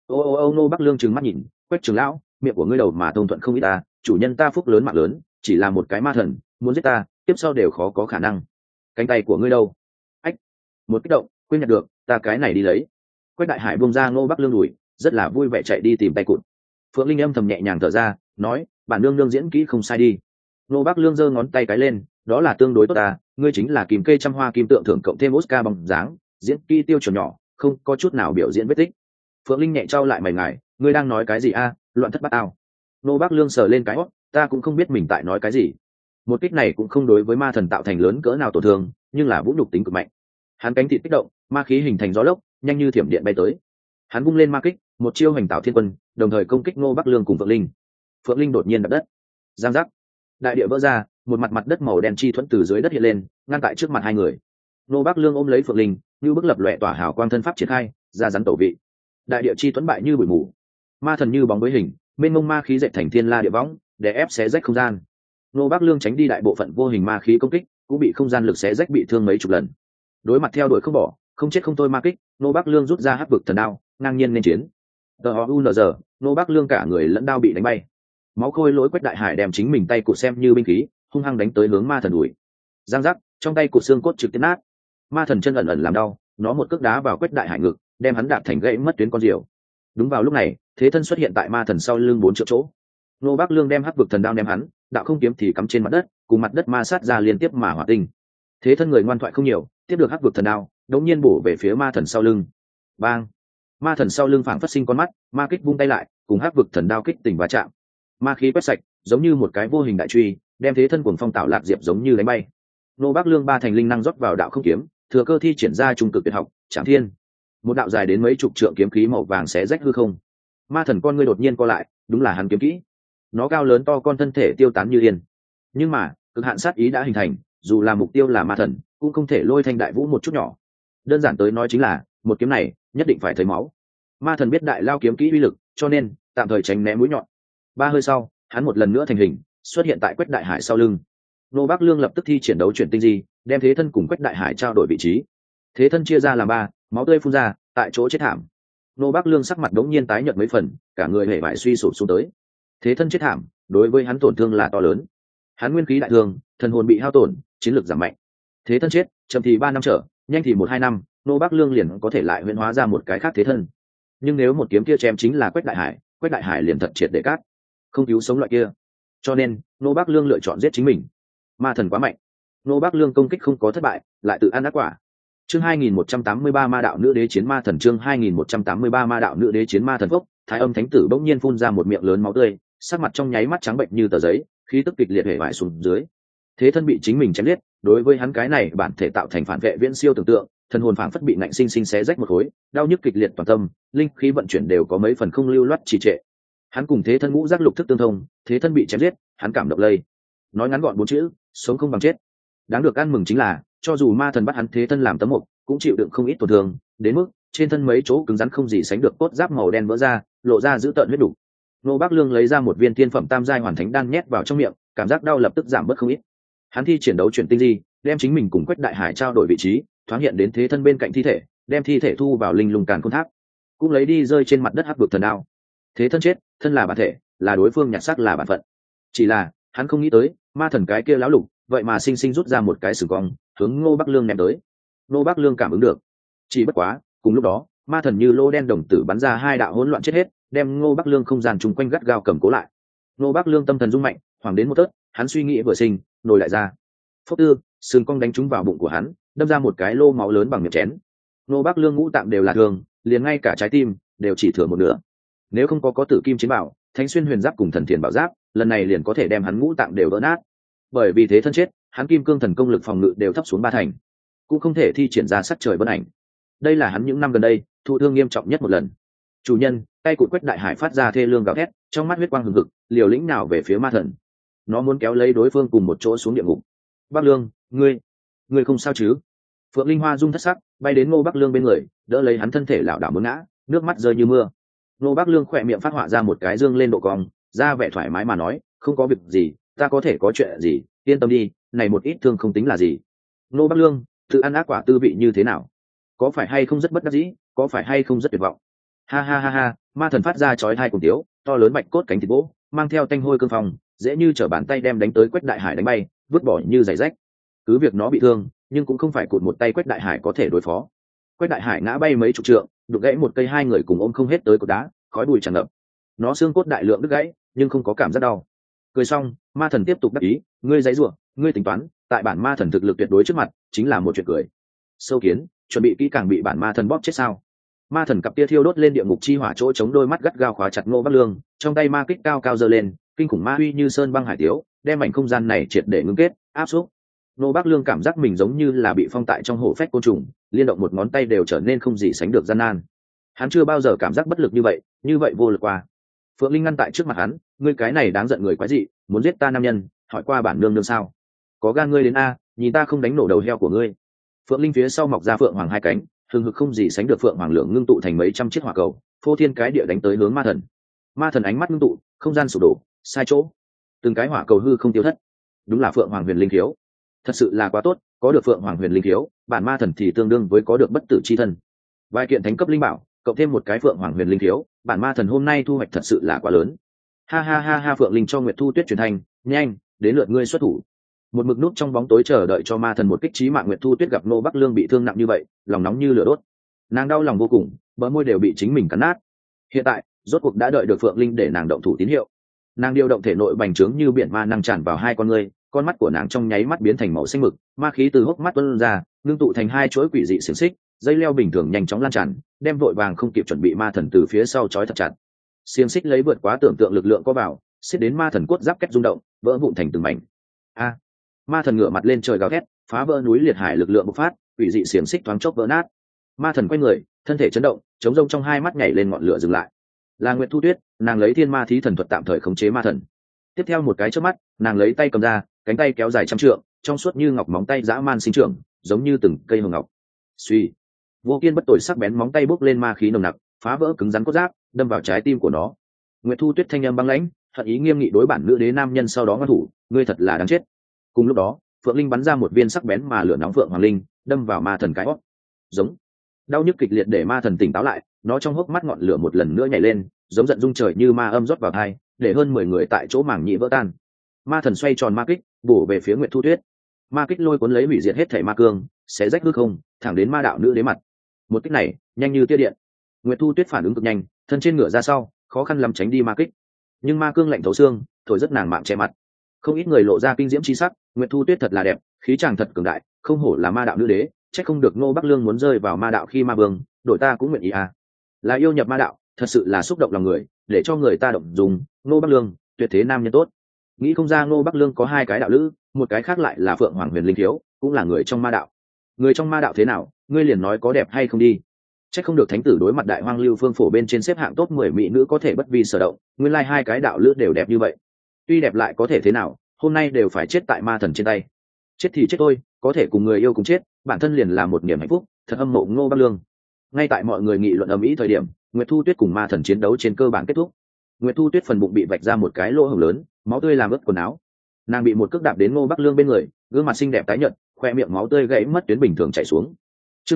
Ô Nô Bắc Lương trừng mắt nhìn, Quách trưởng lão, miệng của ngươi đầu mà thông thuận không ít ta, chủ nhân ta phúc lớn mạng lớn, chỉ là một cái ma thần, muốn giết ta, tiếp sau đều khó có khả năng. Cánh tay của ngươi đâu? Ách, một kích động, quên nhặt được, ta cái này đi lấy. Quách Đại Hải buông ra Nô Bắc Lương đùi, rất là vui vẻ chạy đi tìm tay cụt. Phượng Linh âm thầm nhẹ nhàng thở ra, nói, bản nương nương diễn kỹ không sai đi. Nô Bắc Lương giơ ngón tay cái lên, đó là tương đối tốt ta, ngươi chính là kìm cây trăm hoa kim tượng thưởng cộng thêm Oscar bằng dáng, diễn kỹ tiêu chuẩn nhỏ, không có chút nào biểu diễn vết tích. Phượng Linh nhẹ trao lại mày ngài, ngươi đang nói cái gì a? Loạn thất bát ao. Nô Bắc Lương sờ lên cái hót, ta cũng không biết mình tại nói cái gì. Một kích này cũng không đối với ma thần tạo thành lớn cỡ nào tổn thương, nhưng là vũ nhục tính cực mạnh. Hắn cánh thịt kích động, ma khí hình thành gió lốc, nhanh như thiểm điện bay tới. Hắn vung lên ma kích, một chiêu hành tạo thiên quân, đồng thời công kích Ngô Bắc Lương cùng Phượng Linh. Phượng Linh đột nhiên đập đất, giang giác, đại địa vỡ ra, một mặt đất màu đen chi thuẫn từ dưới đất hiện lên, ngăn tại trước mặt hai người. Ngô Bắc Lương ôm lấy Phượng Linh, như bức lập lòe tỏa hào quang thân pháp triển khai, ra rắn tổ vị. Đại địa chi thuẫn bại như bụi mù, ma thần như bóng với hình, bên mông ma khí dệt thành thiên la địa võng, để ép xé rách không gian. Ngô Bắc Lương tránh đi đại bộ phận vô hình ma khí công kích, cũng bị không gian lực xé rách bị thương mấy chục lần. Đối mặt theo đuổi không bỏ, không chết không thôi ma kích, Ngô Bắc Lương rút ra hắc vực thần đao, ngang nhiên nên chiến. TOUNZ, Ngô Bắc Lương cả người lẫn đao bị đánh bay. Máu khôi lỗi Quách Đại Hải đem chính mình tay cụt xem như binh khí, hung hăng đánh tới hướng ma thần đùi. Giang giác, trong tay cụt xương cốt trực tiếp nát. Ma thần chân ẩn ẩn làm đau, nó một cước đá vào Quách Đại Hải ngực, đem hắn đạp thành gãy mất tuyến con diều. Đúng vào lúc này, thế thân xuất hiện tại ma thần sau lưng 4 triệu chỗ. Ngô Bắc Lương đem hắc vực thần đao ném hắn, đạo không kiếm thì cắm trên mặt đất, cùng mặt đất ma sát ra liên tiếp mà hỏa tinh. Thế thân người ngoan thoại không nhiều, tiếp được hắc vực thần đao, đống nhiên bổ về phía ma thần sau lưng. Bang! Ma thần sau lưng phảng phất sinh con mắt, ma kích vung tay lại, cùng hắc vực thần đao kích tình va chạm. Ma khí quét sạch, giống như một cái vô hình đại truy, đem thế thân cuồng phong tạo lạc diệp giống như đánh bay. Ngô Bắc Lương ba thành linh năng rót vào đạo không kiếm, thừa cơ thi triển ra trung cực tuyệt học, Trảm Thiên. Một đạo dài đến mấy chục trượng kiếm khí màu vàng xé rách hư không. Ma thần con ngươi đột nhiên co lại, đúng là hắn kiếm kỹ. Nó cao lớn to con thân thể tiêu tán như yên. Nhưng mà, cực hạn sát ý đã hình thành, dù là mục tiêu là ma thần, cũng không thể lôi thanh đại vũ một chút nhỏ. Đơn giản tới nói chính là, một kiếm này nhất định phải thấy máu. Ma thần biết đại lao kiếm kỹ uy lực, cho nên tạm thời tránh né mũi nhọn. 3 hơi sau, hắn một lần nữa thành hình, xuất hiện tại Quách Đại Hải sau lưng. Ngô Bắc Lương lập tức thi triển đấu chuyển tinh di, đem thế thân cùng Quách Đại Hải trao đổi vị trí. Thế thân chia ra làm 3, máu tươi phun ra, tại chỗ chết thảm. Ngô Bắc Lương sắc mặt đống nhiên tái nhợt mấy phần, cả người hề bại suy sụp xuống tới. Thế thân chết thảm, đối với hắn tổn thương là to lớn. Hắn nguyên khí đại thương, thần hồn bị hao tổn, chiến lược giảm mạnh. Thế thân chết, chậm thì 3 năm trở, nhanh thì 1-2 năm, Ngô Bắc Lương liền có thể lại huyễn hóa ra một cái khác thế thân. Nhưng nếu một kiếm kia chém chính là Quách Đại Hải liền thật triệt để cát, không cứu sống loại kia. Cho nên, Ngô Bắc Lương lựa chọn giết chính mình. Ma thần quá mạnh. Ngô Bắc Lương công kích không có thất bại, lại tự ăn ác quả. Chương 2183 Ma đạo nữ đế chiến ma thần. Chương 2183 Ma đạo nữ đế chiến ma thần. Phốc, Thái Âm thánh tử bỗng nhiên phun ra một miệng lớn máu tươi, sắc mặt trong nháy mắt trắng bệnh như tờ giấy, khí tức kịch liệt hể vải xuống dưới. Thế thân bị chính mình chém giết, đối với hắn cái này bản thể tạo thành phản vệ viễn siêu tưởng tượng, thần hồn phảng phất bị ngạnh sinh sinh xé rách một khối, đau nhức kịch liệt toàn tâm, linh khí vận chuyển đều có mấy phần không lưu loát trì trệ. Hắn cùng thế thân ngũ giác lục thức tương thông, thế thân bị chém giết, hắn cảm động lây. Nói ngắn gọn bốn chữ, sống không bằng chết. Đáng được ăn mừng chính là, cho dù ma thần bắt hắn thế thân làm tấm mục, cũng chịu đựng không ít tổn thương, đến mức trên thân mấy chỗ cứng rắn không gì sánh được cốt giáp màu đen vỡ ra, lộ ra dữ tợn huyết đủ. Nô Bác Lương lấy ra một viên thiên phẩm tam giai hoàn thánh đan nhét vào trong miệng, cảm giác đau lập tức giảm bớt không ít. Hắn thi triển đấu chuyển tinh di, đem chính mình cùng Quách Đại Hải trao đổi vị trí, thoáng hiện đến thế thân bên cạnh thi thể, đem thi thể thu vào linh lùng càn khôn tháp, cũng lấy đi rơi trên mặt đất hắc vực thần đao. Thế thân chết, thân là bản thể, là đối phương nhặt xác là bản phận. Chỉ là hắn không nghĩ tới, ma thần cái kia lão lục, vậy mà sinh sinh rút ra một cái sừng cong, hướng Ngô Bắc Lương ném tới. Ngô Bắc Lương cảm ứng được, chỉ bất quá, cùng lúc đó, ma thần như lô đen đồng tử bắn ra hai đạo hỗn loạn chết hết, đem Ngô Bắc Lương không gian chung quanh gắt gao cầm cố lại. Ngô Bắc Lương tâm thần rung mạnh, hoảng đến một tớt, hắn suy nghĩ vừa sinh, nổi lại ra. Phốc tư, sừng cong đánh trúng vào bụng của hắn, đâm ra một cái lô máu lớn bằng miệng chén. Ngô Bắc Lương ngũ tạng đều là thương, liền ngay cả trái tim đều chỉ thừa một nửa. Nếu không có tử kim chiến bảo, Thánh xuyên huyền giáp cùng thần thiền bảo giáp, lần này liền có thể đem hắn ngũ tạng đều vỡ nát. Bởi vì thế thân chết, hắn kim cương thần công lực phòng ngự đều thấp xuống 3 thành, cũng không thể thi triển ra sắc trời vân ảnh. Đây là hắn những năm gần đây thụ thương nghiêm trọng nhất một lần. Chủ nhân, tay cụt Quách Đại Hải phát ra thê lương gào thét, trong mắt huyết quang hừng hực, liều lĩnh nào về phía ma thần. Nó muốn kéo lấy đối phương cùng một chỗ xuống địa ngục. Bắc Lương, ngươi không sao chứ? Phượng Linh Hoa rung thất sắc, bay đến Ngô Bắc Lương bên người, đỡ lấy hắn thân thể lảo đảo muốn ngã, nước mắt rơi như mưa. Ngô Bắc Lương khỏe miệng phát họa ra một cái dương lên độ cong, ra vẻ thoải mái mà nói, không có việc gì, ta có thể có chuyện gì, yên tâm đi, này một ít thương không tính là gì. Ngô Bắc Lương, tự ăn ác quả tư vị như thế nào? Có phải hay không rất bất đắc dĩ, có phải hay không rất tuyệt vọng? Ha ha ha ha, ma thần phát ra chói tai cùng tiếu, to lớn bạch cốt cánh thịt bố, mang theo tanh hôi cương phong, dễ như trở bàn tay đem đánh tới Quách Đại Hải đánh bay, vứt bỏ như giày rách. Cứ việc nó bị thương, nhưng cũng không phải cụt một tay Quách Đại Hải có thể đối phó. Quách Đại Hải ngã bay mấy chục trượng, đục gãy một cây, hai người cùng ôm không hết tới cột đá, khói bụi tràn ngập. Nó xương cốt đại lượng đứt gãy, nhưng không có cảm giác đau. Cười xong, ma thần tiếp tục đắc ý, ngươi giãy giụa, ngươi tính toán, tại bản ma thần thực lực tuyệt đối trước mặt, chính là một chuyện cười. Sâu kiến, chuẩn bị kỹ càng bị bản ma thần bóp chết sao? Ma thần cặp tia thiêu đốt lên địa ngục chi hỏa chỗ chống đôi mắt gắt gao khóa chặt Ngô Bắc Lương, trong tay ma kích cao cao giơ lên, kinh khủng ma uy như sơn băng hải tiếu, đem mảnh không gian này triệt để ngưng kết, áp xúc. Ngô Bắc Lương cảm giác mình giống như là bị phong tại trong hổ phách côn trùng, liên động một ngón tay đều trở nên không gì sánh được gian nan. Hắn chưa bao giờ cảm giác bất lực như vậy vô lực qua. Phượng Linh ngăn tại trước mặt hắn, ngươi cái này đáng giận người quái dị, muốn giết ta nam nhân, hỏi qua bản nương nương sao? Có gan ngươi đến a, nhìn ta không đánh nổ đầu heo của ngươi. Phượng Linh phía sau mọc ra phượng hoàng hai cánh, hừng hực không gì sánh được phượng hoàng lượng ngưng tụ thành mấy trăm chiếc hỏa cầu, phô thiên cái địa đánh tới hướng ma thần. Ma thần ánh mắt ngưng tụ, không gian sụp đổ, sai chỗ. Từng cái hỏa cầu hư không tiêu thất. Đúng là phượng hoàng huyền linh khiếu. Thật sự là quá tốt, có được phượng hoàng huyền linh khiếu, bản ma thần thì tương đương với có được bất tử chi thân. Vài kiện thánh cấp linh bảo, cộng thêm một cái phượng hoàng huyền linh khiếu, bản ma thần hôm nay thu hoạch thật sự là quá lớn. Ha ha ha ha, Phượng Linh cho Nguyệt Thu Tuyết truyền thành, nhanh, đến lượt ngươi xuất thủ. Một mực núp trong bóng tối chờ đợi cho ma thần một kích chí mạng, Nguyệt Thu Tuyết gặp Ngô Bắc Lương bị thương nặng như vậy, lòng nóng như lửa đốt. Nàng đau lòng vô cùng, bờ môi đều bị chính mình cắn nát. Hiện tại, rốt cuộc đã đợi được Phượng Linh để nàng động thủ tín hiệu. Nàng điều động thể nội bành trướng như biển ma năng tràn vào hai con ngươi, con mắt của nàng trong nháy mắt biến thành màu xanh mực, ma khí từ hốc mắt tuôn ra, ngưng tụ thành hai chuỗi quỷ dị xiềng xích, dây leo bình thường nhanh chóng lan tràn, đem vội vàng không kịp chuẩn bị ma thần từ phía sau trói thật chặt. Xiềng xích lấy vượt quá tưởng tượng lực lượng có vào, xiết đến ma thần cốt giáp kết rung động, vỡ vụn thành từng mảnh. A! Ma thần ngửa mặt lên trời gào thét, phá vỡ núi liệt hải lực lượng bộc phát, quỷ dị xiềng xích thoáng chốc vỡ nát. Ma thần quay người, thân thể chấn động, chống rông trong hai mắt nhảy lên ngọn lửa dừng lại. Là Nguyệt Thu Tuyết, nàng lấy thiên ma thí thần thuật tạm thời khống chế ma thần. Tiếp theo một cái chớp mắt, nàng lấy tay cầm ra, cánh tay kéo dài trăm trượng, trong suốt như ngọc móng tay dã man sinh trưởng, giống như từng cây hồng ngọc. Suy, vô kiên bất tồi sắc bén móng tay bốc lên ma khí nồng nặc, phá vỡ cứng rắn cốt giáp, đâm vào trái tim của nó. Nguyệt Thu Tuyết thanh âm băng lãnh, hận ý nghiêm nghị đối bản nữ đế nam nhân sau đó ngăn thủ, ngươi thật là đáng chết. Cùng lúc đó, Phượng Linh bắn ra một viên sắc bén mà lửa nóng phượng hoàng linh, đâm vào ma thần cái hót. Giống, đau nhức kịch liệt để ma thần tỉnh táo lại, nó trong hốc mắt ngọn lửa một lần nữa nhảy lên, giống giận rung trời như ma âm rót vào tai, để hơn 10 người tại chỗ màng nhĩ vỡ tan. Ma thần xoay tròn ma kích, bổ về phía Nguyệt Thu Tuyết. Ma kích lôi cuốn lấy hủy diệt hết thảy ma cương, xé rách hư không, thẳng đến ma đạo nữ đế mặt. Một kích này, nhanh như tia điện. Nguyệt Thu Tuyết phản ứng cực nhanh, thân trên ngựa ra sau, khó khăn lắm tránh đi ma kích. Nhưng ma cương lạnh thấu xương, thổi rất nàng mạng che mặt. Không ít người lộ ra kinh diễm chi sắc, Nguyệt Thu Tuyết thật là đẹp, khí chàng thật cường đại, không hổ là ma đạo nữ đế, trách không được Ngô Bắc Lương muốn rơi vào ma đạo khi ma vương, đội ta cũng nguyện ý à. Là yêu nhập ma đạo, thật sự là xúc động lòng người, để cho người ta động dùng. Ngô Bắc Lương, tuyệt thế nam nhân tốt. Nghĩ không ra Ngô Bắc Lương có hai cái đạo lữ, một cái khác lại là Phượng Hoàng Huyền Linh Thiếu, cũng là người trong ma đạo. Người trong ma đạo thế nào, ngươi liền nói có đẹp hay không đi. Trách không được thánh tử đối mặt Đại Hoang Lưu Phương phổ bên trên xếp hạng top 10 mỹ nữ có thể bất vi sở động, nguyên lai hai cái đạo lữ đều đẹp như vậy. Tuy đẹp lại có thể thế nào, hôm nay đều phải chết tại ma thần trên tay. Chết thì chết thôi, có thể cùng người yêu cùng chết, bản thân liền là một niềm hạnh phúc, thật hâm mộ Ngô Bắc Lương. Ngay tại mọi người nghị luận ầm ĩ thời điểm, Nguyệt Thu Tuyết cùng ma thần chiến đấu trên cơ bản kết thúc. Nguyệt Thu Tuyết phần bụng bị vạch ra một cái lỗ hổng lớn, máu tươi làm ướt quần áo. Nàng bị một cước đạp đến Ngô Bắc Lương bên người, gương mặt xinh đẹp tái nhợt, khoe miệng máu tươi gãy mất tuyến bình thường chảy xuống. Chương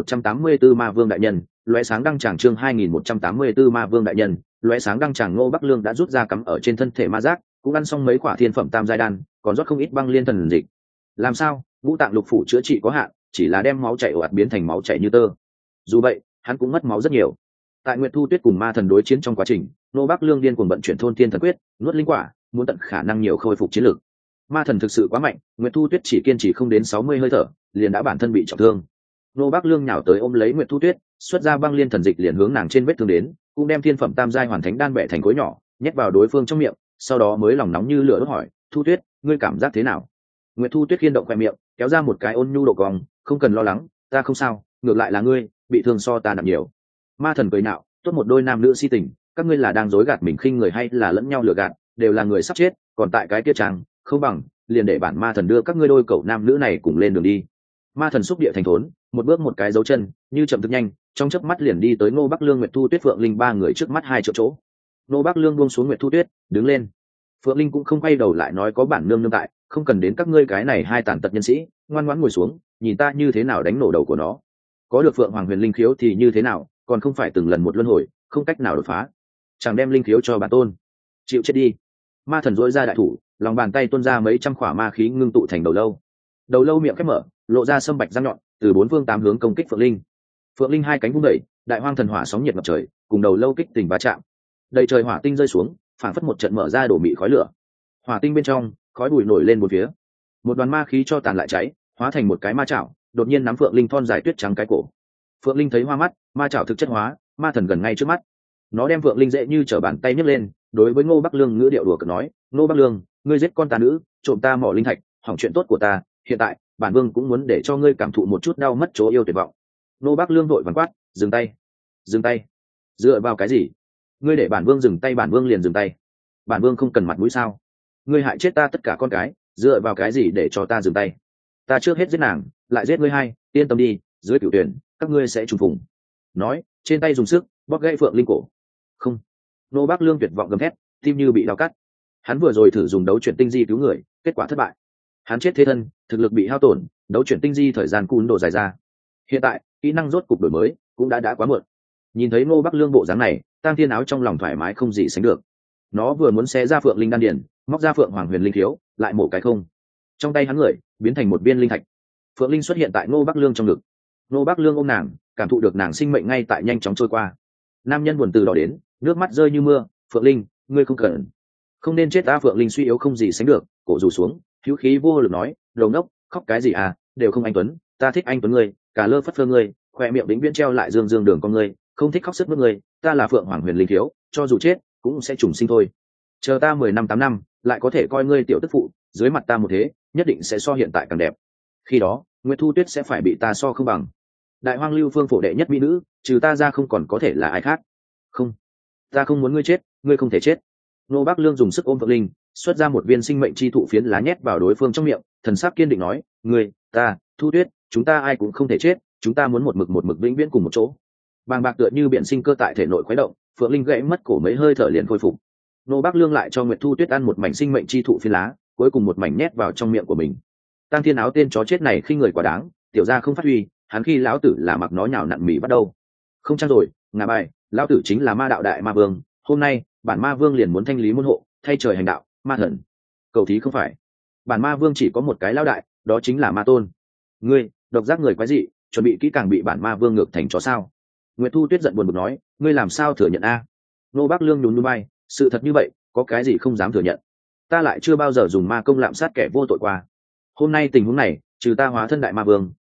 2184 Ma Vương đại nhân, lóe sáng đăng tràng. Chương 2184 Ma Vương đại nhân, lóe sáng đăng tràng. Ngô Bắc Lương đã rút ra cắm ở trên thân thể ma giác, cũng ăn xong mấy quả thiên phẩm tam giai đan, còn rót không ít băng liên thần dịch. Làm sao? Ngũ tạng lục phủ chữa trị có hạn, chỉ là đem máu chảy ồ ạt biến thành máu chảy như tơ. Dù vậy, hắn cũng mất máu rất nhiều. Tại Nguyệt Thu Tuyết cùng ma thần đối chiến trong quá trình, Ngô Bắc Lương điên cuồng vận chuyển thôn tiên thần quyết, nuốt linh quả, muốn tận khả năng nhiều khôi phục chiến lực. Ma thần thực sự quá mạnh, Nguyệt Thu Tuyết chỉ kiên trì không đến 60 hơi thở, liền đã bản thân bị trọng thương. Ngô Bắc Lương nhào tới ôm lấy Nguyệt Thu Tuyết, xuất ra băng liên thần dịch liền hướng nàng trên vết thương đến, cũng đem thiên phẩm tam giai hoàn thánh đan bẻ thành khối nhỏ, nhét vào đối phương trong miệng, sau đó mới lòng nóng như lửa đốt hỏi, "Thu Tuyết, ngươi cảm giác thế nào?" Nguyệt Thu Tuyết khiên động khoe miệng, kéo ra một cái ôn nhu độ cong, "Không cần lo lắng, ta không sao, ngược lại là ngươi, bị thương so ta nặng nhiều." Ma thần cười nạo, "Tốt một đôi nam nữ si tình, các ngươi là đang dối gạt mình khinh người hay là lẫn nhau lừa gạt, đều là người sắp chết, còn tại cái kia trang, không bằng liền để bản ma thần đưa các ngươi đôi cậu nam nữ này cùng lên đường đi." Ma thần xúc địa thành thốn, một bước một cái dấu chân, như chậm thực nhanh, trong chớp mắt liền đi tới Ngô Bắc Lương, Nguyệt Thu Tuyết, Phượng Linh ba người trước mắt hai chỗ chỗ. Ngô Bắc Lương buông xuống Nguyệt Thu Tuyết, đứng lên. Phượng Linh cũng không quay đầu lại nói, "Có bản nương nương tại, không cần đến các ngươi cái này hai tàn tật nhân sĩ, ngoan ngoãn ngồi xuống, nhìn ta như thế nào đánh nổ đầu của nó. Có được Phượng Hoàng Huyền Linh khiếu thì như thế nào, còn không phải từng lần một luân hồi, không cách nào đột phá. Chẳng đem linh khiếu cho bản tôn, chịu chết đi." Ma thần dỗi ra đại thủ, lòng bàn tay tuôn ra mấy trăm khỏa ma khí ngưng tụ thành đầu lâu. Đầu lâu miệng khép mở, lộ ra sâm bạch răng nhọn, từ bốn phương tám hướng công kích Phượng Linh. Phượng Linh hai cánh vung đẩy, đại hoang thần hỏa sóng nhiệt ngập trời, cùng đầu lâu kích tình va chạm. Đầy trời hỏa tinh rơi xuống, phảng phất một trận mở ra đổ mị khói lửa. Hỏa tinh bên trong, khói bụi nổi lên một phía. Một đoàn ma khí cho tàn lại cháy, hóa thành một cái ma chảo, đột nhiên nắm Phượng Linh thon dài tuyết trắng cái cổ. Phượng Linh thấy hoa mắt, ma chảo thực chất hóa, ma thần gần ngay trước mắt. Nó đem Phượng Linh dễ như trở bàn tay nhấc lên, đối với Ngô Bắc Lương ngữ điệu đùa cợt nói, "Ngô Bắc Lương, ngươi giết con ta nữ, trộm ta mỏ linh thạch, hỏng chuyện tốt của ta, hiện tại bản vương cũng muốn để cho ngươi cảm thụ một chút đau mất chỗ yêu tuyệt vọng." Ngô Bắc Lương vội vàng quát, "Dừng tay, dừng tay." "Dựa vào cái gì? Ngươi để bản vương dừng tay bản vương liền dừng tay. Bản vương không cần mặt mũi sao? Ngươi hại chết ta tất cả con cái, dựa vào cái gì để cho ta dừng tay? Ta trước hết giết nàng, lại giết ngươi hai, yên tâm đi, dưới cửu tuyển các ngươi sẽ trùng phùng." Nói, trên tay dùng sức bóp gãy Phượng Linh cổ. Không. Ngô Bắc Lương tuyệt vọng gầm thét, tim như bị đau cắt. Hắn vừa rồi thử dùng đấu chuyển tinh di cứu người, kết quả thất bại. Hắn chết thế thân, thực lực bị hao tổn, đấu chuyển tinh di thời gian cún độ dài ra. Hiện tại, kỹ năng rốt cục đổi mới, cũng đã quá muộn. Nhìn thấy Ngô Bắc Lương bộ dáng này, Tang Thiên Áo trong lòng thoải mái không gì sánh được. Nó vừa muốn xé ra Phượng Linh đan điền, móc ra Phượng Hoàng Huyền Linh thiếu, lại mổ cái không. Trong tay hắn người biến thành một viên linh thạch. Phượng Linh xuất hiện tại Ngô Bắc Lương trong ngực. Ngô Bắc Lương ôm nàng, cảm thụ được nàng sinh mệnh ngay tại nhanh chóng trôi qua. Nam nhân buồn từ đó đến, nước mắt rơi như mưa, "Phượng Linh, ngươi không cần, không nên chết ta." Phượng Linh suy yếu không gì sánh được, cổ rủ xuống, hữu khí vô lực nói, "Đầu ngốc, khóc cái gì à, đều không anh tuấn, ta thích anh tuấn ngươi, cả lơ phất phơ ngươi, khoe miệng vĩnh viễn treo lại dương dương đường con ngươi, không thích khóc sức mướt ngươi, ta là Phượng Hoàng Huyền Linh thiếu, cho dù chết cũng sẽ trùng sinh thôi. Chờ ta 10 năm 8 năm, lại có thể coi ngươi tiểu tức phụ, dưới mặt ta một thế, nhất định sẽ so hiện tại càng đẹp. Khi đó, Nguyệt Thu Tuyết sẽ phải bị ta so không bằng. Đại Hoang Lưu Phương phổ đệ nhất mỹ nữ, trừ ta ra không còn có thể là ai khác. Không, ta không muốn ngươi chết, ngươi không thể chết." Ngô Bắc Lương dùng sức ôm Phượng Linh, xuất ra một viên sinh mệnh chi thụ phiến lá nhét vào đối phương trong miệng, thần sắc kiên định nói, "Ngươi, ta, Thu Tuyết, chúng ta ai cũng không thể chết, chúng ta muốn một mực vĩnh viễn cùng một chỗ." Bàng bạc tựa như biển sinh cơ tại thể nội khuấy động, Phượng Linh gãy mất cổ mấy hơi thở liền khôi phục. Ngô Bắc Lương lại cho Nguyệt Thu Tuyết ăn một mảnh sinh mệnh chi thụ phiến lá, cuối cùng một mảnh nhét vào trong miệng của mình. Tang Thiên Áo tên chó chết này khinh người quá đáng, tiểu gia không phát huy, hắn khi lão tử là mặc nó nhào nặn mì bắt đầu. Không chăng rồi, ngà bài, lão tử chính là ma đạo đại ma vương, hôm nay bản ma vương liền muốn thanh lý môn hộ, thay trời hành đạo. Ma thần, cầu thí không phải, bản ma vương chỉ có một cái lão đại, đó chính là ma tôn. Ngươi độc giác người quái dị, chuẩn bị kỹ càng bị bản ma vương ngược thành chó sao? Nguyệt Thu Tuyết giận buồn bực nói, "Ngươi làm sao thừa nhận a?" Ngô Bắc Lương nhún nhún vai, "Sự thật như vậy, có cái gì không dám thừa nhận? Ta lại chưa bao giờ dùng ma công lạm sát kẻ vô tội qua. Hôm nay tình huống này, trừ ta hóa thân đại ma vương,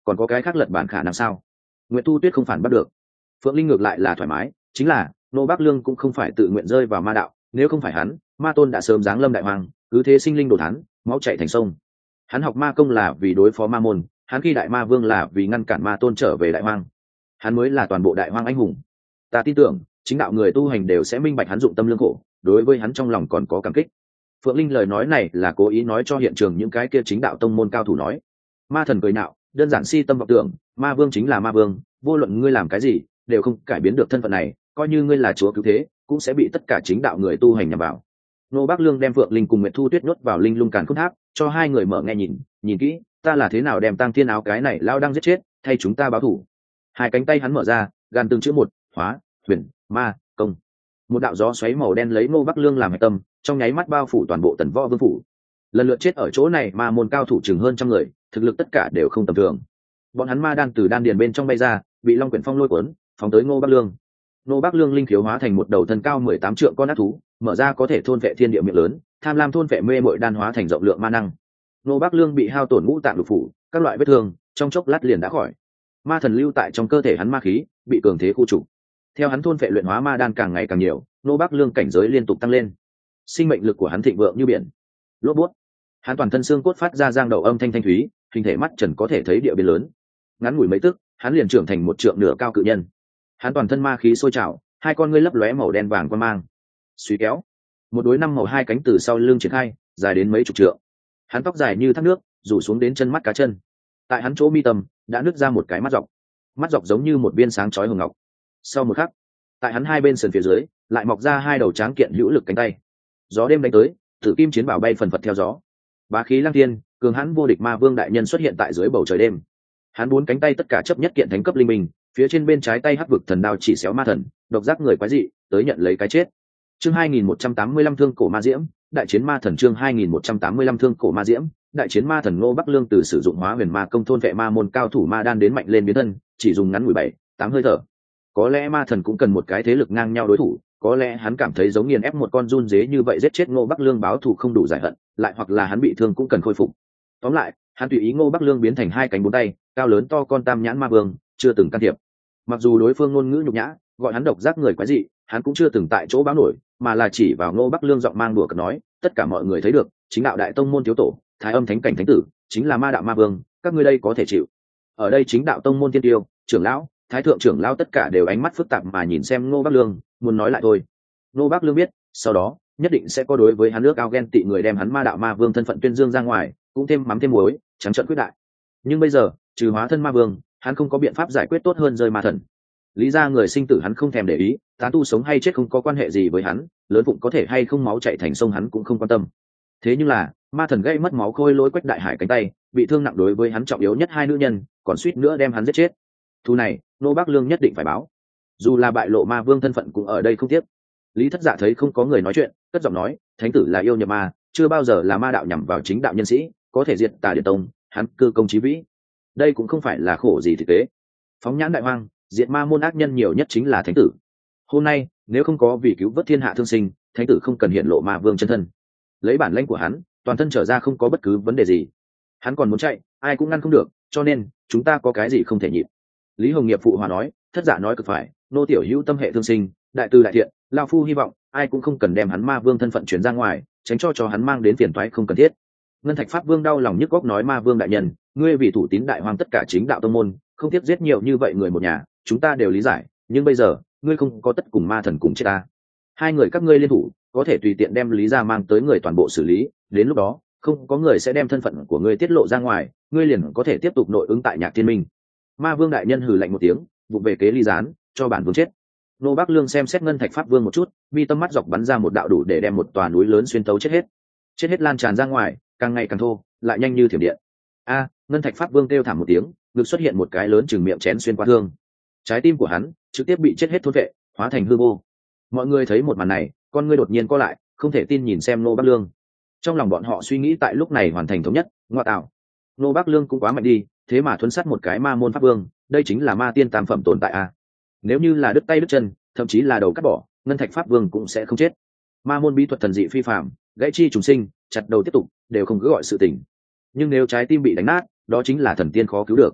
còn có cái khác lật bản khả năng sao? Nguyệt Thu Tuyết không phản bắt được. Phượng Linh ngược lại là thoải mái, chính là Nô Bác Lương cũng không phải tự nguyện rơi vào ma đạo, nếu không phải hắn, ma tôn đã sớm giáng lâm đại hoàng, cứ thế sinh linh đồ thán, máu chảy thành sông. Hắn học ma công là vì đối phó ma môn, hắn khi đại ma vương là vì ngăn cản ma tôn trở về đại hoang. Hắn mới là toàn bộ đại hoang anh hùng. Ta tin tưởng, chính đạo người tu hành đều sẽ minh bạch hắn dụng tâm lương khổ, đối với hắn trong lòng còn có cảm kích. Phượng Linh lời nói này là cố ý nói cho hiện trường những cái kia chính đạo tông môn cao thủ nói. Ma thần cười nhạo, đơn giản si tâm vọng tưởng, ma vương chính là ma vương, vô luận ngươi làm cái gì đều không cải biến được thân phận này, coi như ngươi là chúa cứu thế cũng sẽ bị tất cả chính đạo người tu hành nhằm vào. Nô Bác Lương đem Phượng Linh cùng Nguyệt Thu Tuyết nhốt vào linh lung càn khôn tháp, cho hai người mở nghe nhìn kỹ, ta là thế nào đem Tăng Thiên Áo cái này lao đang giết chết, thay chúng ta báo thù. Hai cánh tay hắn mở ra, gàn từng chữ một, hóa, huyền, ma, công. Một đạo gió xoáy màu đen lấy Nô Bác Lương làm hạch tâm, trong nháy mắt bao phủ toàn bộ Tần Võ Vương phủ. Lần lượt chết ở chỗ này ma môn cao thủ chừng hơn trăm người, thực lực tất cả đều không tầm thường. Bọn hắn ma đan từ đan điền bên trong bay ra, bị Long Quyển Phong lôi cuốn, phóng tới Ngô Bác Lương. Ngô Bác Lương linh khiếu hóa thành một đầu thân cao 18 trượng con ác thú, mở ra có thể thôn vệ thiên địa miệng lớn, tham lam thôn vệ mê muội đan hóa thành rộng lượng ma năng. Ngô Bác Lương bị hao tổn ngũ tạng lục phủ, các loại vết thương, trong chốc lát liền đã khỏi. Ma thần lưu tại trong cơ thể hắn ma khí, bị cường thế khu trục. Theo hắn thôn vệ luyện hóa ma đan càng ngày càng nhiều, Ngô Bác Lương cảnh giới liên tục tăng lên. Sinh mệnh lực của hắn thịnh vượng như biển. Lốp bút. Hắn toàn thân xương cốt phát ra giang đầu âm thanh thanh thúy, hình thể mắt trần có thể thấy địa biến lớn. Ngắn ngủi mấy tức, hắn liền trưởng thành một trượng nửa cao cự nhân. Hắn toàn thân ma khí sôi trào, hai con ngươi lấp lóe màu đen vàng quan mang. Suy kéo, một đối năm màu hai cánh từ sau lưng triển khai, dài đến mấy chục trượng. Hắn tóc dài như thác nước, rủ xuống đến chân mắt cá chân. Tại hắn chỗ mi tâm đã nứt ra một cái mắt dọc giống như một viên sáng chói hồng ngọc. Sau một khắc, tại hắn hai bên sườn phía dưới lại mọc ra hai đầu tráng kiện hữu lực cánh tay. Gió đêm đánh tới, Tử Kim chiến bảo bay phần phật theo gió. Bá khí lang thiên, cường hãn vô địch ma vương đại nhân xuất hiện tại dưới bầu trời đêm. Hắn bốn cánh tay tất cả chấp nhất kiện thánh cấp linh minh, phía trên bên trái tay hắc vực thần đao chỉ xéo ma thần, độc giác người quái dị, tới nhận lấy cái chết. Chương 2185 thương cổ ma diễm, đại chiến ma thần. Chương 2185 thương cổ ma diễm, đại chiến ma thần. Ngô Bắc Lương từ sử dụng hóa huyền ma công thôn vệ ma môn cao thủ ma đan đến mạnh lên biến thân, chỉ dùng ngắn 17-8 hơi thở. Có lẽ ma thần cũng cần một cái thế lực ngang nhau đối thủ, có lẽ hắn cảm thấy giống nghiền ép một con run dế như vậy giết chết Ngô Bắc Lương báo thù không đủ giải hận, lại hoặc là hắn bị thương cũng cần khôi phục. Tóm lại, hắn tùy ý Ngô Bắc Lương biến thành hai cánh bốn tay, cao lớn to con tam nhãn ma vương, chưa từng can thiệp. Mặc dù đối phương ngôn ngữ nhục nhã, gọi hắn độc giác người quái dị, hắn cũng chưa từng tại chỗ báo nổi, mà là chỉ vào Ngô Bắc Lương giọng mang đùa cợt nói, tất cả mọi người thấy được, chính đạo đại tông môn thiếu tổ, Thái Âm thánh cảnh thánh tử, chính là ma đạo ma vương, các ngươi đây có thể chịu. Ở đây chính đạo tông môn tiên tiêu, trưởng lão, thái thượng trưởng lão tất cả đều ánh mắt phức tạp mà nhìn xem Ngô Bắc Lương, muốn nói lại thôi. Ngô Bắc Lương biết, sau đó nhất định sẽ có đối với hắn nước ao ghen tị người đem hắn ma đạo ma vương thân phận tuyên dương ra ngoài, cũng thêm mắm thêm muối, trắng trợn quyết đại. Nhưng bây giờ, trừ hóa thân ma vương, hắn không có biện pháp giải quyết tốt hơn rơi ma thần. Lý ra người sinh tử hắn không thèm để ý, tán tu sống hay chết không có quan hệ gì với hắn, lớn bụng có thể hay không máu chảy thành sông hắn cũng không quan tâm. Thế nhưng là, ma thần gây mất máu khôi lỗi Quách Đại Hải cánh tay, bị thương nặng đối với hắn trọng yếu nhất hai nữ nhân, còn suýt nữa đem hắn giết chết. Thu này, Ngô Bắc Lương nhất định phải báo. Dù là bại lộ ma vương thân phận cũng ở đây không tiếc. Lý Thất Dạ thấy không có người nói chuyện, cất giọng nói, thánh tử là yêu nhập ma, chưa bao giờ là ma đạo nhằm vào chính đạo nhân sĩ, có thể diệt tà điển tông, hắn cư công chí vĩ. Đây cũng không phải là khổ gì thực tế. Phóng nhãn đại hoang, diệt ma môn ác nhân nhiều nhất chính là thánh tử. Hôm nay, nếu không có vì cứu vớt thiên hạ thương sinh, thánh tử không cần hiện lộ ma vương chân thân. Lấy bản lĩnh của hắn, toàn thân trở ra không có bất cứ vấn đề gì. Hắn còn muốn chạy, ai cũng ngăn không được, cho nên chúng ta có cái gì không thể nhịn. Lý Hồng Nghiệp phụ hòa nói, Thất Dạ nói cực phải, nô tiểu hữu tâm hệ thương sinh, đại từ đại thiện, lão phu hy vọng ai cũng không cần đem hắn ma vương thân phận chuyển ra ngoài, tránh cho hắn mang đến phiền toái không cần thiết. Ngân Thạch Pháp Vương đau lòng nhức góc nói, ma vương đại nhân, ngươi vì thủ tín đại hoang tất cả chính đạo tông môn, không tiếc giết nhiều như vậy người một nhà, chúng ta đều lý giải, nhưng bây giờ ngươi không có tất cùng ma thần cùng chết ta. Hai người các ngươi liên thủ, có thể tùy tiện đem Lý gia mang tới người toàn bộ xử lý, đến lúc đó không có người sẽ đem thân phận của ngươi tiết lộ ra ngoài, ngươi liền có thể tiếp tục nội ứng tại Nhạc Thiên Minh. Ma vương đại nhân hừ lạnh một tiếng, vụ về kế ly gián, cho bản vương chết. Nô Bắc Lương xem xét Ngân Thạch Pháp Vương một chút, mi tâm mắt dọc bắn ra một đạo đủ để đem một tòa núi lớn xuyên tấu chết hết lan tràn ra ngoài, càng ngày càng thô, lại nhanh như thiểm điện. A, Ngân Thạch Pháp Vương kêu thảm một tiếng, ngực xuất hiện một cái lớn chừng miệng chén xuyên qua thương. Trái tim của hắn trực tiếp bị chết hết thôn vệ, hóa thành hư vô. Mọi người thấy một màn này, con ngươi đột nhiên co lại, không thể tin nhìn xem Nô Bắc Lương. Trong lòng bọn họ suy nghĩ tại lúc này hoàn thành thống nhất, ngoa tạo. Nô Bắc Lương cũng quá mạnh đi, thế mà thuấn sát một cái ma môn pháp vương, đây chính là ma tiên tam phẩm tồn tại a. Nếu như là đứt tay đứt chân, thậm chí là đầu cắt bỏ, Ngân Thạch Pháp Vương cũng sẽ không chết. Ma môn bí thuật thần dị phi phạm, gãy chi trùng sinh, chặt đầu tiếp tục, đều không cứ gọi sự tình. Nhưng nếu trái tim bị đánh nát, đó chính là thần tiên khó cứu được.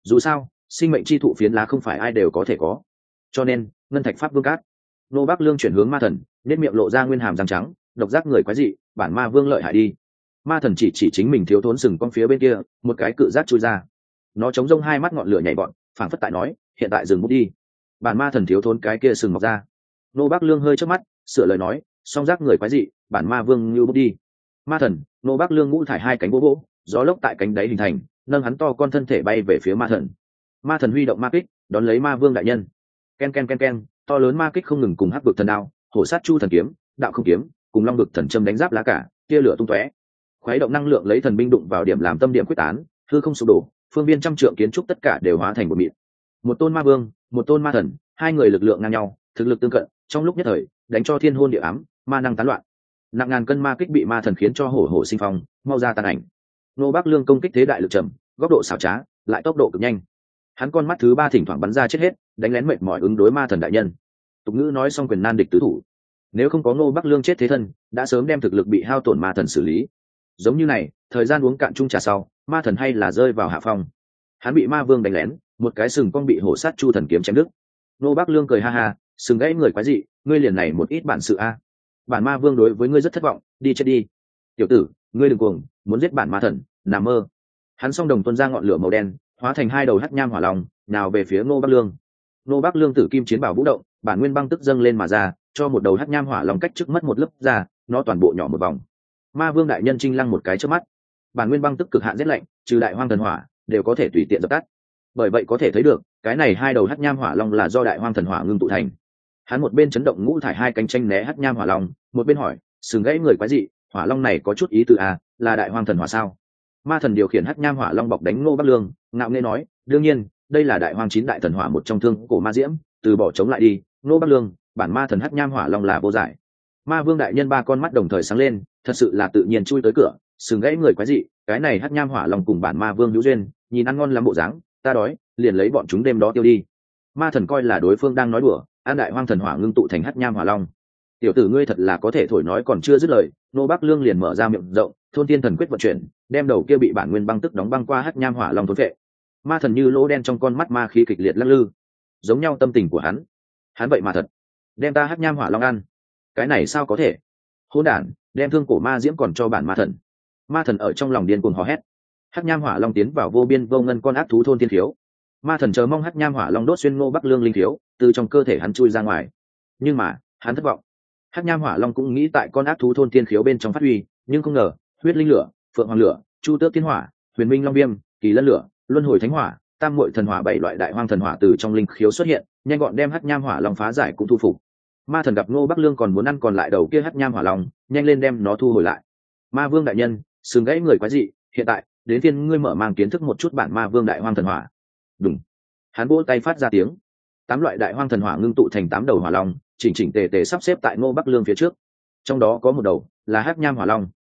dù sao sinh mệnh chi thụ phiến lá không phải ai đều có thể có, cho nên ngân thạch pháp vương cát. Nô Bác Lương chuyển hướng ma thần, nét miệng lộ ra nguyên hàm răng trắng, độc giác người quái dị, bản ma vương lợi hại đi. Ma thần chỉ chính mình thiếu thốn sừng con phía bên kia, một cái cự giác chui ra, nó chống rông hai mắt ngọn lửa nhảy bọn, phảng phất tại nói hiện tại dừng bút đi. Bản ma thần thiếu thốn cái kia sừng mọc ra. Nô Bác Lương hơi chớp mắt, sửa lời nói song giác người quái dị, bản ma vương như bút đi. Ma thần Nô Bác Lương ngũ thải hai cánh bố bố, gió lốc tại cánh đáy hình thành, nâng hắn to con thân thể bay về phía ma thần. Ma thần huy động ma kích đón lấy ma vương đại nhân. Ken ken ken ken, to lớn ma kích không ngừng cùng hắc vực thần đao, hổ sát chu thần kiếm, đạo không kiếm, cùng long vực thần châm đánh giáp lá cả, tia lửa tung tóe. Khuấy động năng lượng lấy thần binh đụng vào điểm làm tâm điểm quyết tán, hư không sụp đổ, phương viên trăm trượng kiến trúc tất cả đều hóa thành một mịn. Một tôn ma vương, một tôn ma thần, hai người lực lượng ngang nhau, thực lực tương cận, trong lúc nhất thời đánh cho thiên hôn địa ám, ma năng tán loạn. Nặng ngàn cân ma kích bị ma thần khiến cho hổ hổ sinh phong, mau ra tàn ảnh. Nô Bác Lương công kích thế đại lực trầm, góc độ xảo trá, lại tốc độ cực nhanh. Hắn con mắt thứ ba thỉnh thoảng bắn ra chết hết, đánh lén mệt mỏi ứng đối ma thần đại nhân. Tục ngữ nói xong quyền nan địch tứ thủ, nếu không có Ngô Bắc Lương chết thế thân, đã sớm đem thực lực bị hao tổn ma thần xử lý. Giống như này, thời gian uống cạn chung trà sau, ma thần hay là rơi vào hạ phong. Hắn bị ma vương đánh lén, một cái sừng cong bị hổ sát chu thần kiếm chém đứt. Ngô Bắc Lương cười ha ha, sừng gãy người quái dị, ngươi liền này một ít bản sự a. Bản ma vương đối với ngươi rất thất vọng, đi chết đi. Tiểu tử, ngươi đừng cuồng, muốn giết bản ma thần, nằm mơ. Hắn song đồng tuôn ra ngọn lửa màu đen, hóa thành hai đầu hắc nham hỏa long, nào về phía Ngô Bắc Lương. Ngô Bắc Lương tử kim chiến bảo vũ động, bản nguyên băng tức dâng lên mà ra, cho một đầu hắc nham hỏa long cách trước mất một lớp ra, nó toàn bộ nhỏ một vòng. Ma vương đại nhân chinh lăng một cái trước mắt, bản nguyên băng tức cực hạn rét lạnh, trừ đại hoang thần hỏa đều có thể tùy tiện dập tắt. Bởi vậy có thể thấy được, cái này hai đầu hắc nham hỏa long là do đại hoang thần hỏa ngưng tụ thành. Hắn một bên chấn động ngũ thải hai cánh tranh né hắc nham hỏa long, một bên hỏi sừng gãy người quái dị, hỏa long này có chút ý tứ à, là đại hoang thần hỏa sao? Ma thần điều khiển hắc nham hỏa long bọc đánh Ngô Bắc Lương, ngạo nghễ nói đương nhiên, đây là đại hoang chín đại thần hỏa một trong thương cổ ma diễm, từ bỏ chống lại đi. Ngô Bắc Lương, bản ma thần hắc nham hỏa long là vô giải. Ma vương đại nhân ba con mắt đồng thời sáng lên, thật sự là tự nhiên chui tới cửa, sừng gãy người quái dị, cái này hắc nham hỏa long cùng bản ma vương hữu duyên, nhìn ăn ngon lắm bộ dáng, ta đói, liền lấy bọn chúng đêm đó tiêu đi. Ma thần coi là đối phương đang nói đùa, an đại hoang thần hỏa ngưng tụ thành hắc nham hỏa long. Tiểu tử ngươi thật là có thể thổi nói còn chưa dứt lời, Ngô Bắc Lương liền mở ra miệng rộng, thôn tiên thần quyết vận chuyển, đem đầu kia bị bản nguyên băng tức đóng băng qua hắc nham hỏa long thôn vệ. Ma thần như lỗ đen trong con mắt ma khí kịch liệt lắc lư, giống nhau tâm tình của hắn vậy mà thật đem ta hắc nham hỏa long ăn, cái này sao có thể? Hỗn đản, đem thương cổ ma diễm còn cho bản ma thần. Ma thần ở trong lòng điên cuồng hò hét. Hắc nham hỏa long tiến vào vô biên vô ngân con ác thú thôn thiên thiếu. Ma thần chờ mong hắc nham hỏa long đốt xuyên Ngô Bắc Lương linh thiếu, từ trong cơ thể hắn chui ra ngoài. Nhưng mà hắn thất vọng. Hắc nham hỏa long cũng nghĩ tại con ác thú thôn thiên khiếu bên trong phát huy, nhưng không ngờ huyết linh lửa, phượng hoàng lửa, chu tước thiên hỏa, huyền minh long viêm, kỳ lân lửa, luân hồi thánh hỏa, tam muội thần hỏa bảy loại đại hoang thần hỏa từ trong linh khiếu xuất hiện, nhanh gọn đem hắc nham hỏa long phá giải cũng thu phục. Ma thần gặp Ngô Bắc Lương còn muốn ăn còn lại đầu kia hắc nham hỏa long, nhanh lên đem nó thu hồi lại. Ma vương đại nhân, sừng gãy người quái dị, hiện tại đến phiên ngươi mở mang kiến thức một chút bản ma vương đại hoang thần hỏa. Đúng. Hắn vỗ tay phát ra tiếng. 8 loại đại hoang thần hỏa ngưng tụ thành 8 đầu hỏa long, chỉnh chỉnh tề tề sắp xếp tại Ngô Bắc Lương phía trước. Trong đó có một đầu là hắc nham hỏa long.